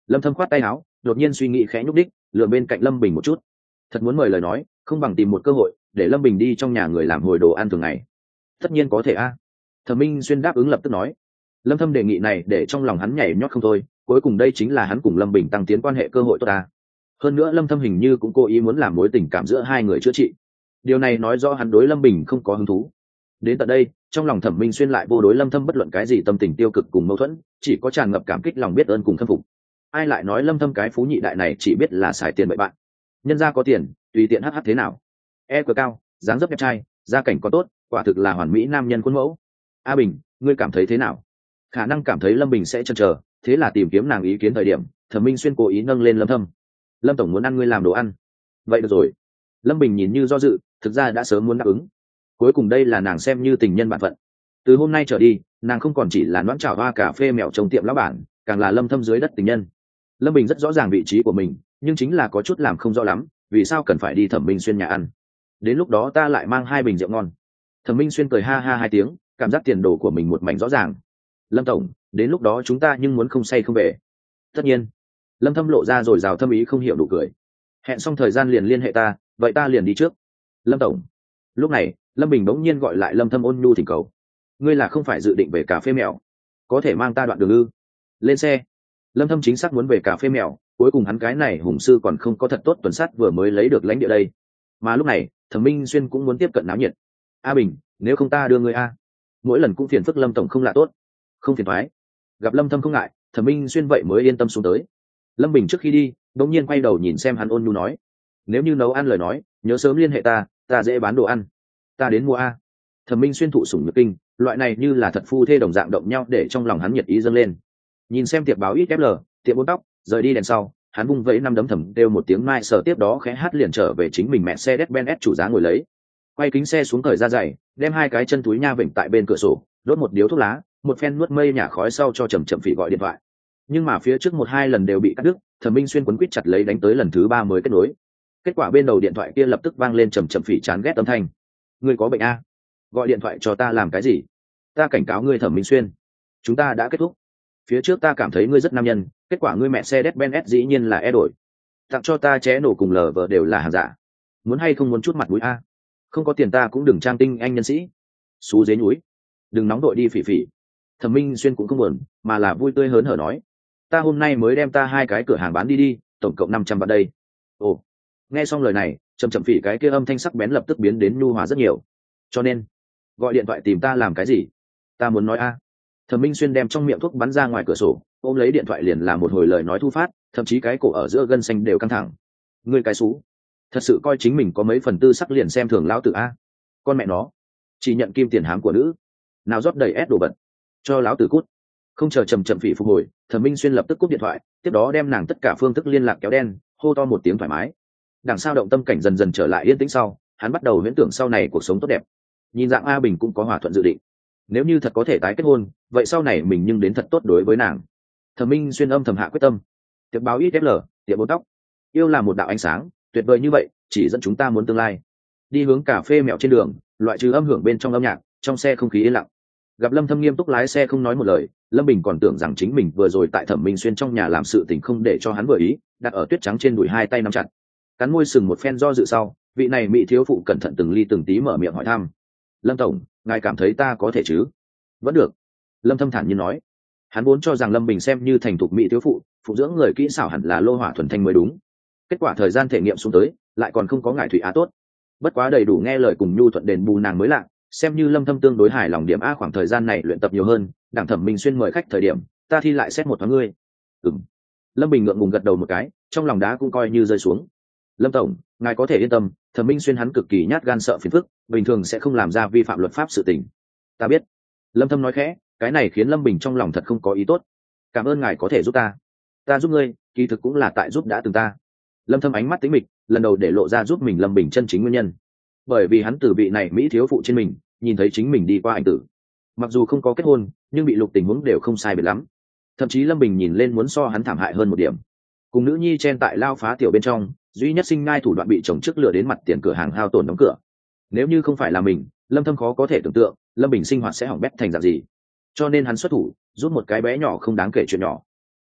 Lâm Thâm khoát tay áo, đột nhiên suy nghĩ khẽ nhúc đích, lườm bên cạnh Lâm Bình một chút. Thật muốn mời lời nói, không bằng tìm một cơ hội để Lâm Bình đi trong nhà người làm hồi đồ ăn thường ngày. Tất nhiên có thể a. Thẩm Minh Xuyên đáp ứng lập tức nói. Lâm Thâm đề nghị này để trong lòng hắn nhảy nhót không thôi, cuối cùng đây chính là hắn cùng Lâm Bình tăng tiến quan hệ cơ hội tốt ta. Hơn nữa Lâm Thâm hình như cũng cố ý muốn làm mối tình cảm giữa hai người chữa trị. Điều này nói rõ hắn đối Lâm Bình không có hứng thú. Đến tận đây, trong lòng Thẩm Minh Xuyên lại vô đối Lâm Thâm bất luận cái gì tâm tình tiêu cực cùng mâu thuẫn, chỉ có tràn ngập cảm kích lòng biết ơn cùng khâm phục. Ai lại nói Lâm Thâm cái phú nhị đại này chỉ biết là xài tiền bậy bạn. Nhân gia có tiền, tùy tiện hắc thế nào. EQ cao, dáng dấp đẹp trai, gia cảnh có tốt, quả thực là hoàn mỹ nam nhân khuôn mẫu. A Bình, ngươi cảm thấy thế nào? Khả năng cảm thấy Lâm Bình sẽ chần chờ, thế là tìm kiếm nàng ý kiến thời điểm, Thẩm Minh Xuyên cố ý nâng lên Lâm Thâm. Lâm tổng muốn ăn ngươi làm đồ ăn. Vậy được rồi. Lâm Bình nhìn như do dự, thực ra đã sớm muốn đáp ứng. Cuối cùng đây là nàng xem như tình nhân bạn phận. Từ hôm nay trở đi, nàng không còn chỉ là noãn chảo hoa cà phê mèo trong tiệm lão bản, càng là Lâm Thâm dưới đất tình nhân. Lâm Bình rất rõ ràng vị trí của mình, nhưng chính là có chút làm không rõ lắm, vì sao cần phải đi Thẩm Minh Xuyên nhà ăn. Đến lúc đó ta lại mang 2 bình rượu ngon. Thẩm Minh Xuyên cười ha ha 2 tiếng, cảm giác tiền đồ của mình một mảnh rõ ràng. Lâm tổng, đến lúc đó chúng ta nhưng muốn không say không về. Tất nhiên. Lâm Thâm lộ ra rồi rào thâm ý không hiểu đủ cười. Hẹn xong thời gian liền liên hệ ta, vậy ta liền đi trước. Lâm tổng. Lúc này, Lâm Bình bỗng nhiên gọi lại Lâm Thâm ôn nhu thỉnh cầu. Ngươi là không phải dự định về cà phê mèo, có thể mang ta đoạn đường ư? Lên xe. Lâm Thâm chính xác muốn về cà phê mèo, cuối cùng hắn cái này hùng sư còn không có thật tốt tuần sát vừa mới lấy được lãnh địa đây. Mà lúc này, Thẩm Minh Xuyên cũng muốn tiếp cận náo nhiệt. A Bình, nếu không ta đưa ngươi a. Mỗi lần cũng phiền phức Lâm tổng không lạ tốt. Không phiền toái. Gặp Lâm Thâm không ngại, Thẩm Minh Xuyên vậy mới yên tâm xuống tới. Lâm Bình trước khi đi, đột nhiên quay đầu nhìn xem hắn ôn nhu nói: nếu như nấu ăn lời nói, nhớ sớm liên hệ ta dễ bán đồ ăn. Ta đến mua a. Thẩm Minh Xuyên thụ sủng nhược kinh, loại này như là thật phu thê đồng dạng động nhau để trong lòng hắn nhiệt ý dâng lên. Nhìn xem tiệp báo ít FL, tiệm bốn tóc, rời đi đèn sau, hắn vung vẫy năm đấm thầm kêu một tiếng mai sở tiếp đó khẽ hát liền trở về chính mình mẹ xe Mercedes-Benz chủ giá ngồi lấy. Quay kính xe xuống cởi ra giày, đem 2 cái chân túi nha vịnh tại bên cửa sổ, đốt một điếu thuốc lá, một phen nuốt mây nhả khói sau cho chậm phỉ gọi điện thoại. Nhưng mà phía trước 1-2 lần đều bị cắt đứt, Thẩm Minh Xuyên quấn quýt chặt lấy đánh tới lần thứ 3 mới kết nối. Kết quả bên đầu điện thoại kia lập tức vang lên chậm phỉ chán ghét âm thanh. Ngươi có bệnh a? Gọi điện thoại cho ta làm cái gì? Ta cảnh cáo ngươi Thẩm Minh Xuyên, chúng ta đã kết thúc. Phía trước ta cảm thấy ngươi rất nam nhân, kết quả ngươi mẹ xe Mercedes-Benz dĩ nhiên là e đổi. Tặng cho ta ché nổ cùng lờ vợ đều là hàng giả. Muốn hay không muốn chút mặt mũi a? Không có tiền ta cũng đừng trang tinh anh nhân sĩ. Xú dế núi, đừng nóng đội đi phỉ phỉ. Thẩm Minh Xuyên cũng không buồn, mà là vui tươi hớn hở nói: ta hôm nay mới đem ta 2 cái cửa hàng bán đi, tổng cộng 500 vạn đây. Ồ. Nghe xong lời này, chậm phỉ cái kia âm thanh sắc bén lập tức biến đến nhu hòa rất nhiều. Cho nên, gọi điện thoại tìm ta làm cái gì? Ta muốn nói a. Thẩm Minh Xuyên đem trong miệng thuốc bắn ra ngoài cửa sổ, ôm lấy điện thoại liền là một hồi lời nói thu phát, thậm chí cái cổ ở giữa gân xanh đều căng thẳng. Ngươi cái xú, thật sự coi chính mình có mấy phần tư sắc liền xem thường lão tử a. Con mẹ nó, chỉ nhận kim tiền hám của nữ, nào rót đầy ép đồ vật, cho lão tử cút. Không chờ chậm phỉ phục hồi, Thẩm Minh Xuyên lập tức cúp điện thoại, tiếp đó đem nàng tất cả phương thức liên lạc kéo đen, hô to một tiếng thoải mái. Đằng sau động tâm cảnh dần dần trở lại yên tĩnh sau, hắn bắt đầu huyễn tưởng sau này cuộc sống tốt đẹp. Nhìn dạng A Bình cũng có hòa thuận dự định, nếu như thật có thể tái kết hôn, vậy sau này mình nhưng đến thật tốt đối với nàng. Thẩm Minh Xuyên âm thầm hạ quyết tâm. Tiệp báo ít FL, tiệm bốn tóc, yêu là một đạo ánh sáng tuyệt vời như vậy, chỉ dẫn chúng ta muốn tương lai. Đi hướng cà phê mẹo trên đường, loại trừ âm hưởng bên trong âm nhạc, trong xe không khí yên lặng. Gặp Lâm Thâm nghiêm túc lái xe không nói một lời, Lâm Bình còn tưởng rằng chính mình vừa rồi tại Thẩm Minh Xuyên trong nhà làm sự tình không để cho hắn vừa ý, đặt ở tuyết trắng trên đùi 2 tay nắm chặt. Cắn môi sừng một phen do dự sau, vị này mỹ thiếu phụ cẩn thận từng ly từng tí mở miệng hỏi thăm: Lâm tổng, ngài cảm thấy ta có thể chứ? Vẫn được. Lâm Thâm thản nhiên nói. Hắn vốn cho rằng Lâm Bình xem như thành thục mỹ thiếu phụ, phụ dưỡng người kỹ xảo hẳn là lô hỏa thuần thanh mới đúng. Kết quả thời gian thể nghiệm xuống tới, lại còn không có ngải thủy á tốt. Bất quá đầy đủ nghe lời cùng nhu thuận đền bù nàng mới lạ, xem như Lâm Thâm tương đối hài lòng điểm a. Khoảng thời gian này luyện tập nhiều hơn, đảng Thẩm Minh Xuyên mời khách thời điểm, ta thi lại xét một thoáng ngươi. Lâm Bình ngượng ngùng gật đầu một cái, trong lòng đá cũng coi như rơi xuống. Lâm tổng, ngài có thể yên tâm, Thẩm Minh Xuyên hắn cực kỳ nhát gan sợ phiền phức, bình thường sẽ không làm ra vi phạm luật pháp sự tình. Ta biết. Lâm Thâm nói khẽ, cái này khiến Lâm Bình trong lòng thật không có ý tốt. Cảm ơn ngài có thể giúp ta. Ta giúp ngươi, kỳ thực cũng là tại giúp đã từng ta. Lâm Thâm ánh mắt tĩnh mịch, lần đầu để lộ ra giúp mình Lâm Bình chân chính nguyên nhân. Bởi vì hắn từ vị này mỹ thiếu phụ trên mình, nhìn thấy chính mình đi qua ảnh tử. Mặc dù không có kết hôn, nhưng bị lục tình huống đều không sai biệt lắm. Thậm chí Lâm Bình nhìn lên muốn so hắn thảm hại hơn một điểm. Cùng nữ nhi chen tại lao phá tiểu bên trong, duy nhất sinh ngai thủ đoạn bị chồng trước lừa đến mặt tiền cửa hàng hao tổn đóng cửa. Nếu như không phải là mình, Lâm Thâm khó có thể tưởng tượng Lâm Bình sinh hoạt sẽ hỏng bét thành dạng gì. Cho nên hắn xuất thủ giúp một cái bé nhỏ không đáng kể chuyện nhỏ.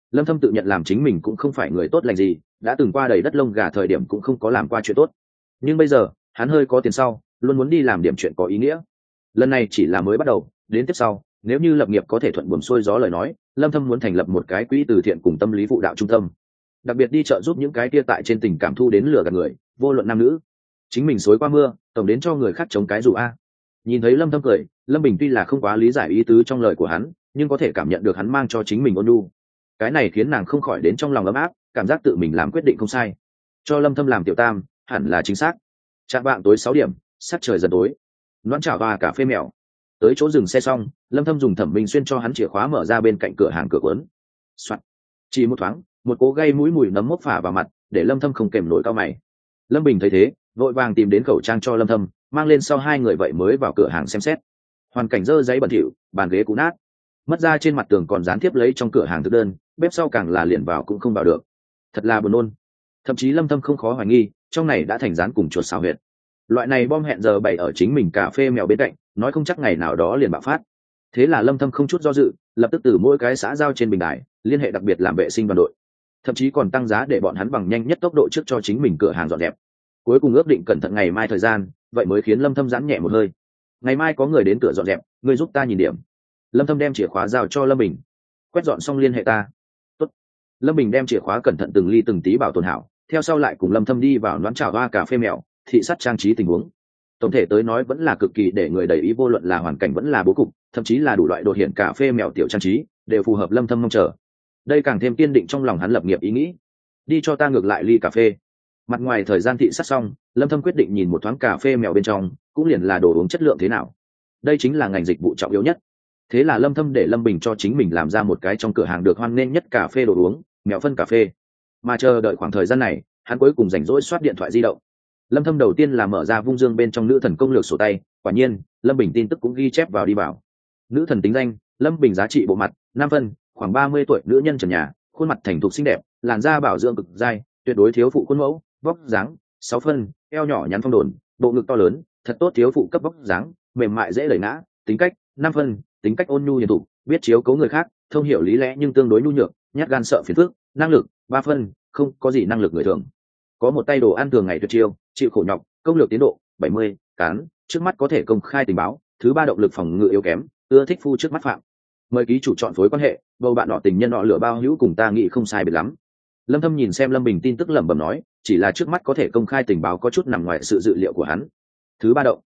Lâm Thâm tự nhận làm chính mình cũng không phải người tốt lành gì, đã từng qua đầy đất lông gà thời điểm cũng không có làm qua chuyện tốt, nhưng bây giờ hắn hơi có tiền sau luôn muốn đi làm điểm chuyện có ý nghĩa. Lần này chỉ là mới bắt đầu, đến tiếp sau nếu như lập nghiệp có thể thuận buồm xuôi gió lời nói, Lâm Thâm muốn thành lập một cái quỹ từ thiện cùng tâm lý phụ đạo trung tâm, đặc biệt đi trợ giúp những cái kia tại trên tình cảm thu đến lừa gạt người, vô luận nam nữ, chính mình xối qua mưa tổng đến cho người khác chống cái dù a. Nhìn thấy Lâm Thâm cười, Lâm Bình tuy là không quá lý giải ý tứ trong lời của hắn, nhưng có thể cảm nhận được hắn mang cho chính mình ôn nhu, cái này khiến nàng không khỏi đến trong lòng ấm áp, cảm giác tự mình làm quyết định không sai, cho Lâm Thâm làm tiểu tam hẳn là chính xác. Trạng vạng tối 6 điểm, sắc trời dần tối. Loan chảo và cà phê mèo tới chỗ dừng xe xong, Lâm Thâm dùng Thẩm Minh Xuyên cho hắn chìa khóa mở ra bên cạnh cửa hàng cửa cuốn. Soạn. Chỉ một thoáng, một cỗ gây mũi mùi nấm mốc phả vào mặt, để Lâm Thâm không kềm nổi cau mày. Lâm Bình thấy thế, vội vàng tìm đến khẩu trang cho Lâm Thâm, mang lên sau hai người vậy mới vào cửa hàng xem xét. Hoàn cảnh dơ giấy bẩn thỉu, bàn ghế cũ nát, mất ra trên mặt tường còn dán tiếp lấy trong cửa hàng thực đơn, bếp sau càng là liền vào cũng không vào được, thật là buồn nôn. Thậm chí Lâm Thâm không khó hoài nghi, trong này đã thành dán cùng chuột xào huyệt. Loại này bom hẹn giờ bày ở chính mình cà phê mèo bên cạnh, nói không chắc ngày nào đó liền bạo phát. Thế là Lâm Thâm không chút do dự, lập tức từ mỗi cái xã giao trên bình đài liên hệ đặc biệt làm vệ sinh đoàn đội, thậm chí còn tăng giá để bọn hắn bằng nhanh nhất tốc độ trước cho chính mình cửa hàng dọn dẹp. Cuối cùng ước định cẩn thận ngày mai thời gian, vậy mới khiến Lâm Thâm giãn nhẹ một hơi. Ngày mai có người đến cửa dọn dẹp, ngươi giúp ta nhìn điểm. Lâm Thâm đem chìa khóa giao cho Lâm Bình, quét dọn xong liên hệ ta. Tốt. Lâm Bình đem chìa khóa cẩn thận từng ly từng tí bảo tồn hảo, theo sau lại cùng Lâm Thâm đi vào Loan chảo hoa cà phê mèo, thị sát trang trí tình huống. Tổng thể tới nói vẫn là cực kỳ để người đầy ý, vô luận là hoàn cảnh vẫn là bố cục, thậm chí là đủ loại đồ hiện cà phê mèo tiểu trang trí, đều phù hợp Lâm Thâm mong chờ. Đây càng thêm kiên định trong lòng hắn lập nghiệp ý nghĩ. Đi cho ta ngược lại ly cà phê. Mặt ngoài thời gian thị sát xong, Lâm Thâm quyết định nhìn một thoáng cà phê mèo bên trong, cũng liền là đồ uống chất lượng thế nào. Đây chính là ngành dịch vụ trọng yếu nhất. Thế là Lâm Thâm để Lâm Bình cho chính mình làm ra một cái trong cửa hàng được hoan nghênh nhất cà phê đồ uống, mèo phân cà phê. Mà chờ đợi khoảng thời gian này, hắn cuối cùng rảnh rỗi soát điện thoại di động. Lâm Thâm đầu tiên là mở ra vung dương bên trong nữ thần công lược sổ tay, quả nhiên Lâm Bình tin tức cũng ghi chép vào đi vào. Nữ thần tính danh: Lâm Bình, giá trị bộ mặt 5 phân, khoảng 30 tuổi, nữ nhân trần nhà, khuôn mặt thành thục xinh đẹp, làn da bảo dưỡng cực dai, tuyệt đối thiếu phụ khuôn mẫu, vóc dáng 6 phân, eo nhỏ nhắn phong đồn, bộ ngực to lớn, thật tốt thiếu phụ cấp vóc dáng, mềm mại dễ đẩy ngã, tính cách 5 phân, tính cách ôn nhu hiền thục, biết chiếu cố người khác, thông hiểu lý lẽ nhưng tương đối nhu nhược, nhát gan sợ phiền phức, năng lực 3 phân, không có gì năng lực người thường, có một tay đồ ăn thường ngày tuyệt chiêu, chịu khổ nhọc, công lược tiến độ 70, cán, trước mắt có thể công khai tình báo, thứ ba động lực phòng ngự yếu kém, ưa thích phu trước mắt phạm. Mời ký chủ chọn phối quan hệ, bầu bạn đỏ tình nhân họ lửa bao hữu cùng ta nghĩ không sai biệt lắm. Lâm Thâm nhìn xem Lâm Bình tin tức lẩm bẩm nói, chỉ là trước mắt có thể công khai tình báo có chút nằm ngoài sự dự liệu của hắn. Thứ ba động,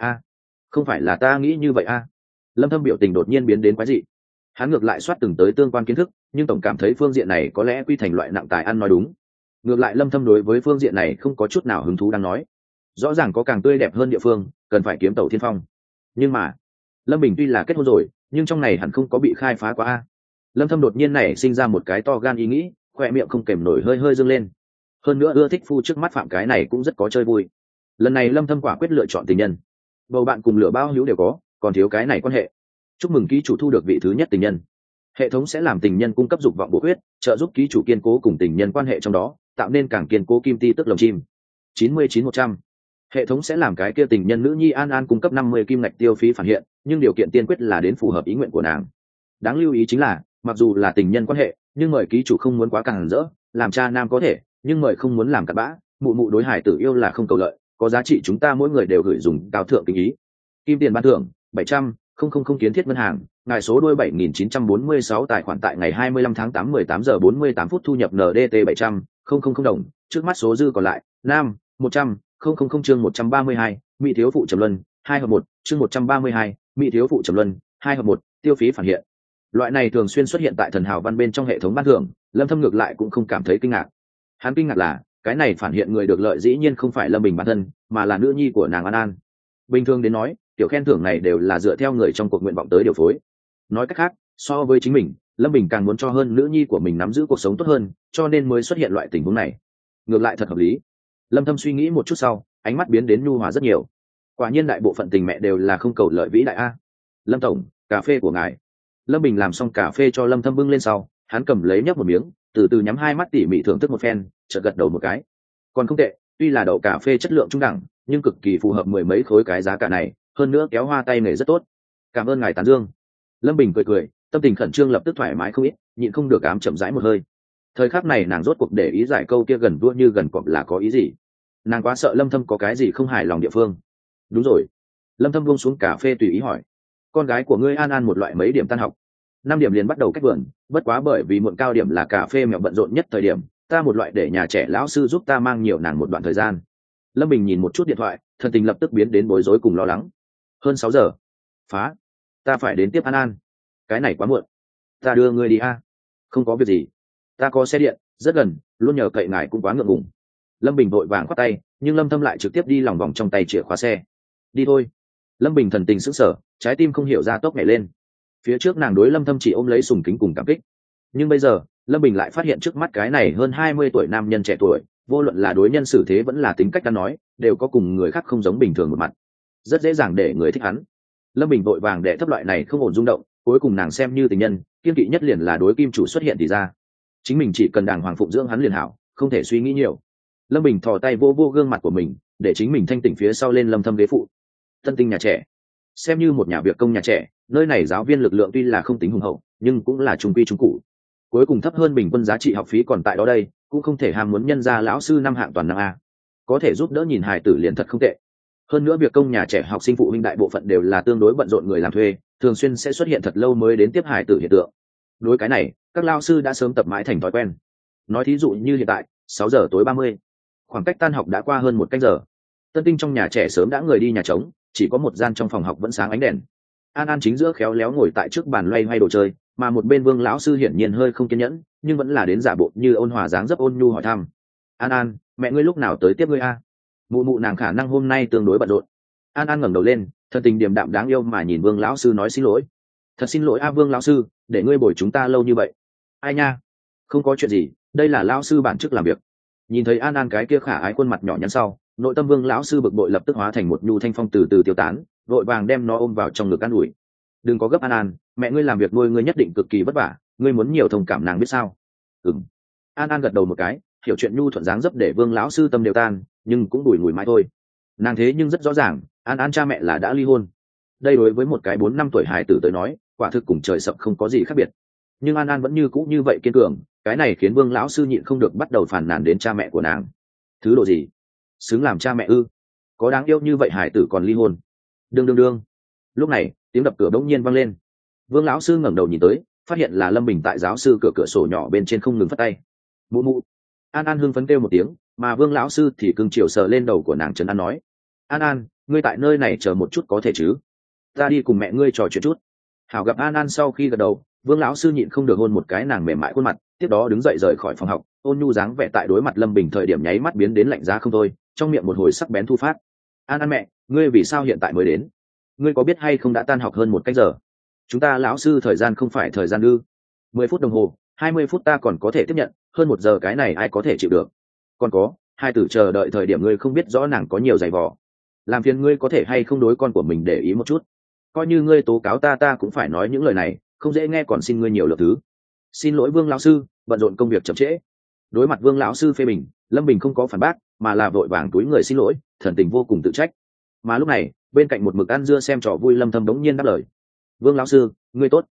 không phải là ta nghĩ như vậy a. Lâm Thâm biểu tình đột nhiên biến đến quái dị. Hắn ngược lại soát từng tới tương quan kiến thức, nhưng tổng cảm thấy phương diện này có lẽ quy thành loại nặng tài ăn nói đúng. Ngược lại Lâm Thâm đối với phương diện này không có chút nào hứng thú đang nói. Rõ ràng có càng tươi đẹp hơn địa phương, cần phải kiếm tàu thiên phong. Nhưng mà Lâm Bình tuy là kết hôn rồi, nhưng trong này hẳn không có bị khai phá quá a. Lâm Thâm đột nhiên này sinh ra một cái to gan ý nghĩ, khoe miệng không kềm nổi hơi hơi dương lên. Hơn nữa ưa thích phu trước mắt phạm cái này cũng rất có chơi vui. Lần này Lâm Thâm quả quyết lựa chọn tình nhân. Bầu bạn cùng lửa bao hữu đều có, còn thiếu cái này quan hệ. Chúc mừng ký chủ thu được vị thứ nhất tình nhân. Hệ thống sẽ làm tình nhân cung cấp dục vọng bổ huyết, trợ giúp ký chủ kiên cố cùng tình nhân quan hệ trong đó, tạo nên càng kiên cố kim ti tức lồng chim. 99-100. Hệ thống sẽ làm cái kia tình nhân nữ nhi An An cung cấp 50 kim ngạch tiêu phí phản hiện, nhưng điều kiện tiên quyết là đến phù hợp ý nguyện của nàng. Đáng lưu ý chính là, mặc dù là tình nhân quan hệ, nhưng mời ký chủ không muốn quá càng rỡ, làm cha nam có thể, nhưng mời không muốn làm cặn bã, mụ mụ đối hải tử yêu là không cầu lợi, có giá trị chúng ta mỗi người đều gửi dùng cao thượng kính ý. Kim tiền ban thưởng 700, không kiến thiết ngân hàng, ngài số đuôi 7946 tài khoản tại ngày 25 tháng 8 18 giờ 48 phút thu nhập NDT 700, không đồng, trước mắt số dư còn lại, nam, 100, chương 132, mỹ thiếu phụ trầm luân, 2 hợp 1, chương 132, mỹ thiếu phụ trầm luân, 2 hợp 1, tiêu phí phản hiện. Loại này thường xuyên xuất hiện tại thần hào văn bên trong hệ thống ban thưởng, Lâm Thâm ngược lại cũng không cảm thấy kinh ngạc. Hắn kinh ngạc là, cái này phản hiện người được lợi dĩ nhiên không phải Lâm Bình bản thân, mà là nữ nhi của nàng An An. Bình thường đến nói, tiểu khen thưởng này đều là dựa theo người trong cuộc nguyện vọng tới điều phối. Nói cách khác, so với chính mình, Lâm Bình càng muốn cho hơn nữ nhi của mình nắm giữ cuộc sống tốt hơn, cho nên mới xuất hiện loại tình huống này. Ngược lại thật hợp lý. Lâm Thâm suy nghĩ một chút sau, ánh mắt biến đến nhu hòa rất nhiều. Quả nhiên đại bộ phận tình mẹ đều là không cầu lợi vĩ đại a. Lâm tổng, cà phê của ngài. Lâm Bình làm xong cà phê cho Lâm Thâm bưng lên sau, hắn cầm lấy nhấp một miếng, từ từ nhắm hai mắt tỉ mỉ thưởng thức một phen, chợt gật đầu một cái. Còn không tệ, tuy là đậu cà phê chất lượng trung đẳng, nhưng cực kỳ phù hợp mười mấy khối cái giá cả này, hơn nữa kéo hoa tay nghề rất tốt. Cảm ơn ngài tán dương. Lâm Bình cười, tâm tình khẩn trương lập tức thoải mái không ít, nhịn không được ám chậm rãi một hơi. Thời khắc này nàng rốt cuộc để ý giải câu kia gần đua như gần cọp là có ý gì. Nàng quá sợ Lâm Thâm có cái gì không hài lòng địa phương. Đúng rồi. Lâm Thâm buông xuống cà phê tùy ý hỏi, con gái của ngươi An An một loại mấy điểm tan học? 5 điểm liền bắt đầu cách vườn, bất quá bởi vì muộn cao điểm là cà phê mèo bận rộn nhất thời điểm, ta một loại để nhà trẻ lão sư giúp ta mang nhiều nàng một đoạn thời gian. Lâm Bình nhìn một chút điện thoại, thần tình lập tức biến đến bối rối cùng lo lắng. Hơn 6 giờ. Phá. Ta phải đến tiếp An An. Cái này quá muộn. Ta đưa ngươi đi a. Không có việc gì. Ta có xe điện, rất gần, luôn nhờ cậy ngài cũng quá ngượng ngùng. Lâm Bình vội vàng khoát tay, nhưng Lâm Thâm lại trực tiếp đi lòng vòng trong tay chìa khóa xe. Đi thôi. Lâm Bình thần tình sững sờ, trái tim không hiểu ra tốc nhảy lên. Phía trước nàng đối Lâm Thâm chỉ ôm lấy sùng kính cùng cảm kích, nhưng bây giờ Lâm Bình lại phát hiện trước mắt cái này hơn 20 tuổi nam nhân trẻ tuổi, vô luận là đối nhân xử thế vẫn là tính cách ăn nói, đều có cùng người khác không giống bình thường một mặt, rất dễ dàng để người thích hắn. Lâm Bình vội vàng để thấp loại này không ổn rung động, cuối cùng nàng xem như tình nhân, kiên kỵ nhất liền là đối kim chủ xuất hiện thì ra, chính mình chỉ cần đàng hoàng phụng dưỡng hắn liền hảo, không thể suy nghĩ nhiều. Lâm Bình thò tay vô vô gương mặt của mình, để chính mình thanh tỉnh phía sau lên Lâm Thâm ghế phụ. Tân tinh nhà trẻ, xem như một nhà việc công nhà trẻ, nơi này giáo viên lực lượng tuy là không tính hùng hậu, nhưng cũng là trung quy trung cụ, cuối cùng thấp hơn bình quân giá trị học phí còn tại đó đây, cũng không thể ham muốn nhân ra lão sư năm hạng toàn năng a, có thể giúp đỡ nhìn hài tử liền thật không tệ. Hơn nữa việc công nhà trẻ học sinh phụ huynh đại bộ phận đều là tương đối bận rộn người làm thuê, thường xuyên sẽ xuất hiện thật lâu mới đến tiếp hài tử hiện tượng. Đối cái này các lao sư đã sớm tập mãi thành thói quen. Nói thí dụ như hiện tại 6 giờ tối 30, khoảng cách tan học đã qua hơn 1 canh giờ. Tân tinh trong nhà trẻ sớm đã người đi nhà trống, chỉ có một gian trong phòng học vẫn sáng ánh đèn. An An chính giữa khéo léo ngồi tại trước bàn loay hoay đồ chơi, mà một bên Vương lão sư hiển nhiên hơi không kiên nhẫn, nhưng vẫn là đến giả bộ như ôn hòa dáng dấp ôn nhu hỏi thăm. An An, mẹ ngươi lúc nào tới tiếp ngươi a? Mụ mụ nàng khả năng hôm nay tương đối bận rộn. An An ngẩng đầu lên, thân tình điềm đạm đáng yêu mà nhìn Vương lão sư nói xin lỗi. Thật xin lỗi a Vương lão sư, để ngươi bồi chúng ta lâu như vậy. Ai nha? Không có chuyện gì, đây là lão sư bản chức làm việc. Nhìn thấy An An cái kia khả ái khuôn mặt nhỏ nhắn sau, nội tâm Vương lão sư bực bội lập tức hóa thành một nhu thanh phong từ từ tiêu tán, vội vàng đem nó ôm vào trong ngực an ủi. Đừng có gấp An An, mẹ ngươi làm việc nuôi ngươi nhất định cực kỳ vất vả, ngươi muốn nhiều thông cảm nàng biết sao. Ừm. An An gật đầu một cái, hiểu chuyện nhu thuận dáng dấp để Vương lão sư tâm đều tan, nhưng cũng đùi ngùi mãi thôi. Nàng thế nhưng rất rõ ràng, An An cha mẹ là đã ly hôn. Đây đối với một cái 4-5 tuổi hài tử tới nói, quả thực cùng trời sập không có gì khác biệt. Nhưng An An vẫn như cũ như vậy kiên cường, cái này khiến Vương lão sư nhịn không được bắt đầu phàn nàn đến cha mẹ của nàng. Thứ độ gì? Xứng làm cha mẹ ư? Có đáng yêu như vậy hài tử còn ly hôn? Đương. Lúc này, tiếng đập cửa bỗng nhiên vang lên. Vương lão sư ngẩng đầu nhìn tới, phát hiện là Lâm Bình tại giáo sư cửa sổ nhỏ bên trên không ngừng phất tay. Mụ mụ. An An hưng phấn kêu một tiếng, mà Vương lão sư thì cưng chiều sờ lên đầu của nàng trấn an nói. An An, ngươi tại nơi này chờ một chút có thể chứ? Ta đi cùng mẹ ngươi trò chuyện chút. Hảo gặp An An sau khi gật đầu, Vương lão sư nhịn không được hôn một cái nàng mềm mại khuôn mặt, tiếp đó đứng dậy rời khỏi phòng học, ôn nhu dáng vẻ tại đối mặt Lâm Bình thời điểm nháy mắt biến đến lạnh giá không thôi, trong miệng một hồi sắc bén thu phát. An An mẹ, ngươi vì sao hiện tại mới đến? Ngươi có biết hay không đã tan học hơn 1 canh giờ? Chúng ta lão sư thời gian không phải thời gian ư? 10 phút đồng hồ, 20 phút ta còn có thể tiếp nhận, hơn 1 giờ cái này ai có thể chịu được? Còn có, hai tử chờ đợi thời điểm ngươi không biết rõ nàng có nhiều giày vò. Làm phiền ngươi có thể hay không đối con của mình để ý một chút. Coi như ngươi tố cáo ta cũng phải nói những lời này, không dễ nghe còn xin ngươi nhiều lượt thứ. Xin lỗi Vương lão sư, bận rộn công việc chậm trễ. Đối mặt Vương lão sư phê bình, Lâm Bình không có phản bác, mà là vội vàng túi người xin lỗi, thần tình vô cùng tự trách. Mà lúc này, bên cạnh một mực ăn dưa xem trò vui Lâm Thâm đống nhiên đáp lời. Vương lão sư, ngươi tốt.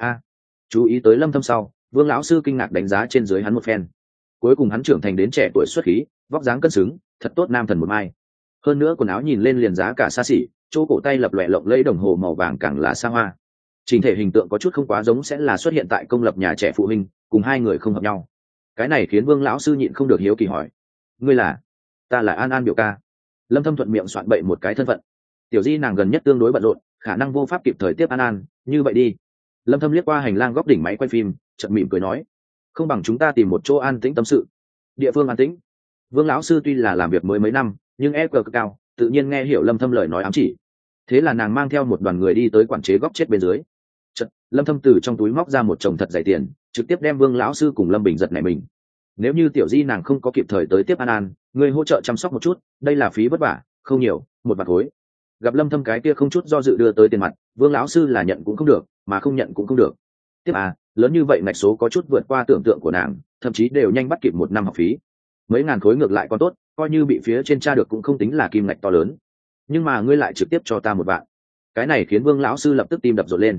Chú ý tới Lâm Thâm sau, Vương lão sư kinh ngạc đánh giá trên dưới hắn một phen. Cuối cùng hắn trưởng thành đến trẻ tuổi xuất khí, vóc dáng cân xứng, thật tốt nam thần một mai. Hơn nữa quần áo nhìn lên liền giá cả xa xỉ, chỗ cổ tay lập lòe lộng lẫy đồng hồ màu vàng càng là xa hoa. Trình thể hình tượng có chút không quá giống sẽ là xuất hiện tại công lập nhà trẻ phụ huynh, cùng hai người không hợp nhau. Cái này khiến Vương lão sư nhịn không được hiếu kỳ hỏi: ngươi là? Ta là An An biểu ca. Lâm Thâm thuận miệng soạn bậy một cái thân phận. Tiểu Di nàng gần nhất tương đối bận rộn, khả năng vô pháp kịp thời tiếp An An, như vậy đi. Lâm Thâm liếc qua hành lang góc đỉnh máy quay phim, chợt mỉm cười nói: không bằng chúng ta tìm một chỗ an tĩnh tâm sự. Địa phương an tĩnh. Vương lão sư tuy là làm việc mới mấy năm, nhưng EQ cực cao, tự nhiên nghe hiểu Lâm Thâm lời nói ám chỉ. Thế là nàng mang theo một đoàn người đi tới quản chế góc chết bên dưới. Chợt, Lâm Thâm từ trong túi móc ra một chồng thật dày tiền, trực tiếp đem Vương lão sư cùng Lâm Bình giật nảy mình. Nếu như Tiểu Di nàng không có kịp thời tới tiếp An An, người hỗ trợ chăm sóc một chút, đây là phí vất vả, không nhiều, 1 vạn khối. Gặp Lâm Thâm cái kia không chút do dự đưa tới tiền mặt, Vương lão sư là nhận cũng không được, mà không nhận cũng không được. Tiếp lớn như vậy ngạch số có chút vượt qua tưởng tượng của nàng, thậm chí đều nhanh bắt kịp 1 năm học phí. Mấy ngàn khối ngược lại còn tốt, coi như bị phía trên tra được cũng không tính là kim ngạch to lớn. Nhưng mà ngươi lại trực tiếp cho ta 1 vạn. Cái này khiến Vương lão sư lập tức tim đập rộn lên.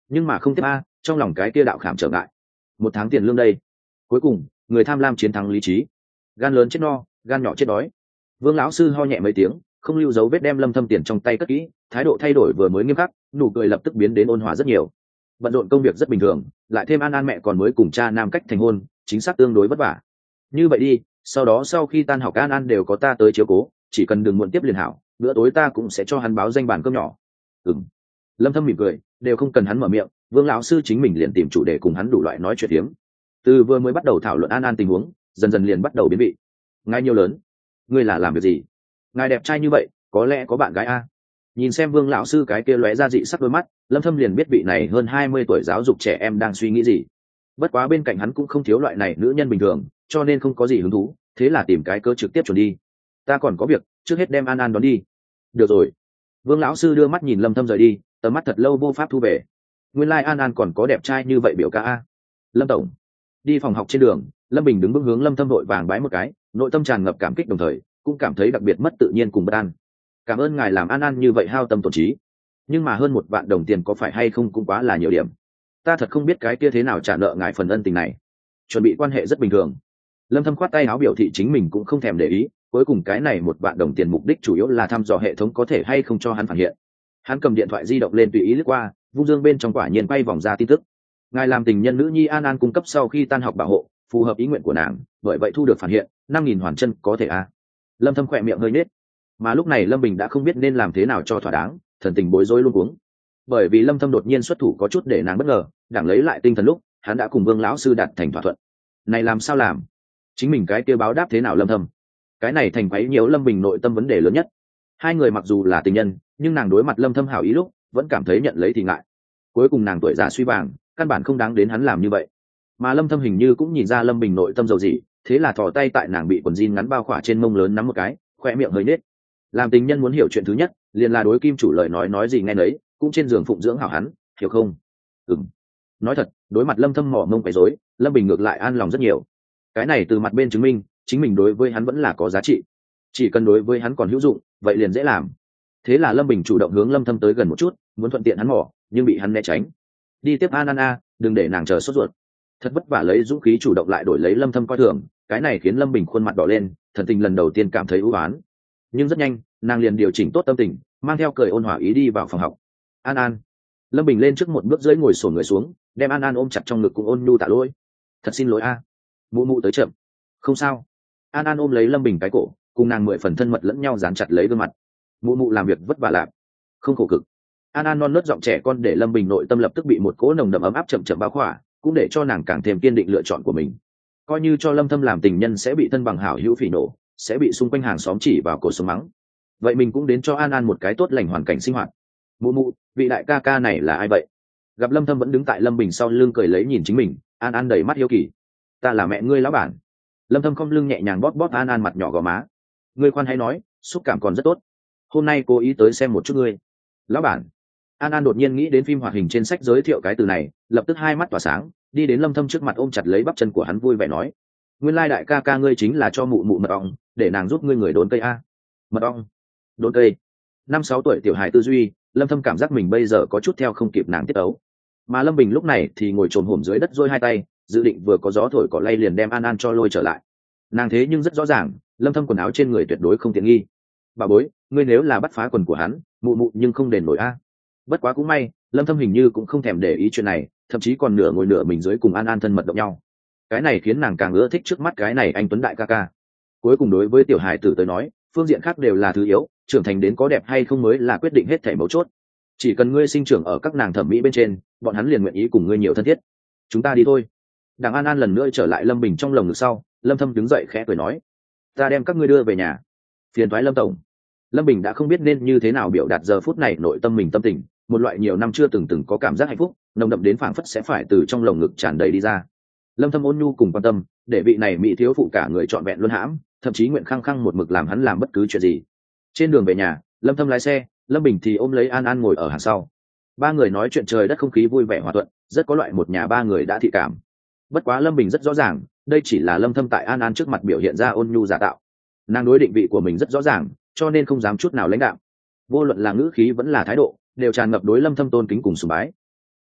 nhưng mà không tiếp a, trong lòng cái kia đạo khảm trở ngại. 1 tháng tiền lương đây. Cuối cùng người tham lam chiến thắng lý trí, gan lớn chết no, gan nhỏ chết đói. Vương lão sư ho nhẹ mấy tiếng, không lưu dấu vết đem Lâm Thâm tiền trong tay cất kỹ, thái độ thay đổi vừa mới nghiêm khắc, nụ cười lập tức biến đến ôn hòa rất nhiều. Bận rộn công việc rất bình thường, lại thêm An An mẹ còn mới cùng cha nam cách thành hôn, chính xác tương đối vất vả. Như vậy đi, sau đó sau khi tan học An An đều có ta tới chiếu cố, chỉ cần đừng muộn tiếp liền hảo, bữa tối ta cũng sẽ cho hắn báo danh bàn cơm nhỏ. Ừm. Lâm Thâm mỉm cười, đều không cần hắn mở miệng, Vương lão sư chính mình liền tìm chủ đề cùng hắn đủ loại nói chuyện hiếm. Từ vừa mới bắt đầu thảo luận An An tình huống, dần dần liền bắt đầu biến vị. Ngài nhiều lớn, ngươi là làm việc gì? Ngài đẹp trai như vậy, có lẽ có bạn gái a? Nhìn xem Vương lão sư cái kia lóe ra dị sắc đôi mắt, Lâm Thâm liền biết vị này hơn 20 tuổi giáo dục trẻ em đang suy nghĩ gì. Bất quá bên cạnh hắn cũng không thiếu loại này nữ nhân bình thường, cho nên không có gì hứng thú, thế là tìm cái cớ trực tiếp chuẩn đi. Ta còn có việc, trước hết đem An An đón đi. Được rồi. Vương lão sư đưa mắt nhìn Lâm Thâm rời đi, tầm mắt thật lâu vô pháp thu về. Nguyên lai An An còn có đẹp trai như vậy biểu ca a. Lâm tổng. Đi phòng học trên đường, Lâm Bình đứng bước hướng Lâm Thâm vội vàng bái một cái, nội tâm tràn ngập cảm kích đồng thời cũng cảm thấy đặc biệt mất tự nhiên cùng bất an. Cảm ơn ngài làm An An như vậy hao tâm tổn trí, nhưng mà hơn 1 vạn đồng tiền có phải hay không cũng quá là nhiều điểm. Ta thật không biết cái kia thế nào trả nợ ngài phần ân tình này. Chuẩn bị quan hệ rất bình thường. Lâm Thâm khoát tay áo biểu thị chính mình cũng không thèm để ý, cuối cùng cái này 1 vạn đồng tiền mục đích chủ yếu là thăm dò hệ thống có thể hay không cho hắn phản hiện. Hắn cầm điện thoại di động lên tùy ý lướt qua, vung dương bên trong quả nhiên quay vòng ra tin tức. Ngài làm tình nhân nữ nhi An An cung cấp sau khi tan học bảo hộ, phù hợp ý nguyện của nàng, bởi vậy thu được phản hiện 5.000 hoàn chân có thể a. Lâm Thâm khỏe miệng hơi nết, mà lúc này Lâm Bình đã không biết nên làm thế nào cho thỏa đáng, thần tình bối rối luôn cuống. Bởi vì Lâm Thâm đột nhiên xuất thủ có chút để nàng bất ngờ, đảng lấy lại tinh thần lúc, hắn đã cùng Vương lão sư đạt thành thỏa thuận. Này làm sao làm? Chính mình cái kia báo đáp thế nào Lâm Thâm? Cái này thành quấy nhiễu Lâm Bình nội tâm vấn đề lớn nhất. Hai người mặc dù là tình nhân, nhưng nàng đối mặt Lâm Thâm hảo ý lúc, vẫn cảm thấy nhận lấy thì ngại. Cuối cùng nàng tuổi già suy vàng, căn bản không đáng đến hắn làm như vậy. Mà Lâm Thâm hình như cũng nhìn ra Lâm Bình nội tâm dầu gì, thế là thò tay tại nàng bị quần jean ngắn bao khỏa trên mông lớn nắm một cái, khoe miệng hơi nết. Làm tình nhân muốn hiểu chuyện thứ nhất, liền là đối kim chủ lời nói gì nghe nấy, cũng trên giường phụng dưỡng hảo hắn, hiểu không? Ừm. Nói thật, đối mặt Lâm Thâm mỏ mông quấy rối, Lâm Bình ngược lại an lòng rất nhiều. Cái này từ mặt bên chứng minh, chính mình đối với hắn vẫn là có giá trị. Chỉ cần đối với hắn còn hữu dụng, vậy liền dễ làm. Thế là Lâm Bình chủ động hướng Lâm Thâm tới gần một chút, muốn thuận tiện hắn mỏ, nhưng bị hắn né tránh. Đi tiếp An An a, đừng để nàng chờ sốt ruột. Thật vất vả lấy dũng khí chủ động lại đổi lấy Lâm Thâm coi thường, cái này khiến Lâm Bình khuôn mặt đỏ lên, thần tình lần đầu tiên cảm thấy u uất. Nhưng rất nhanh, nàng liền điều chỉnh tốt tâm tình, mang theo cười ôn hòa ý đi vào phòng học. An An. Lâm Bình lên trước một bước dưới ngồi xổm người xuống, đem An An ôm chặt trong ngực cùng ôn nhu tạ lỗi. Thật xin lỗi a, mụ mụ tới chậm. Không sao. An An ôm lấy Lâm Bình cái cổ, cùng nàng 10 phần thân mật lẫn nhau dán chặt lấy gương mặt. Mụ mụ làm việc vất vả làm, không khổ cực. An An non nớt giọng trẻ con để Lâm Bình nội tâm lập tức bị một cỗ nồng đậm ấm áp chậm chậm bao khỏa, cũng để cho nàng càng thêm kiên định lựa chọn của mình. Coi như cho Lâm Thâm làm tình nhân sẽ bị thân bằng hảo hữu phỉ nổ, sẽ bị xung quanh hàng xóm chỉ vào cổ sống mắng, vậy mình cũng đến cho An An một cái tốt lành hoàn cảnh sinh hoạt. Mụ mụ, vị đại ca ca này là ai vậy? Gặp Lâm Thâm vẫn đứng tại Lâm Bình sau lưng cười lấy nhìn chính mình, An An đầy mắt hiếu kỳ. Ta là mẹ ngươi lão bản. Lâm Thâm không lưng nhẹ nhàng bóp bóp An An mặt nhỏ gò má. Ngươi khoan hãy nói, xúc cảm còn rất tốt. Hôm nay cố ý tới xem một chút ngươi. Lão bản. An An đột nhiên nghĩ đến phim hoạt hình trên sách giới thiệu cái từ này, lập tức hai mắt tỏa sáng, đi đến Lâm Thâm trước mặt ôm chặt lấy bắp chân của hắn vui vẻ nói: Nguyên lai đại ca ca ngươi chính là cho mụ mụ mật ong, để nàng giúp ngươi người đốn cây a. Mật ong, đốn cây. 5-6 tuổi tiểu hài tư duy, Lâm Thâm cảm giác mình bây giờ có chút theo không kịp nàng tiết ấu. Mà Lâm Bình lúc này thì ngồi trồm hổm dưới đất duỗi hai tay, dự định vừa có gió thổi cỏ lay liền đem An An cho lôi trở lại. Nàng thế nhưng rất rõ ràng, Lâm Thâm quần áo trên người tuyệt đối không tiện nghi. Bà bối, ngươi nếu là bắt phá quần của hắn, mụ mụ nhưng không đền nổi a. Bất quá cũng may, Lâm Thâm hình như cũng không thèm để ý chuyện này, thậm chí còn nửa ngồi nửa mình dưới cùng An An thân mật động nhau. Cái này khiến nàng càng ưa thích trước mắt cái này anh tuấn đại ca ca. Cuối cùng đối với tiểu hài tử tới nói, phương diện khác đều là thứ yếu, trưởng thành đến có đẹp hay không mới là quyết định hết thảy mấu chốt. Chỉ cần ngươi sinh trưởng ở các nàng thẩm mỹ bên trên, bọn hắn liền nguyện ý cùng ngươi nhiều thân thiết. Chúng ta đi thôi. Đặng An An lần nữa trở lại Lâm Bình trong lồng ngực sau, Lâm Thâm đứng dậy khẽ cười nói: Ta đem các ngươi đưa về nhà. Phiền toái Lâm tổng. Lâm Bình đã không biết nên như thế nào biểu đạt giờ phút này nội tâm mình tâm tình, một loại nhiều năm chưa từng có cảm giác hạnh phúc, nồng đậm đến phảng phất sẽ phải từ trong lồng ngực tràn đầy đi ra. Lâm Thâm ôn nhu cùng quan tâm, để vị này mỹ thiếu phụ cả người trọn vẹn luân hãm, thậm chí nguyện khăng khăng một mực làm hắn làm bất cứ chuyện gì. Trên đường về nhà, Lâm Thâm lái xe, Lâm Bình thì ôm lấy An An ngồi ở hàng sau. Ba người nói chuyện trời đất, không khí vui vẻ hòa thuận, rất có loại một nhà ba người đã thị cảm. Bất quá Lâm Bình rất rõ ràng, đây chỉ là Lâm Thâm tại An An trước mặt biểu hiện ra ôn nhu giả tạo. Nàng đối định vị của mình rất rõ ràng, cho nên không dám chút nào lãnh đạm. Vô luận là ngữ khí vẫn là thái độ, đều tràn ngập đối Lâm Thâm tôn kính cùng sùng bái.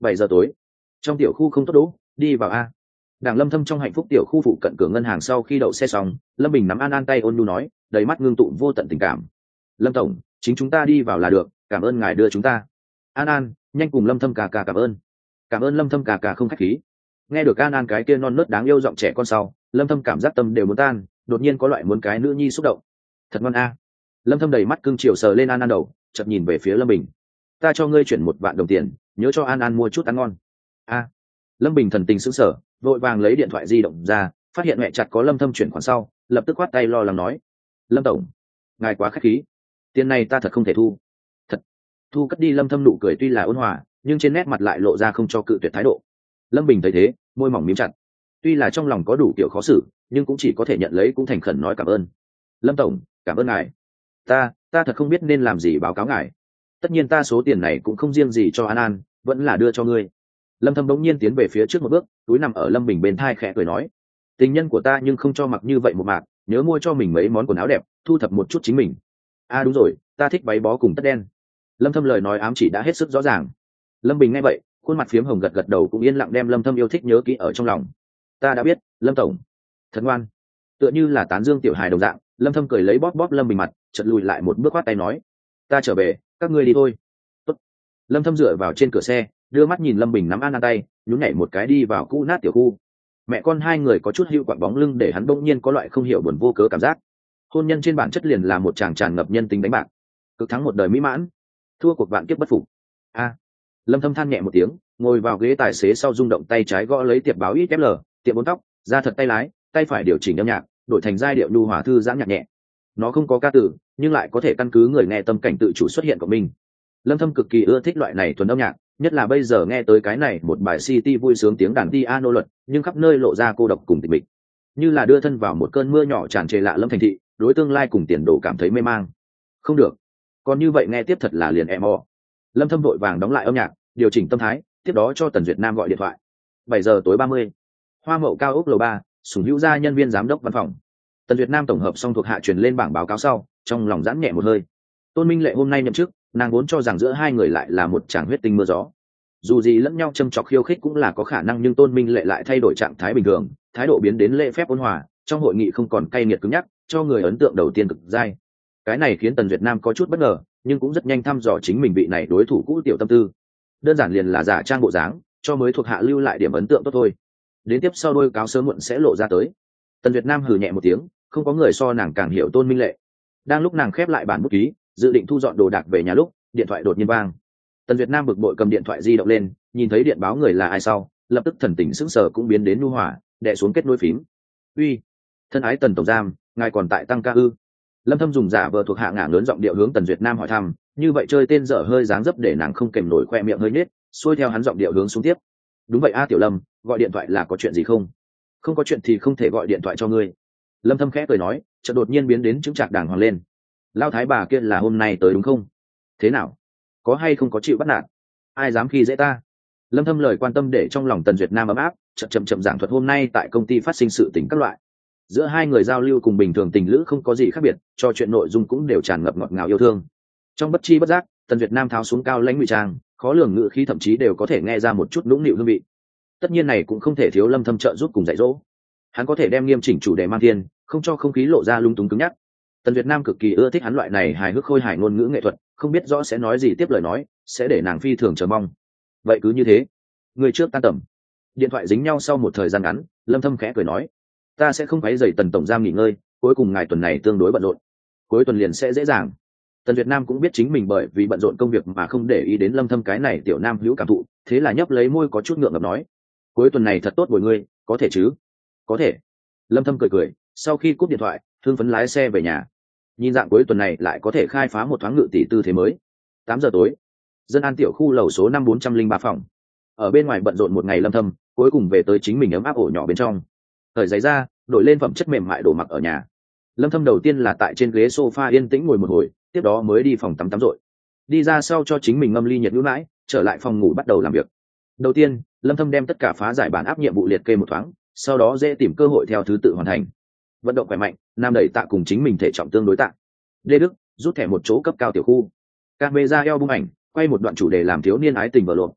7 giờ tối, trong tiểu khu không tốt đỗ, đi vào a. Đảng Lâm Thâm trong hạnh phúc tiểu khu phụ cận cửa ngân hàng sau khi đậu xe xong, Lâm Bình nắm An An tay ôn nhu nói, đầy mắt ngưng tụ vô tận tình cảm. Lâm tổng, chính chúng ta đi vào là được, cảm ơn ngài đưa chúng ta. An An, nhanh cùng Lâm Thâm cà cảm ơn. Cảm ơn Lâm Thâm cà không khách khí. Nghe được An An cái kia non nớt đáng yêu giọng trẻ con sau, Lâm Thâm cảm giác tâm đều muốn tan, đột nhiên có loại muốn cái nữ nhi xúc động. Thật ngon a. Lâm Thâm đầy mắt cưng chiều sờ lên An An đầu, chợt nhìn về phía Lâm Bình. Ta cho ngươi chuyển 1 vạn đồng tiền, nhớ cho An An mua chút ăn ngon. A. Lâm Bình thần tình sững sờ, vội vàng lấy điện thoại di động ra, phát hiện mẹ chặt có Lâm Thâm chuyển khoản sau, lập tức quát tay lo lắng nói: Lâm tổng, ngài quá khách khí, tiền này ta thật không thể thu. Thật. Thu cất đi. Lâm Thâm nụ cười tuy là ôn hòa, nhưng trên nét mặt lại lộ ra không cho cự tuyệt thái độ. Lâm Bình thấy thế, môi mỏng mím chặt, tuy là trong lòng có đủ kiểu khó xử, nhưng cũng chỉ có thể nhận lấy, cũng thành khẩn nói cảm ơn. Lâm tổng, cảm ơn ngài. Ta thật không biết nên làm gì báo cáo ngài. Tất nhiên ta số tiền này cũng không riêng gì cho An An, vẫn là đưa cho ngươi. Lâm Thâm bỗng nhiên tiến về phía trước một bước, túi nằm ở Lâm Bình bên thai khẽ cười nói: tình nhân của ta nhưng không cho mặc như vậy một mạc, nhớ mua cho mình mấy món quần áo đẹp, thu thập một chút chính mình. À đúng rồi, ta thích váy bó cùng tất đen. Lâm Thâm lời nói ám chỉ đã hết sức rõ ràng. Lâm Bình nghe vậy, khuôn mặt phiếm hồng gật gật đầu, cũng yên lặng đem Lâm Thâm yêu thích nhớ kỹ ở trong lòng. Ta đã biết, Lâm tổng. Thật ngoan. Tựa như là tán dương tiểu hài đồng dạng, Lâm Thâm cười lấy bóp bóp Lâm Bình mặt, chợt lùi lại một bước quát tay nói: ta trở về, các ngươi đi thôi. Tốt. Lâm Thâm dựa vào trên cửa xe, đưa mắt nhìn Lâm Bình nắm An An tay, nhún nhảy một cái đi vào cũ nát tiểu khu. Mẹ con hai người có chút hữu quạng bóng lưng để hắn bỗng nhiên có loại không hiểu buồn vô cớ cảm giác. Hôn nhân trên bản chất liền là một chàng tràn ngập nhân tính đánh bạc, cực thắng một đời mỹ mãn, thua cuộc vạn kiếp bất phục. A. Lâm Thâm than nhẹ một tiếng, ngồi vào ghế tài xế sau, rung động tay trái gõ lấy tiệp báo XFL, tiệm bốn tóc, ra thật tay lái, tay phải điều chỉnh âm nhạc, đổi thành giai điệu nhu hòa thư giãn nhạc nhẹ. Nó không có ca từ, nhưng lại có thể căn cứ người nghe tâm cảnh tự chủ xuất hiện của mình. Lâm Thâm cực kỳ ưa thích loại này thuần âm nhạc, nhất là bây giờ nghe tới cái này một bài city vui sướng tiếng đàn piano luật, nhưng khắp nơi lộ ra cô độc cùng tịch mịch, như là đưa thân vào một cơn mưa nhỏ tràn trề lạ lẫm thành thị, đối tương lai cùng tiền đồ cảm thấy mê mang. Không được, còn như vậy nghe tiếp thật là liền emo. Lâm Thâm vội vàng đóng lại âm nhạc, điều chỉnh tâm thái, tiếp đó cho Tần Duyệt Nam gọi điện thoại. 7 giờ tối 30, Hoa Mậu cao ốc lầu 3, Sùng Hữu gia nhân viên giám đốc văn phòng. Tần Duyệt Nam tổng hợp xong thuộc hạ truyền lên bảng báo cáo sau, trong lòng giãn nhẹ một hơi. Tôn Minh Lệ hôm nay nhậm chức, nàng vốn cho rằng giữa hai người lại là một tràng huyết tinh mưa gió. Dù gì lẫn nhau châm chọc khiêu khích cũng là có khả năng, nhưng Tôn Minh Lệ lại thay đổi trạng thái bình thường, thái độ biến đến lễ phép ôn hòa, trong hội nghị không còn cay nghiệt cứng nhắc, cho người ấn tượng đầu tiên cực dai. Cái này khiến Tần Duyệt Nam có chút bất ngờ, nhưng cũng rất nhanh thăm dò chính mình vị này đối thủ cũ tiểu tâm tư. Đơn giản liền là giả trang bộ dáng, cho mới thuộc hạ lưu lại điểm ấn tượng tốt thôi. Đến tiếp sau đôi cáo sớm muộn sẽ lộ ra tới. Tần Duyệt Nam hừ nhẹ một tiếng, không có người so nàng càng hiểu Tôn Minh Lệ. Đang lúc nàng khép lại bản bút ký, dự định thu dọn đồ đạc về nhà lúc, điện thoại đột nhiên vang. Tần Duyệt Nam bực bội cầm điện thoại di động lên, nhìn thấy điện báo người là ai sau, lập tức thần tình sững sờ cũng biến đến nhu hòa, đè xuống kết nối phím. Uy, thân ái Tần tổng giám, ngài còn tại tăng ca ư? Lâm Thâm dùng giả vờ thuộc hạ ngả lớn giọng điệu hướng Tần Duyệt Nam hỏi thăm, như vậy chơi tên dở hơi dáng dấp để nàng không kềm nổi khoe miệng hơi nhếch, xuôi theo hắn giọng điệu hướng xuống tiếp. Đúng vậy a Tiểu Lâm, gọi điện thoại là có chuyện gì không? Không có chuyện thì không thể gọi điện thoại cho ngươi. Lâm Thâm khẽ cười nói, chợt đột nhiên biến đến chứng trạc đàng hoàng lên. Lao thái bà kia là hôm nay tới đúng không? Thế nào? Có hay không có chịu bắt nạt? Ai dám khi dễ ta? Lâm Thâm lời quan tâm để trong lòng Tần Duyệt Nam ấm áp, chậm giảng thuật hôm nay tại công ty phát sinh sự tình các loại. Giữa hai người giao lưu cùng bình thường tình lữ không có gì khác biệt, cho chuyện nội dung cũng đều tràn ngập ngọt ngào yêu thương. Trong bất chi bất giác, Tần Duyệt Nam tháo xuống cao lãnh ngụy trang, khó lường ngữ khí thậm chí đều có thể nghe ra một chút nũng nịu hương vị. Tất nhiên này cũng không thể thiếu Lâm Thâm trợ giúp cùng dạy dỗ. Hắn có thể đem nghiêm chỉnh chủ đề mang thiên, không cho không khí lộ ra lung túng cứng nhắc. Tần Duyệt Nam cực kỳ ưa thích hắn loại này hài hước khôi hài ngôn ngữ nghệ thuật, không biết rõ sẽ nói gì tiếp lời nói, sẽ để nàng phi thường chờ mong. Vậy cứ như thế, người trước tan tầm. Điện thoại dính nhau sau một thời gian ngắn, Lâm Thâm khẽ cười nói, ta sẽ không quấy rầy Tần tổng giám nghỉ ngơi, cuối cùng ngày tuần này tương đối bận rộn, cuối tuần liền sẽ dễ dàng. Tần Duyệt Nam cũng biết chính mình bởi vì bận rộn công việc mà không để ý đến Lâm Thâm cái này tiểu nam hữu cảm thụ, thế là nhấp lấy môi có chút ngượng ngập nói, cuối tuần này thật tốt bồi ngươi, có thể chứ? Có thể. Lâm Thâm cười, sau khi cúp điện thoại, hưng phấn lái xe về nhà. Nhìn dạng cuối tuần này lại có thể khai phá một thoáng ngự tỷ tư thế mới. 8 giờ tối, Dân An tiểu khu lầu số 5403 phòng. Ở bên ngoài bận rộn một ngày Lâm Thâm, cuối cùng về tới chính mình ấm áp ổ nhỏ bên trong. Thời giày ra, đổi lên phẩm chất mềm mại đồ mặc ở nhà. Lâm Thâm đầu tiên là tại trên ghế sofa yên tĩnh ngồi một hồi, tiếp đó mới đi phòng tắm rồi. Đi ra sau cho chính mình ngâm ly nhiệt nhũ nãi, trở lại phòng ngủ bắt đầu làm việc. Đầu tiên, Lâm Thâm đem tất cả phá giải bản áp nhiệm vụ liệt kê một thoáng, sau đó dễ tìm cơ hội theo thứ tự hoàn thành. Vận động khỏe mạnh, nam đẩy tạ cùng chính mình thể trọng tương đối tạ. Lê Đức rút thẻ một chỗ cấp cao tiểu khu. Camera eo bung ảnh, quay một đoạn chủ đề làm thiếu niên ái tình vợ lộn.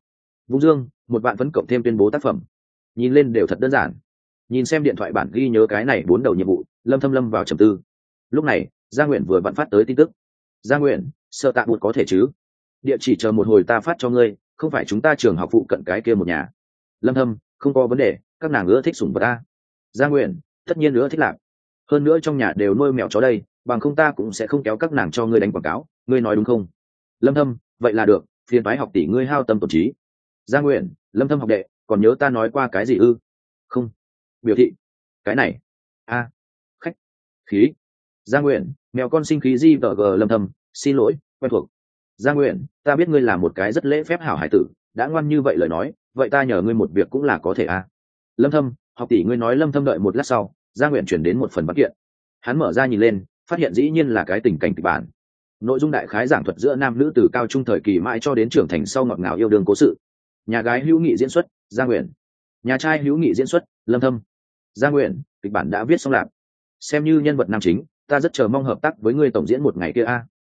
Vũ Dương, 1 vạn phấn cộng thêm tuyên bố tác phẩm. Nhìn lên đều thật đơn giản. Nhìn xem điện thoại bản ghi nhớ cái này 4 đầu nhiệm vụ, Lâm Thâm lâm vào trầm tư. Lúc này, Gia Nguyện vừa vặn phát tới tin tức. Gia Nguyện, sợ tạ bụt có thể chứ? Địa chỉ chờ một hồi ta phát cho ngươi, không phải chúng ta trường học phụ cận cái kia một nhà. Lâm Thâm, không có vấn đề, các nàng ưa thích sủng vật ta. Gia Nguyện, tất nhiên ưa thích lạc. Hơn nữa trong nhà đều nuôi mèo chó đây, bằng không ta cũng sẽ không kéo các nàng cho ngươi đánh quảng cáo, ngươi nói đúng không? Lâm Thâm, vậy là được, phiền toái học tỷ ngươi hao tâm tổn trí. Gia Nguyện, Lâm Thâm học đệ, còn nhớ ta nói qua cái gì ư? Không. Biểu thị. Cái này. A. Khách. Khí. Gia Nguyện, mèo con sinh khí di vợ g Lâm Thâm, xin lỗi, quen thuộc. Gia Nguyện, ta biết ngươi là một cái rất lễ phép hảo hải tử, đã ngoan như vậy lời nói, vậy ta nhờ ngươi một việc cũng là có thể a. Lâm Thâm, học tỷ ngươi nói. Lâm Thâm đợi một lát sau, Gia Nguyện chuyển đến một phần văn kiện. Hắn mở ra nhìn lên, phát hiện dĩ nhiên là cái tình cảnh kịch bản. Nội dung đại khái giảng thuật giữa nam nữ từ cao trung thời kỳ mãi cho đến trưởng thành sau ngọt ngào yêu đương cố sự. Nhà gái hữu nghị diễn xuất, Gia Nguyện. Nhà trai hữu nghị diễn xuất, Lâm Thâm. Gia Nguyện, kịch bản đã viết xong lạc. Xem như nhân vật nam chính, ta rất chờ mong hợp tác với ngươi tổng diễn một ngày kia a.